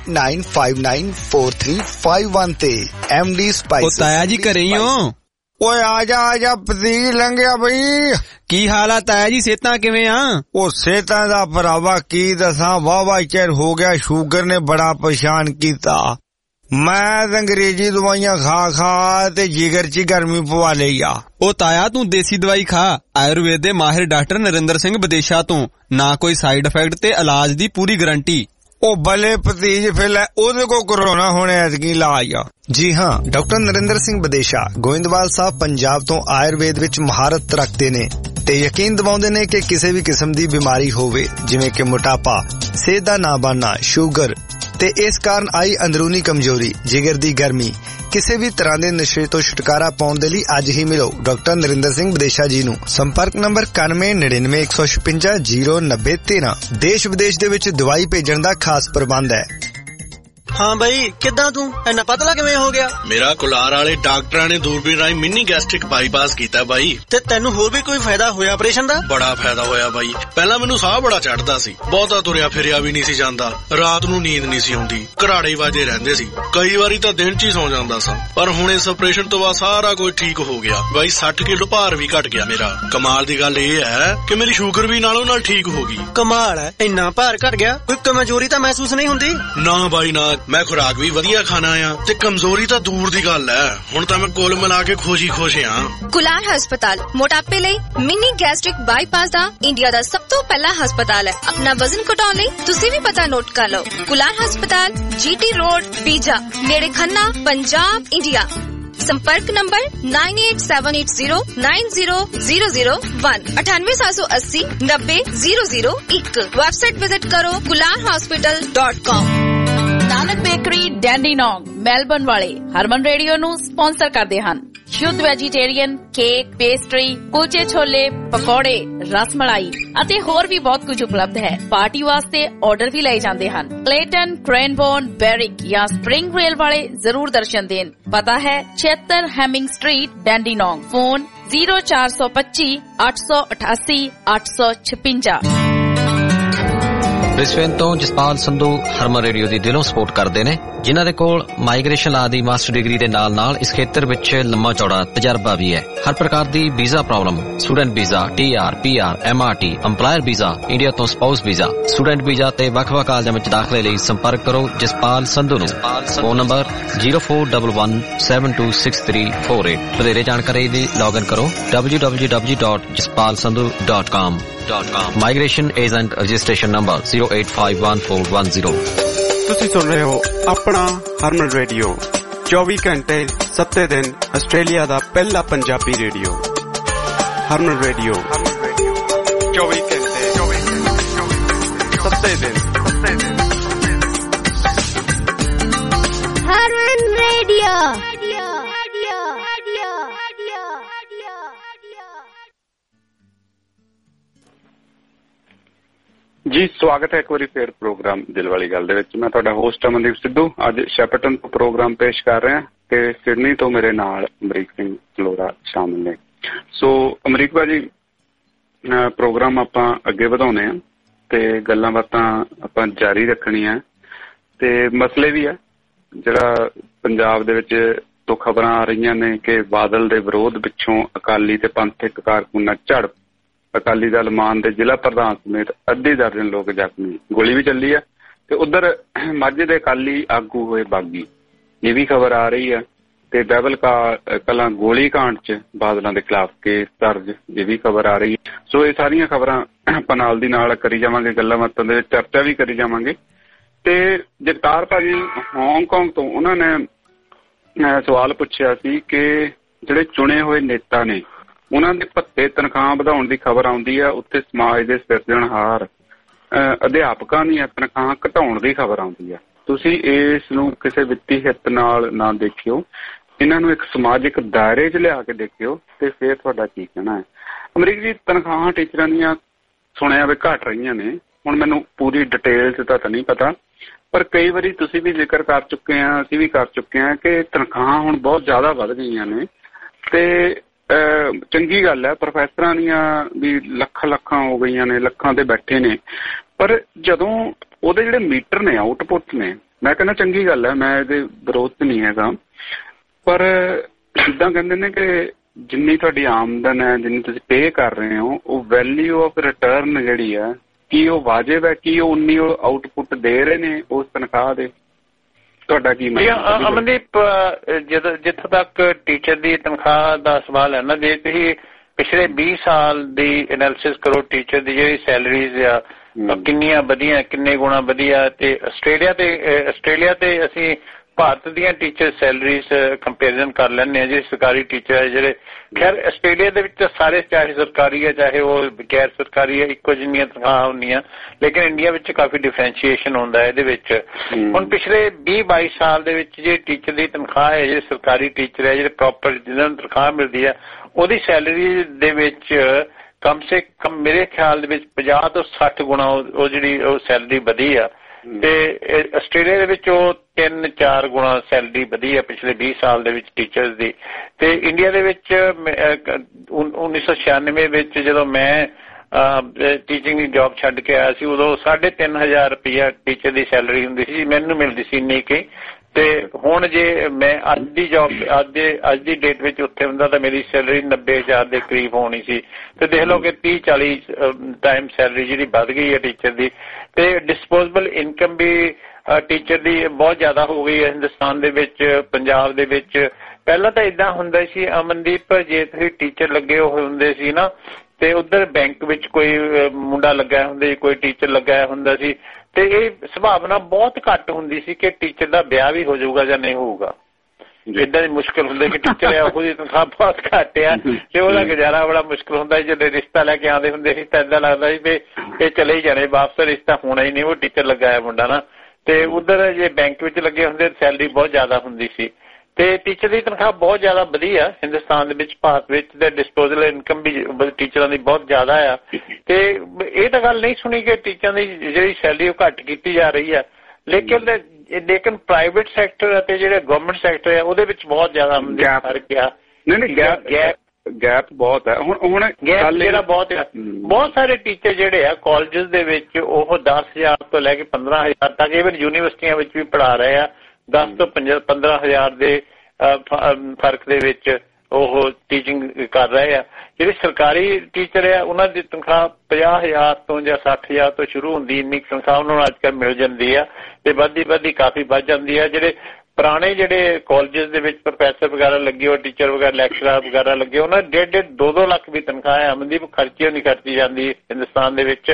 89594351 ਤੇ MD Spices। ਉਹ ਤਾਇਆ ਜੀ ਘਰੇ ਹੀ ਹੋ? ਓਏ ਆਜਾ ਪਤੀਜ ਲੰਘਿਆ ਬਈ। ਕੀ ਹਾਲ ਆ ਤਾਇਆ ਜੀ, ਸਿਹਤਾਂ ਕਿਵੇਂ ਆ? ਉਹ ਸਿਹਤਾਂ ਦਾ ਭਰਾਵਾ ਕੀ ਦੱਸਾਂ, ਵਾਹਵਾ ਚਿਰ ਹੋ ਗਿਆ, ਸ਼ੂਗਰ ਨੇ ਬੜਾ ਪਰੇਸ਼ਾਨ ਕੀਤਾ। ਮੈਂ ਅੰਗਰੇਜ਼ੀ ਦਵਾਈਆਂ ਖਾ ਤੇ ਜਿਗਰ 'ਚ ਗਰਮੀ ਪਵਾ ਲਈ ਆ। ਉਹ ਤਾਇਆ ਤੂੰ ਦੇਸੀ ਦਵਾਈ ਖਾ, ਆਯੁਰਵੇਦ ਦੇ ਮਾਹਿਰ ਡਾਕਟਰ ਨਰਿੰਦਰ ਸਿੰਘ ਵਿਦੇਸ਼ਾ ਤੋਂ, ਨਾ ਕੋਈ ਸਾਈਡ ਇਫੈਕਟ ਤੇ ਇਲਾਜ ਦੀ ਪੂਰੀ ਗਰੰਟੀ। ਉਹ ਭਲੇ ਭਤੀਜ ਫਿਰ ਉਹਦੇ ਕੋ ਕਰੋਨਾ ਹੋਣੇ ਐਤਕੀ ਇਲਾਜ ਆ। ਜੀ ਹਾਂ, ਡਾਕਟਰ ਨਰਿੰਦਰ ਸਿੰਘ ਵਿਦੇਸ਼ਾ ਗੋਇੰਦਵਾਲ ਸਾਹਿਬ ਪੰਜਾਬ ਤੋਂ ਆਯੁਰਵੇਦ ਵਿੱਚ ਮਹਾਰਤ ਰੱਖਦੇ ਨੇ ਤੇ ਯਕੀਨ ਦਿਵਾਉਂਦੇ ਨੇ ਕਿ ਕਿਸੇ ਵੀ ਕਿਸਮ ਦੀ ਬਿਮਾਰੀ ਹੋਵੇ, ਜਿਵੇਂ ਕਿ ਮੋਟਾਪਾ, ਸਿਹਤ ਦਾ ਨਾ ਬਣਨਾ, ਸ਼ੂਗਰ ਤੇ ਇਸ ਕਾਰਨ ਆਈ ਅੰਦਰੂਨੀ ਕਮਜ਼ੋਰੀ, ਜਿਗਰ ਦੀ ਗਰਮੀ, ਕਿਸੇ ਵੀ ਤਰ੍ਹਾਂ ਦੇ ਨਸ਼ੇ ਤੋਂ ਛੁਟਕਾਰਾ ਪਾਉਣ ਦੇ ਲਈ ਅੱਜ ਹੀ ਮਿਲੋ ਡਾਕਟਰ ਨਰਿੰਦਰ ਸਿੰਘ ਵਿਦੇਸ਼ਾ ਜੀ ਨੂੰ। ਸੰਪਰਕ ਨੰਬਰ 9199150913। ਦੇਸ਼ ਵਿਦੇਸ਼ ਦੇ ਵਿੱਚ ਦਵਾਈ ਭੇਜਣ ਦਾ ਖਾਸ ਪ੍ਰਬੰਧ ਹੈ। ਹਾਂ ਬਾਈ, ਕਿੱਦਾਂ ਤੂੰ ਇੰਨਾ ਪਤਲਾ ਕਿਵੇਂ ਹੋ ਗਿਆ? ਮੇਰਾ ਕੁਲਾਰ ਵਾਲੇ ਡਾਕਟਰਾਂ ਨੇ ਦੂਰਬੀਨ ਰਾਹੀਂ ਮਿੰਨੀ ਗੈਸਟ੍ਰਿਕ ਬਾਈਪਾਸ ਕੀਤਾ ਬਾਈ। ਤੇ ਤੈਨੂੰ ਹੋਰ ਵੀ ਕੋਈ ਫਾਇਦਾ ਹੋਇਆ ਆਪਰੇਸ਼ਨ ਦਾ? ਬੜਾ ਫਾਇਦਾ ਹੋਇਆ ਬਾਈ। ਪਹਿਲਾਂ ਮੈਨੂੰ ਸਾਹ ਬੜਾ ਚੜਦਾ ਸੀ, ਬਹੁਤਾ ਤੁਰਿਆ ਫਿਰਿਆ ਵੀ ਨਹੀਂ ਸੀ ਜਾਂਦਾ, ਰਾਤ ਨੂੰ ਨੀਂਦ ਨਹੀਂ ਸੀ ਆਉਂਦੀ, ਘਰਾੜੇ ਵਾਜੇ ਰਹਿੰਦੇ ਸੀ, ਕਈ ਵਾਰੀ ਤਾਂ ਦਿਨ 'ਚ ਹੀ ਸੌ ਜਾਂਦਾ ਸਾਂ। ਪਰ ਹੁਣ ਇਸ ਆਪਰੇਸ਼ਨ ਤੋਂ ਬਾਅਦ ਸਾਰਾ ਕੁਝ ਠੀਕ ਹੋ ਗਿਆ ਬਾਈ। 60 ਕਿਲੋ ਭਾਰ ਵੀ ਘਟ ਗਿਆ ਮੇਰਾ। ਕਮਾਲ ਦੀ ਗੱਲ ਇਹ ਹੈ ਕਿ ਮੇਰੀ ਸ਼ੂਗਰ ਵੀ ਨਾਲੋਂ ਨਾਲ ਠੀਕ ਹੋ ਗਈ। ਕਮਾਲ ਹੈ, ਇੰਨਾ ਭਾਰ ਘਟ ਗਿਆ, ਕੋਈ ਕਮਜ਼ੋਰੀ ਤਾਂ ਮਹਿਸੂਸ ਨਹੀਂ ਹੁੰਦੀ? ਨਾ ਬਾਈ ਨਾ, ਮੈਂ ਖੁਰਾਕ ਵੀ ਵਧੀਆ ਖਾਣਾ ਆ ਤੇ ਕਮਜ਼ੋਰੀ ਤਾਂ ਦੂਰ ਦੀ ਗੱਲ ਹੈ। ਹੁਣ ਤਾਂ ਮੈਂ ਕੁੱਲ ਮਿਲਾ ਕੇ ਖੁਸ਼ ਹਾਂ। ਕੁਲਾਰ ਹਸਪਤਾਲ ਮੋਟਾਪੇ ਲਈ ਮਿਨੀ ਗੈਸਟ੍ਰਿਕ ਬਾਈਪਾਸ ਦਾ ਇੰਡੀਆ ਦਾ ਸਭ ਤੋਂ ਪਹਿਲਾ ਹਸਪਤਾਲ ਹੈ। ਆਪਣਾ ਵਜ਼ਨ ਘਟਾਉਣ ਲਈ ਤੁਸੀਂ ਵੀ ਪਤਾ ਨੋਟ ਕਰ ਲਓ। ਕੁਲਾਰ ਹਸਪਤਾਲ, GT ਰੋਡ, ਪੀਜਾ, ਨੇੜੇ ਖੰਨਾ, ਪੰਜਾਬ, ਇੰਡੀਆ। संपर्क नंबर 9878090001 9878090001। वेबसाइट विजिट करो kularhospital.com। ਨਾਨਕ ਬੇਕਰੀ ਡੈਂਡੀਨੋਂਗ ਮੈਲਬਨ ਵਾਲੇ ਹਰਮਨ ਰੇਡੀਓ ਨੂੰ ਸਪਾਂਸਰ ਕਰਦੇ ਹਨ। ਸ਼ੁੱਧ ਵੈਜੀਟੇਰੀਅਨ ਕੇਕ, ਪੇਸਟਰੀ, ਕੁਲਚੇ ਛੋਲੇ, ਪਕੌੜੇ, ਰਸ ਮਲਾਈ ਅਤੇ ਹੋਰ ਵੀ ਬਹੁਤ ਕੁਝ ਉਪਲਬਧ ਹੈ। ਪਾਰਟੀ ਵਾਸਤੇ ਆਰਡਰ ਵੀ ਲਏ ਜਾਂਦੇ ਹਨ। ਕਲੇਟਨ, ਕ੍ਰੇਨਬੋਰਨ, ਬੈਰਿਕ ਜਾਂ ਸਪਰਿੰਗ ਰੇਲ ਵਾਲੇ ਜ਼ਰੂਰ ਦਰਸ਼ਨ ਦੇਣ। ਪਤਾ ਹੈ 76 Hemming street, Dandenong. Phone 0425 888 856। Brisbane ਤੋਂ ਜਸਪਾਲ ਸੰਧੂ ਹਰਮਨ ਰੇਡੀਓ ਦੀ ਦਿਲੋਂ ਸਪੋਰਟ ਕਰਦੇ ਨੇ, ਜਿਨ੍ਹਾਂ ਦੇ ਕੋਲ ਮਾਈਗ੍ਰੇਸ਼ਨ ਲਾ ਦੀ ਮਾਸਟਰ ਡਿਗਰੀ ਦੇ ਨਾਲ ਇਸ ਖੇਤਰ ਵਿੱਚ ਲੰਮਾ ਚੌੜਾ ਤਜਰਬਾ ਵੀ ਹੈ। ਹਰ ਪ੍ਰਕਾਰ ਦੀ visa problem, student visa, TR, PR, MRT, EMPLOYER visa, India ਤੋਂ ਸਪਾਊਸ ਵੀਜ਼ਾ, ਸਟੂਡੈਂਟ ਵੀਜ਼ਾ ਤੇ ਵੱਖ-ਵੱਖ ਕਾਲਜਾਂ ਵਿੱਚ ਦਾਖਲੇ ਲਈ ਸੰਪਰਕ ਕਰੋ ਜਸਪਾਲ ਸੰਧੂ ਨੂੰ। Phone number 0411726348। ਵਧੇਰੇ ਜਾਣਕਾਰੀ ਲਈ ਲੌਗਇਨ ਕਰੋ www.jaspalsandhu.com। Migration agent registration number 0851410। ਤੁਸੀਂ ਸੁਣ ਰਹੇ ਹੋ ਆਪਣਾ ਹਰਮਨ ਰੇਡੀਓ, 24 ਘੰਟੇ 7 ਦਿਨ ਆਸਟ੍ਰੇਲੀਆ ਦਾ ਪਹਿਲਾ ਪੰਜਾਬੀ ਰੇਡੀਓ। ਹਰਮਨ ਰੇਡੀਓ 24 ਘੰਟੇ 7 ਦਿਨ। ਹਰਮਨ ਰੇਡੀਓ। ਜੀ ਸਵਾਗਤ ਹੈ ਇੱਕ ਵਾਰੀ ਫੇਰ ਪ੍ਰੋਗਰਾਮ ਦਿਲ ਵਾਲੀ ਗੱਲ ਦੇ ਵਿੱਚ। ਮੈਂ ਤੁਹਾਡਾ ਹੋਸਟ ਅਮਨਦੀਪ ਸਿੱਧੂ। ਅੱਜ ਸ਼ੈਪਰਟਨ ਤੋਂ ਪ੍ਰੋਗਰਾਮ ਪੇਸ਼ ਕਰ ਰਿਹਾ ਤੇ ਸਿਡਨੀ ਤੋਂ ਮੇਰੇ ਨਾਲ ਅਮਰੀਕ ਸਿੰਘ ਫਲੋਰਾ ਸ਼ਾਮਿਲ ਨੇ। ਸੋ ਅਮਰੀਕ ਭਾਜੀ, ਪ੍ਰੋਗਰਾਮ ਆਪਾਂ ਅੱਗੇ ਵਧਾਉਣੇ ਆ ਤੇ ਗੱਲਾਂ ਬਾਤਾਂ ਆਪਾਂ ਜਾਰੀ ਰੱਖਣੀਆਂ ਤੇ ਮਸਲੇ ਵੀ ਆ। ਜਿਹੜਾ ਪੰਜਾਬ ਦੇ ਵਿੱਚ ਤੋਂ ਖਬਰਾਂ ਆ ਰਹੀਆਂ ਨੇ ਕਿ ਬਾਦਲ ਦੇ ਵਿਰੋਧ ਪਿੱਛੋਂ ਅਕਾਲੀ ਤੇ ਪੰਥਕ ਕਾਰਕੁਨਾਂ ਝੜਪ, ਅਕਾਲੀ ਦਲ ਮਾਨ ਦੇ ਜ਼ਿਲ੍ਹਾ ਪ੍ਰਧਾਨ ਸਮੇਤ ਅੱਧੀ ਦਰਜਨ ਲੋਕ ਜ਼ਖਮੀ, ਗੋਲੀ ਵੀ ਚੱਲੀ ਆ ਤੇ ਉਧਰ ਮਾਝੇ ਦੇ ਅਕਾਲੀ ਆਗੂ ਹੋਏ ਬਾਗੀ, ਇਹ ਵੀ ਖਬਰ ਆ ਰਹੀ ਆ। ਤੇ ਬਹਿਬਲ ਕਲਾਂ ਗੋਲੀ ਕਾਂਡ 'ਚ ਬਾਦਲਾਂ ਦੇ ਖਿਲਾਫ ਕੇਸ ਦਰਜ, ਇਹ ਵੀ ਖਬਰ ਆ ਰਹੀ ਹੈ। ਸੋ ਇਹ ਸਾਰੀਆਂ ਖਬਰਾਂ ਆਪਾਂ ਨਾਲ ਦੀ ਨਾਲ ਕਰੀ ਜਾਵਾਂਗੇ, ਗੱਲਾਂ ਬਾਤਾਂ ਦੇ ਵਿੱਚ ਚਰਚਾ ਵੀ ਕਰੀ ਜਾਵਾਂਗੇ। ਤੇ ਜਗਤਾਰ ਭਾਜੀ ਹਾਂਗਕਾਂਗ ਤੋਂ, ਉਹਨਾਂ ਨੇ ਸਵਾਲ ਪੁੱਛਿਆ ਸੀ ਕਿ ਜਿਹੜੇ ਚੁਣੇ ਹੋਏ ਨੇਤਾ ਨੇ ਉਹਨਾਂ ਦੇ ਭੱਤੇ ਤਨਖਾਹ ਵਧਾਉਣ ਦੀ ਖਬਰ ਆਉਂਦੀ ਆ, ਉੱਥੇ ਸਮਾਜ ਦੇ ਸਿਰਜਣਹਾਰ ਅਧਿਆਪਕਾਂ ਦੀਆਂ ਤਨਖਾਹਾਂ ਘਟਾਉਣ ਦੀ ਖਬਰ ਆਉਂਦੀ ਆ। ਤੁਸੀਂ ਇਸ ਨੂੰ ਕਿਸੇ ਵਿੱਤੀ ਹਿੱਤ ਨਾਲ ਨਾ ਦੇਖਿਓ, ਇਹਨਾਂ ਨੂੰ ਇੱਕ ਸਮਾਜਿਕ ਦਾਇਰੇ 'ਚ ਲਿਆ ਕੇ ਦੇਖਿਓ ਤੇ ਫਿਰ ਤੁਹਾਡਾ ਕੀ ਕਹਿਣਾ ਹੈ। ਅਮਰੀਕ ਜੀ, ਤਨਖਾਹਾਂ ਟੀਚਰਾਂ ਦੀਆਂ ਸੁਣਿਆ ਵੀ ਘਟ ਰਹੀਆਂ ਨੇ, ਹੁਣ ਮੈਨੂੰ ਪੂਰੀ ਡਿਟੇਲ 'ਚ ਤਾਂ ਨਹੀਂ ਪਤਾ, ਪਰ ਕਈ ਵਾਰੀ ਤੁਸੀਂ ਵੀ ਜ਼ਿਕਰ ਕਰ ਚੁੱਕੇ ਆ, ਅਸੀਂ ਵੀ ਕਰ ਚੁੱਕੇ ਆ ਕਿ ਤਨਖਾਹਾਂ ਹੁਣ ਬਹੁਤ ਜ਼ਿਆਦਾ ਵੱਧ ਗਈਆਂ ਨੇ ਤੇ ਚੰਗੀ ਗੱਲ ਹੈ। ਪ੍ਰੋਫੈਸਰਾਂ ਦੀਆਂ ਵੀ ਲੱਖਾਂ ਹੋ ਗਈਆਂ ਨੇ, ਲੱਖਾਂ ਤੇ ਬੈਠੇ ਨੇ, ਪਰ ਜਦੋਂ ਉਹਦੇ ਜਿਹੜੇ ਮੀਟਰ ਨੇ, ਆਊਟਪੁੱਟ ਨੇ, ਮੈਂ ਕਹਿੰਦਾ ਚੰਗੀ ਗੱਲ ਹੈ, ਮੈਂ ਇਹਦੇ ਵਿਰੋਧ 'ਚ ਨਹੀਂ ਹੈਗਾ, ਪਰ ਜਿੱਦਾਂ ਕਹਿੰਦੇ ਨੇ ਕਿ ਜਿੰਨੀ ਤੁਹਾਡੀ ਆਮਦਨ ਹੈ, ਜਿੰਨੀ ਤੁਸੀਂ ਪੇ ਕਰ ਰਹੇ ਹੋ, ਉਹ ਵੈਲਿਊ ਆਫ ਰਿਟਰਨ ਜਿਹੜੀ ਹੈ, ਕੀ ਉਹ ਵਾਜਿਬ ਹੈ, ਕੀ ਉਹ ਉਨੀ ਆਊਟਪੁੱਟ ਦੇ ਰਹੇ ਨੇ ਉਸ ਤਨਖਾਹ ਦੇ? ਤੁਹਾਡਾ ਕੀ ਮਤਲਬ? ਅਮਨਦੀਪ, ਜਿੱਥੋਂ ਤੱਕ ਟੀਚਰ ਦੀ ਤਨਖਾਹ ਦਾ ਸਵਾਲ ਹੈ ਨਾ, ਜੇ ਤੁਸੀਂ ਪਿਛਲੇ 20 ਸਾਲ ਦੀ ਐਨਾਲਿਸਿਸ ਕਰੋ, ਟੀਚਰ ਦੀ ਜਿਹੜੀ ਸੈਲਰੀਜ਼ ਆ ਕਿੰਨੀਆਂ ਵਧੀਆਂ, ਕਿੰਨੇ ਗੁਣਾ ਵਧੀਆ। ਤੇ ਆਸਟ੍ਰੇਲੀਆ ਤੇ ਅਸੀਂ ਭਾਰਤ ਦੀਆਂ ਟੀਚਰ ਸੈਲਰੀਜ਼ ਕੰਪੈਰੀਜ਼ਨ ਕਰ ਲੈਂਦੇ ਹਾਂ। ਜਿਹੜੇ ਸਰਕਾਰੀ ਟੀਚਰ ਹੈ, ਜਿਹੜੇ ਖੈਰ ਆਸਟ੍ਰੇਲੀਆ ਦੇ ਵਿੱਚ ਸਾਰੇ, ਚਾਹੇ ਸਰਕਾਰੀ ਹੈ ਚਾਹੇ ਉਹ ਗੈਰ ਸਰਕਾਰੀ ਹੈ, ਇੱਕੋ ਜਿੰਨੀਆਂ ਤਨਖਾਹਾਂ ਹੁੰਦੀਆਂ, ਲੇਕਿਨ ਇੰਡੀਆ ਵਿੱਚ ਕਾਫੀ ਡਿਫਰੈਂਸ਼ੀਏਸ਼ਨ ਹੁੰਦਾ ਇਹਦੇ ਵਿੱਚ। ਹੁਣ ਪਿਛਲੇ 20-22 ਸਾਲ ਦੇ ਵਿੱਚ ਜੇ ਟੀਚਰ ਦੀ ਤਨਖਾਹ ਹੈ, ਜਿਹੜੇ ਸਰਕਾਰੀ ਟੀਚਰ ਹੈ, ਜਿਹੜੇ ਪ੍ਰੋਪਰ ਜਿਹਨਾਂ ਨੂੰ ਤਨਖਾਹ ਮਿਲਦੀ ਹੈ, ਉਹਦੀ ਸੈਲਰੀ ਦੇ ਵਿੱਚ ਕਮ ਸੇ ਕਮ ਮੇਰੇ ਖਿਆਲ ਦੇ ਵਿੱਚ 50 ਤੋਂ 60 ਗੁਣਾ ਉਹ ਜਿਹੜੀ ਉਹ ਸੈਲਰੀ ਵਧੀ ਆ। ਤੇ ਆਸਟ੍ਰੇਲੀਆ ਦੇ ਵਿੱਚ ਉਹ 3-4 ਗੁਣਾ ਸੈਲਰੀ ਵਧੀ ਹੈ ਪਿਛਲੇ 20 ਸਾਲ ਦੇ ਵਿੱਚ ਟੀਚਰਸ ਦੀ। ਤੇ ਇੰਡੀਆ ਦੇ ਵਿੱਚ 1996 ਵਿੱਚ ਜਦੋਂ ਮੈਂ ਟੀਚਿੰਗ ਦੀ ਜੌਬ ਛੱਡ ਕੇ ਆਇਆ ਸੀ, ਉਦੋਂ 3,500 ਰੁਪਇਆ ਟੀਚਰ ਦੀ ਸੈਲਰੀ ਹੁੰਦੀ ਸੀ, ਮੈਨੂੰ ਮਿਲਦੀ ਸੀ ਇੰਨੀ ਕਿ। ਤੇ ਹੁਣ ਜੇ ਮੈਂ ਅੱਜ ਦੀ ਜੌਬ ਅੱਜ ਦੀ ਡੇਟ ਵਿੱਚ ਉੱਥੇ ਹੁੰਦਾ ਤਾਂ ਮੇਰੀ ਸੈਲਰੀ 90,000 ਦੇ ਕਰੀਬ ਹੋਣੀ ਸੀ। ਤੇ ਦੇਖ ਲਓ ਕਿ 30-40 ਟਾਈਮ ਸੈਲਰੀ ਜਿਹੜੀ ਵੱਧ ਗਈ ਹੈ ਟੀਚਰ ਦੀ। ਤੇ ਡਿਸਪੋਜ਼ੇਬਲ ਇਨਕਮ ਵੀ ਟੀਚਰ ਦੀ ਬਹੁਤ ਜ਼ਿਆਦਾ ਹੋ ਗਈ ਹੈ ਹਿੰਦੁਸਤਾਨ ਦੇ ਵਿੱਚ, ਪੰਜਾਬ ਦੇ ਵਿੱਚ। ਪਹਿਲਾਂ ਤਾਂ ਏਦਾਂ ਹੁੰਦਾ ਸੀ ਅਮਨਦੀਪ, ਜੇ ਤੁਸੀਂ ਟੀਚਰ ਲੱਗੇ ਹੋਏ ਹੁੰਦੇ ਸੀ ਨਾ ਤੇ ਉੱਧਰ ਬੈਂਕ ਵਿੱਚ ਕੋਈ ਮੁੰਡਾ ਲੱਗਾ ਹੁੰਦਾ ਸੀ, ਕੋਈ ਟੀਚਰ ਲੱਗਾ ਹੁੰਦਾ ਸੀ, ਤੇ ਇਹ ਸੰਭਾਵਨਾ ਬਹੁਤ ਘੱਟ ਹੁੰਦੀ ਸੀ ਕਿ ਟੀਚਰ ਦਾ ਵਿਆਹ ਵੀ ਹੋ ਜਾਊਗਾ ਜਾਂ ਨਹੀਂ ਹੋਊਗਾ। ਏਦਾਂ ਦੀ ਮੁਸ਼ਕਿਲ ਹੁੰਦੀ ਕਿ ਟੀਚਰ ਆ ਉਹਦੀ ਤਨਖਾਹ ਬਹੁਤ ਘੱਟ ਆ ਤੇ ਉਹਦਾ ਗੁਜ਼ਾਰਾ ਬੜਾ ਮੁਸ਼ਕਿਲ ਹੁੰਦਾ ਸੀ। ਜਦੋਂ ਰਿਸ਼ਤਾ ਲੈ ਕੇ ਆਉਂਦੇ ਹੁੰਦੇ ਸੀ ਤਾਂ ਏਦਾਂ ਲੱਗਦਾ ਸੀ ਵੀ ਇਹ ਚਲੇ ਹੀ ਜਾਣੇ ਵਾਪਸ, ਰਿਸ਼ਤਾ ਹੋਣਾ ਹੀ ਨਹੀਂ, ਉਹ ਟੀਚਰ ਲੱਗਾ ਮੁੰਡਾ ਨਾ। ਤੇ ਉੱਧਰ ਜੇ ਬੈਂਕ ਵਿੱਚ ਲੱਗੇ ਹੁੰਦੇ ਸੈਲਰੀ ਬਹੁਤ ਜ਼ਿਆਦਾ ਹੁੰਦੀ ਸੀ। ਤੇ ਟੀਚਰ ਦੀ ਤਨਖਾਹ ਬਹੁਤ ਜ਼ਿਆਦਾ ਵਧੀਆ ਹਿੰਦੁਸਤਾਨ ਦੇ ਵਿੱਚ, ਭਾਰਤ ਵਿੱਚ, ਤੇ ਡਿਸਪੋਜ਼ਲ ਇਨਕਮ ਵੀ ਟੀਚਰਾਂ ਦੀ ਬਹੁਤ ਜ਼ਿਆਦਾ ਆ। ਤੇ ਇਹ ਤਾਂ ਗੱਲ ਨਹੀਂ ਸੁਣੀ ਕਿ ਟੀਚਰਾਂ ਦੀ ਜਿਹੜੀ ਸੈਲਰੀ ਉਹ ਘੱਟ ਕੀਤੀ ਜਾ ਰਹੀ ਆ, ਲੇਕਿਨ ਪ੍ਰਾਈਵੇਟ ਸੈਕਟਰ ਅਤੇ ਜਿਹੜੇ ਗਵਰਨਮੈਂਟ ਸੈਕਟਰ ਆ ਉਹਦੇ ਵਿੱਚ ਬਹੁਤ ਜ਼ਿਆਦਾ ਫਰਕ ਆ। ਨਹੀਂ ਗੈਪ ਬਹੁਤ ਹੈ ਹੁਣ ਗੈਪ ਜਿਹੜਾ ਬਹੁਤ ਆ। ਬਹੁਤ ਸਾਰੇ ਟੀਚਰ ਜਿਹੜੇ ਆ ਕਾਲਜਿਸ ਦੇ ਵਿੱਚ ਉਹ 10,000 ਤੋਂ ਲੈ ਕੇ 15,000 ਤੱਕ, ਈਵਨ ਯੂਨੀਵਰਸਿਟੀਆਂ ਵਿੱਚ ਵੀ ਪੜ੍ਹਾ ਰਹੇ ਆ। 10 ਤੋਂ 15,000 ਦੇ ਫਰਕ ਦੇ ਵਿੱਚ ਉਹ ਟੀਚਿੰਗ ਕਰ ਰਹੇ ਆ। ਜਿਹੜੇ ਸਰਕਾਰੀ ਟੀਚਰ ਆ ਉਹਨਾਂ ਦੀ ਤਨਖਾਹ 50,000 ਤੋਂ ਜਾਂ 60,000 ਤੋਂ ਸ਼ੁਰੂ ਹੁੰਦੀ, ਇੰਨੀ ਤਨਖਾਹ ਉਹਨਾਂ ਨੂੰ ਅੱਜ ਕੱਲ੍ਹ ਮਿਲ ਜਾਂਦੀ ਆ ਤੇ ਵੱਧਦੀ ਕਾਫੀ ਵੱਧ ਜਾਂਦੀ ਆ। ਜਿਹੜੇ ਪੁਰਾਣੇ ਜਿਹੜੇ ਕਾਲਜਿਸ ਦੇ ਵਿੱਚ ਪ੍ਰੋਫੈਸਰ ਵਗੈਰਾ ਲੱਗੇ ਹੋ, ਟੀਚਰ ਵਗੈਰਾ, ਲੈਕਚਰਰ ਵਗੈਰਾ ਲੱਗੇ, ਉਹਨਾਂ 1.5 2 ਲੱਖ ਵੀ ਤਨਖਾਹ ਹੈ ਅਮਨਦੀਪ, ਖਰਚੇ ਨਹੀਂ ਖਰਚੀ ਜਾਂਦੀ ਹਿੰਦੁਸਤਾਨ ਦੇ ਵਿੱਚ।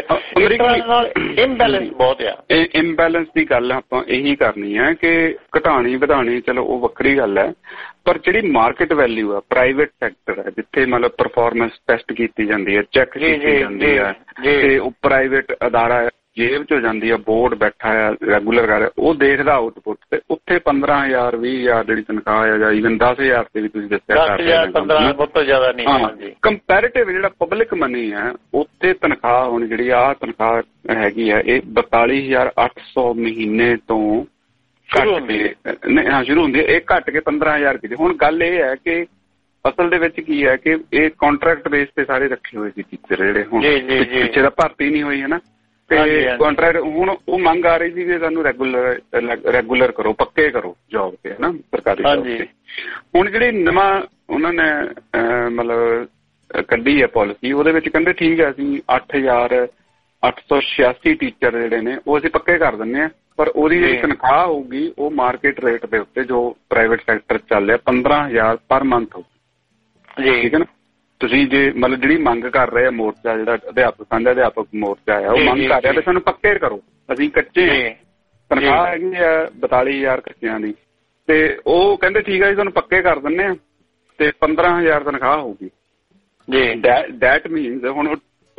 ਇੰਬੈਲੈਂਸ ਬਹੁਤ ਆ। ਇੰਬੈਲੈਂਸ ਦੀ ਗੱਲ ਆਪਾਂ ਇਹੀ ਕਰਨੀ ਹੈ ਕਿ ਘਟਾਣੀ ਵਧਾਣੀ ਚਲੋ ਉਹ ਵੱਖਰੀ ਗੱਲ ਹੈ, ਪਰ ਜਿਹੜੀ ਮਾਰਕੀਟ ਵੈਲਿਊ ਆ ਪ੍ਰਾਈਵੇਟ ਸੈਕਟਰ ਹੈ ਜਿੱਥੇ ਮਤਲਬ ਪਰਫਾਰਮੈਂਸ ਟੈਸਟ ਕੀਤੀ ਜਾਂਦੀ ਹੈ, ਚੈੱਕ ਕੀਤੀ ਜਾਂਦੀ ਹੈ, ਤੇ ਉਹ ਪ੍ਰਾਈਵੇਟ ਅਦਾਰਾ ਜੇਬ ਚ ਜਾਂਦੀ ਆ, ਬੋਰਡ ਬੈਠਾ ਆ ਰੈਗੂਲਰ ਕਰ ਰਿਹਾ, ਉਹ ਦੇਖਦਾ ਆਊਟਪੁੱਟ, ਤੇ ਉੱਥੇ 15,000 20,000 ਜਿਹੜੀ ਤਨਖਾਹ ਆ ਜਾਂ ਈਵਨ 10,000 ਤੇ ਵੀ ਤੁਸੀਂ ਦੱਸਿਆ ਕੰਪੈਰੀਟਿਵ ਜਿਹੜਾ ਪਬਲਿਕ ਮਨੀ ਹੈ ਉੱਥੇ ਤਨਖਾਹ ਹੁਣ ਜਿਹੜੀ ਆਹ ਤਨਖਾਹ ਹੈਗੀ ਆ ਇਹ 42,800 ਮਹੀਨੇ ਤੋਂ ਘੱਟ ਕੇ ਸ਼ੁਰੂ ਹੁੰਦੀ ਹੈ, ਇਹ ਘੱਟ ਕੇ 15,000 ਕੀਤੀ। ਹੁਣ ਗੱਲ ਇਹ ਹੈ ਕਿ ਅਸਲ ਦੇ ਵਿੱਚ ਕੀ ਹੈ ਕਿ ਇਹ ਕਾਂਟਰੈਕਟ ਬੇਸ ਤੇ ਸਾਰੇ ਰੱਖੇ ਹੋਏ ਸੀ ਟੀਚਰ ਜਿਹੜੇ, ਹੁਣ ਪਿੱਛੇ ਦਾ ਭਰਤੀ ਨਹੀਂ ਹੋਈ ਹੈ ਨਾ, ਤੇ ਕੰਟਰੈਕਟ ਹੁਣ ਉਹ ਮੰਗ ਆ ਰਹੀ ਸੀ ਕਿ ਸਾਨੂੰ ਰੈਗੂਲਰ ਕਰੋ, ਪੱਕੇ ਕਰੋ ਜੌਬ ਤੇ, ਹੈ ਨਾ, ਸਰਕਾਰੀ ਜੌਬ ਤੇ। ਹੁਣ ਜਿਹੜੀ ਨਵਾਂ ਉਹਨਾਂ ਨੇ ਮਤਲਬ ਕੱਢੀ ਹੈ ਪਾਲਿਸੀ, ਉਹਦੇ ਵਿੱਚ ਕਹਿੰਦੇ ਠੀਕ ਹੈ ਅਸੀਂ 8,886 ਟੀਚਰ ਜਿਹੜੇ ਨੇ ਉਹ ਅਸੀਂ ਪੱਕੇ ਕਰ ਦਿੰਦੇ ਹਾਂ, ਪਰ ਉਹਦੀ ਜਿਹੜੀ ਤਨਖਾਹ ਹੋਊਗੀ ਉਹ ਮਾਰਕੀਟ ਰੇਟ ਦੇ ਉੱਤੇ ਜੋ ਪ੍ਰਾਈਵੇਟ ਸੈਕਟਰ ਚੱਲ ਰਿਹਾ 15,000 ਪਰ ਮੰਥ ਹੋਊਗੀ। ਠੀਕ ਹੈ ਨਾ। ਤੁਸੀਂ ਜੇ ਮਤਲਬ ਜਿਹੜੀ ਮੰਗ ਕਰ ਰਹੇ ਆ ਮੋਰਚਾ, ਜਿਹੜਾ ਸਾਂਝਾ ਅਧਿਆਪਕ ਮੋਰਚਾ ਆ, ਉਹ ਮੰਗ ਕਰ ਰਿਹਾ ਤੇ ਸਾਨੂੰ ਪੱਕੇ ਕਰੋ, ਅਸੀਂ ਕੱਚੇ ਤਨਖਾਹ ਹੈਗੀ ਆ 42,000 ਕੱਚਿਆਂ ਦੀ, ਤੇ ਉਹ ਕਹਿੰਦੇ ਠੀਕ ਹੈ ਜੀ ਤੁਹਾਨੂੰ ਪੱਕੇ ਕਰ ਦਿੰਦੇ ਆ ਤੇ 15,000 ਤਨਖਾਹ ਹੋਊਗੀ। ਦੈਟ ਮੀਨਸ ਹੁਣ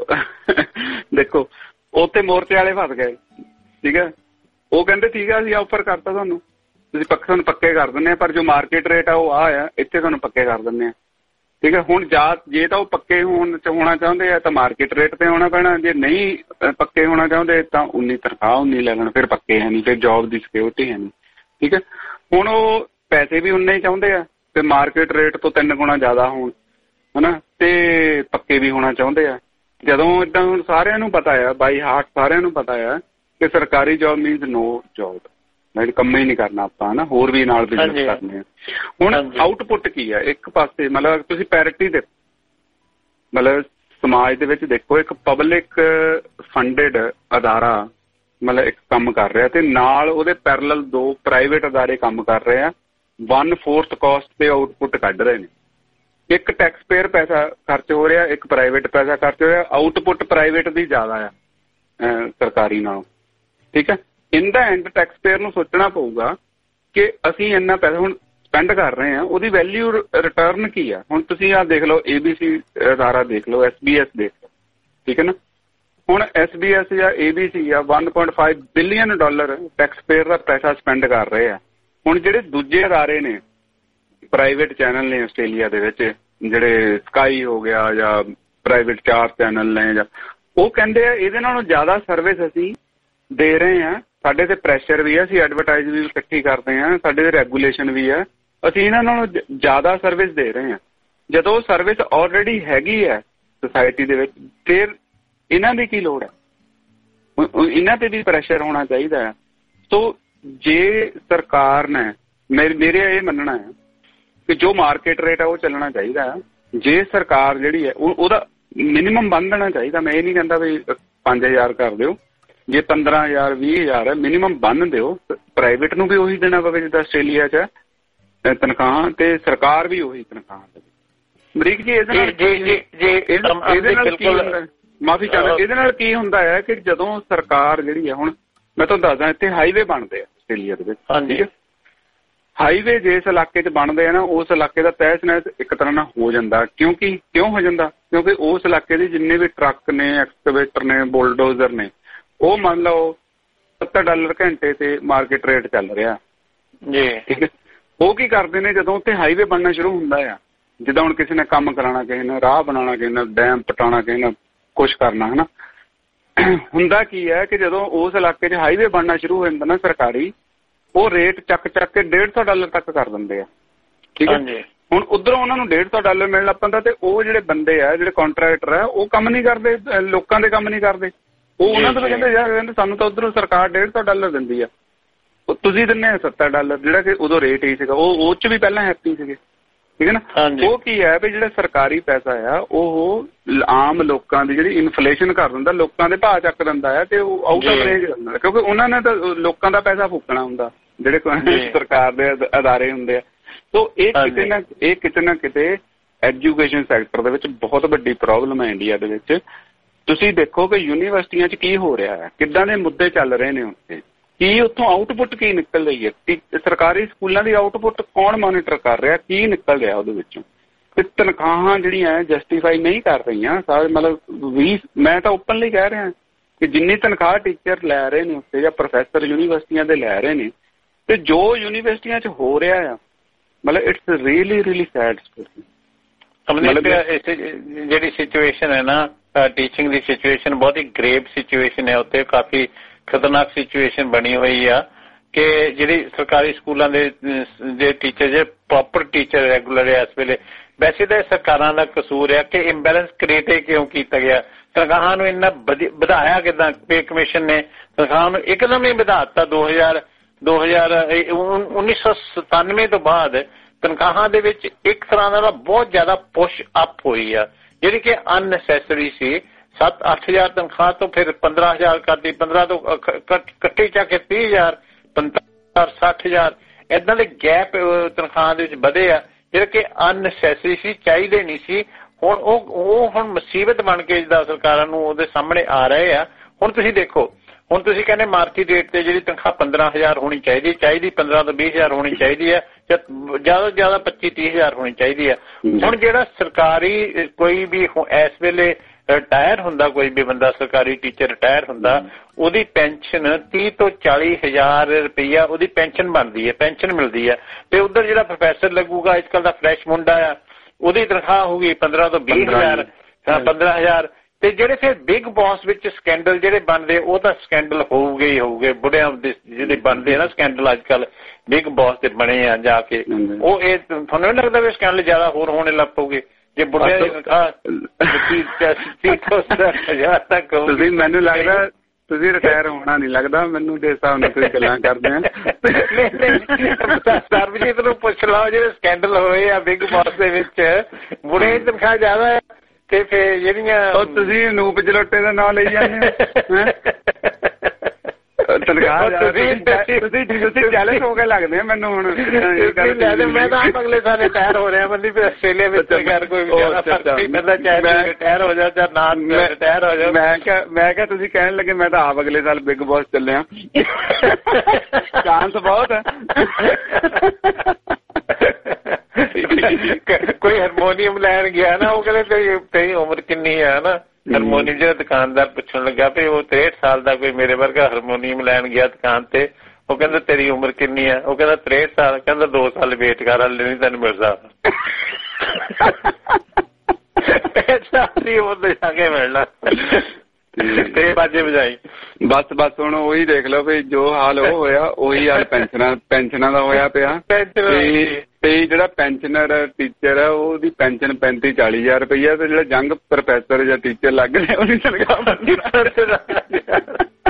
ਦੇਖੋ ਉੱਥੇ ਮੋਰਚੇ ਵਾਲੇ ਫਸ ਗਏ, ਠੀਕ ਹੈ, ਉਹ ਕਹਿੰਦੇ ਠੀਕ ਹੈ ਅਸੀਂ ਆਫਰ ਕਰਤਾ ਤੁਹਾਨੂੰ, ਤੁਸੀਂ ਸਾਨੂੰ ਪੱਕੇ ਕਰ ਦਿੰਦੇ ਆ, ਪਰ ਜੋ ਮਾਰਕੀਟ ਰੇਟ ਆ ਉਹ ਆ ਇੱਥੇ ਤੁਹਾਨੂੰ ਪੱਕੇ ਕਰ ਦਿੰਦੇ ਆ। ਠੀਕ ਹੈ, ਹੁਣ ਜੇ ਤਾਂ ਉਹ ਪੱਕੇ ਹੋਣਾ ਚਾਹੁੰਦੇ ਆ ਤਾਂ ਮਾਰਕੀਟ ਰੇਟ ਤੇ ਹੋਣਾ ਪੈਣਾ, ਜੇ ਨਹੀਂ ਪੱਕੇ ਹੋਣਾ ਚਾਹੁੰਦੇ ਤਾਂ ਉਨੀ ਤਨਖਾਹ ਉਨੀ ਲੈ ਲੈਣ, ਫਿਰ ਪੱਕੇ ਹੈ ਨਹੀਂ, ਫਿਰ ਜੌਬ ਦੀ ਸਿਕਿਉਰਿਟੀ ਹੈ ਨਹੀਂ। ਠੀਕ ਹੈ, ਹੁਣ ਉਹ ਪੈਸੇ ਵੀ ਉਨੇ ਹੀ ਚਾਹੁੰਦੇ ਆ ਤੇ ਮਾਰਕੀਟ ਰੇਟ ਤੋਂ 3 ਗੁਣਾ ਜ਼ਿਆਦਾ ਹੋਣ, ਹਨਾ, ਤੇ ਪੱਕੇ ਵੀ ਹੋਣਾ ਚਾਹੁੰਦੇ ਆ। ਜਦੋਂ ਏਦਾਂ ਹੁਣ ਸਾਰਿਆਂ ਨੂੰ ਪਤਾ ਆ, ਬਾਈ ਹਾਰਟ ਸਾਰਿਆਂ ਨੂੰ ਪਤਾ ਆ ਕਿ ਸਰਕਾਰੀ ਜੌਬ ਮੀਨਸ ਨੋ ਜੌਬ, ਕੰਮ ਹੀ ਨਹੀਂ ਕਰਨਾ ਆਪਾਂ, ਹਨਾ, ਹੋਰ ਵੀ ਨਾਲ ਬਿਜ਼ਨਸ ਕਰਨੇ ਆ। ਹੁਣ ਆਊਟਪੁੱਟ ਕੀ ਆ? ਇੱਕ ਪਾਸੇ ਮਤਲਬ ਤੁਸੀਂ ਪੈਰਿਟੀ ਦੇ ਮਤਲਬ ਸਮਾਜ ਦੇ ਵਿੱਚ ਦੇਖੋ, ਇੱਕ ਪਬਲਿਕ ਫੰਡਡ ਅਦਾਰਾ ਮਤਲਬ ਇੱਕ ਕੰਮ ਕਰ ਰਿਹਾ ਤੇ ਨਾਲ ਉਹਦੇ ਪੈਰਲਲ 2 ਪ੍ਰਾਈਵੇਟ ਅਦਾਰੇ ਕੰਮ ਕਰ ਰਹੇ ਆ, 1/4 ਕਾਸਟ ਤੇ ਆਊਟਪੁੱਟ ਕੱਢ ਰਹੇ ਨੇ। ਇੱਕ ਟੈਕਸ ਪੇਅਰ ਪੈਸਾ ਖਰਚ ਹੋ ਰਿਹਾ, ਇੱਕ ਪ੍ਰਾਈਵੇਟ ਪੈਸਾ ਖਰਚ ਹੋ ਰਿਹਾ, ਆਊਟਪੁੱਟ ਪ੍ਰਾਈਵੇਟ ਦੀ ਜ਼ਿਆਦਾ ਆ ਸਰਕਾਰੀ ਨਾਲੋਂ। ਠੀਕ ਹੈ, in the end taxpayer ਨੂੰ ਸੋਚਣਾ ਪਊਗਾ ਕਿ ਅਸੀਂ ਇੰਨਾ ਪੈਸਾ ਹੁਣ ਸਪੈਂਡ ਕਰ ਰਹੇ ਹਾਂ, ਉਹਦੀ ਵੈਲਿਊ ਰਿਟਰਨ ਕੀ ਆ। ਹੁਣ ਤੁਸੀਂ ਆਹ ਦੇਖ ਲਓ, ABC ਅਦਾਰਾ ਦੇਖ ਲਓ, SBS ਦੇਖ ਲਓ, ਠੀਕ ਹੈ ਨਾ। ਹੁਣ SBS ਜਾਂ ABC ਜਾਂ $1.5 ਬਿਲੀਅਨ ਟੈਕਸ ਪੇਅਰ ਦਾ ਪੈਸਾ ਸਪੈਂਡ ਕਰ ਰਹੇ ਆ। ਹੁਣ ਜਿਹੜੇ ਦੂਜੇ ਅਦਾਰੇ ਨੇ, ਪ੍ਰਾਈਵੇਟ ਚੈਨਲ ਨੇ ਆਸਟ੍ਰੇਲੀਆ ਦੇ ਵਿੱਚ, ਜਿਹੜੇ ਸਕਾਈ ਹੋ ਗਿਆ ਜਾਂ ਪ੍ਰਾਈਵੇਟ 4 ਚੈਨਲ ਨੇ, ਜਾਂ ਉਹ ਕਹਿੰਦੇ ਆ ਇਹਦੇ ਨਾਲੋਂ ਜ਼ਿਆਦਾ ਸਰਵਿਸ ਅਸੀਂ ਦੇ ਰਹੇ ਹਾਂ ਸਾਡੇ ਤੇ ਪ੍ਰੈਸ਼ਰ ਵੀ ਹੈ, ਅਸੀਂ ਐਡਵਰਟਾਈਜ਼ ਵੀ ਇਕੱਠੀ ਕਰਦੇ ਹਾਂ, ਸਾਡੇ ਤੇ ਰੈਗੂਲੇਸ਼ਨ ਵੀ ਹੈ, ਅਸੀਂ ਇਹਨਾਂ ਨਾਲੋਂ ਜ਼ਿਆਦਾ ਸਰਵਿਸ ਦੇ ਰਹੇ ਹਾਂ। ਜਦੋਂ ਸਰਵਿਸ ਆਲਰੇਡੀ ਹੈਗੀ ਹੈ ਸੁਸਾਇਟੀ ਦੇ ਵਿੱਚ, ਫਿਰ ਇਹਨਾਂ ਦੀ ਕੀ ਲੋੜ ਹੈ? ਇਹਨਾਂ ਤੇ ਵੀ ਪ੍ਰੈਸ਼ਰ ਹੋਣਾ ਚਾਹੀਦਾ ਹੈ। ਸੋ ਜੇ ਸਰਕਾਰ ਨੇ, ਮੇਰੇ ਇਹ ਮੰਨਣਾ ਹੈ ਕਿ ਜੋ ਮਾਰਕੀਟ ਰੇਟ ਹੈ ਉਹ ਚੱਲਣਾ ਚਾਹੀਦਾ ਹੈ। ਜੇ ਸਰਕਾਰ ਜਿਹੜੀ ਹੈ ਉਹਦਾ ਮਿਨੀਮਮ ਬੰਨ ਦੇਣਾ ਚਾਹੀਦਾ। ਮੈਂ ਇਹ ਨਹੀਂ ਕਹਿੰਦਾ ਵੀ 5000 ਕਰ ਦਿਓ, ਜੇ 15000 20000 ਹੈ ਮਿਨੀਮਮ ਬੰਨ ਦਿਓ। ਪ੍ਰਾਈਵੇਟ ਨੂੰ ਵੀ ਉਹੀ ਦੇਣਾ ਪਵੇ ਜਿੱਦਾਂ ਆਸਟ੍ਰੇਲੀਆ 'ਚ ਤਨਖਾਹ, ਤੇ ਸਰਕਾਰ ਵੀ ਉਹੀ ਤਨਖਾਹ ਦੇਵੇ। ਅਮਰੀਕ ਜੀ ਇਹਦੇ ਨਾਲ ਕੀ ਹੁੰਦਾ, ਮਾਫੀ ਚਾਹੁੰਦਾ, ਇਹਦੇ ਨਾਲ ਕੀ ਹੁੰਦਾ ਹੈ ਕਿ ਜਦੋਂ ਸਰਕਾਰ ਜਿਹੜੀ ਹੈ, ਹੁਣ ਮੈਂ ਤੁਹਾਨੂੰ ਦੱਸਦਾ, ਇੱਥੇ ਹਾਈਵੇ ਬਣਦੇ ਆ ਆਸਟ੍ਰੇਲੀਆ ਦੇ ਵਿੱਚ, ਠੀਕ ਹੈ। ਹਾਈਵੇ ਜਿਸ ਇਲਾਕੇ 'ਚ ਬਣਦੇ ਆ ਨਾ, ਉਸ ਇਲਾਕੇ ਦਾ ਤਹਿਸ ਨਹਿਸ ਇੱਕ ਤਰ੍ਹਾਂ ਨਾਲ ਹੋ ਜਾਂਦਾ। ਕਿਉਂ ਹੋ ਜਾਂਦਾ? ਕਿਉਂਕਿ ਉਸ ਇਲਾਕੇ ਦੇ ਜਿੰਨੇ ਵੀ ਟਰੱਕ ਨੇ, ਐਕਸਕੇਵੇਟਰ ਨੇ, ਬੁਲਡੋਜ਼ਰ ਨੇ, ਉਹ ਮੰਨ ਲਓ $70 ਘੰਟੇ ਤੇ ਮਾਰਕੀਟ ਰੇਟ ਚੱਲ ਰਿਹਾ ਜੀ, ਠੀਕ ਹੈ। ਉਹ ਕੀ ਕਰਦੇ ਨੇ, ਜਦੋਂ ਉੱਥੇ ਹਾਈਵੇ ਬਣਨਾ ਸ਼ੁਰੂ ਹੁੰਦਾ ਆ, ਜਿੱਦਾਂ ਹੁਣ ਕਿਸੇ ਨੇ ਕੰਮ ਕਰਾਉਣਾ, ਕਿਸੇ ਨੇ ਰਾਹ ਬਣਾਉਣਾ, ਕਿਸੇ ਨੇ ਡੈਮ ਪਟਾਉਣਾ, ਕਿਸੇ ਨੇ ਕੁਛ ਕਰਨਾ, ਹਨਾ, ਹੁੰਦਾ ਕੀ ਹੈ ਕਿ ਜਦੋਂ ਉਸ ਇਲਾਕੇ 'ਚ ਹਾਈਵੇ ਬਣਨਾ ਸ਼ੁਰੂ ਹੋ ਜਾਂਦਾ ਨਾ ਸਰਕਾਰੀ, ਉਹ ਰੇਟ ਚੱਕ ਕੇ $150 ਤੱਕ ਕਰ ਦਿੰਦੇ ਆ, ਠੀਕ ਹੈ। ਹੁਣ ਉੱਧਰੋਂ ਉਹਨਾਂ ਨੂੰ $150 ਮਿਲਣ ਲੱਗ ਪੈਂਦਾ, ਤੇ ਉਹ ਜਿਹੜੇ ਬੰਦੇ ਆ, ਜਿਹੜੇ ਕੰਟਰੈਕਟਰ ਆ, ਉਹ ਕੰਮ ਨਹੀਂ ਕਰਦੇ, ਲੋਕਾਂ ਦੇ ਕੰਮ ਨਹੀਂ ਕਰਦੇ। ਉਹ ਉਹਨਾਂ ਤੋਂ ਕਹਿੰਦੇ ਯਾਰ ਸਾਨੂੰ ਤਾਂ ਉੱਧਰੋਂ ਸਰਕਾਰ $150 ਦਿੰਦੀ ਆ, ਤੁਸੀਂ ਦਿੰਦੇ ਆ $70, ਜਿਹੜਾ ਕਿ ਉਦੋਂ ਰੇਟ ਹੀ ਸੀਗਾ। ਉਹ 'ਚ ਵੀ ਪਹਿਲਾਂ ਹੈਪੀ ਸੀਗੇ, ਠੀਕ ਹੈ ਨਾ। ਉਹ ਕੀ ਹੈ ਵੀ ਜਿਹੜਾ ਸਰਕਾਰੀ ਪੈਸਾ ਆ ਉਹ ਆਮ ਲੋਕਾਂ ਦੀ ਜਿਹੜੀ ਇਨਫਲੇਸ਼ਨ ਕਰ ਦਿੰਦਾ, ਲੋਕਾਂ ਦੇ ਭਾਅ ਚੱਕ ਦਿੰਦਾ ਹੈ, ਤੇ ਉਹ ਆਊਟ ਆਫ ਰੇਂਜ ਦਿੰਦਾ, ਕਿਉਂਕਿ ਉਹਨਾਂ ਨੇ ਤਾਂ ਲੋਕਾਂ ਦਾ ਪੈਸਾ ਫੂਕਣਾ ਹੁੰਦਾ, ਜਿਹੜੇ ਸਰਕਾਰ ਦੇ ਅਦਾਰੇ ਹੁੰਦੇ ਆ। ਸੋ ਇਹ ਕਿਤੇ ਨਾ ਕਿਤੇ ਐਜੂਕੇਸ਼ਨ ਸੈਕਟਰ ਦੇ ਵਿੱਚ ਬਹੁਤ ਵੱਡੀ ਪ੍ਰੋਬਲਮ ਹੈ ਇੰਡੀਆ ਦੇ ਵਿੱਚ। ਤੁਸੀਂ ਦੇਖੋ ਕਿ ਯੂਨੀਵਰਸਿਟੀਆਂ 'ਚ ਕੀ ਹੋ ਰਿਹਾ ਹੈ, ਕਿੱਦਾਂ ਦੇ ਮੁੱਦੇ ਚੱਲ ਰਹੇ ਨੇ ਉੱਥੇ, ਕੀ ਉੱਥੋਂ ਆਊਟਪੁੱਟ ਕੀ ਨਿਕਲ ਰਹੀ ਹੈ, ਸਰਕਾਰੀ ਸਕੂਲਾਂ ਦੀ ਆਊਟਪੁੱਟ ਕੌਣ ਮੋਨੀਟਰ ਕਰ ਰਿਹਾ, ਕੀ ਨਿਕਲ ਰਿਹਾ ਉਹਦੇ ਵਿੱਚੋਂ। ਤੇ ਤਨਖਾਹਾਂ ਜਿਹੜੀਆਂ ਜਸਟੀਫਾਈ ਨਹੀਂ ਕਰ ਰਹੀਆਂ, ਮਤਲਬ ਮੈਂ ਤਾਂ ਓਪਨਲੀ ਕਹਿ ਰਿਹਾ ਕਿ ਜਿੰਨੀ ਤਨਖਾਹ ਟੀਚਰ ਲੈ ਰਹੇ ਨੇ ਉੱਥੇ, ਜਾਂ ਪ੍ਰੋਫੈਸਰ ਯੂਨੀਵਰਸਿਟੀਆਂ ਦੇ ਲੈ ਰਹੇ ਨੇ, ਤੇ ਜੋ ਯੂਨੀਵਰਸਿਟੀਆਂ 'ਚ ਹੋ ਰਿਹਾ ਆ, ਮਤਲਬ ਇਟਸ ਰੀਅਲੀ ਸੈਡ ਸਟੋਰੀ। ਜਿਹੜੀ ਸਿਚੁਏਸ਼ਨ ਹੈ ਨਾ, ਟੀਚਿੰਗ ਦੀ ਸਿਚੁਏਸ਼ਨ ਬਹੁਤ ਹੀ ਗ੍ਰੇਵ ਸਿਚੁਏਸ਼ਨ ਹੈ ਉੱਥੇ, ਕਾਫੀ ਖਤਰਨਾਕ ਸਿਚੁਏਸ਼ਨ ਬਣੀ ਹੋਈ ਆ ਕਿ ਜਿਹੜੀ ਸਰਕਾਰੀ ਸਕੂਲਾਂ ਦੇ ਟੀਚਰ, ਜੇ ਪ੍ਰੋਪਰ ਟੀਚਰ ਰੈਗੂਲਰ ਹੈ ਇਸ ਵੇਲੇ, ਵੈਸੇ ਤਾਂ ਸਰਕਾਰਾਂ ਦਾ ਕਸੂਰ ਹੈ ਕਿ ਇੰਬੈਲੈਂਸ ਕ੍ਰੀਏਟ ਕਿਉਂ ਕੀਤਾ ਗਿਆ। ਤਨਖਾਹਾਂ ਨੂੰ ਇੰਨਾ ਵਧਾਇਆ ਕਿੱਦਾਂ? ਪੇ ਕਮਿਸ਼ਨ ਨੇ ਤਨਖਾਹਾਂ ਨੂੰ ਇੱਕਦਮ ਹੀ ਵਧਾ ਦਿੱਤਾ। 1997 ਤੋਂ ਬਾਅਦ ਤਨਖਾਹਾਂ ਦੇ ਵਿੱਚ ਇੱਕ ਤਰ੍ਹਾਂ ਦਾ ਬਹੁਤ ਜ਼ਿਆਦਾ ਪੁਸ਼ ਅਪ ਹੋਈ ਆ, ਜਿਹੜੀ ਕਿ ਅਨਨੈਸੈਸਰੀ ਸੀ। 7-8 ਤਨਖਾਹ ਤੋਂ ਫਿਰ 15,000 ਕਰਦੀ, 15 ਤੋਂ ਕੱਟੀ ਚੱਕ ਕੇ 30,000, 45,000, 60,000 ਏਦਾਂ ਦੇ ਗੈਪ ਤਨਖਾਹ ਦੇ ਵਿੱਚ ਵਧੇ ਆ, ਜਿਹੜੇ ਕਿ ਅਨਨੈਸੈਸਰੀ ਸੀ, ਚਾਹੀਦੇ ਨਹੀਂ ਸੀ। ਹੁਣ ਮੁਸੀਬਤ ਬਣ ਕੇ ਜਿੱਦਾਂ ਸਰਕਾਰਾਂ ਨੂੰ ਉਹਦੇ ਸਾਹਮਣੇ ਆ ਰਹੇ ਆ। ਹੁਣ ਤੁਸੀਂ ਦੇਖੋ, ਹੁਣ ਤੁਸੀਂ ਕਹਿੰਦੇ ਮਾਰਕੀਟ ਰੇਟ ਤੇ ਜਿਹੜੀ ਤਨਖਾਹ 15,000 ਹੋਣੀ ਚਾਹੀਦੀ 15 ਤੋਂ 20,000 ਹੋਣੀ ਚਾਹੀਦੀ ਹੈ, ਜਾਂ ਜ਼ਿਆਦਾ ਤੋਂ ਜ਼ਿਆਦਾ 25-30,000 ਹੋਣੀ ਚਾਹੀਦੀ ਹੈ। ਹੁਣ ਜਿਹੜਾ ਸਰਕਾਰੀ ਕੋਈ ਵੀ ਇਸ ਵੇਲੇ ਰਿਟਾਇਰ ਹੁੰਦਾ, ਕੋਈ ਵੀ ਬੰਦਾ ਸਰਕਾਰੀ ਟੀਚਰ ਰਿਟਾਇਰ ਹੁੰਦਾ, ਉਹਦੀ ਪੈਨਸ਼ਨ 30 ਤੋਂ 40,000 ਰੁਪਈਆ ਉਹਦੀ ਪੈਨਸ਼ਨ ਬਣਦੀ ਹੈ, ਪੈਨਸ਼ਨ ਮਿਲਦੀ ਹੈ। ਤੇ ਉਧਰ ਜਿਹੜਾ ਪ੍ਰੋਫੈਸਰ ਲੱਗੂਗਾ, ਅੱਜ ਕੱਲ੍ਹ ਦਾ ਫਰੈਸ਼ ਮੁੰਡਾ ਆ, ਉਹਦੀ ਤਨਖਾਹ ਹੋਊਗੀ 15 ਤੋਂ 20,000, 15,000। ਤੇ ਜਿਹੜੇ ਫਿਰ ਬਿਗ ਬੌਸ ਵਿੱਚ ਸਕੈਂਡਲ ਜਿਹੜੇ ਬਣਦੇ, ਉਹ ਤਾਂ ਸਕੈਂਡਲ ਹੋਊਗੇ ਹੀ ਹੋਊਗੇ। ਬੁੜਿਆਂ ਦੇ ਜਿਹੜੇ ਬਣਦੇ ਨਾ ਸਕੈਂਡਲ ਅੱਜ ਕੱਲ੍ਹ ਬਿਗ ਬੌਸ ਦੇ ਬਣੇ ਆ ਜਾ ਕੇ, ਉਹ ਇਹ ਤੁਹਾਨੂੰ ਨਹੀਂ ਲੱਗਦਾ ਵੀ ਸਕੈਂਡਲ ਜ਼ਿਆਦਾ ਹੋਰ ਹੋਣੇ ਲੱਗ ਪਊਗੇ ਜੇ ਬੁੜਿਆਂ ਦੀ ਤਨਖਾਹ 30,000 ਤੱਕ? ਤੁਸੀਂ ਮੈਨੂੰ ਲੱਗਦਾ ਤੁਸੀਂ ਰਿਟਾਇਰ ਹੋਣਾ ਨਹੀਂ ਲੱਗਦਾ ਮੈਨੂੰ, ਦੇ ਹਿਸਾਬ ਨਾਲ ਤੁਸੀਂ ਗੱਲਾਂ ਕਰਦੇ ਆ। ਸਰਬਜੀਤ ਨੂੰ ਪੁੱਛ ਲਓ, ਜਿਹੜੇ ਸਕੈਂਡਲ ਹੋਏ ਆ ਬਿਗ ਬੌਸ ਦੇ ਵਿੱਚ, ਬੁੜਿਆਂ ਦੀ ਤਨਖਾਹ ਜ਼ਿਆਦਾ ਹੈ। ਤੇ ਫਿਰ ਜਿਹੜੀਆਂ ਤੁਸੀਂ ਅਨੂਪ ਜਲੋਟੇ ਦਾ ਨਾਂ ਲਈ ਜਾਂਦੇ ਹੋ ਤਨਖਾਹ, ਤੁਸੀਂ ਜੈਲਸ ਹੋ ਕੇ ਲੱਗਦੇ ਮੈਨੂੰ ਹੁਣ। ਮੈਂ ਤਾਂ ਆਪ ਅਗਲੇ ਸਾਲ ਰਿਟਾਇਰ ਹੋ ਰਿਹਾ ਬੰਦੀ, ਫਿਰ ਆਸਟ੍ਰੇਲੀਆ ਵਿੱਚ ਕੋਈ ਰਿਟਾਇਰ ਹੋ ਜਾ ਜਾਂ ਨਾ ਰਿਟਾਇਰ ਹੋ ਜਾ। ਮੈਂ ਕਿਹਾ ਤੁਸੀਂ ਕਹਿਣ ਲੱਗੇ ਮੈਂ ਤਾਂ ਆਪ ਅਗਲੇ ਸਾਲ ਬਿਗ ਬੌਸ ਚੱਲਿਆ, ਚਾਂਸ ਬਹੁਤ ਹੈ। ਕੋਈ ਹਾਰਮੋਨੀਅਮ ਲੈਣ ਗਿਆ ਨਾ, ਉਹ ਕਹਿੰਦੇ ਤੇਰੀ ਉਮਰ ਕਿੰਨੀ ਹੈ ਨਾ। ਹਾਰਮੋਨੀਅਮ ਜਿਹੜਾ ਦੁਕਾਨਦਾਰ ਪੁੱਛਣ ਲੱਗਾ ਵੀ ਉਹ 63 ਸਾਲ ਦਾ ਕੋਈ ਮੇਰੇ ਵਰਗਾ ਹਾਰਮੋਨੀਅਮ ਲੈਣ ਗਿਆ ਦੁਕਾਨ ਤੇ, ਉਹ ਕਹਿੰਦਾ ਤੇਰੀ ਉਮਰ ਕਿੰਨੀ ਹੈ? ਉਹ ਕਹਿੰਦਾ 63 ਸਾਲ। ਕਹਿੰਦਾ 2 ਸਾਲ ਵੇਟ ਕਰ, ਹਲੇ ਨਹੀਂ ਤੈਨੂੰ ਮਿਲ ਸਕਦਾ। ਪੈਸਾ ਨਹੀਂ ਉਹਦੇ ਜਾ ਕੇ ਮਿਲਣਾ। 6 ਵਜੇ ਵਜਾਈ। ਬਸ ਹੁਣ ਉਹੀ ਦੇਖ ਲਓ ਵੀ ਜੋ ਹਾਲ ਉਹ ਹੋਇਆ ਉਹੀ ਹਾਲ ਪੈਨਸ਼ਨਾਂ ਦਾ ਹੋਇਆ ਪਿਆ। ਤੇ ਜਿਹੜਾ ਪੈਨਸ਼ਨਰ ਟੀਚਰ ਹੈ ਉਹਦੀ ਪੈਨਸ਼ਨ 35-40 ਹਜ਼ਾਰ ਰੁਪਈਆ ਤੇ ਜਿਹੜਾ ਯੰਗ ਪ੍ਰੋਫੈਸਰ ਜਾਂ ਟੀਚਰ ਲੱਗ ਰਿਹਾ ਉਹਦੀ ਤਨਖਾਹ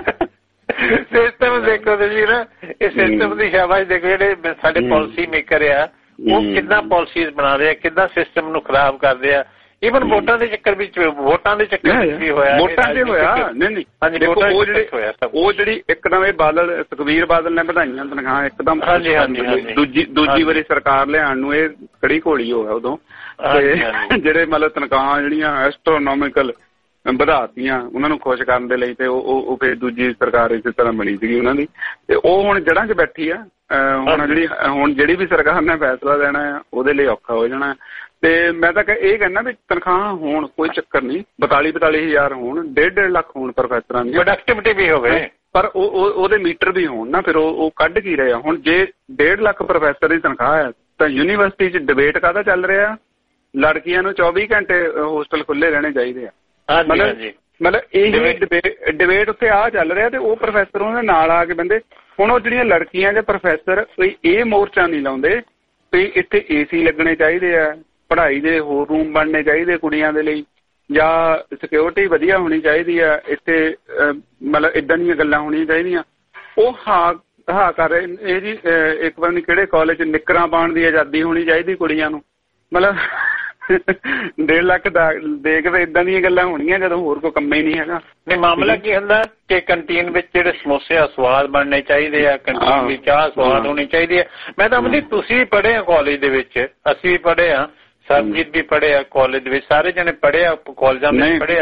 ਸਿਸਟਮ ਦੇਖੋ ਤੁਸੀਂ ਨਾ, ਇਹ ਸਿਸਟਮ ਦੀ ਸ਼ਾਬਾਸ਼ ਦੇਖੋ। ਜਿਹੜੇ ਸਾਡੇ ਪਾਲਿਸੀ ਮੇਕਰ ਆ ਉਹ ਕਿੱਦਾਂ ਪਾਲਿਸੀਜ਼ ਬਣਾ ਰਹੇ ਆ, ਕਿੱਦਾਂ ਸਿਸਟਮ ਨੂੰ ਖਰਾਬ ਕਰਦੇ ਆ। ਈਵਨ ਵੋਟਾਂ ਦੇ ਚੱਕਰ ਵਿੱਚ ਵੀ ਹੋਇਆ। ਵੋਟਾਂ ਦੇ ਹੋਇਆ ਨਹੀਂ ਉਹ ਜਿਹੜੀ ਇੱਕਦਮ ਇਹ ਸੁਖਬੀਰ ਬਾਦਲ ਨੇ ਵਧਾਈਆਂ ਤਨਖਾਹਾਂ ਇੱਕਦਮ, ਦੂਜੀ ਵਾਰੀ ਸਰਕਾਰ ਲਿਆਉਣ ਨੂੰ ਇਹ ਕੜੀ ਘੋਲੀ ਹੋਇਆ ਉਦੋਂ। ਤੇ ਜਿਹੜੇ ਮਤਲਬ ਤਨਖਾਹਾਂ ਜਿਹੜੀਆਂ ਐਸਟਰੋਨੋਮਿਕਲ ਵਧਾਤੀਆਂ ਉਹਨਾਂ ਨੂੰ ਖੁਸ਼ ਕਰਨ ਦੇ ਲਈ, ਤੇ ਉਹ ਫਿਰ ਦੂਜੀ ਸਰਕਾਰ ਇਸੇ ਤਰ੍ਹਾਂ ਬਣੀ ਸੀਗੀ ਉਹਨਾਂ ਦੀ। ਤੇ ਉਹ ਹੁਣ ਜੜ੍ਹਾਂ 'ਚ ਬੈਠੀ ਆ। ਹੁਣ ਜਿਹੜੀ ਵੀ ਸਰਕਾਰ ਨੇ ਫੈਸਲਾ ਲੈਣਾ ਆ ਉਹਦੇ ਲਈ ਔਖਾ ਹੋ ਜਾਣਾ। ਤੇ ਮੈਂ ਤਾਂ ਇਹ ਕਹਿੰਦਾ ਵੀ ਤਨਖਾਹਾਂ ਹੋਣ, ਕੋਈ ਚੱਕਰ ਨਹੀਂ, 42-42 ਹਜ਼ਾਰ ਹੋਣ, 1.5 ਲੱਖ ਹੋਣ ਪ੍ਰੋਫੈਸਰਾਂ ਦੀ, ਪ੍ਰੋਡਕਟਿਵਿਟੀ ਵੀ ਹੋਵੇ, ਪਰ ਉਹਦੇ ਮੀਟਰ ਵੀ ਹੋਣ ਨਾ। ਫਿਰ ਉਹ ਕੱਢ ਕੀ ਰਹੇ ਆ। ਹੁਣ ਜੇ 1.5 ਲੱਖ ਪ੍ਰੋਫੈਸਰ ਦੀ ਤਨਖਾਹ ਹੈ ਤਾਂ ਯੂਨੀਵਰਸਿਟੀ 'ਚ ਡਿਬੇਟ ਕਾਹਦਾ ਚੱਲ ਰਿਹਾ? ਲੜਕੀਆਂ ਨੂੰ 24 ਘੰਟੇ ਹੋਸਟਲ ਖੁੱਲੇ ਰਹਿਣੇ ਚਾਹੀਦੇ ਆ। ਮਤਲਬ ਇਹ ਡਿਬੇਟ ਉੱਥੇ ਆ ਚੱਲ ਰਿਹਾ ਤੇ ਉਹ ਪ੍ਰੋਫੈਸਰ ਉਹਦੇ ਨਾਲ ਆ ਕੇ ਬੰਦੇ। ਹੁਣ ਉਹ ਜਿਹੜੀਆਂ ਲੜਕੀਆਂ ਜਾਂ ਪ੍ਰੋਫੈਸਰ ਇਹ ਮੋਰਚਾ ਨਹੀਂ ਲਾਉਂਦੇ ਵੀ ਇੱਥੇ AC ਲੱਗਣੇ ਚਾਹੀਦੇ ਆ, ਪੜ੍ਹਾਈ ਦੇ ਹੋਰ ਰੂਮ ਬਣਨੇ ਚਾਹੀਦੇ ਕੁੜੀਆਂ ਦੇ ਲਈ, ਜਾਂ ਸਿਕਿਉਰਿਟੀ ਵਧੀਆ ਹੋਣੀ ਚਾਹੀਦੀ ਆ ਇੱਥੇ, ਮਤਲਬ ਇੱਦਾਂ ਦੀਆਂ ਗੱਲਾਂ ਹੋਣੀਆਂ ਚਾਹੀਦੀਆਂ। ਉਹ ਹਾਂ ਕਰ ਰਹੇ ਇਹ ਜੀ। ਇੱਕ ਵਾਰ ਕਿਹੜੇ ਕਾਲਜ 'ਚ ਨਿੱਕਰਾਂ ਪਾਉਣ ਦੀ ਆਜ਼ਾਦੀ ਹੋਣੀ ਚਾਹੀਦੀ ਕੁੜੀਆਂ ਨੂੰ। ਮਤਲਬ 1.5 ਲੱਖ ਦੇ ਕੇ ਏਦਾਂ ਦੀਆਂ ਗੱਲਾਂ ਹੋਣੀਆਂ ਜਦੋਂ ਹੋਰ ਕੋਈ ਕੰਮ ਹੀ ਨਹੀਂ ਹੈਗਾ। ਨਹੀਂ, ਮਾਮਲਾ ਕੀ ਹੁੰਦਾ ਕਿ ਕੰਟੀਨ ਵਿੱਚ ਜਿਹੜੇ ਸਮੋਸੇ ਆ ਸਵਾਦ ਬਣਨੇ ਚਾਹੀਦੇ ਆ, ਕੰਟੀਨ ਦੀ ਚਾਹ ਸਵਾਦ ਹੋਣੀ ਚਾਹੀਦੀ ਹੈ। ਮੈਂ ਤਾਂ ਅਮਨਦੀਪ ਤੁਸੀਂ ਵੀ ਪੜ੍ਹੇ ਆ ਕਾਲਜ ਦੇ ਵਿੱਚ, ਅਸੀਂ ਵੀ ਪੜ੍ਹੇ ਆ, ਸਰਬਜੀਤ ਵੀ ਪੜ੍ਹੇ ਆ ਕਾਲਜ ਦੇ ਵਿੱਚ, ਸਾਰੇ ਜਣੇ ਪੜ੍ਹੇ ਆ ਕਾਲਜਾਂ ਵਿੱਚ ਪੜ੍ਹੇ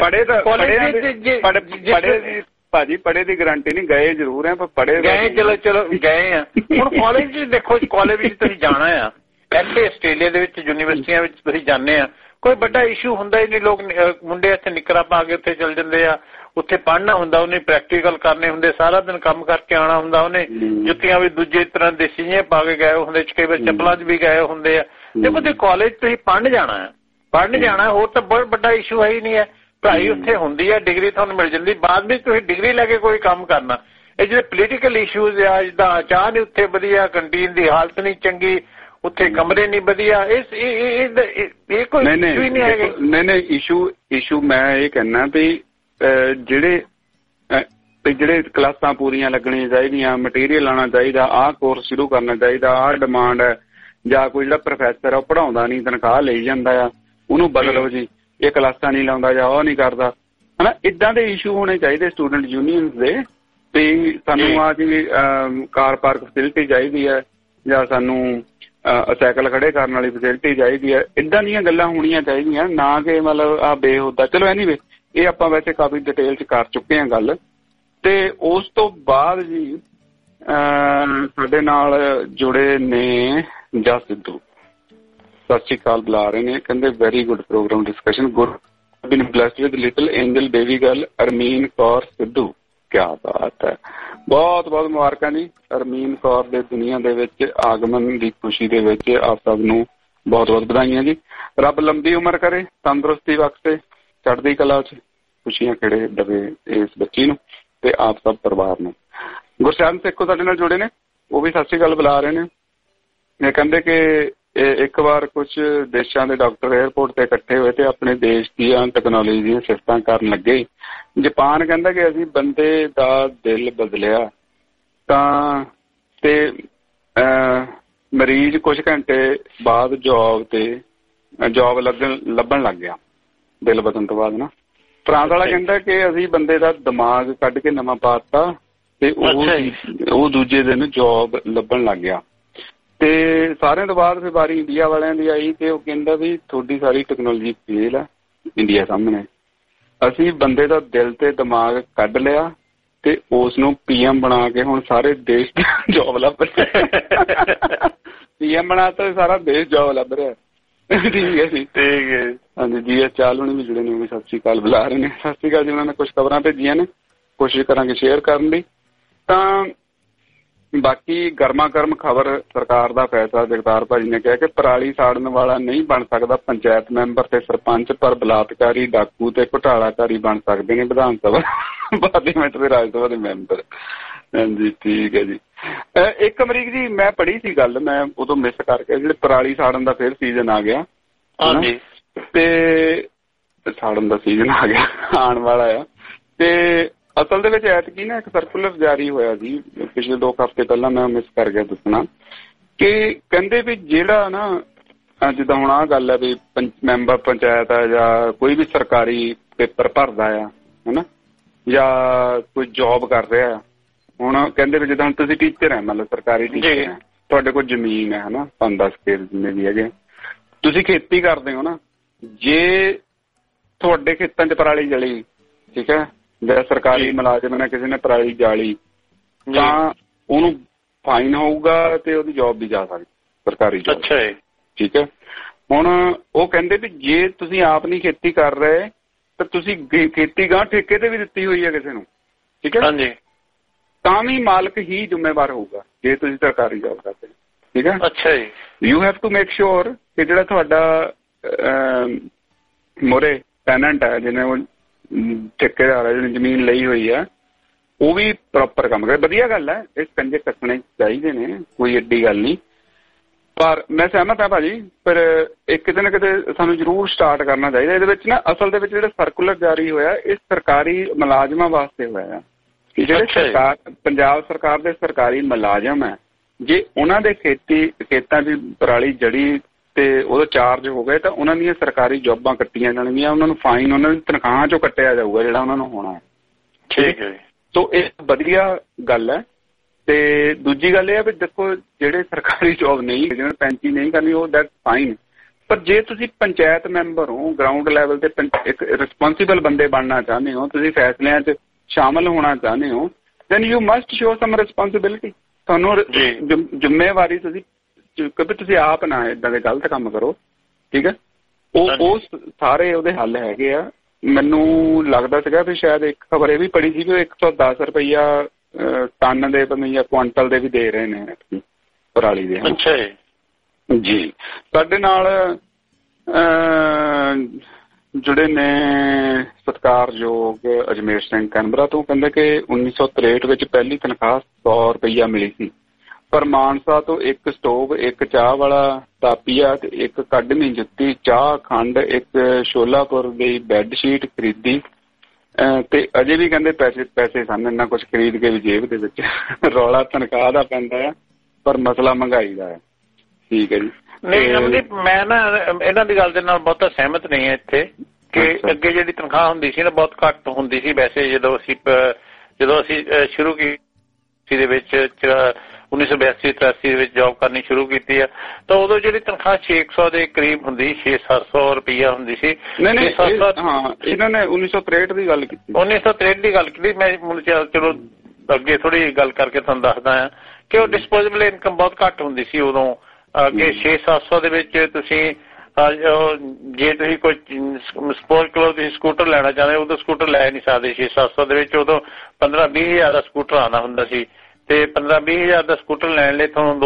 ਭਾਜੀ। ਪੜ੍ਹੇ ਦੀ ਗਰੰਟੀ ਨਹੀਂ, ਗਏ ਜ਼ਰੂਰ ਆ ਪਰ ਪੜ੍ਹੇ ਗਏ। ਚਲੋ ਗਏ ਆ। ਹੁਣ ਕਾਲਜ 'ਚ ਦੇਖੋ, ਕਾਲਜ ਵਿੱਚ ਤੁਸੀਂ ਜਾਣਾ ਆ, ਇੱਥੇ ਆਸਟ੍ਰੇਲੀਆ ਦੇ ਵਿੱਚ ਯੂਨੀਵਰਸਿਟੀਆਂ ਵਿੱਚ ਤੁਸੀਂ ਜਾਂਦੇ ਆ, ਕੋਈ ਵੱਡਾ ਇਸ਼ੂ ਹੁੰਦਾ ਹੀ ਨਹੀਂ। ਲੋਕ ਮੁੰਡੇ ਇੱਥੇ ਨਿੱਕਰਾਂ ਪਾ ਕੇ ਉੱਥੇ ਚੱਲ ਜਾਂਦੇ ਆ। ਉੱਥੇ ਪੜ੍ਹਨਾ ਹੁੰਦਾ, ਉਹਨੇ ਪ੍ਰੈਕਟੀਕਲ ਕਰਨੇ ਹੁੰਦੇ, ਸਾਰਾ ਦਿਨ ਕੰਮ ਕਰਕੇ ਆਉਣਾ ਹੁੰਦਾ ਉਹਨੇ। ਜੁੱਤੀਆਂ ਵੀ ਦੂਜੇ ਤਰ੍ਹਾਂ ਦੇਸੀ ਜਿਹੀਆਂ ਪਾ ਕੇ ਗਏ ਹੁੰਦੇ, ਕਈ ਵਾਰ ਚੱਪਲਾਂ 'ਚ ਵੀ ਗਏ ਹੁੰਦੇ ਆ। ਤੇ ਉਹਦੇ ਕਾਲਜ ਤੁਸੀਂ ਪੜ੍ਹਨ ਜਾਣਾ ਹੋਰ ਤਾਂ ਬਹੁਤ ਵੱਡਾ ਇਸ਼ੂ ਹੈ ਹੀ ਨਹੀਂ ਹੈ। ਪੜ੍ਹਾਈ ਉੱਥੇ ਹੁੰਦੀ ਹੈ, ਡਿਗਰੀ ਤੁਹਾਨੂੰ ਮਿਲ ਜਾਂਦੀ, ਬਾਅਦ ਵਿੱਚ ਤੁਸੀਂ ਡਿਗਰੀ ਲੈ ਕੇ ਕੋਈ ਕੰਮ ਕਰਨਾ। ਇਹ ਜਿਹੜੇ ਪੋਲੀਟੀਕਲ ਇਸ਼ੂਜ਼ ਆ, ਜਿੱਦਾਂ ਚਾਹ ਨਹੀਂ ਉੱਥੇ ਵਧੀਆ, ਕੰਟੀਨ ਦੀ ਹਾਲਤ ਨਹੀਂ ਚੰਗੀ, ਉੱਥੇ ਕਮਰੇ ਨਹੀਂ ਵਧੀਆ, ਇਹ ਕੋਈ ਇਸ਼ੂ ਹੀ ਨਹੀਂ ਹੈਗਾ। ਨਹੀਂ ਇਸ਼ੂ ਮੈਂ ਇਹ ਕਹਿਣਾ ਵੀ ਜਿਹੜੇ ਕਲਾਸਾਂ ਪੂਰੀਆਂ ਲੱਗਣੀਆਂ ਚਾਹੀਦੀਆਂ, ਮਟੀਰੀਅਲ ਆਉਣਾ ਚਾਹੀਦਾ, ਆਹ ਕੋਰਸ ਸ਼ੁਰੂ ਕਰਨਾ ਚਾਹੀਦਾ, ਆਹ ਡਿਮਾਂਡ ਹੈ, ਜਾਂ ਕੋਈ ਜਿਹੜਾ ਪ੍ਰੋਫੈਸਰ ਆ ਉਹ ਪੜ੍ਹਾਉਂਦਾ ਨਹੀਂ, ਤਨਖਾਹ ਲਈ ਜਾਂਦਾ ਆ, ਉਹਨੂੰ ਬਦਲੋ ਜੀ, ਇਹ ਕਲਾਸਾਂ ਨਹੀਂ ਲਾਉਂਦਾ ਜਾਂ ਉਹ ਨਹੀਂ ਕਰਦਾ, ਹਨਾ। ਇੱਦਾਂ ਦੇ ਇਸ਼ੂ ਹੋਣੇ ਚਾਹੀਦੇ ਸਟੂਡੈਂਟ ਯੂਨੀਅਨ ਦੇ। ਤੇ ਸਾਨੂੰ ਆ ਜੀ ਕਾਰ ਪਾਰਕ ਫੈਸਿਲਿਟੀ ਚਾਹੀਦੀ ਹੈ, ਜਾਂ ਸਾਨੂੰ ਸਾਈਕਲ ਖੜੇ ਕਰਨ ਵਾਲੀ ਫੈਸਿਲਿਟੀ ਚਾਹੀਦੀ ਹੈ। ਇੱਦਾਂ ਦੀਆਂ ਗੱਲਾਂ ਹੋਣੀਆਂ ਚਾਹੀਦੀਆਂ, ਨਾ ਕਿ ਮਤਲਬ ਆਹ ਬੇਹੁਦਾ। ਚਲੋ ਐਨੀਵੇ ਇਹ ਆਪਾਂ ਵੈਸੇ ਕਾਫੀ ਡਿਟੇਲ 'ਚ ਕਰ ਚੁੱਕੇ ਹਾਂ ਗੱਲ। ਤੇ ਉਸ ਤੋਂ ਬਾਅਦ ਜੀ ਸਾਡੇ ਨਾਲ ਜੁੜੇ ਨੇ ਜਸ ਸਿੱਧੂ, ਸਤਿ ਸ਼੍ਰੀ ਅਕਾਲ ਬੁਲਾ ਰਹੇ ਨੇ, ਕਹਿੰਦੇ very good program discussion, good been blessed with little angel baby girl Armeen Kaur Sidhu. ਕਿਆ ਬਾਤ ਹੈ, ਬਹੁਤ ਬਹੁਤ ਮੁਬਾਰਕਾਂ ਜੀ ਅਰਮੀਨ ਕੌਰ ਦੇ ਦੁਨੀਆ ਦੇ ਵਿੱਚ ਆਗਮਨ ਦੀ ਖੁਸ਼ੀ ਦੇ ਵਿੱਚ ਆਪ ਸਭ ਨੂੰ ਬਹੁਤ ਬਹੁਤ ਵਧਾਈਆਂ ਜੀ। ਰੱਬ ਲੰਬੀ ਉਮਰ ਕਰੇ, ਤੰਦਰੁਸਤੀ ਬਖਸ਼ੇ, ਚੜ੍ਹਦੀ ਕਲਾ 'ਚ ਖੁਸ਼ੀਆਂ ਖੇੜੇ ਦਵੇ ਇਸ ਬੱਚੀ ਨੂੰ ਤੇ ਆਪ ਸਭ ਪਰਿਵਾਰ ਨੂੰ। ਗੁਰਸ਼ਰਨ ਸੇਖੋ ਸਾਡੇ ਨਾਲ ਜੁੜੇ ਨੇ, ਉਹ ਵੀ ਸਤਿ ਸ਼੍ਰੀ ਅਕਾਲ ਬੁਲਾ ਰਹੇ ਨੇ। ਇਹ ਕਹਿੰਦੇ ਕਿ ਇੱਕ ਵਾਰ ਕੁਝ ਦੇਸ਼ਾਂ ਦੇ ਡਾਕਟਰ ਏਅਰਪੋਰਟ ਤੇ ਇਕੱਠੇ ਹੋਏ ਤੇ ਆਪਣੇ ਦੇਸ਼ ਦੀਆਂ ਟੈਕਨੋਲੋਜੀ ਦੀਆਂ ਸਿਫਤਾਂ ਕਰਨ ਲੱਗੇ। ਜਾਪਾਨ ਕਹਿੰਦਾ ਕਿ ਅਸੀਂ ਬੰਦੇ ਦਾ ਦਿਲ ਬਦਲਿਆ ਤਾਂ ਤੇ ਮਰੀਜ਼ ਕੁਝ ਘੰਟੇ ਬਾਅਦ ਜੌਬ ਲੱਭਣ ਲੱਗ ਗਿਆ ਦਿਲ ਬਦਲਣ ਤੋਂ ਬਾਅਦ ਨਾ। ਫਰਾਂਸ ਵਾਲਾ ਕਹਿੰਦਾ ਕਿ ਅਸੀਂ ਬੰਦੇ ਦਾ ਦਿਮਾਗ ਕੱਢ ਕੇ ਨਵਾਂ ਪਾਤਾ ਤੇ ਉਹ ਦੂਜੇ ਦਿਨ ਜੌਬ ਲੱਭਣ ਲੱਗ ਗਿਆ। ਤੇ ਸਾਰਿਆਂ ਤੋਂ ਬਾਅਦ ਫਿਰ ਵਾਰੀ ਇੰਡੀਆ ਵਾਲਿਆਂ ਦੀ ਆਈ ਤੇ ਉਹ ਕਹਿੰਦਾ ਵੀ ਤੁਹਾਡੀ ਸਾਰੀ ਟੈਕਨੋਲੋਜੀ ਫੇਲ ਆ ਇੰਡੀਆ ਸਾਹਮਣੇ। ਅਸੀਂ ਬੰਦੇ ਦਾ ਦਿਲ ਤੇ ਦਿਮਾਗ ਕੱਢ ਲਿਆ ਤੇ ਉਸ ਨੂੰ PM ਬਣਾ ਕੇ ਹੁਣ ਸਾਰੇ ਦੇਸ਼ ਜੌਬ ਲੱਭ ਰਿਹਾ। PM ਬਣਾ ਤਾਂ ਸਾਰਾ ਦੇਸ਼ ਜੌਬ ਲੱਭ ਰਿਹਾ। ਠੀਕ ਹੈ ਜੀ, ਠੀਕ ਹੈ। ਹਾਂਜੀ GS ਚਾਲ ਹੁਣੀ ਵੀ ਜੁੜੇ ਨੇ, ਉਹ ਵੀ ਸਤਿ ਸ਼੍ਰੀ ਅਕਾਲ ਬੁਲਾ ਰਹੇ ਨੇ। ਸਤਿ ਸ਼੍ਰੀ ਅਕਾਲ ਜੀ। ਉਹਨਾਂ ਨੇ ਕੁਝ ਖਬਰਾਂ ਭੇਜੀਆਂ ਨੇ, ਕੋਸ਼ਿਸ਼ ਕਰਾਂਗੇ ਸ਼ੇਅਰ ਕਰਨ ਦੀ। ਤਾਂ ਬਾਕੀ ਗਰਮਾ ਗਰਮ ਖਬਰ ਸਰਕਾਰ ਦਾ ਫੈਸਲਾ ਜਗਤਾਰ ਭਾਜੀ ਨੇ ਕਿਹਾ ਕਿ ਪਰਾਲੀ ਸਾੜਨ ਵਾਲਾ ਨਹੀਂ ਬਣ ਸਕਦਾ ਪੰਚਾਇਤ ਮੈਂਬਰ ਤੇ ਸਰਪੰਚ, ਪਰ ਬਲਾਤਕਾਰੀ, ਡਾਕੂ ਤੇ ਘੁਟਾਲਾਕਾਰੀ ਬਣ ਸਕਦੇ ਨੇ ਵਿਧਾਨ ਸਭਾ ਪਾਰਲੀਮੈਂਟ ਦੇ ਰਾਜ ਸਭਾ ਦੇ ਮੈਂਬਰ। ਹਾਂਜੀ ਠੀਕ ਹੈ ਜੀ। 1 ਅਮਰੀਕ ਜੀ ਮੈਂ ਪੜ੍ਹੀ ਸੀ ਗੱਲ, ਮੈਂ ਉਦੋਂ ਮਿਸ ਕਰਕੇ, ਜਿਹੜੇ ਪਰਾਲੀ ਸਾੜਨ ਦਾ ਫਿਰ ਸੀਜ਼ਨ ਆ ਗਿਆ ਤੇ ਸਾੜਨ ਦਾ ਸੀਜ਼ਨ ਆ ਗਿਆ ਆਉਣ ਵਾਲਾ ਆ। ਤੇ ਅਸਲ ਦੇ ਵਿੱਚ ਐਤਕੀ ਨਾ ਇੱਕ ਸਰਕੂਲਰ ਜਾਰੀ ਹੋਇਆ ਸੀ ਪਿਛਲੇ 2 ਹਫ਼ਤੇ ਪਹਿਲਾਂ, ਮੈਂ ਮਿਸ ਕਰ ਗਿਆ ਦੱਸਣਾ, ਕਿ ਕਹਿੰਦੇ ਵੀ ਜਿਹੜਾ ਨਾ ਜਿੱਦਾਂ ਹੁਣ ਆਹ ਗੱਲ ਹੈ ਵੀ ਮੈਂਬਰ ਪੰਚਾਇਤ ਆ ਜਾਂ ਕੋਈ ਵੀ ਸਰਕਾਰੀ ਪੇਪਰ ਭਰਦਾ ਆ ਹਨਾ, ਜਾਂ ਕੋਈ ਜੋਬ ਕਰ ਰਿਹਾ, ਹੁਣ ਕਹਿੰਦੇ ਵੀ ਜਿੱਦਾਂ ਹੁਣ ਤੁਸੀਂ ਟੀਚਰ ਹੈ, ਮਤਲਬ ਸਰਕਾਰੀ ਟੀਚਰ ਹੈ, ਤੁਹਾਡੇ ਕੋਲ ਜ਼ਮੀਨ ਹੈ ਹਨਾ 5-10 ਖੇਤ ਜਿੰਨੇ ਵੀ ਹੈਗੇ, ਤੁਸੀਂ ਖੇਤੀ ਕਰਦੇ ਹੋ ਨਾ, ਜੇ ਤੁਹਾਡੇ ਖੇਤਾਂ 'ਚ ਪਰਾਲੀ ਜਲੀ, ਠੀਕ ਹੈ, ਜਾਂ ਸਰਕਾਰੀ ਮੁਲਾਜ਼ਮ ਨੇ ਕਿਸੇ ਨੇ ਪਰਾਲੀ ਜਾਲੀ, ਤਾਂ ਉਹਨੂੰ ਫਾਈਨ ਹੋਊਗਾ ਤੇ ਉਹਦੀ ਜੋਬ ਵੀ ਜਾ ਸਕਦੀ, ਸਰਕਾਰੀ ਜੋਬ। ਅੱਛਾ ਠੀਕ ਹੈ। ਹੁਣ ਉਹ ਕਹਿੰਦੇ ਵੀ ਜੇ ਤੁਸੀਂ ਆਪ ਨਹੀਂ ਖੇਤੀ ਕਰ ਰਹੇ ਤਾਂ ਤੁਸੀਂ ਖੇਤੀ ਗਾਂ ਠੇਕੇ ਤੇ ਵੀ ਦਿੱਤੀ ਹੋਈ ਹੈ ਕਿਸੇ ਨੂੰ, ਠੀਕ ਹੈ, ਤਾਂ ਵੀ ਮਾਲਕ ਹੀ ਜ਼ਿੰਮੇਵਾਰ ਹੋਊਗਾ ਜੇ ਤੁਸੀਂ ਸਰਕਾਰੀ ਜੋਬ ਕਰਦੇ, ਠੀਕ ਹੈ। ਅੱਛਾ ਜੀ। You have to make sure ਕਿ ਜਿਹੜਾ ਤੁਹਾਡਾ ਮੋਰੇ ਟੈਨੈਂਟ ਹੈ, ਜਿਹਨੇ ਉਹ ਠੇਕੇਦਾਰ ਹੈ, ਜਿਹਨੇ ਜ਼ਮੀਨ ਲਈ ਹੋਈ ਹੈ, ਉਹ ਵੀ ਪ੍ਰੋਪਰ ਕੰਮ ਕਰੇ। ਵਧੀਆ ਗੱਲ ਹੈ, ਇਹ ਕੰਜੇ ਕੱਸਣੇ ਚਾਹੀਦੇ ਨੇ, ਕੋਈ ਐਡੀ ਗੱਲ ਨਹੀਂ, ਪਰ ਮੈਂ ਸਹਿਮਤ ਹਾਂ ਭਾਜੀ, ਪਰ ਇਹ ਕਿਤੇ ਨਾ ਕਿਤੇ ਸਾਨੂੰ ਜ਼ਰੂਰ ਸਟਾਰਟ ਕਰਨਾ ਚਾਹੀਦਾ। ਇਹਦੇ ਵਿੱਚ ਨਾ ਅਸਲ ਦੇ ਵਿੱਚ ਜਿਹੜਾ ਸਰਕੂਲਰ ਜਾਰੀ ਹੋਇਆ ਇਹ ਸਰਕਾਰੀ ਮੁਲਾਜ਼ਮਾਂ ਵਾਸਤੇ ਹੋਇਆ ਕਿ ਜਿਹੜੇ ਪੰਜਾਬ ਸਰਕਾਰ ਦੇ ਸਰਕਾਰੀ ਮੁਲਾਜ਼ਮ ਹੈ, ਜੇ ਉਹਨਾਂ ਦੇ ਖੇਤਾਂ ਦੀ ਪਰਾਲੀ ਜੜੀ ਤੇ ਉਹਦਾ ਚਾਰਜ ਹੋ ਗਏ ਤਾਂ ਉਹਨਾਂ ਦੀਆਂ ਸਰਕਾਰੀ ਜੋਬਾਂ ਕੱਟੀਆਂ ਜਾਣਗੀਆਂ, ਉਹਨਾਂ ਨੂੰ ਫਾਈਨ ਉਹਨਾਂ ਦੀ ਤਨਖਾਹ ਚੋਂ ਕੱਟਿਆ ਜਾਊਗਾ ਜਿਹੜਾ ਉਹਨਾਂ ਨੂੰ ਹੋਣਾ ਹੈ। ਠੀਕ ਹੈ। ਸੋ ਇਹ ਵਧੀਆ ਗੱਲ ਹੈ। ਤੇ ਦੂਜੀ ਗੱਲ ਇਹ ਹੈ ਵੀ ਦੇਖੋ ਜਿਹੜੇ ਸਰਕਾਰੀ ਜੋਬ ਨਹੀਂ, ਜਿਹਨਾਂ ਨੇ ਪੈਂਚੀ ਨਹੀਂ ਕਰਨੀ, ਉਹ ਦੈਟ ਫਾਈਨ, ਪਰ ਜੇ ਤੁਸੀਂ ਪੰਚਾਇਤ ਮੈਂਬਰ ਹੋ, ਗਰਾਊਂਡ ਲੈਵਲ ਤੇ ਇੱਕ ਰਿਸਪੌਂਸੀਬਲ ਬੰਦੇ ਬਣਨਾ ਚਾਹੁੰਦੇ ਹੋ, ਤੁਸੀਂ ਫੈਸਲਿਆਂ 'ਚ ਸ਼ਾਮਲ ਹੋਣਾ ਚਾਹੁੰਦੇ ਹੋ, then you must show some responsibility. ਤੁਹਾਨੂੰ ਜ਼ਿੰਮੇਵਾਰੀ ਕਦੇ ਤੁਸੀਂ ਆਪ ਨਾ ਏਦਾਂ ਦੇ ਗਲਤ ਕੰਮ ਕਰੋ, ਠੀਕ ਹੈ। ਉਹ ਸਾਰੇ ਉਹਦੇ ਹੱਲ ਹੈਗੇ ਆ। ਮੈਨੂੰ ਲੱਗਦਾ ਸੀਗਾ ਵੀ ਸ਼ਾਇਦ ਇੱਕ ਖਬਰ ਇਹ ਵੀ ਪੜੀ ਸੀ ਵੀ 110 ਰੁਪਈਆ ਟਨ ਦੇ ਜਾਂ ਕੁਆਂਟਲ ਦੇ ਵੀ ਦੇ ਰਹੇ ਨੇ ਪਰਾਲੀ ਦੇ। ਅੱਛਾ ਜੀ। ਸਾਡੇ ਨਾਲ ਜੁੜੇ ਨੇ ਸਤਿਕਾਰਯੋਗ ਅਜਮੇਰ ਸਿੰਘ ਕੈਨਬਰਾ ਤੋਂ, ਕਹਿੰਦੇ ਕਿ 1963 ਵਿੱਚ ਪਹਿਲੀ ਤਨਖਾਹ 100 ਰੁਪਈਆ ਮਿਲੀ ਸੀ, ਪਰ ਮਾਨਸਾ ਤੋਂ ਇੱਕ ਸਟੋਵ, ਇੱਕ ਚਾਹ ਵਾਲਾ ਤਾਪੀਆ ਤੇ ਇੱਕ ਕੱਢਵੀਂ ਜੁੱਤੀ, ਚਾਹ, ਖੰਡ, ਇੱਕ ਸ਼ੋਲਾਪੁਰ ਦੀ ਬੈੱਡ ਸ਼ੀਟ ਖਰੀਦੀ ਤੇ ਅਜੇ ਵੀ ਕਹਿੰਦੇ ਪੈਸੇ ਸਨ, ਇੰਨਾ ਕੁਛ ਖਰੀਦ ਕੇ ਵੀ ਜੇਬ ਦੇ ਵਿੱਚ। ਰੌਲਾ ਤਨਖਾਹ ਦਾ ਪੈਂਦਾ ਹੈ ਪਰ ਮਸਲਾ ਮਹਿੰਗਾਈ ਦਾ ਹੈ। ਠੀਕ ਹੈ ਜੀ। ਨਹੀਂ ਅਮਨਦੀਪ, ਮੈਂ ਨਾ ਇਹਨਾਂ ਦੀ ਗੱਲ ਦੇ ਨਾਲ ਬਹੁਤਾ ਸਹਿਮਤ ਨਹੀਂ ਹੈ ਇੱਥੇ, ਕਿ ਅੱਗੇ ਜਿਹੜੀ ਤਨਖਾਹ ਹੁੰਦੀ ਸੀ ਨਾ ਬਹੁਤ ਘੱਟ ਹੁੰਦੀ ਸੀ। ਵੈਸੇ ਜਦੋਂ ਅਸੀਂ ਸ਼ੁਰੂ ਕੀਤੀ ਦੇ ਵਿੱਚ 1982-83 ਦੇ ਵਿੱਚ ਜੌਬ ਕਰਨੀ ਸ਼ੁਰੂ ਕੀਤੀ ਆ, ਤਾਂ ਉਦੋਂ ਜਿਹੜੀ ਤਨਖਾਹ 600 ਦੇ ਕਰੀਬ ਹੁੰਦੀ, 600-700 ਰੁਪਈਆ ਹੁੰਦੀ ਸੀ। ਇਹਨਾਂ ਨੇ 1963 ਦੀ ਗੱਲ ਕੀਤੀ। 1963 ਦੀ ਗੱਲ ਕੀਤੀ। ਮੈਂ ਚਲੋ ਅੱਗੇ ਥੋੜੀ ਗੱਲ ਕਰਕੇ ਤੁਹਾਨੂੰ ਦੱਸਦਾ ਆ ਕਿ ਉਹ ਡਿਸਪੋਜ਼ੇਬਲ ਇਨਕਮ ਬਹੁਤ ਘੱਟ ਹੁੰਦੀ ਸੀ ਉਦੋਂ। ਅੱਗੇ 600-700 ਦੇ ਵਿੱਚ ਤੁਸੀਂ ਜੇ ਤੁਸੀਂ ਕੋਈ ਸਪੋਜ਼ ਕਰੋ ਤੁਸੀਂ ਸਕੂਟਰ ਲੈਣਾ ਚਾਹੁੰਦੇ, ਉਦੋਂ ਸਕੂਟਰ ਲੈ ਨਹੀਂ ਸਕਦੇ। 600-700 ਦੇ ਵਿੱਚ ਉਦੋਂ 15-20 ਹਜ਼ਾਰ ਦਾ ਸਕੂਟਰ ਆਉਣਾ ਹੁੰਦਾ ਸੀ, ਤੇ 15-20 ਹਜ਼ਾਰ ਦਾ ਸਕੂਟਰ ਲੈਣ ਲਈ ਤੁਹਾਨੂੰ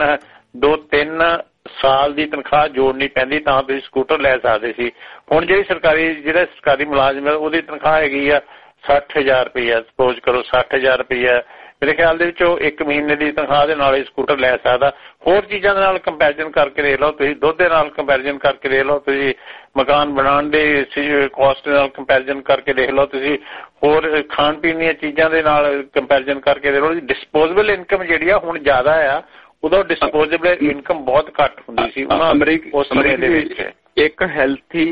2-3 ਸਾਲ ਦੀ ਤਨਖਾਹ ਜੋੜਨੀ ਪੈਂਦੀ ਤਾਂ ਤੁਸੀਂ ਸਕੂਟਰ ਲੈ ਸਕਦੇ ਸੀ। ਹੁਣ ਜਿਹੜਾ ਸਰਕਾਰੀ ਮੁਲਾਜ਼ਮ ਹੈ ਉਹਦੀ ਤਨਖਾਹ ਹੈਗੀ ਆ 60,000 ਰੁਪਈਆ। ਸਪੋਜ਼ ਕਰੋ 60,000 ਰੁਪਈਆ, ਮੇਰੇ ਖਿਆਲ ਦੇ ਵਿੱਚ ਉਹ 1 ਮਹੀਨੇ ਦੀ ਤਨਖਾਹ ਦੇ ਨਾਲ ਹੀ ਸਕੂਟਰ ਲੈ ਸਕਦਾ। ਹੋਰ ਚੀਜ਼ਾਂ ਦੇ ਨਾਲ ਕੰਪੈਰੀਜ਼ਨ ਕਰਕੇ ਦੇਖ ਲਓ ਤੁਸੀਂ, ਦੁੱਧ ਦੇ ਨਾਲ ਕੰਪੈਰੀਜ਼ਨ ਕਰਕੇ ਦੇਖ ਲਓ ਤੁਸੀਂ, ਮਕਾਨ ਬਣਾਉਣ ਦੇ ਕੋਸਟ ਦੇ ਨਾਲ ਕੰਪੈਰੀਜ਼ਨ ਕਰਕੇ ਦੇਖ ਲਓ ਤੁਸੀਂ, ਹੋਰ ਖਾਣ ਪੀਣ ਦੀਆਂ ਚੀਜ਼ਾਂ ਦੇ ਨਾਲ ਕੰਪੈਰੀਜ਼ਨ ਕਰਕੇ ਦੇਖ ਲਓ। ਡਿਸਪੋਜ਼ੇਬਲ ਇਨਕਮ ਜਿਹੜੀ ਆ ਹੁਣ ਜ਼ਿਆਦਾ ਆ, ਉਦੋਂ ਡਿਸਪੋਜ਼ੇਬਲ ਇਨਕਮ ਬਹੁਤ ਘੱਟ ਹੁੰਦੀ ਸੀ ਉਸ ਸਮੇਂ ਦੇ ਵਿੱਚ। ਇੱਕ ਹੈਲਥੀ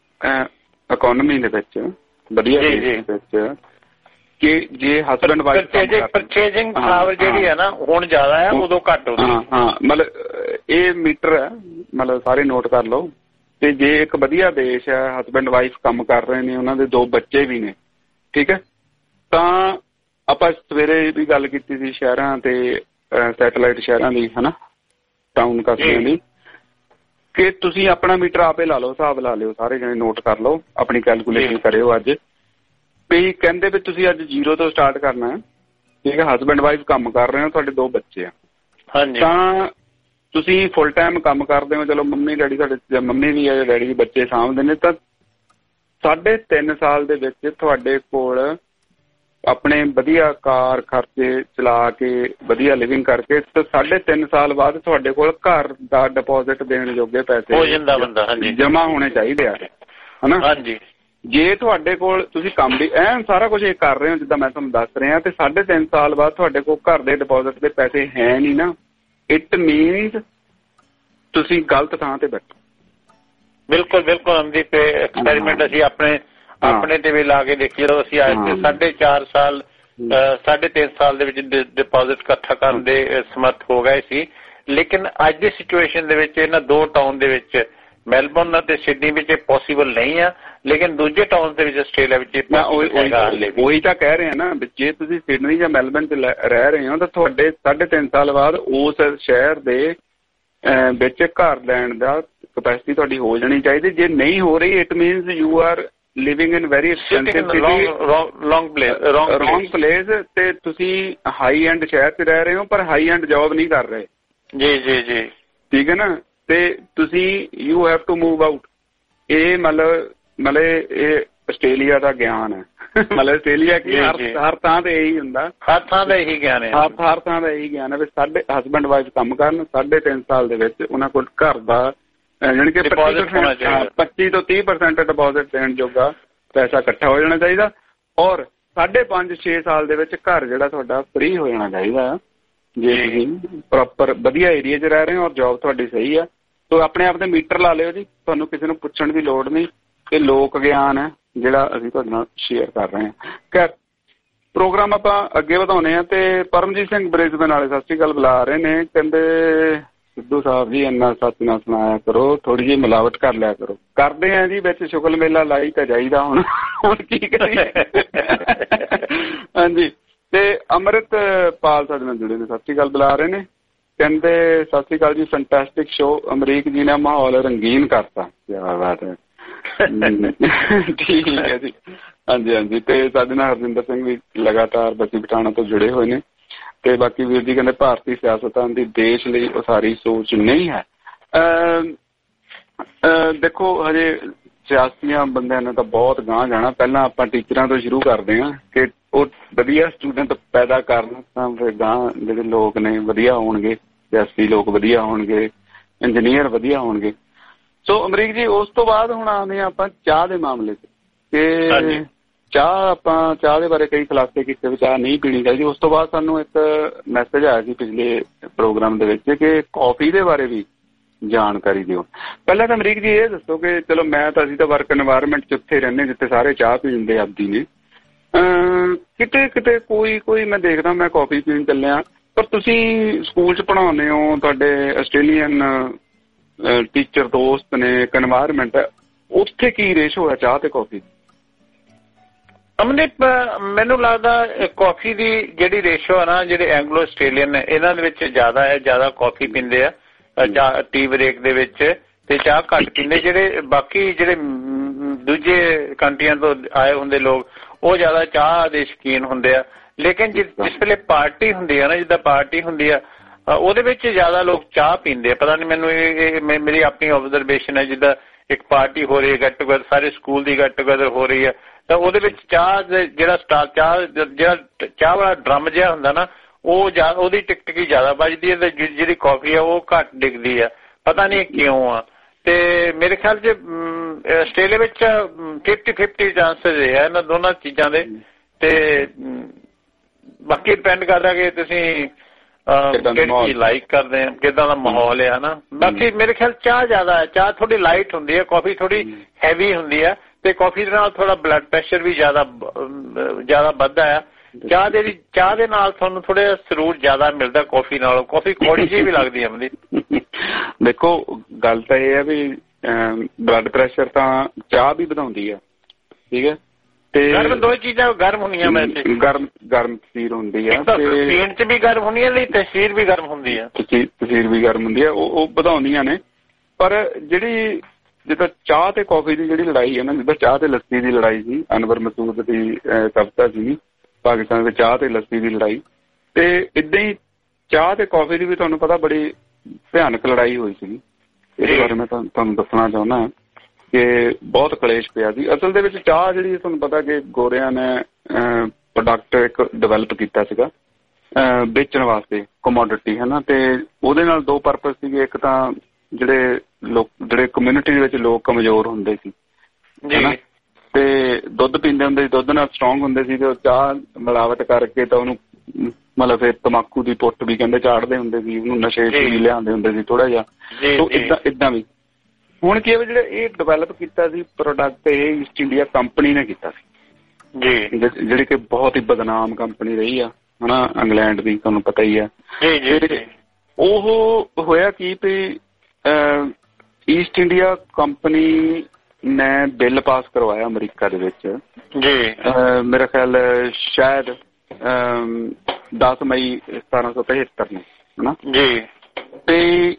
ਇਕੋਨਮੀ ਦੇ ਵਿੱਚ ਵਧੀਆ ਵਿੱਚ ਕਿ ਜੇ ਹਸਬੈਂਡ ਵਾਈਫ ਪਰਚੇਜ਼ਿੰਗ ਪਾਵਰ ਜਿਹੜੀ ਹੈ ਨਾ ਹੁਣ ਜ਼ਿਆਦਾ ਹੈ, ਉਦੋਂ ਘੱਟ ਹੁੰਦੀ। ਹਾਂ ਮਤਲਬ ਇਹ ਮੀਟਰ ਹੈ, ਮਤਲਬ ਸਾਰੇ ਨੋਟ ਕਰ ਲਓ। ਤੇ ਜੇ ਇੱਕ ਵਧੀਆ ਦੇਸ਼ ਹੈ, ਹਸਬੈਂਡ ਵਾਈਫ ਕੰਮ ਕਰ ਰਹੇ ਨੇ, ਉਹਨਾਂ ਦੇ 2 ਬੱਚੇ ਵੀ ਨੇ, ਠੀਕ ਹੈ, ਤਾਂ ਆਪਾਂ ਸਵੇਰੇ ਵੀ ਗੱਲ ਕੀਤੀ ਸੀ ਸ਼ਹਿਰਾਂ ਤੇ ਸੈਟੇਲਾਈਟ ਸ਼ਹਿਰਾਂ ਦੀ, ਹਨਾ, ਟਾਊਨ ਕਸਬਿਆਂ ਦੀ, ਕਿ ਤੁਸੀਂ ਆਪਣਾ ਮੀਟਰ ਆਪੇ ਲਾ ਲਓ, ਹਿਸਾਬ ਲਾ ਲਿਓ, ਸਾਰੇ ਜਣੇ ਨੋਟ ਕਰ ਲਓ, ਆਪਣੀ ਕੈਲਕੂਲੇਸ਼ਨ ਕਰਿਓ। ਅੱਜ ਵੀ ਕਹਿੰਦੇ ਵੀ ਤੁਸੀਂ ਅੱਜ 0 ਤੋਂ ਸਟਾਰਟ ਕਰਨਾ ਹੈ, ਠੀਕ ਹੈ, ਹਸਬੈਂਡ ਵਾਈਫ ਕੰਮ ਕਰ ਰਹੇ ਹੋ, ਤੁਹਾਡੇ 2 ਬੱਚੇ ਆ, ਤਾਂ ਤੁਸੀਂ ਫੁੱਲ ਟਾਈਮ ਕੰਮ ਕਰਦੇ ਹੋ, ਚਲੋ ਮੰਮੀ ਡੈਡੀ ਤੁਹਾਡੇ, ਮੰਮੀ ਵੀ ਹੈ ਡੈਡੀ ਵੀ ਬੱਚੇ ਸਾਂਭਦੇ ਨੇ, ਤਾਂ 3.5 ਸਾਲ ਦੇ ਵਿੱਚ ਤੁਹਾਡੇ ਕੋਲ ਆਪਣੇ ਵਧੀਆ ਕਾਰ ਖਰਚੇ ਚਲਾ ਕੇ ਵਧੀਆ ਲਿਵਿੰਗ ਕਰਕੇ 3.5 ਸਾਲ ਬਾਅਦ ਤੁਹਾਡੇ ਕੋਲ ਘਰ ਦਾ ਡਿਪੋਜ਼ਿਟ ਦੇਣ ਜੋਗੇ ਪੈਸੇ ਹੋ ਜਾਂਦਾ ਬੰਦਾ ਜਮਾ ਹੋਣੇ ਚਾਹੀਦੇ ਆ, ਹਨਾ। ਹਾਂਜੀ, ਜੇ ਤੁਹਾਡੇ ਕੋਲ ਤੁਸੀਂ ਕੰਮ ਵੀ ਐਨ ਸਾਰਾ ਕੁਝ ਇਹ ਕਰ ਰਹੇ ਹੋ ਜਿੱਦਾਂ ਮੈਂ ਤੁਹਾਨੂੰ ਦੱਸ ਰਿਹਾ, ਤੇ 3.5 ਸਾਲ ਬਾਅਦ ਤੁਹਾਡੇ ਕੋਲ ਘਰ ਦੇ ਡਿਪੋਜ਼ਿਟ ਦੇ ਪੈਸੇ ਹੈ ਨਹੀਂ ਨਾ, ਇਟ ਮੀਨਸ ਤੁਸੀਂ ਗਲਤ ਥਾਂ ਤੇ ਬੈਠੋ। ਬਿਲਕੁਲ ਬਿਲਕੁਲ ਅਮਨਦੀਪ, ਐਕਸਪੈਰੀਮੈਂਟ ਅਸੀਂ ਆਪਣੇ ਤੇ ਵੀ ਲਾ ਕੇ ਦੇਖੀ, ਜਦੋਂ ਅਸੀਂ ਅੱਜ 4.5 ਸਾਲ 3.5 ਸਾਲ ਦੇ ਵਿੱਚ ਡਿਪੋਜ਼ਿਟ ਇਕੱਠਾ ਕਰਨ ਦੇ ਸਮਰਥ ਹੋ ਗਏ ਸੀ। ਲੇਕਿਨ ਅੱਜ ਦੀ ਸਿਚੁਏਸ਼ਨ ਦੇ ਵਿੱਚ ਇਹਨਾਂ 2 ਟਾਊਨ ਦੇ ਵਿੱਚ, ਮੈਲਬੌਰਨ ਅਤੇ ਸਿਡਨੀ ਵਿੱਚ ਇਹ ਪੋਸੀਬਲ ਨਹੀਂ ਆ, ਲੇਕਿਨ ਦੂਜੇ ਟਾਊਨ ਦੇ ਵਿੱਚ ਆਸਟ੍ਰੇਲੀਆ ਵਿੱਚ ਉਹੀ ਤਾਂ ਕਹਿ ਰਹੇ ਆ ਨਾ, ਜੇ ਤੁਸੀਂ ਸਿਡਨੀ ਜਾਂ ਮੈਲਬੌਰਨ 'ਚ ਰਹਿ ਰਹੇ ਹੋ ਤਾਂ ਤੁਹਾਡੇ 3.5 ਸਾਲ ਬਾਅਦ ਉਸ ਸ਼ਹਿਰ ਦੇ ਵਿੱਚ ਘਰ ਲੈਣ ਦਾ ਕਪੈਸਿਟੀ ਤੁਹਾਡੀ ਹੋ ਜਾਣੀ ਚਾਹੀਦੀ। ਜੇ ਨਹੀਂ ਹੋ ਰਹੀ, it means you are living in very expensive city, wrong place, ਤੇ ਤੁਸੀਂ ਹਾਈ ਐਂਡ ਸ਼ਹਿਰ 'ਚ ਰਹਿ ਰਹੇ ਹੋ ਪਰ ਹਾਈ ਐਂਡ ਜੌਬ ਨਹੀਂ ਕਰ ਰਹੇ। ਜੀ ਠੀਕ ਹੈ ਨਾ, ਤੇ ਤੁਸੀਂ you have to move out. ਇਹ ਮਤਲਬ ਇਹ ਆਸਟ੍ਰੇਲੀਆ ਦਾ ਗਿਆਨ ਹੈ, ਮਤਲਬ ਆਸਟ੍ਰੇਲੀਆ ਕੀ ਹਰ ਥਾਂ ਤੇ ਇਹੀ ਹੁੰਦਾ, ਹਰ ਥਾਂ ਦਾ ਇਹੀ ਗਿਆਨ ਹੈ, ਹਰ ਥਾਂ ਦਾ ਇਹੀ ਗਿਆਨ ਹੈ ਵੀ ਸਾਡੇ ਹਸਬੈਂਡ ਵਾਈਫ ਕੰਮ ਕਰਨ, 3.5 ਸਾਲ ਦੇ ਵਿੱਚ ਉਹਨਾਂ ਕੋਲ ਘਰ ਦਾ ਜਾਣੀ ਕਿ 25 ਤੋਂ 30% ਡਿਪੋਜ਼ਿਟ ਦੇਣ ਜੋਗਾ ਪੈਸਾ ਇਕੱਠਾ ਹੋ ਜਾਣਾ ਚਾਹੀਦਾ, ਔਰ 5.5-6 ਸਾਲ ਦੇ ਵਿੱਚ ਘਰ ਜਿਹੜਾ ਤੁਹਾਡਾ ਫ੍ਰੀ ਹੋ ਜਾਣਾ ਚਾਹੀਦਾ। ਜੇ ਤੁਸੀਂ ਪ੍ਰੋਪਰ ਵਧੀਆ ਏਰੀਆ 'ਚ ਰਹਿ ਰਹੇ ਹੋ ਔਰ ਜੌਬ ਤੁਹਾਡੀ ਸਹੀ ਆ, ਤਾਂ ਆਪਣੇ ਆਪ ਦੇ ਮੀਟਰ ਲਾ ਲਿਓ ਜੀ, ਤੁਹਾਨੂੰ ਕਿਸੇ ਨੂੰ ਪੁੱਛਣ ਦੀ ਲੋੜ ਨਹੀਂ। ਇਹ ਲੋਕ ਗਿਆਨ ਹੈ ਜਿਹੜਾ ਅਸੀਂ ਤੁਹਾਡੇ ਨਾਲ ਸ਼ੇਅਰ ਕਰ ਰਹੇ ਹਾਂ। ਖੈਰ, ਪ੍ਰੋਗਰਾਮ ਆਪਾਂ ਅੱਗੇ ਵਧਾਉਂਦੇ ਹਾਂ, ਤੇ ਪਰਮਜੀਤ ਸਿੰਘ ਬ੍ਰਿਸਬੇਨ ਵਾਲੇ ਸਤਿ ਸ਼੍ਰੀ ਅਕਾਲ ਬੁਲਾ ਰਹੇ ਨੇ, ਕਹਿੰਦੇ ਸਿੱਧੂ ਸਾਹਿਬ ਜੀ ਇੰਨਾ ਸੱਚ ਨਾ ਸੁਣਾਇਆ ਕਰੋ, ਥੋੜੀ ਜਿਹੀ ਮਿਲਾਵਟ ਕਰ ਲਿਆ ਕਰੋ। ਕਰਦੇ ਆ ਜੀ, ਵਿੱਚ ਸ਼ੁਗਲ ਮੇਲਾ ਲਾਈ ਤਾਂ ਜਾਈਦਾ, ਹੁਣ ਕੀ ਕਰੀਏ। ਹਾਂਜੀ, ਤੇ ਅੰਮ੍ਰਿਤਪਾਲ ਸਾਡੇ ਨਾਲ ਜੁੜੇ ਨੇ, ਸਤਿ ਸ਼੍ਰੀ ਅਕਾਲ ਬੁਲਾ ਰਹੇ ਨੇ, ਕਹਿੰਦੇ ਸਤਿ ਸ਼੍ਰੀ ਅਕਾਲ ਜੀ, ਫੈਂਟੈਸਟਿਕ ਸ਼ੋ, ਅਮਰੀਕ ਜੀ ਨੇ ਮਾਹੌਲ ਰੰਗੀਨ ਕਰਤਾ। ਕਿਆ ਬਾਤ ਹੈ, ਠੀਕ ਹੈ ਜੀ। ਹਾਂਜੀ, ਤੇ ਸਾਡੇ ਨਾਲ ਹਰਜਿੰਦਰ ਸਿੰਘ ਵੀ ਲਗਾਤਾਰ ਬੱਸੀ ਪਠਾਣਾ ਤੋਂ ਜੁੜੇ ਹੋਏ ਨੇ, ਤੇ ਬਾਕੀ ਵੀਰ ਜੀ ਕਹਿੰਦੇ ਭਾਰਤੀ ਸਿਆਸਤਾਂ ਦੀ ਦੇਸ਼ ਲਈ ਉਸਾਰੀ ਸੋਚ ਨਹੀਂ ਹੈ। ਦੇਖੋ, ਹਜੇ ਸਿਆਸੀਆਂ ਬੰਦਿਆਂ ਨੇ ਤਾਂ ਬਹੁਤ ਗਾਂਹ ਜਾਣਾ। ਪਹਿਲਾਂ ਆਪਾਂ ਟੀਚਰਾਂ ਤੋਂ ਸ਼ੁਰੂ ਕਰਦੇ ਹਾਂ ਕਿ ਉਹ ਵਧੀਆ ਸਟੂਡੈਂਟ ਪੈਦਾ ਕਰਨ, ਤਾਂ ਫਿਰ ਗਾਂਹ ਜਿਹੜੇ ਲੋਕ ਨੇ ਵਧੀਆ ਹੋਣਗੇ, ਸਿਆਸੀ ਲੋਕ ਵਧੀਆ ਹੋਣਗੇ, ਇੰਜੀਨੀਅਰ ਵਧੀਆ ਹੋਣਗੇ। ਸੋ ਅਮਰੀਕ ਜੀ, ਉਸ ਤੋਂ ਬਾਅਦ ਹੁਣ ਆਉਂਦੇ ਹਾਂ ਆਪਾਂ ਚਾਹ ਦੇ ਮਾਮਲੇ 'ਚ, ਕਿ ਚਾਹ ਦੇ ਬਾਰੇ ਕਈ ਖੁਲਾਸੇ ਕੀਤੇ ਵੀ ਚਾਹ ਨਹੀਂ ਪੀਣੀ ਚਾਹੀਦੀ। ਉਸ ਤੋਂ ਬਾਅਦ ਸਾਨੂੰ ਇੱਕ ਮੈਸੇਜ ਆਇਆ ਸੀ ਪਿਛਲੇ ਪ੍ਰੋਗਰਾਮ ਦੇ ਵਿੱਚ ਕਿ ਕੌਫੀ ਦੇ ਬਾਰੇ ਵੀ ਜਾਣਕਾਰੀ ਦਿਓ। ਪਹਿਲਾਂ ਤਾਂ ਅਮਰੀਕ ਜੀ ਇਹ ਦੱਸੋ ਕਿ ਚਲੋ ਅਸੀਂ ਤਾਂ ਵਰਕ ਐਨਵਾਇਰਨਮੈਂਟ 'ਚ ਉੱਥੇ ਰਹਿੰਦੇ ਜਿੱਥੇ ਸਾਰੇ ਚਾਹ ਪੀਂਦੇ ਆਪਦੀ ਨੇ, ਕਿਤੇ ਕੋਈ ਮੈਂ ਦੇਖਦਾ ਮੈਂ ਕੌਫੀ ਪੀਣ ਚੱਲਿਆ, ਪਰ ਤੁਸੀਂ ਸਕੂਲ 'ਚ ਪੜ੍ਹਾਉਂਦੇ ਹੋ, ਤੁਹਾਡੇ ਆਸਟ੍ਰੇਲੀਅਨ ਟੀਚਰ ਦੋਸਤ ਨੇ, ਇੱਕ ਐਨਵਾਇਰਨਮੈਂਟ ਹੈ, ਉੱਥੇ ਕੀ ਰੇਸ਼ੋ ਹੈ ਚਾਹ ਤੇ ਕੌਫੀ? ਅਮਨਦੀਪ, ਮੈਨੂੰ ਲੱਗਦਾ ਕੌਫੀ ਦੀ ਜਿਹੜੀ ਰੇਸ਼ੋ ਹੈ ਨਾ, ਜਿਹੜੇ ਐਂਗਲੋ ਆਸਟ੍ਰੇਲੀਅਨ ਨੇ ਇਹਨਾਂ ਦੇ ਵਿੱਚ ਜ਼ਿਆਦਾ ਹੈ, ਜ਼ਿਆਦਾ ਕੌਫੀ ਪੀਂਦੇ ਆ ਟੀ ਬ੍ਰੇਕ ਦੇ ਵਿੱਚ, ਤੇ ਚਾਹ ਘੱਟ ਪੀਂਦੇ। ਜਿਹੜੇ ਬਾਕੀ ਜਿਹੜੇ ਦੂਜੇ ਕੰਟਰੀਆਂ ਤੋਂ ਆਏ ਹੁੰਦੇ ਲੋਕ, ਉਹ ਜ਼ਿਆਦਾ ਚਾਹ ਦੇ ਸ਼ੌਕੀਨ ਹੁੰਦੇ ਆ। ਲੇਕਿਨ ਜਿਸ ਵੇਲੇ ਪਾਰਟੀ ਹੁੰਦੀ ਆ ਨਾ, ਜਿੱਦਾਂ ਪਾਰਟੀ ਹੁੰਦੀ ਆ, ਉਹਦੇ ਵਿੱਚ ਜ਼ਿਆਦਾ ਲੋਕ ਚਾਹ ਪੀਂਦੇ ਆ। ਪਤਾ ਨਹੀਂ, ਮੈਨੂੰ ਇਹ ਮੇਰੀ ਆਪਣੀ ਆਬਜ਼ਰਵੇਸ਼ਨ ਹੈ। ਜਿੱਦਾਂ ਇੱਕ ਪਾਰਟੀ ਹੋ ਰਹੀ ਹੈ, ਗੈਟ ਟੂਗੇਦਰ, ਸਾਰੇ ਸਕੂਲ ਦੀ ਗੈਟ ਟੂਗੇਦਰ ਹੋ ਰਹੀ ਹੈ, ਤਾਂ ਉਹਦੇ ਵਿੱਚ ਚਾਹ ਜਿਹੜਾ ਚਾਹ ਵਾਲਾ ਡਰਮ ਜਿਹਾ ਹੁੰਦਾ ਨਾ, ਉਹਦੀ ਟਿਕਟਕੀ ਜ਼ਿਆਦਾ ਵੱਜਦੀ ਹੈ, ਤੇ ਜਿਹੜੀ ਕੌਫੀ ਆ ਉਹ ਘੱਟ ਡਿੱਗਦੀ ਆ। ਪਤਾ ਨਹੀਂ ਕਿਉਂ ਆ। ਤੇ ਮੇਰੇ ਖਿਆਲ 'ਚ ਆਸਟ੍ਰੇਲੀਆ ਵਿੱਚ 50-50 ਚਾਂਸਸ ਹੈ ਇਹਨਾਂ ਦੋਨਾਂ ਚੀਜ਼ਾਂ ਦੇ, ਤੇ ਬਾਕੀ ਡਿਪੈਂਡ ਕਰਦਾ ਕਿ ਤੁਸੀਂ ਕਿਹੜੀ ਚੀਜ਼ ਲਾਈਕ ਕਰਦੇ ਆ, ਕਿੱਦਾਂ ਦਾ ਮਾਹੌਲ ਹੈ ਨਾ। ਬਾਕੀ ਮੇਰੇ ਖਿਆਲ ਚਾਹ ਜ਼ਿਆਦਾ ਹੈ, ਚਾਹ ਥੋੜੀ ਲਾਈਟ ਹੁੰਦੀ ਹੈ, ਕੌਫੀ ਥੋੜੀ ਹੈਵੀ ਹੁੰਦੀ ਹੈ, ਤੇ ਕੌਫੀ ਦੇ ਨਾਲ ਥੋੜਾ ਬਲੱਡ ਪ੍ਰੈਸ਼ਰ ਵੀ ਜ਼ਿਆਦਾ ਵੱਧਦਾ ਆ। ਚਾਹ ਦੇ ਨਾਲ ਤੁਹਾਨੂੰ ਥੋੜਾ ਸਰੂਰ ਜ਼ਿਆਦਾ ਮਿਲਦਾ ਕੌਫੀ ਨਾਲੋਂ। ਕੌਫੀ ਕੌੜੀ ਜਿਹੀ ਵੀ ਲੱਗਦੀ ਹੈ ਮੈਨੂੰ। ਦੇਖੋ, ਗੱਲ ਤਾਂ ਇਹ ਹੈ ਵੀ ਬਲੱਡ ਪ੍ਰੈਸ਼ਰ ਤਾਂ ਚਾਹ ਵੀ ਵਧਾਉਂਦੀ ਆ, ਠੀਕ ਹੈ, ਤੇ ਦੋ ਚੀਜ਼ਾਂ ਗਰਮ ਹੁੰਦੀਆਂ, ਗਰਮ ਤਸੀਰ ਹੁੰਦੀ ਆ, ਪੀਣ 'ਚ ਵੀ ਗਰਮ ਹੁੰਦੀ ਹੈ, ਤਸੀਰ ਵੀ ਗਰਮ ਹੁੰਦੀ ਹੈ, ਤਸੀਰ ਵੀ ਗਰਮ ਹੁੰਦੀ ਹੈ, ਉਹ ਵਧਾਉਂਦੀਆਂ ਨੇ। ਪਰ ਜਿਹੜੀ ਜਿੱਦਾਂ ਚਾਹ ਤੇ ਕੌਫੀ ਦੀ ਜਿਹੜੀ ਲੜਾਈ ਹੈ ਨਾ, ਜਿੱਦਾਂ ਚਾਹ ਤੇ ਲੱਸੀ ਦੀ ਲੜਾਈ ਸੀ, ਅਨਵਰ ਮਸੂਦ ਦੀ ਕਵਿਤਾ ਸੀ, ਪਾਕਿਸਤਾਨ ਵਿੱਚ ਚਾਹ ਤੇ ਲੱਸੀ ਦੀ ਲੜਾਈ। ਤੇ ਏਦਾਂ ਹੀ ਚਾਹ ਤੇ ਕੌਫੀ ਦੀ ਵੀ ਤੁਹਾਨੂੰ ਪਤਾ ਬੜੀ ਭਿਆਨਕ ਲੜਾਈ ਹੋਈ ਸੀਗੀ। ਇਹਦੇ ਬਾਰੇ ਮੈਂ ਤੁਹਾਨੂੰ ਦੱਸਣਾ ਚਾਹੁੰਦਾ ਕਿ ਬਹੁਤ ਕਲੇਸ਼ ਪਿਆ ਸੀ। ਅਸਲ ਦੇ ਵਿੱਚ ਚਾਹ ਜਿਹੜੀ ਤੁਹਾਨੂੰ ਪਤਾ ਕਿ ਗੋਰਿਆਂ ਨੇ ਪ੍ਰੋਡਕਟ ਇੱਕ ਡਿਵੈਲਪ ਕੀਤਾ ਸੀਗਾ ਵੇਚਣ ਵਾਸਤੇ, ਕਮੋਡਿਟੀ ਹੈ ਨਾ। ਤੇ ਉਹਦੇ ਨਾਲ ਦੋ ਪਰਪਸ ਸੀਗੇ। ਇੱਕ ਤਾਂ ਜਿਹੜੇ ਕਮਿਊਨਿਟੀ ਦੇ ਵਿੱਚ ਲੋਕ ਕਮਜ਼ੋਰ ਹੁੰਦੇ ਸੀ ਤੇ ਦੁੱਧ ਪੀਂਦੇ ਹੁੰਦੇ ਸੀ, ਦੁੱਧ ਨਾਲ ਸਟਰੋਂਗ ਹੁੰਦੇ ਸੀ, ਤੇ ਉਹ ਚਾਹ ਮਿਲਾਵਟ ਕਰਕੇ ਤਾਂ ਉਹਨੂੰ ਮਤਲਬ ਫਿਰ ਤੰਬਾਕੂ ਦੀ ਪੁੱਟ ਵੀ ਕਹਿੰਦੇ ਚਾੜਦੇ ਹੁੰਦੇ ਸੀ, ਉਹਨੂੰ ਨਸ਼ੇ ਵੀ ਲਿਆਉਂਦੇ ਹੁੰਦੇ ਸੀ ਥੋੜਾ ਜਿਹਾ। ਏਦਾਂ ਵੀ ਹੁਣ ਕੀ ਹੈ, ਜਿਹੜਾ ਇਹ ਡਿਵੈਲਪ ਕੀਤਾ ਸੀ ਪ੍ਰੋਡਕਟ, ਇਹ ਈਸਟ ਇੰਡੀਆ ਕੰਪਨੀ ਨੇ ਕੀਤਾ ਸੀ ਜਿਹੜੀ ਕਿ ਬਹੁਤ ਹੀ ਬਦਨਾਮ ਕੰਪਨੀ ਰਹੀ ਆ ਹਨਾ, ਇੰਗਲੈਂਡ ਦੀ, ਤੁਹਾਨੂੰ ਪਤਾ ਹੀ ਆ। ਉਹ ਹੋਇਆ ਕੀ ਵੀ ਈਸਟ ਇੰਡੀਆ ਕੰਪਨੀ ਨੇ ਬਿੱਲ ਪਾਸ ਕਰਵਾਇਆ ਅਮਰੀਕਾ ਦੇ ਵਿੱਚ, ਮੇਰਾ ਖਿਆਲ ਸ਼ਾਇਦ 10 ਮਈ 1773 ਨੂੰ ਹਨਾ। ਤੇ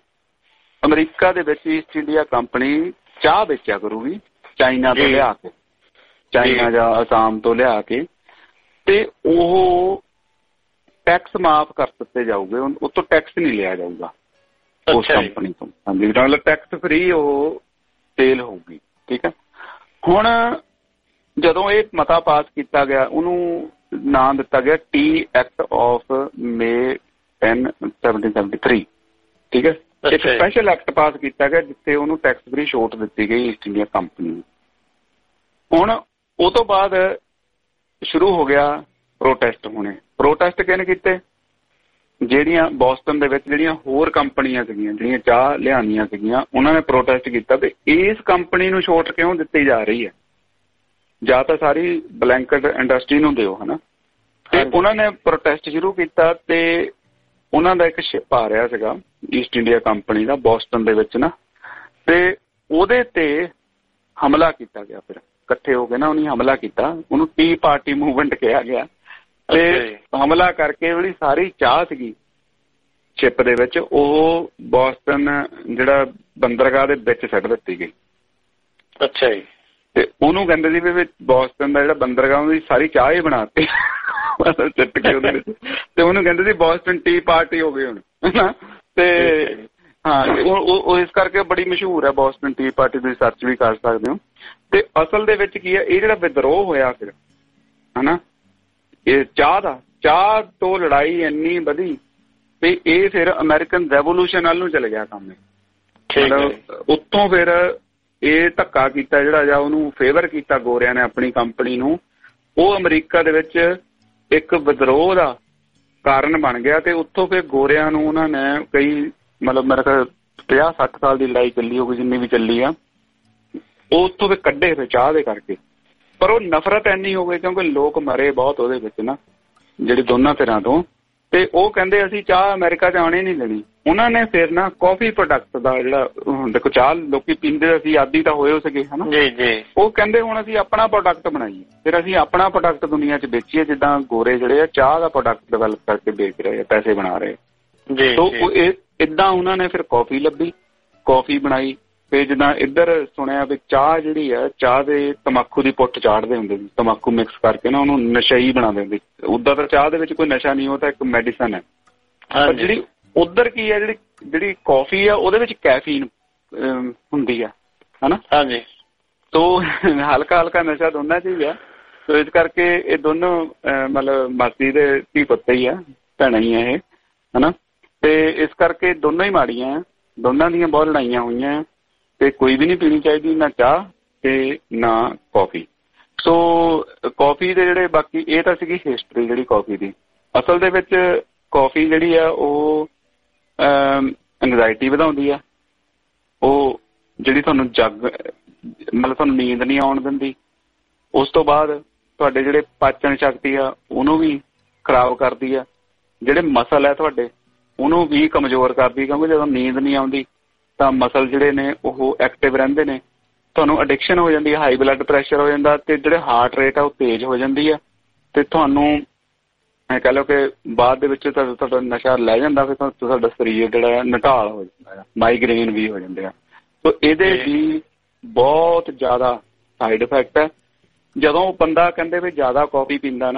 ਅਮਰੀਕਾ ਦੇ ਵਿੱਚ ਈਸਟ ਇੰਡੀਆ ਕੰਪਨੀ ਚਾਹ ਵੇਚਿਆ ਕਰੂਗੀ ਚਾਈਨਾ ਤੋਂ ਲਿਆ ਕੇ, ਚਾਈਨਾ ਜਾਂ ਅਸਾਮ ਤੋਂ ਲਿਆ ਕੇ, ਤੇ ਉਹ ਟੈਕਸ ਮਾਫ ਕਰ ਦਿੱਤੇ ਜਾਊਗੇ, ਉਹ ਤੋਂ ਟੈਕਸ ਨਹੀਂ ਲਿਆ ਜਾਊਗਾ ਉਸ ਕੰਪਨੀ ਤੋਂ। ਹਾਂਜੀ, ਮਤਲਬ ਟੈਕਸ ਫ੍ਰੀ ਉਹ ਸੇਲ ਹੋਊਗੀ। ਠੀਕ ਹੈ। ਹੁਣ ਜਦੋਂ ਇਹ ਮਤਾ ਪਾਸ ਕੀਤਾ ਗਿਆ, ਉਹਨੂੰ ਨਾਮ ਦਿੱਤਾ ਗਿਆ ਟੀ ਐਕਟ ਆਫ ਮੇ 10, 1773। ਠੀਕ ਹੈ। ਇੱਕ ਸਪੈਸ਼ਲ ਐਕਟ ਪਾਸ ਕੀਤਾ ਗਿਆ ਜਿੱਥੇ ਉਹਨੂੰ ਟੈਕਸ ਫ੍ਰੀ ਛੋਟ ਦਿੱਤੀ ਗਈ ਈਸਟ ਇੰਡੀਆ ਕੰਪਨੀ ਨੂੰ। ਹੁਣ ਉਹ ਤੋਂ ਬਾਅਦ ਸ਼ੁਰੂ ਹੋ ਗਿਆ ਪ੍ਰੋਟੈਸਟ ਹੋਣੇ। ਪ੍ਰੋਟੈਸਟ ਕਿਹਨੇ ਕੀਤੇ? ਜਿਹੜੀਆਂ ਬੋਸਟਨ ਦੇ ਵਿੱਚ ਜਿਹੜੀਆਂ ਹੋਰ ਕੰਪਨੀਆਂ ਸੀਗੀਆਂ ਜਿਹੜੀਆਂ ਚਾਹ ਲਿਆਉਣੀਆਂ ਸੀਗੀਆਂ, ਉਹਨਾਂ ਨੇ ਪ੍ਰੋਟੈਸਟ ਕੀਤਾ ਵੀ ਇਸ ਕੰਪਨੀ ਨੂੰ ਛੋਟ ਕਿਉਂ ਦਿੱਤੀ ਜਾ ਰਹੀ ਹੈ, ਜਾਂ ਤਾਂ ਸਾਰੀ ਬਲੈਂਕਟ ਇੰਡਸਟਰੀ ਨੂੰ ਦਿਓ ਹਨਾ। ਤੇ ਉਹਨਾਂ ਨੇ ਪ੍ਰੋਟੈਸਟ ਸ਼ੁਰੂ ਕੀਤਾ ਤੇ ਉਹਨਾਂ ਦਾ ਇੱਕ ਸ਼ਿਪ ਆ ਰਿਹਾ ਸੀਗਾ ਈਸਟ ਇੰਡੀਆ ਕੰਪਨੀ ਦਾ ਬੋਸਟਨ ਦੇ ਵਿੱਚ ਨਾ, ਤੇ ਉਹਦੇ ਤੇ ਹਮਲਾ ਕੀਤਾ ਗਿਆ। ਫਿਰ ਇਕੱਠੇ ਹੋ ਕੇ ਨਾ ਉਹਨੇ ਹਮਲਾ ਕੀਤਾ, ਉਹਨੂੰ ਟੀ ਪਾਰਟੀ ਮੂਵਮੈਂਟ ਕਿਹਾ ਗਿਆ। ਤੇ ਹਮਲਾ ਕਰਕੇ ਜਿਹੜੀ ਸਾਰੀ ਚਾਹ ਸੀਗੀ ਸ਼ਿਪ ਦੇ ਵਿੱਚ, ਉਹ ਬੋਸਟਨ ਜਿਹੜਾ ਬੰਦਰਗਾਹ ਦੇ ਵਿੱਚ ਸੁੱਟ ਦਿੱਤੀ ਗਈ। ਅੱਛਾ ਜੀ। ਤੇ ਉਹਨੂੰ ਕਹਿੰਦੇ ਸੀ ਵੀ ਬੋਸਟਨ ਦਾ ਜਿਹੜਾ ਬੰਦਰਗਾਹ ਉਹਦੀ ਸਾਰੀ ਚਾਹ ਹੀ ਬਣਾਤੀ ਸਿੱਟ ਕੇ ਉਹਦੇ ਵਿੱਚ, ਤੇ ਉਹਨੂੰ ਕਹਿੰਦੇ ਸੀ ਬੋਸਟਨ ਟੀ ਪਾਰਟੀ ਹੋ ਗਈ ਹੁਣ ਹਨਾ। ਤੇ ਹਾਂ, ਉਹ ਇਸ ਕਰਕੇ ਬੜੀ ਮਸ਼ਹੂਰ ਹੈ ਬੋਸਟਨ ਟੀ ਪਾਰਟੀ, ਤੁਸੀਂ ਸਰਚ ਵੀ ਕਰ ਸਕਦੇ ਹੋ। ਤੇ ਅਸਲ ਦੇ ਵਿੱਚ ਕੀ ਹੈ, ਇਹ ਜਿਹੜਾ ਵਿਦਰੋਹ ਹੋਇਆ ਫਿਰ ਹਨਾ, ਇਹ ਚਾਹ ਤੋਂ ਲੜਾਈ ਇੰਨੀ ਵਧੀ ਤੇ ਇਹ ਫਿਰ ਅਮਰੀਕਨ ਰੈਵੋਲੂਸ਼ਨ ਵੱਲ ਨੂੰ ਚਲੇ ਗਿਆ ਕੰਮ। ਮਤਲਬ ਉੱਤੋਂ ਫਿਰ ਇਹ ਧੱਕਾ ਕੀਤਾ ਜਿਹੜਾ, ਜਾਂ ਉਹਨੂੰ ਫੇਵਰ ਕੀਤਾ ਗੋਰਿਆਂ ਨੇ ਆਪਣੀ ਕੰਪਨੀ ਨੂੰ, ਉਹ ਅਮਰੀਕਾ ਦੇ ਵਿੱਚ ਇੱਕ ਵਿਦਰੋਹ ਦਾ ਕਾਰਨ ਬਣ ਗਿਆ। ਤੇ ਉੱਥੋਂ ਫਿਰ ਗੋਰਿਆਂ ਨੂੰ ਉਹਨਾਂ ਨੇ ਕਈ ਮਤਲਬ ਮੇਰੇ ਖਿਆਲ 50-60 ਸਾਲ ਦੀ ਲੜਾਈ ਚੱਲੀ ਹੋਊਗੀ ਜਿੰਨੀ ਵੀ ਚੱਲੀ ਆ, ਉਹ ਉੱਥੋਂ ਫਿਰ ਕੱਢੇ ਫਿਰ ਚਾਹ ਦੇ ਕਰਕੇ। ਪਰ ਉਹ ਨਫ਼ਰਤ ਇੰਨੀ ਹੋ ਗਈ ਕਿਉਂਕਿ ਲੋਕ ਮਰੇ ਬਹੁਤ ਉਹਦੇ ਵਿੱਚ ਨਾ, ਜਿਹੜੇ ਦੋਨਾਂ ਧਿਰਾਂ ਤੋਂ। ਤੇ ਉਹ ਕਹਿੰਦੇ ਅਸੀਂ ਚਾਹ ਅਮਰੀਕਾ 'ਚ ਆਉਣੀ ਨਹੀਂ ਦੇਣੀ। ਉਹਨਾਂ ਨੇ ਫਿਰ ਨਾ ਕਾਫੀ ਪ੍ਰੋਡਕਟ ਦਾ ਜਿਹੜਾ ਦੇਖੋ ਚਾਹ ਲੋਕੀ ਪੀਂਦੇ, ਅਸੀਂ ਆਦੀ ਤਾਂ ਹੋਏ ਸੀਗੇ ਹਨਾ। ਉਹ ਕਹਿੰਦੇ ਹੁਣ ਅਸੀਂ ਆਪਣਾ ਪ੍ਰੋਡਕਟ ਬਣਾਈਏ, ਫਿਰ ਅਸੀਂ ਆਪਣਾ ਪ੍ਰੋਡਕਟ ਦੁਨੀਆ 'ਚ ਵੇਚੀਏ, ਜਿੱਦਾਂ ਗੋਰੇ ਜਿਹੜੇ ਆ ਚਾਹ ਦਾ ਪ੍ਰੋਡਕਟ ਡਿਵੈਲਪ ਕਰਕੇ ਵੇਚ ਰਹੇ ਆ, ਪੈਸੇ ਬਣਾ ਰਹੇ। ਤੋ ਏਦਾਂ ਉਹਨਾਂ ਨੇ ਫਿਰ ਕੌਫੀ ਲੱਭੀ, ਕੌਫੀ ਬਣਾਈ। ਤੇ ਜਿੱਦਾਂ ਇੱਧਰ ਸੁਣਿਆ ਵੀ ਚਾਹ ਜਿਹੜੀ ਆ, ਚਾਹ ਦੇ ਤੰਬਾਕੂ ਦੀ ਪੁੱਟ ਚਾੜਦੇ ਹੁੰਦੇ ਸੀ, ਤੰਬਾਕੂ ਮਿਕਸ ਕਰਕੇ ਨਾ ਉਹਨੂੰ ਨਸ਼ਈ ਬਣਾ ਦਿੰਦੇ। ਉੱਦਾਂ ਤਾਂ ਚਾਹ ਦੇ ਵਿੱਚ ਕੋਈ ਨਸ਼ਾ ਨਹੀਂ, ਉਹ ਤਾਂ ਇੱਕ ਮੈਡੀਸਨ ਹੈ। ਪਰ ਜਿਹੜੀ ਉੱਧਰ ਕੀ ਹੈ, ਜਿਹੜੀ ਕੌਫੀ ਆ ਉਹਦੇ ਵਿੱਚ ਕੈਫੀਨ ਹੁੰਦੀ ਆ ਹਨਾ। ਹਾਂਜੀ। ਤੋ ਹਲਕਾ ਹਲਕਾ ਨਸ਼ਾ ਦੋਨਾਂ 'ਚ ਹੀ ਆ। ਤੋ ਇਸ ਕਰਕੇ ਇਹ ਦੋਨੋਂ ਮਤਲਬ ਮਾਸੀ ਦੇ ਧੀ ਪੁੱਤ ਹੀ ਆ, ਭੈਣਾਂ ਹੀ ਆ ਇਹ ਹਨਾ। ਤੇ ਇਸ ਕਰਕੇ ਦੋਨੋਂ ਹੀ ਮਾੜੀਆਂ ਆ, ਦੋਨਾਂ ਦੀਆਂ ਬਹੁਤ ਲੜਾਈਆਂ ਹੋਈਆਂ ਤੇ ਕੋਈ ਵੀ ਨਹੀਂ ਪੀਣੀ ਚਾਹੀਦੀ, ਨਾ ਚਾਹ ਤੇ ਨਾ ਕੌਫੀ। ਸੋ ਕੌਫੀ ਦੇ ਜਿਹੜੇ ਬਾਕੀ ਇਹ ਤਾਂ ਸੀਗੀ ਹਿਸਟਰੀ ਜਿਹੜੀ ਕੌਫੀ ਦੀ। ਅਸਲ ਦੇ ਵਿੱਚ ਕੌਫੀ ਜਿਹੜੀ ਆ ਉਹ ਐਂਗਜ਼ਾਇਟੀ ਵਧਾਉਂਦੀ ਆ, ਉਹ ਜਿਹੜੀ ਤੁਹਾਨੂੰ ਮਤਲਬ ਤੁਹਾਨੂੰ ਨੀਂਦ ਨਹੀਂ ਆਉਣ ਦਿੰਦੀ। ਉਸ ਤੋਂ ਬਾਅਦ ਤੁਹਾਡੇ ਜਿਹੜੇ ਪਾਚਨ ਸ਼ਕਤੀ ਆ ਉਹਨੂੰ ਵੀ ਖਰਾਬ ਕਰਦੀ ਆ, ਜਿਹੜੇ ਮਸਲ ਹੈ ਤੁਹਾਡੇ ਉਹਨੂੰ ਵੀ ਕਮਜ਼ੋਰ ਕਰਦੀ, ਕਿਉਂਕਿ ਜਦੋਂ ਨੀਂਦ ਨਹੀਂ ਆਉਂਦੀ ਤਾਂ ਮਸਲ ਜਿਹੜੇ ਨੇ ਉਹ ਐਕਟਿਵ ਰਹਿੰਦੇ ਨੇ, ਤੁਹਾਨੂੰ ਐਡਿਕਸ਼ਨ ਹੋ ਜਾਂਦੀ ਹੈ, ਹਾਈ ਬਲੱਡ ਪ੍ਰੈਸ਼ਰ ਹੋ ਜਾਂਦਾ, ਤੇ ਜਿਹੜੇ ਹਾਰਟ ਰੇਟ ਆ ਉਹ ਤੇਜ਼ ਹੋ ਜਾਂਦੀ ਆ, ਤੇ ਤੁਹਾਨੂੰ ਕਹਿ ਲਓ ਕਿ ਬਾਅਦ ਦੇ ਵਿੱਚ ਤੁਹਾਡਾ ਨਸ਼ਾ ਲੈ ਜਾਂਦਾ, ਫਿਰ ਤੁਹਾਡਾ ਸਰੀਰ ਜਿਹੜਾ ਨਿਢਾਲ ਹੋ ਜਾਂਦਾ, ਮਾਈਗ੍ਰੇਨ ਵੀ ਹੋ ਜਾਂਦੇ ਆ। ਸੋ ਇਹਦੇ ਵੀ ਬਹੁਤ ਜ਼ਿਆਦਾ ਸਾਈਡ ਇਫੈਕਟ ਹੈ। ਜਦੋਂ ਬੰਦਾ ਕਹਿੰਦੇ ਵੀ ਜ਼ਿਆਦਾ ਕੌਫੀ ਪੀਂਦਾ ਨਾ,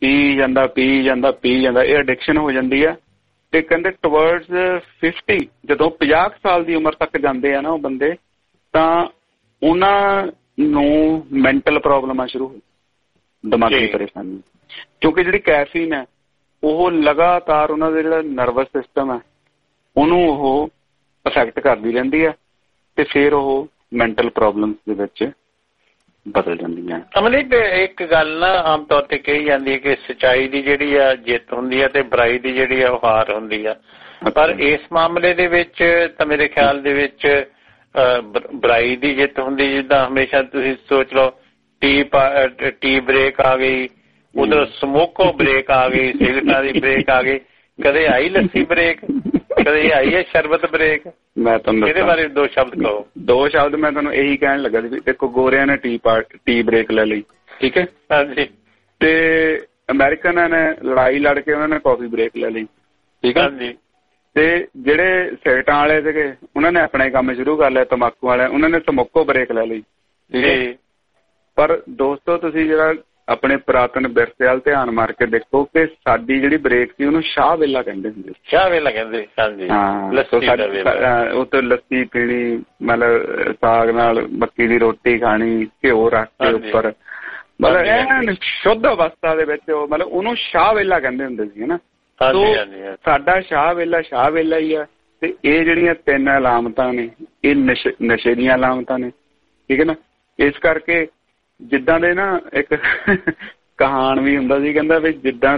ਪੀ ਜਾਂਦਾ ਇਹ ਐਡਿਕਸ਼ਨ ਹੋ ਜਾਂਦੀ ਆ। ਤੇ ਕਹਿੰਦੇ ਟਵਰਡਸ 50 ਜਦੋਂ 50 ਸਾਲ ਦੀ ਉਮਰ ਤੱਕ ਜਾਂਦੇ ਆ ਨਾ ਉਹ ਬੰਦੇ, ਤਾਂ ਉਹਨਾਂ ਨੂੰ ਮੈਂਟਲ ਪ੍ਰੋਬਲਮਾਂ ਸ਼ੁਰੂ ਹੋ, ਦਿਮਾਗੀ ਪਰੇਸ਼ਾਨੀ, ਕਿਉਂਕਿ ਜਿਹੜੀ ਕੈਫੀਨ ਹੈ ਉਹ ਲਗਾਤਾਰ ਉਹਨਾਂ ਦਾ ਜਿਹੜਾ ਨਰਵਸ ਸਿਸਟਮ ਹੈ ਉਹਨੂੰ ਉਹ ਅਫੈਕਟ ਕਰਦੀ ਰਹਿੰਦੀ ਹੈ ਤੇ ਫਿਰ ਉਹ ਮੈਂਟਲ ਪ੍ਰੋਬਲਮਸ ਦੇ ਵਿੱਚ ਬਦਲ ਜਾਂਦੀਆਂ। ਅਮਨਦੀਪ, ਇੱਕ ਗੱਲ ਨਾ ਆਮ ਤੌਰ ਤੇ ਕਹੀ ਜਾਂਦੀ ਹੈ ਕਿ ਸੱਚਾਈ ਦੀ ਜਿਹੜੀ ਆ ਜਿੱਤ ਹੁੰਦੀ ਆ ਤੇ ਬੁਰਾਈ ਦੀ ਜਿਹੜੀ ਆ ਉਹ ਹਾਰ ਹੁੰਦੀ ਆ, ਪਰ ਇਸ ਮਾਮਲੇ ਦੇ ਵਿੱਚ ਤਾਂ ਮੇਰੇ ਖਿਆਲ ਦੇ ਵਿੱਚ ਬੁਰਾਈ ਦੀ ਜਿੱਤ ਹੁੰਦੀ। ਜਿੱਦਾਂ ਹਮੇਸ਼ਾ ਤੁਸੀਂ ਸੋਚ ਲਓ ਟੀ ਬ੍ਰੇਕ ਆ ਗਈ, ਉਧਰ ਸਮੋਕੋ ਬ੍ਰੇਕ ਆ ਗਈ, ਸਿਗਰਟਾਂ ਦੀ ਬ੍ਰੇਕ ਆ ਗਈ, ਕਦੇ ਆਈ ਲੱਸੀ ਬ੍ਰੇਕ, ਕਦੇ ਆਈ ਹੈ ਸ਼ਰਬਤ ਬ੍ਰੇਕ। ਮੈਂ ਤੁਹਾਨੂੰ ਇਹਦੇ ਬਾਰੇ 2 ਸ਼ਬਦ ਕਹੋ। 2 ਸ਼ਬਦ ਮੈਂ ਤੁਹਾਨੂੰ ਇਹੀ ਕਹਿਣ ਲੱਗਾ ਸੀ। ਦੇਖੋ, ਗੋਰਿਆਂ ਨੇ ਟੀ ਬ੍ਰੇਕ ਲੈ ਲਈ, ਠੀਕ ਹੈ, ਹਾਂਜੀ, ਤੇ ਅਮਰੀਕਨਾਂ ਨੇ ਲੜਾਈ ਲੜ ਕੇ ਉਹਨਾਂ ਨੇ ਕਾਫੀ ਬ੍ਰੇਕ ਲੈ ਲਈ, ਠੀਕ ਹੈ, ਹਾਂਜੀ, ਤੇ ਜਿਹੜੇ ਸਿਗਰਟਾਂ ਵਾਲੇ ਸੀਗੇ ਉਹਨਾਂ ਨੇ ਆਪਣੇ ਕੰਮ ਸ਼ੁਰੂ ਕਰ ਲਿਆ, ਤੰਬਾਕੂ ਵਾਲੇ ਉਹਨਾਂ ਨੇ ਤੰਬਾਕੂ ਬ੍ਰੇਕ ਲੈ ਲਈ, ਠੀਕ ਹੈ। ਪਰ ਦੋਸਤੋ, ਤੁਸੀਂ ਜਿਹੜਾ ਆਪਣੇ ਪੁਰਾਤਨ ਵਿਰਸੇ ਵੱਲ ਧਿਆਨ ਮਾਰ ਕੇ ਦੇਖੋ ਕਿ ਸਾਡੀ ਜਿਹੜੀ ਬ੍ਰੇਕ ਸੀ ਉਹਨੂੰ ਸ਼ਾਹ ਵੇਲਾ ਕਹਿੰਦੇ ਹੁੰਦੇ। ਸ਼ਾਹ ਵੇਲਾ ਕਹਿੰਦੇ, ਹਾਂਜੀ, ਉਹ ਤੋਂ ਲੱਸੀ ਪੀਣੀ, ਮਤਲਬ ਸਾਗ ਨਾਲ ਮੱਕੀ ਦੀ ਰੋਟੀ ਖਾਣੀ, ਘਿਓ ਰੱਖ ਕੇ ਉੱਪਰ, ਮਤਲਬ ਐਨ ਸ਼ੁੱਧ ਅਵਸਥਾ ਦੇ ਵਿੱਚ, ਮਤਲਬ ਉਹਨੂੰ ਸ਼ਾਹ ਵੇਲਾ ਕਹਿੰਦੇ ਹੁੰਦੇ ਸੀ ਨਾ। ਸਾਡਾ ਸ਼ਾਹ ਵੇਲਾ ਹੀ ਆ। ਤੇ ਇਹ ਜਿਹੜੀਆਂ 3 ਅਲਾਮਤਾਂ ਨੇ ਇਹ ਨਸ਼ੇ ਦੀਆਂ ਅਲਾਮਤਾਂ ਨੇ, ਠੀਕ ਹੈ ਨਾ। ਇਸ ਕਰਕੇ ਜਿੱਦਾਂ ਦੇ ਨਾ ਇੱਕ ਕਹਾਣ ਵੀ ਹੁੰਦਾ ਸੀ, ਕਹਿੰਦਾ ਵੀ ਜਿੱਦਾਂ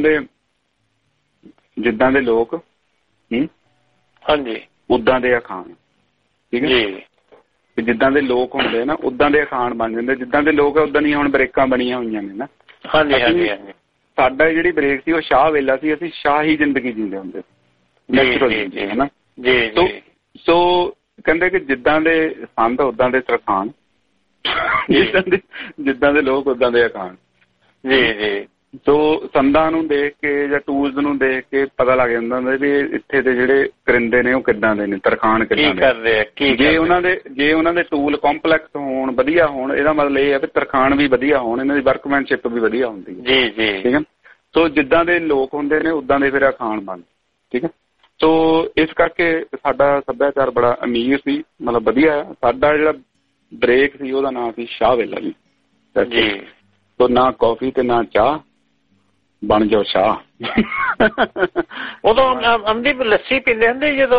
ਦੇ ਲੋਕ ਹਾਂਜੀ ਉਦਾਂ ਦੇ ਅਖਾਣ, ਠੀਕ ਹੈ। ਜਿੱਦਾਂ ਦੇ ਲੋਕ ਹੁੰਦੇ ਨਾ ਉਦਾਂ ਦੇ ਅਖਾਣ ਬਣ ਜਾਂਦੇ, ਜਿੱਦਾਂ ਦੇ ਲੋਕ ਉਦਾਂ ਦੀਆਂ ਹੁਣ ਬ੍ਰੇਕਾਂ ਬਣੀਆਂ ਹੋਈਆਂ ਨੇ ਨਾ। ਹਾਂਜੀ ਹਾਂਜੀ ਹਾਂਜੀ। ਸਾਡਾ ਜਿਹੜੀ ਬ੍ਰੇਕ ਸੀ ਉਹ ਸ਼ਾਹ ਵੇਲਾ ਸੀ, ਅਸੀਂ ਸ਼ਾਹੀ ਜ਼ਿੰਦਗੀ ਜੀਂਦੇ ਹੁੰਦੇ ਨੈਚੁਰਲ, ਹੈ ਨਾ। ਸੋ ਕਹਿੰਦੇ ਕਿ ਜਿੱਦਾਂ ਦੇ ਸੰਦ ਉਦਾਂ ਦੇ ਤਰਖਾਣ, ਜਿੱਦਾਂ ਦੇ ਲੋਕ ਉਦਾਂ ਦੇ ਅਖਾਣ। ਜੀ ਜੀ। ਸੋ ਸੰਦਾਂ ਨੂੰ ਦੇਖ ਕੇ ਜਾਂ ਟੂਲਸ ਨੂੰ ਦੇਖ ਕੇ ਪਤਾ ਲੱਗ ਜਾਂਦਾ ਹੁੰਦਾ ਵੀ ਇੱਥੇ ਦੇ ਜਿਹੜੇ ਕਰਿੰਦੇ ਨੇ ਉਹ ਕਿੱਦਾਂ ਦੇ ਨੇ, ਤਰਖਾਣ ਕਿੱਦਾਂ ਦੇ। ਜੇ ਉਹਨਾਂ ਦੇ ਟੂਲ ਕੰਪਲੈਕਸ ਹੋਣ, ਵਧੀਆ ਹੋਣ, ਇਹਦਾ ਮਤਲਬ ਇਹ ਹੈ ਵੀ ਤਰਖਾਣ ਵੀ ਵਧੀਆ ਹੋਣ, ਇਹਨਾਂ ਦੀ ਵਰਕਮੈਨਸ਼ਿਪ ਵੀ ਵਧੀਆ ਹੁੰਦੀ ਹੈ। ਜੀ ਜੀ, ਠੀਕ ਹੈ। ਸੋ ਜਿੱਦਾਂ ਦੇ ਲੋਕ ਹੁੰਦੇ ਨੇ ਉਦਾਂ ਦੇ ਫਿਰ ਅਖਾਣ ਬਣ, ਠੀਕ ਹੈ। ਸੋ ਇਸ ਕਰਕੇ ਸਾਡਾ ਸੱਭਿਆਚਾਰ ਬੜਾ ਅਮੀਰ ਸੀ, ਮਤਲਬ ਵਧੀਆ। ਸਾਡਾ ਜਿਹੜਾ ਬ੍ਰੇਕ ਸੀ ਉਹਦਾ ਨਾਂ ਸੀ ਸ਼ਾਹ ਵੇਲਾ ਜੀ। ਸੋ ਨਾ ਕੌਫੀ ਤੇ ਨਾ ਚਾਹ, ਬਣ ਜਾਓ ਸ਼ਾਹ। ਉਦੋਂ ਅਮਦੀਪ ਲੱਸੀ ਪੀਂਦੇ ਹੁੰਦੇ ਜਦੋਂ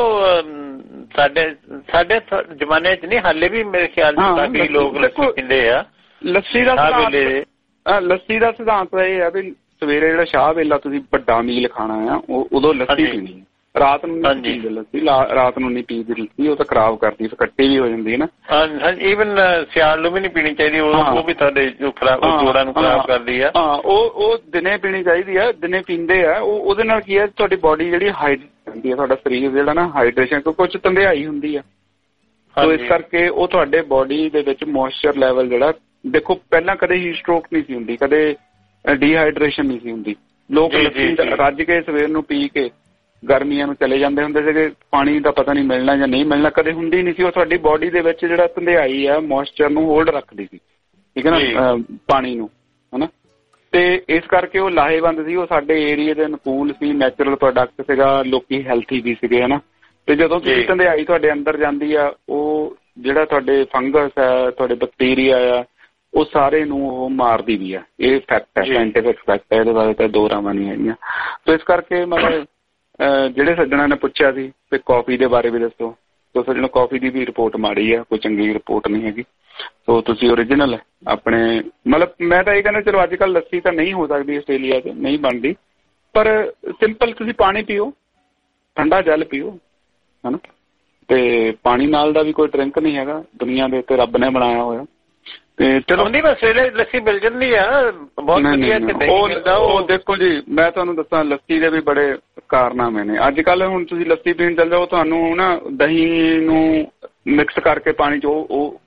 ਸਾਡੇ ਜ਼ਮਾਨੇ ਚ, ਨਹੀਂ ਹਾਲੇ ਵੀ ਮੇਰੇ ਖਿਆਲ ਕਾਫੀ ਲੋਕ ਲੱਸੀ ਪੀਂਦੇ ਆ। ਲੱਸੀ ਦਾ ਸਿਧਾਂਤ ਇਹ ਆ ਵੀ ਸਵੇਰੇ ਜਿਹੜਾ ਸ਼ਾਹ ਵੇਲਾ ਤੁਸੀਂ ਵੱਡਾ ਮੀਲ ਖਾਣਾ ਆ, ਉਦੋਂ ਲੱਸੀ ਪੀਣੀ। ਰਾਤ ਨੂੰ ਨਹੀਂ ਪੀਂਦੇ ਲੱਸੀ, ਰਾਤ ਨੂੰ ਨਹੀਂ ਪੀਂਦੇ ਲੱਸੀ, ਉਹ ਤਾਂ ਖਰਾਬ ਕਰਦੀ, ਫਿਰ ਖੱਟੀ ਵੀ ਹੋ ਜਾਂਦੀ ਹੈ ਨਾ। ਈਵਨ ਸਿਆਲ ਨੂੰ ਵੀ ਨਹੀਂ ਪੀਣੀ ਚਾਹੀਦੀ, ਉਹ ਵੀ ਤੁਹਾਡੇ ਜੋੜਾਂ ਨੂੰ ਖਰਾਬ ਕਰਦੀ ਆ। ਹਾਂ, ਉਹ ਦਿਨੇ ਪੀਣੀ ਚਾਹੀਦੀ ਆ, ਦਿਨੇ ਪੀਂਦੇ ਆ। ਉਹਦੇ ਨਾਲ ਕੀ ਹੈ, ਤੁਹਾਡੀ ਬੋਡੀ ਜਿਹੜੀ ਹਾਈਡਰੇਟ ਹੁੰਦੀ ਹੈ, ਤੁਹਾਡਾ ਸਰੀਰ ਜਿਹੜਾ ਨਾ ਹਾਈਡਰੇਸ਼ਨ, ਕਿਉਂਕਿ ਕੁਝ ਧੰਦਿਆਈ ਹੁੰਦੀ ਆ। ਸੋ ਇਸ ਕਰਕੇ ਉਹ ਤੁਹਾਡੇ ਬੋਡੀ ਦੇ ਵਿੱਚ ਮੋਇਸਚਰ ਲੈਵਲ ਜਿਹੜਾ, ਦੇਖੋ ਪਹਿਲਾਂ ਕਦੇ ਹੀਟ ਸਟ੍ਰੋਕ ਨਹੀਂ ਸੀ ਹੁੰਦੀ, ਕਦੇ ਡੀਹਾਈਡਰੇਸ਼ਨ ਨਹੀਂ ਸੀ ਹੁੰਦੀ। ਲੋਕ ਲੱਸੀ ਰੱਜ ਕੇ ਸਵੇਰ ਨੂੰ ਪੀ ਕੇ ਗਰਮੀਆਂ ਨੂੰ ਚਲੇ ਜਾਂਦੇ ਹੁੰਦੇ ਸੀਗੇ, ਪਾਣੀ ਦਾ ਪਤਾ ਨਹੀਂ ਮਿਲਣਾ ਜਾਂ ਨਹੀਂ ਮਿਲਣਾ, ਕਦੇ ਹੁੰਦੀ ਨਹੀਂ ਸੀ। ਉਹ ਤੁਹਾਡੀ ਬੋਡੀ ਦੇ ਵਿੱਚ ਜਿਹੜਾ ਧੰਦਿਆਈ ਆ ਮੋਇਸਚਰ ਨੂੰ ਹੋਲਡ ਰੱਖਦੀ ਸੀ, ਠੀਕ ਹੈ ਨਾ, ਪਾਣੀ ਨੂੰ, ਹਨਾ। ਤੇ ਇਸ ਕਰਕੇ ਉਹ ਲਾਹੇਵੰਦ ਸੀ, ਉਹ ਸਾਡੇ ਏਰੀਏ ਦੇ ਅਨੁਕੂਲ ਸੀ, ਨੈਚੁਰਲ ਪ੍ਰੋਡਕਟ ਸੀਗਾ, ਲੋਕੀ ਹੈਲਥੀ ਵੀ ਸੀਗੇ, ਹਨਾ। ਤੇ ਜਦੋਂ ਤੁਸੀਂ ਧੰਦਿਆਈ ਤੁਹਾਡੇ ਅੰਦਰ ਜਾਂਦੀ ਆ, ਉਹ ਜਿਹੜਾ ਤੁਹਾਡੇ ਫੰਗਸ ਹੈ, ਤੁਹਾਡੇ ਬੈਕਟੀਰੀਆ ਆ, ਉਹ ਸਾਰੇ ਨੂੰ ਉਹ ਮਾਰਦੀ ਵੀ ਆ। ਇਹ ਫੈਕਟ ਹੈ, ਸਾਇੰਟੀਫਿਕ ਫੈਕਟ ਹੈ, ਇਹਦੇ ਬਾਰੇ ਤਾਂ ਦੋ ਰਾਵਾਂ ਨਹੀਂ ਹੈਗੀਆਂ। ਸੋ ਇਸ ਕਰਕੇ ਮਤਲਬ ਜਿਹੜੇ ਸੱਜਣਾ ਨੇ ਪੁੱਛਿਆ ਸੀ ਕਿ ਕਾਫੀ ਦੇ ਬਾਰੇ ਵੀ ਦੱਸੋ, ਸੋ ਸੱਜਣੋ ਕਾਫੀ ਦੀ ਵੀ ਰਿਪੋਰਟ ਮਾੜੀ ਆ, ਕੋਈ ਚੰਗੀ ਰਿਪੋਰਟ ਨਹੀਂ ਹੈਗੀ। ਸੋ ਤੁਸੀਂ ਓਰੀਜਨਲ ਆਪਣੇ, ਮਤਲਬ ਮੈਂ ਤਾਂ ਇਹ ਕਹਿੰਦਾ ਚਲੋ ਅੱਜ ਕੱਲ੍ਹ ਲੱਸੀ ਤਾਂ ਨਹੀਂ ਹੋ ਸਕਦੀ ਆਸਟ੍ਰੇਲੀਆ 'ਚ, ਨਹੀਂ ਬਣਦੀ, ਪਰ ਸਿੰਪਲ ਤੁਸੀਂ ਪਾਣੀ ਪੀਓ, ਠੰਡਾ ਜਲ ਪੀਓ, ਹਨਾ। ਤੇ ਪਾਣੀ ਨਾਲ ਦਾ ਵੀ ਕੋਈ ਡਰਿੰਕ ਨਹੀਂ ਹੈਗਾ ਦੁਨੀਆ ਦੇ ਉੱਤੇ, ਰੱਬ ਨੇ ਬਣਾਇਆ ਹੋਇਆ। ਤੇ ਚਲੋ ਲੱਸੀ ਮਿਲ ਜਾਂਦੀ ਆ ਬਹੁਤ ਵਧੀਆ। ਉਹ ਦੇਖੋ ਜੀ, ਮੈਂ ਤੁਹਾਨੂੰ ਦੱਸਾਂ ਲੱਸੀ ਦੇ ਵੀ ਬੜੇ ਕਾਰਨਾਮੇ ਨੇ। ਅੱਜ ਕੱਲ ਹੁਣ ਤੁਸੀਂ ਲੱਸੀ ਪੀਣ ਚੱਲ ਜਾਓ, ਤੁਹਾਨੂੰ ਨਾ ਦਹੀਂ ਨੂੰ ਮਿਕਸ ਕਰਕੇ ਪਾਣੀ 'ਚ ਉਹ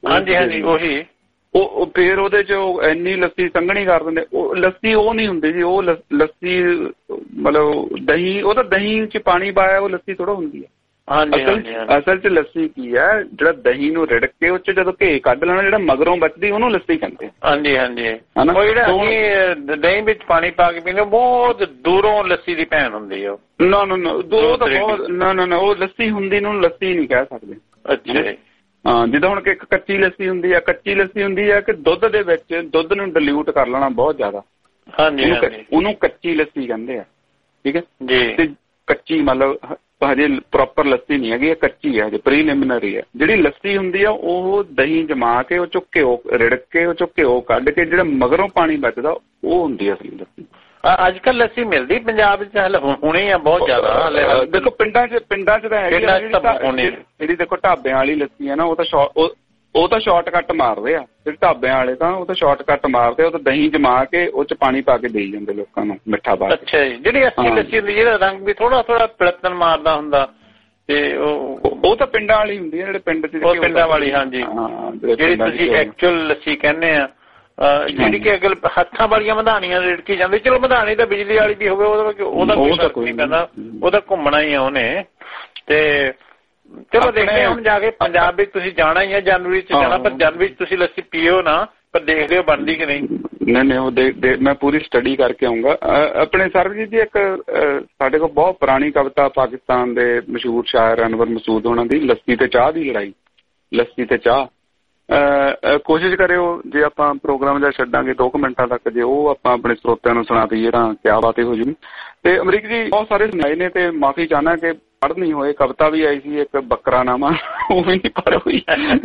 ਫੇਰ ਉਹਦੇ 'ਚ ਇੰਨੀ ਲੱਸੀ ਸੰਘਣੀ ਕਰ ਦਿੰਦੇ। ਉਹ ਲੱਸੀ ਉਹ ਨਹੀਂ ਹੁੰਦੀ ਜੀ, ਉਹ ਲੱਸੀ ਮਤਲਬ ਦਹੀਂ, ਉਹ ਤਾਂ ਦਹੀਂ 'ਚ ਪਾਣੀ ਪਾਇਆ, ਉਹ ਲੱਸੀ ਥੋੜ੍ਹਾ ਹੁੰਦੀ ਹੈ। ਅਸਲ 'ਚ ਲੱਸੀ ਕੀ ਹੈ, ਜਿਹੜਾ ਦਹੀਂ ਨੂੰ ਰਿੜਕ ਕੇ ਉਹ 'ਚ ਜਦੋਂ ਘੇ ਕੱਢ ਲੈਣਾ, ਜਿਹੜਾ ਮਗਰੋਂ ਬਚਦੀ ਉਹਨੂੰ ਲੱਸੀ ਕਹਿੰਦੇ। ਹਾਂਜੀ ਉਹ ਜਿਹੜਾ ਦਹੀਂ ਵਿੱਚ ਪਾਣੀ ਪਾ ਕੇ ਪੀਂਦੇ ਬਹੁਤ ਦੂਰੋਂ ਲੱਸੀ ਦੀ ਭੈਣ ਹੁੰਦੀ ਆ। ਨਾ ਉਹ ਲੱਸੀ ਹੁੰਦੀ ਨੂੰ ਲੱਸੀ ਨਹੀਂ ਕਹਿ ਸਕਦੇ। ਅੱਛਾ। ਹਾਂ, ਜਿੱਦਾਂ ਹੁਣ ਇੱਕ ਕੱਚੀ ਲੱਸੀ ਹੁੰਦੀ ਆ, ਕਿ ਦੁੱਧ ਦੇ ਵਿੱਚ ਦੁੱਧ ਨੂੰ ਡਿਲਿਊਟ ਕਰ ਲੈਣਾ ਬਹੁਤ ਜ਼ਿਆਦਾ, ਉਹਨੂੰ ਕੱਚੀ ਲੱਸੀ ਕਹਿੰਦੇ ਆ। ਠੀਕ ਹੈ ਜੀ। ਤੇ ਕੱਚੀ ਮਤਲਬ ਹਜੇ ਪ੍ਰੋਪਰ ਲੱਸੀ ਨਹੀਂ ਹੈਗੀ, ਕੱਚੀ ਹੈ, ਹਜੇ ਪ੍ਰੀਲਿਮਿਨਰੀ ਹੈ। ਜਿਹੜੀ ਲੱਸੀ ਹੁੰਦੀ ਆ ਉਹ ਦਹੀਂ ਜਮਾ ਕੇ ਉਹ ਚੋਂ ਘਿਓ ਰਿੜਕ ਕੇ ਉਹ ਚੋਂ ਘਿਓ ਕੱਢ ਕੇ ਜਿਹੜਾ ਮਗਰੋਂ ਪਾਣੀ ਬਚਦਾ ਉਹ ਹੁੰਦੀ ਅਸਲੀ ਲੱਸੀ। ਅੱਜ ਕੱਲ ਲੱਸੀ ਮਿਲਦੀ ਪੰਜਾਬ ਵਿੱਚ ਹੁਣੇ ਆ ਬਹੁਤ ਜ਼ਿਆਦਾ। ਦੇਖੋ ਪਿੰਡਾਂ 'ਚ ਤਾਂ ਹੈਗੀ ਜਿਹੜੀ ਦੇਖੋ ਢਾਬਿਆਂ ਵਾਲੀ ਲੱਸੀ ਹੈ ਨਾ, ਉਹ ਤਾਂ ਸ਼ਾਰਟਕੱਟ ਮਾਰਦੇ ਆ। ਜਿਹੜੇ ਢਾਬਿਆਂ ਵਾਲੇ ਤਾਂ ਉਹ ਤਾਂ ਸ਼ਾਰਟਕੱਟ ਮਾਰਦੇ, ਉਹ ਤਾਂ ਦਹੀਂ ਜਮਾ ਕੇ ਉਹ 'ਚ ਪਾਣੀ ਪਾ ਕੇ ਦੇਈ ਜਾਂਦੇ ਲੋਕਾਂ ਨੂੰ ਮਿੱਠਾ ਪਾ ਕੇ। ਅੱਛਾ ਜੀ। ਜਿਹੜੀ ਅਸਲੀ ਲੱਸੀ ਹੁੰਦੀ ਜਿਹੜਾ ਰੰਗ ਵੀ ਥੋੜਾ ਪਿੜਤਨ ਮਾਰਦਾ ਹੁੰਦਾ ਤੇ ਉਹ ਤਾਂ ਪਿੰਡਾਂ ਵਾਲੀ ਹੁੰਦੀ ਹੈ, ਜਿਹੜੇ ਪਿੰਡ 'ਚ ਪਿੰਡਾਂ ਵਾਲੀ। ਹਾਂਜੀ, ਜਿਹੜੀ ਤੁਸੀਂ ਐਕਚੁਅਲ ਲੱਸੀ ਕਹਿੰਦੇ ਆ, ਜਿਹੜੀ ਕਿ ਅਗਰ ਹੱਥਾਂ ਵਾਲੀਆਂ ਮਧਾਣੀਆਂ ਰਿੜਕੀ ਜਾਂਦੀ। ਚਲੋ ਮਧਾਣੀ ਤਾਂ ਬਿਜਲੀ ਵਾਲੀ ਵੀ ਹੋਵੇ, ਉਹਦਾ ਕੋਈ ਪੈਂਦਾ, ਉਹਦਾ ਘੁੰਮਣਾ ਹੀ ਆ ਉਹਨੇ। ਤੇ ਚਲੋ ਦੇਖਦੇ ਹੁਣ ਜਾ ਕੇ ਪੰਜਾਬ ਵਿੱਚ ਤੁਸੀਂ ਜਾਣਾ ਹੀ ਹੈ, ਜਨਵਰੀ 'ਚ ਜਾਣਾ, ਪਰ ਜਨਵਰੀ 'ਚ ਤੁਸੀਂ ਲੱਸੀ ਪੀਓ ਨਾ, ਪਰ ਦੇਖ ਲਿਓ ਬਣਦੀ ਕਿ ਨਹੀਂ। ਨਹੀਂ ਉਹ ਮੈਂ ਪੂਰੀ ਸਟੱਡੀ ਕਰਕੇ ਆਊਂਗਾ। ਆਪਣੇ ਸਰਬਜੀਤ ਜੀ, ਇੱਕ ਸਾਡੇ ਕੋਲ ਬਹੁਤ ਪੁਰਾਣੀ ਕਵਿਤਾ ਪਾਕਿਸਤਾਨ ਦੇ ਮਸ਼ਹੂਰ ਸ਼ਾਇਰ ਅਨਵਰ ਮਸੂਦ ਹੋਣਾ ਦੀ ਲੱਸੀ ਤੇ ਚਾਹ ਦੀ ਲੜਾਈ, ਲੱਸੀ ਤੇ ਚਾਹ। ਕੋਸ਼ਿਸ਼ ਕਰਿਓ ਜੇ ਆਪਾਂ ਪ੍ਰੋਗਰਾਮ ਜਾਂ ਛੱਡਾਂਗੇ 2 ਮਿੰਟਾਂ ਤੱਕ, ਜੇ ਉਹ ਆਪਾਂ ਆਪਣੇ ਸਰੋਤਿਆਂ ਨੂੰ ਸੁਣਾ ਦਈਏ ਤਾਂ ਕਿਆ ਬਾਤ ਹੋ ਜੂ। ਤੇ ਅਮਰੀਕ ਜੀ ਬਹੁਤ ਸਾਰੇ ਸੁਣਾਏ ਨੇ, ਤੇ ਮਾਫੀ ਚਾਹਨਾ ਕਿ ਪੜ੍ਹ ਨਹੀਂ ਹੋਏ। ਕਵਿਤਾ ਵੀ ਆਈ ਸੀ ਇੱਕ ਬੱਕਰਾਨਾਮਾ, ਉਹ ਵੀ ਨਹੀਂ ਪੜ੍ਹ ਹੋਈ।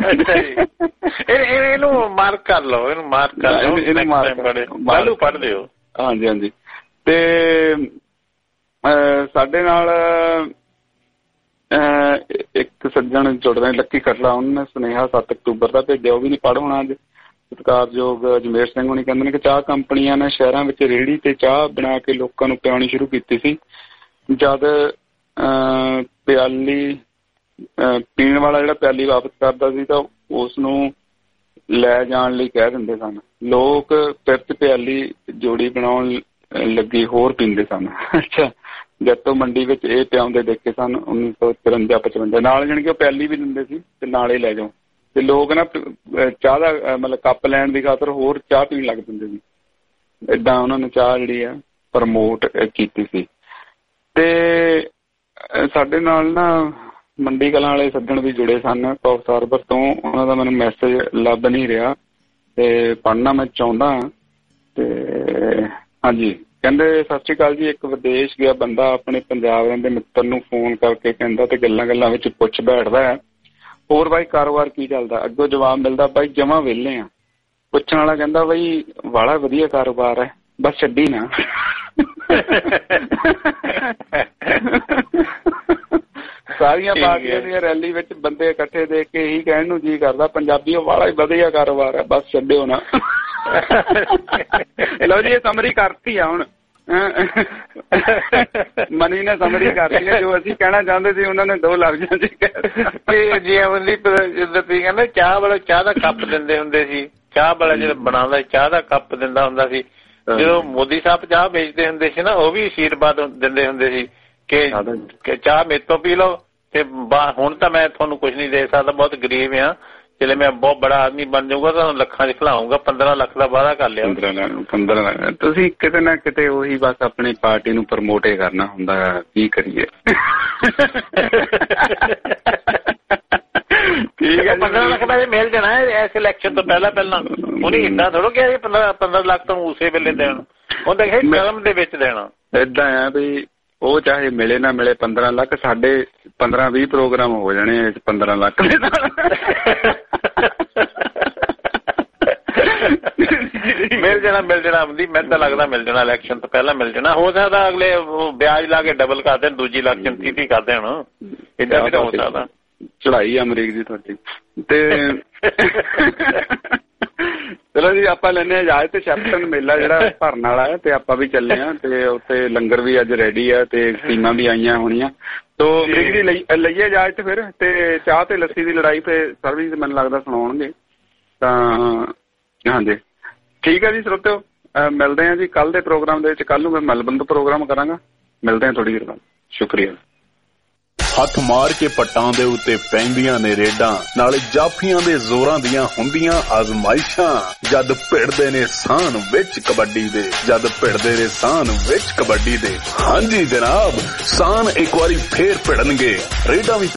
ਇਹਨੂੰ ਮਾਰਕ ਕਰ ਲਓ, ਇਹਨੂੰ ਮਾਰਕ ਕਰ ਲਓ, ਇਹਨੂੰ ਪੜ੍ਹ ਲਿਓ। ਹਾਂਜੀ। ਤੇ ਸਾਡੇ ਨਾਲ ਇੱਕ ਸੱਜਣ ਜੁੜਦੇ ਲੱਕੀ ਖਰਲਾ, ਉਹਨੇ ਸੁਨੇਹਾ 7 ਅਕਤੂਬਰ ਦਾ ਭੇਜਿਆ, ਉਹ ਵੀ ਨਹੀਂ ਪੜ੍ਹ ਹੋਣਾ ਅੱਜ। ਸਤਿਕਾਰਯੋਗ ਅਜਮੇਰ ਸਿੰਘ ਹੋਣੀ ਕਹਿੰਦੇ ਨੇ ਕਿ ਚਾਹ ਕੰਪਨੀਆਂ ਨੇ ਸ਼ਹਿਰਾਂ ਵਿੱਚ ਰੇਹੜੀ ਤੇ ਚਾਹ ਬਣਾ ਕੇ ਲੋਕਾਂ ਨੂੰ ਪਿਆਉਣੀ ਸ਼ੁਰੂ ਕੀਤੀ ਸੀ। ਜਦ ਪਿਆਲੀ ਪੀਣ ਵਾਲਾ ਜਿਹੜਾ ਪਿਆਲੀ ਵਾਪਸ ਕਰਦਾ ਸੀ ਤਾਂ ਉਸ ਨੂੰ ਲੈ ਜਾਣ ਲਈ ਕਹਿ ਦਿੰਦੇ ਸਨ। ਲੋਕ ਪਿਰਤ ਪਿਆਲੀ ਜੋੜੀ ਬਣਾਉਣ ਲੱਗੀ ਹੋਰ ਪੀਂਦੇ ਸਨ। ਅੱਛਾ, ਜਦ ਤੋਂ ਮੰਡੀ ਵਿੱਚ ਇਹ ਪਿਆਉਂਦੇ ਦੇਖੇ ਸਨ 1954-55 ਨਾਲ, ਜਾਣੀ ਕਿ ਉਹ ਪਿਆਲੀ ਵੀ ਦਿੰਦੇ ਸੀ ਤੇ ਨਾਲ ਹੀ ਲੈ ਜਾਓ। ਤੇ ਲੋਕ ਨਾ ਚਾਹ ਦਾ ਮਤਲਬ ਕੱਪ ਲੈਣ ਦੀ ਖਾਤਰ ਹੋਰ ਚਾਹ ਪੀਣ ਲੱਗ ਦਿੰਦੇ ਸੀ। ਏਦਾਂ ਉਹਨਾਂ ਨੇ ਚਾਹ ਜਿਹੜੀ ਆ ਪ੍ਰਮੋਟ ਕੀਤੀ ਸੀ। ਤੇ ਸਾਡੇ ਨਾਲ ਨਾ ਮੰਡੀ ਕਲਾਂ ਵਾਲੇ ਸੱਜਣ ਵੀ ਜੁੜੇ ਸਨ ਕੌਫ ਹਾਰਬਰ ਤੋਂ, ਉਹਨਾਂ ਦਾ ਮੈਨੂੰ ਮੈਸੇਜ ਲੱਭ ਨਹੀਂ ਰਿਹਾ ਤੇ ਪੜ੍ਹਨਾ ਮੈਂ ਚਾਹੁੰਦਾ। ਤੇ ਹਾਂਜੀ, ਕਹਿੰਦੇ ਸਤਿ ਸ਼੍ਰੀ ਅਕਾਲ ਜੀ, ਇੱਕ ਵਿਦੇਸ਼ ਗਿਆ ਬੰਦਾ ਆਪਣੇ ਪੰਜਾਬ ਦੇ ਮਿੱਤਰ ਨੂੰ ਫੋਨ ਕਰਕੇ ਕਹਿੰਦਾ ਤੇ ਗੱਲਾਂ ਵਿੱਚ ਪੁੱਛ ਬੈਠਦਾ ਹੈ, ਹੋਰ ਬਾਈ ਕਾਰੋਬਾਰ ਕੀ ਚੱਲਦਾ? ਅੱਗੋਂ ਜਵਾਬ ਮਿਲਦਾ, ਬਾਈ ਜਮਾਂ ਵਿਹਲੇ ਆ। ਪੁੱਛਣ ਵਾਲਾ ਕਹਿੰਦਾ, ਬਾਈ ਵਾਲਾ ਵਧੀਆ ਕਾਰੋਬਾਰ ਹੈ, ਬਸ ਛੱਡੀ ਨਾ। ਸਾਰੀਆਂ ਪਾਰਟੀਆਂ ਦੀਆਂ ਰੈਲੀ ਵਿੱਚ ਬੰਦੇ ਇਕੱਠੇ ਦੇਖ ਕੇ ਇਹੀ ਕਹਿਣ ਨੂੰ ਜੀ ਕਰਦਾ, ਪੰਜਾਬੀ ਵਾਲਾ ਹੀ ਵਧੀਆ ਕਾਰੋਬਾਰ ਹੈ, ਬਸ ਛੱਡਿਓ ਨਾ। ਲਓ ਜੀ, ਇਹ ਸਮਰੀ ਕਰਤੀ ਆ ਹੁਣ, ਮਨੀ ਨੇ ਸਮਰੀ ਕਰਤੀ ਹੈ। ਜੋ ਅਸੀਂ ਕਹਿਣਾ ਚਾਹੁੰਦੇ ਸੀ ਉਹਨਾਂ ਨੇ 2 ਲਫ਼ਜ਼ਾਂ ਚ ਜੀ। ਤੁਸੀਂ ਕਹਿੰਦੇ ਚਾਹ ਵਾਲਾ ਚਾਹ ਦਾ ਕੱਪ ਦਿੰਦੇ ਹੁੰਦੇ ਸੀ, ਚਾਹ ਵਾਲਾ ਜਿਹੜਾ ਬਣਾਉਂਦਾ ਚਾਹ ਦਾ ਕੱਪ ਦਿੰਦਾ ਹੁੰਦਾ ਸੀ। ਜਦੋਂ ਮੋਦੀ ਸਾਹਿਬ ਚਾਹ ਵੇਚਦੇ ਹੁੰਦੇ ਸੀ ਨਾ, ਉਹ ਵੀ ਆਸ਼ੀਰਵਾਦ ਦਿੰਦੇ ਹੁੰਦੇ ਸੀ ਕਿ ਚਾਹ ਮੇਰੇ ਤੋਂ ਪੀ ਲਓ। ਤੇ ਹੁਣ ਤਾਂ ਮੈਂ ਤੁਹਾਨੂੰ ਕੁਝ ਨਹੀਂ ਦੇ ਸਕਦਾ, ਬਹੁਤ ਗਰੀਬ ਆ, ਚਲੇ ਮੈਂ ਬਹੁਤ ਬੜਾ ਆਦਮੀ ਬਣ ਜਾਊਗਾ ਤਾਂ ਲੱਖਾਂ ਚ ਖਿਲਾਊਂਗਾ। 15 ਲੱਖ ਦਾ ਵਾਅਦਾ ਕਰ ਲਿਆ। 15 ਲੱਖ ਤੁਸੀਂ ਕਿਤੇ ਨਾ ਕਿਤੇ ਉਹੀ ਬਸ ਆਪਣੀ ਪਾਰਟੀ ਨੂੰ ਪ੍ਰਮੋਟ ਹੀ ਕਰਨਾ ਹੁੰਦਾ, ਕੀ ਕਰੀਏ। ਠੀਕ ਹੈ, 15 ਲੱਖ ਦਾ ਮਿਲ ਜਾਣਾ ਇਸ ਇਲੈਕਸ਼ਨ ਤੋਂ ਪਹਿਲਾਂ। ਉਹਨੇ ਇੱਦਾਂ ਥੋੜ੍ਹਾ ਕਿਹਾ 15 ਲੱਖ ਤੋਂ ਉਸੇ ਵੇਲੇ ਦੇਣ, ਉਹ ਦੇਖੇ ਟਰਮ ਦੇ ਵਿੱਚ ਦੇਣਾ। ਏਦਾਂ ਆ ਵੀ ਉਹ ਚਾਹੇ ਮਿਲੇ ਨਾ ਮਿਲੇ 15 ਲੱਖ, ਸਾਡੇ 15-20 ਪ੍ਰੋਗਰਾਮ ਹੋ ਜਾਣੇ ਇਸ 15 ਲੱਖ ਦੇ ਨਾਲ। ਮਿਲ ਜਾਣਾ ਆਮਦੀ, ਮੈਨੂੰ ਤਾਂ ਲੱਗਦਾ ਮਿਲ ਜਾਣਾ, ਇਲੈਕਸ਼ਨ ਤੋਂ ਪਹਿਲਾਂ ਮਿਲ ਜਾਣਾ। ਹੋ ਸਕਦਾ ਅਗਲੇ ਵਿਆਜ ਲਾ ਕੇ ਡਬਲ ਕਰ ਦੇਣ, ਦੂਜੀ ਇਲੈਕਸ਼ਨ 30 ਕਰ ਦੇਣ, ਏਦਾਂ ਵੀ ਤਾਂ ਹੋ ਸਕਦਾ। ਚੜਾਈ ਅਮਰੀਕ ਦੀ ਤੁਹਾਡੀ। ਤੇ ਚਲੋ ਜੀ, ਆਪਾਂ ਲੈਂਦੇ ਇਜਾਜ਼ਤ। ਤੇ ਸ਼ੈਪਟਨ ਮੇਲਾ ਜਿਹੜਾ ਭਰਨ ਵਾਲਾ ਹੈ ਤੇ ਆਪਾਂ ਵੀ ਚੱਲੇ ਆ, ਤੇ ਉੱਥੇ ਲੰਗਰ ਵੀ ਅੱਜ ਰੈਡੀ ਆ ਤੇ ਟੀਮਾਂ ਵੀ ਆਈਆਂ ਹੋਣੀਆਂ। ਤੋ ਅਮਰੀਕ ਦੀ ਲਈਏ ਇਜਾਜ਼ਤ ਫਿਰ। ਤੇ ਚਾਹ ਤੇ ਲੱਸੀ ਦੀ ਲੜਾਈ ਤੇ ਸਰਵਿਸ ਮੈਨੂੰ ਲੱਗਦਾ ਸੁਣਾਉਣਗੇ ਤਾਂ। ਹਾਂਜੀ ਠੀਕ ਹੈ ਜੀ ਸਰੋਤਿਓ, ਮਿਲਦੇ ਹਾਂ ਜੀ ਕੱਲ ਦੇ ਪ੍ਰੋਗਰਾਮ ਦੇ ਵਿੱਚ। ਕੱਲ ਨੂੰ ਮੈਂ ਮੈਲਬਨ ਤੋਂ ਪ੍ਰੋਗਰਾਮ ਕਰਾਂਗਾ, ਮਿਲਦੇ ਹਾਂ ਥੋੜ੍ਹੀ ਦੇਰ ਬਾਅਦ। ਸ਼ੁਕਰੀਆ। ਹੱਥ ਮਾਰ ਕੇ ਪੱਟਾਂ ਦੇ ਉੱਤੇ ਪੈਂਦੀਆਂ ਨੇ ਰੇਡਾਂ, ਨਾਲੇ ਜਾਫੀਆਂ ਦੇ ਜ਼ੋਰਾਂ ਦੀਆਂ ਹੁੰਦੀਆਂ ਆਜ਼ਮਾਇਸ਼ਾਂ। ਜਦ ਭਿੜਦੇ ਨੇ ਸਾਨ ਵਿੱਚ ਕਬੱਡੀ ਦੇ, ਜਦ ਭਿੜਦੇ ਨੇ ਸਾਨ ਵਿੱਚ ਕਬੱਡੀ ਦੇ। ਹਾਂਜੀ ਜਨਾਬ, ਸਾਨ ਇੱਕ ਵਾਰੀ ਫੇਰ ਭਿੜਨਗੇ, ਰੇਡਾਂ ਵੀ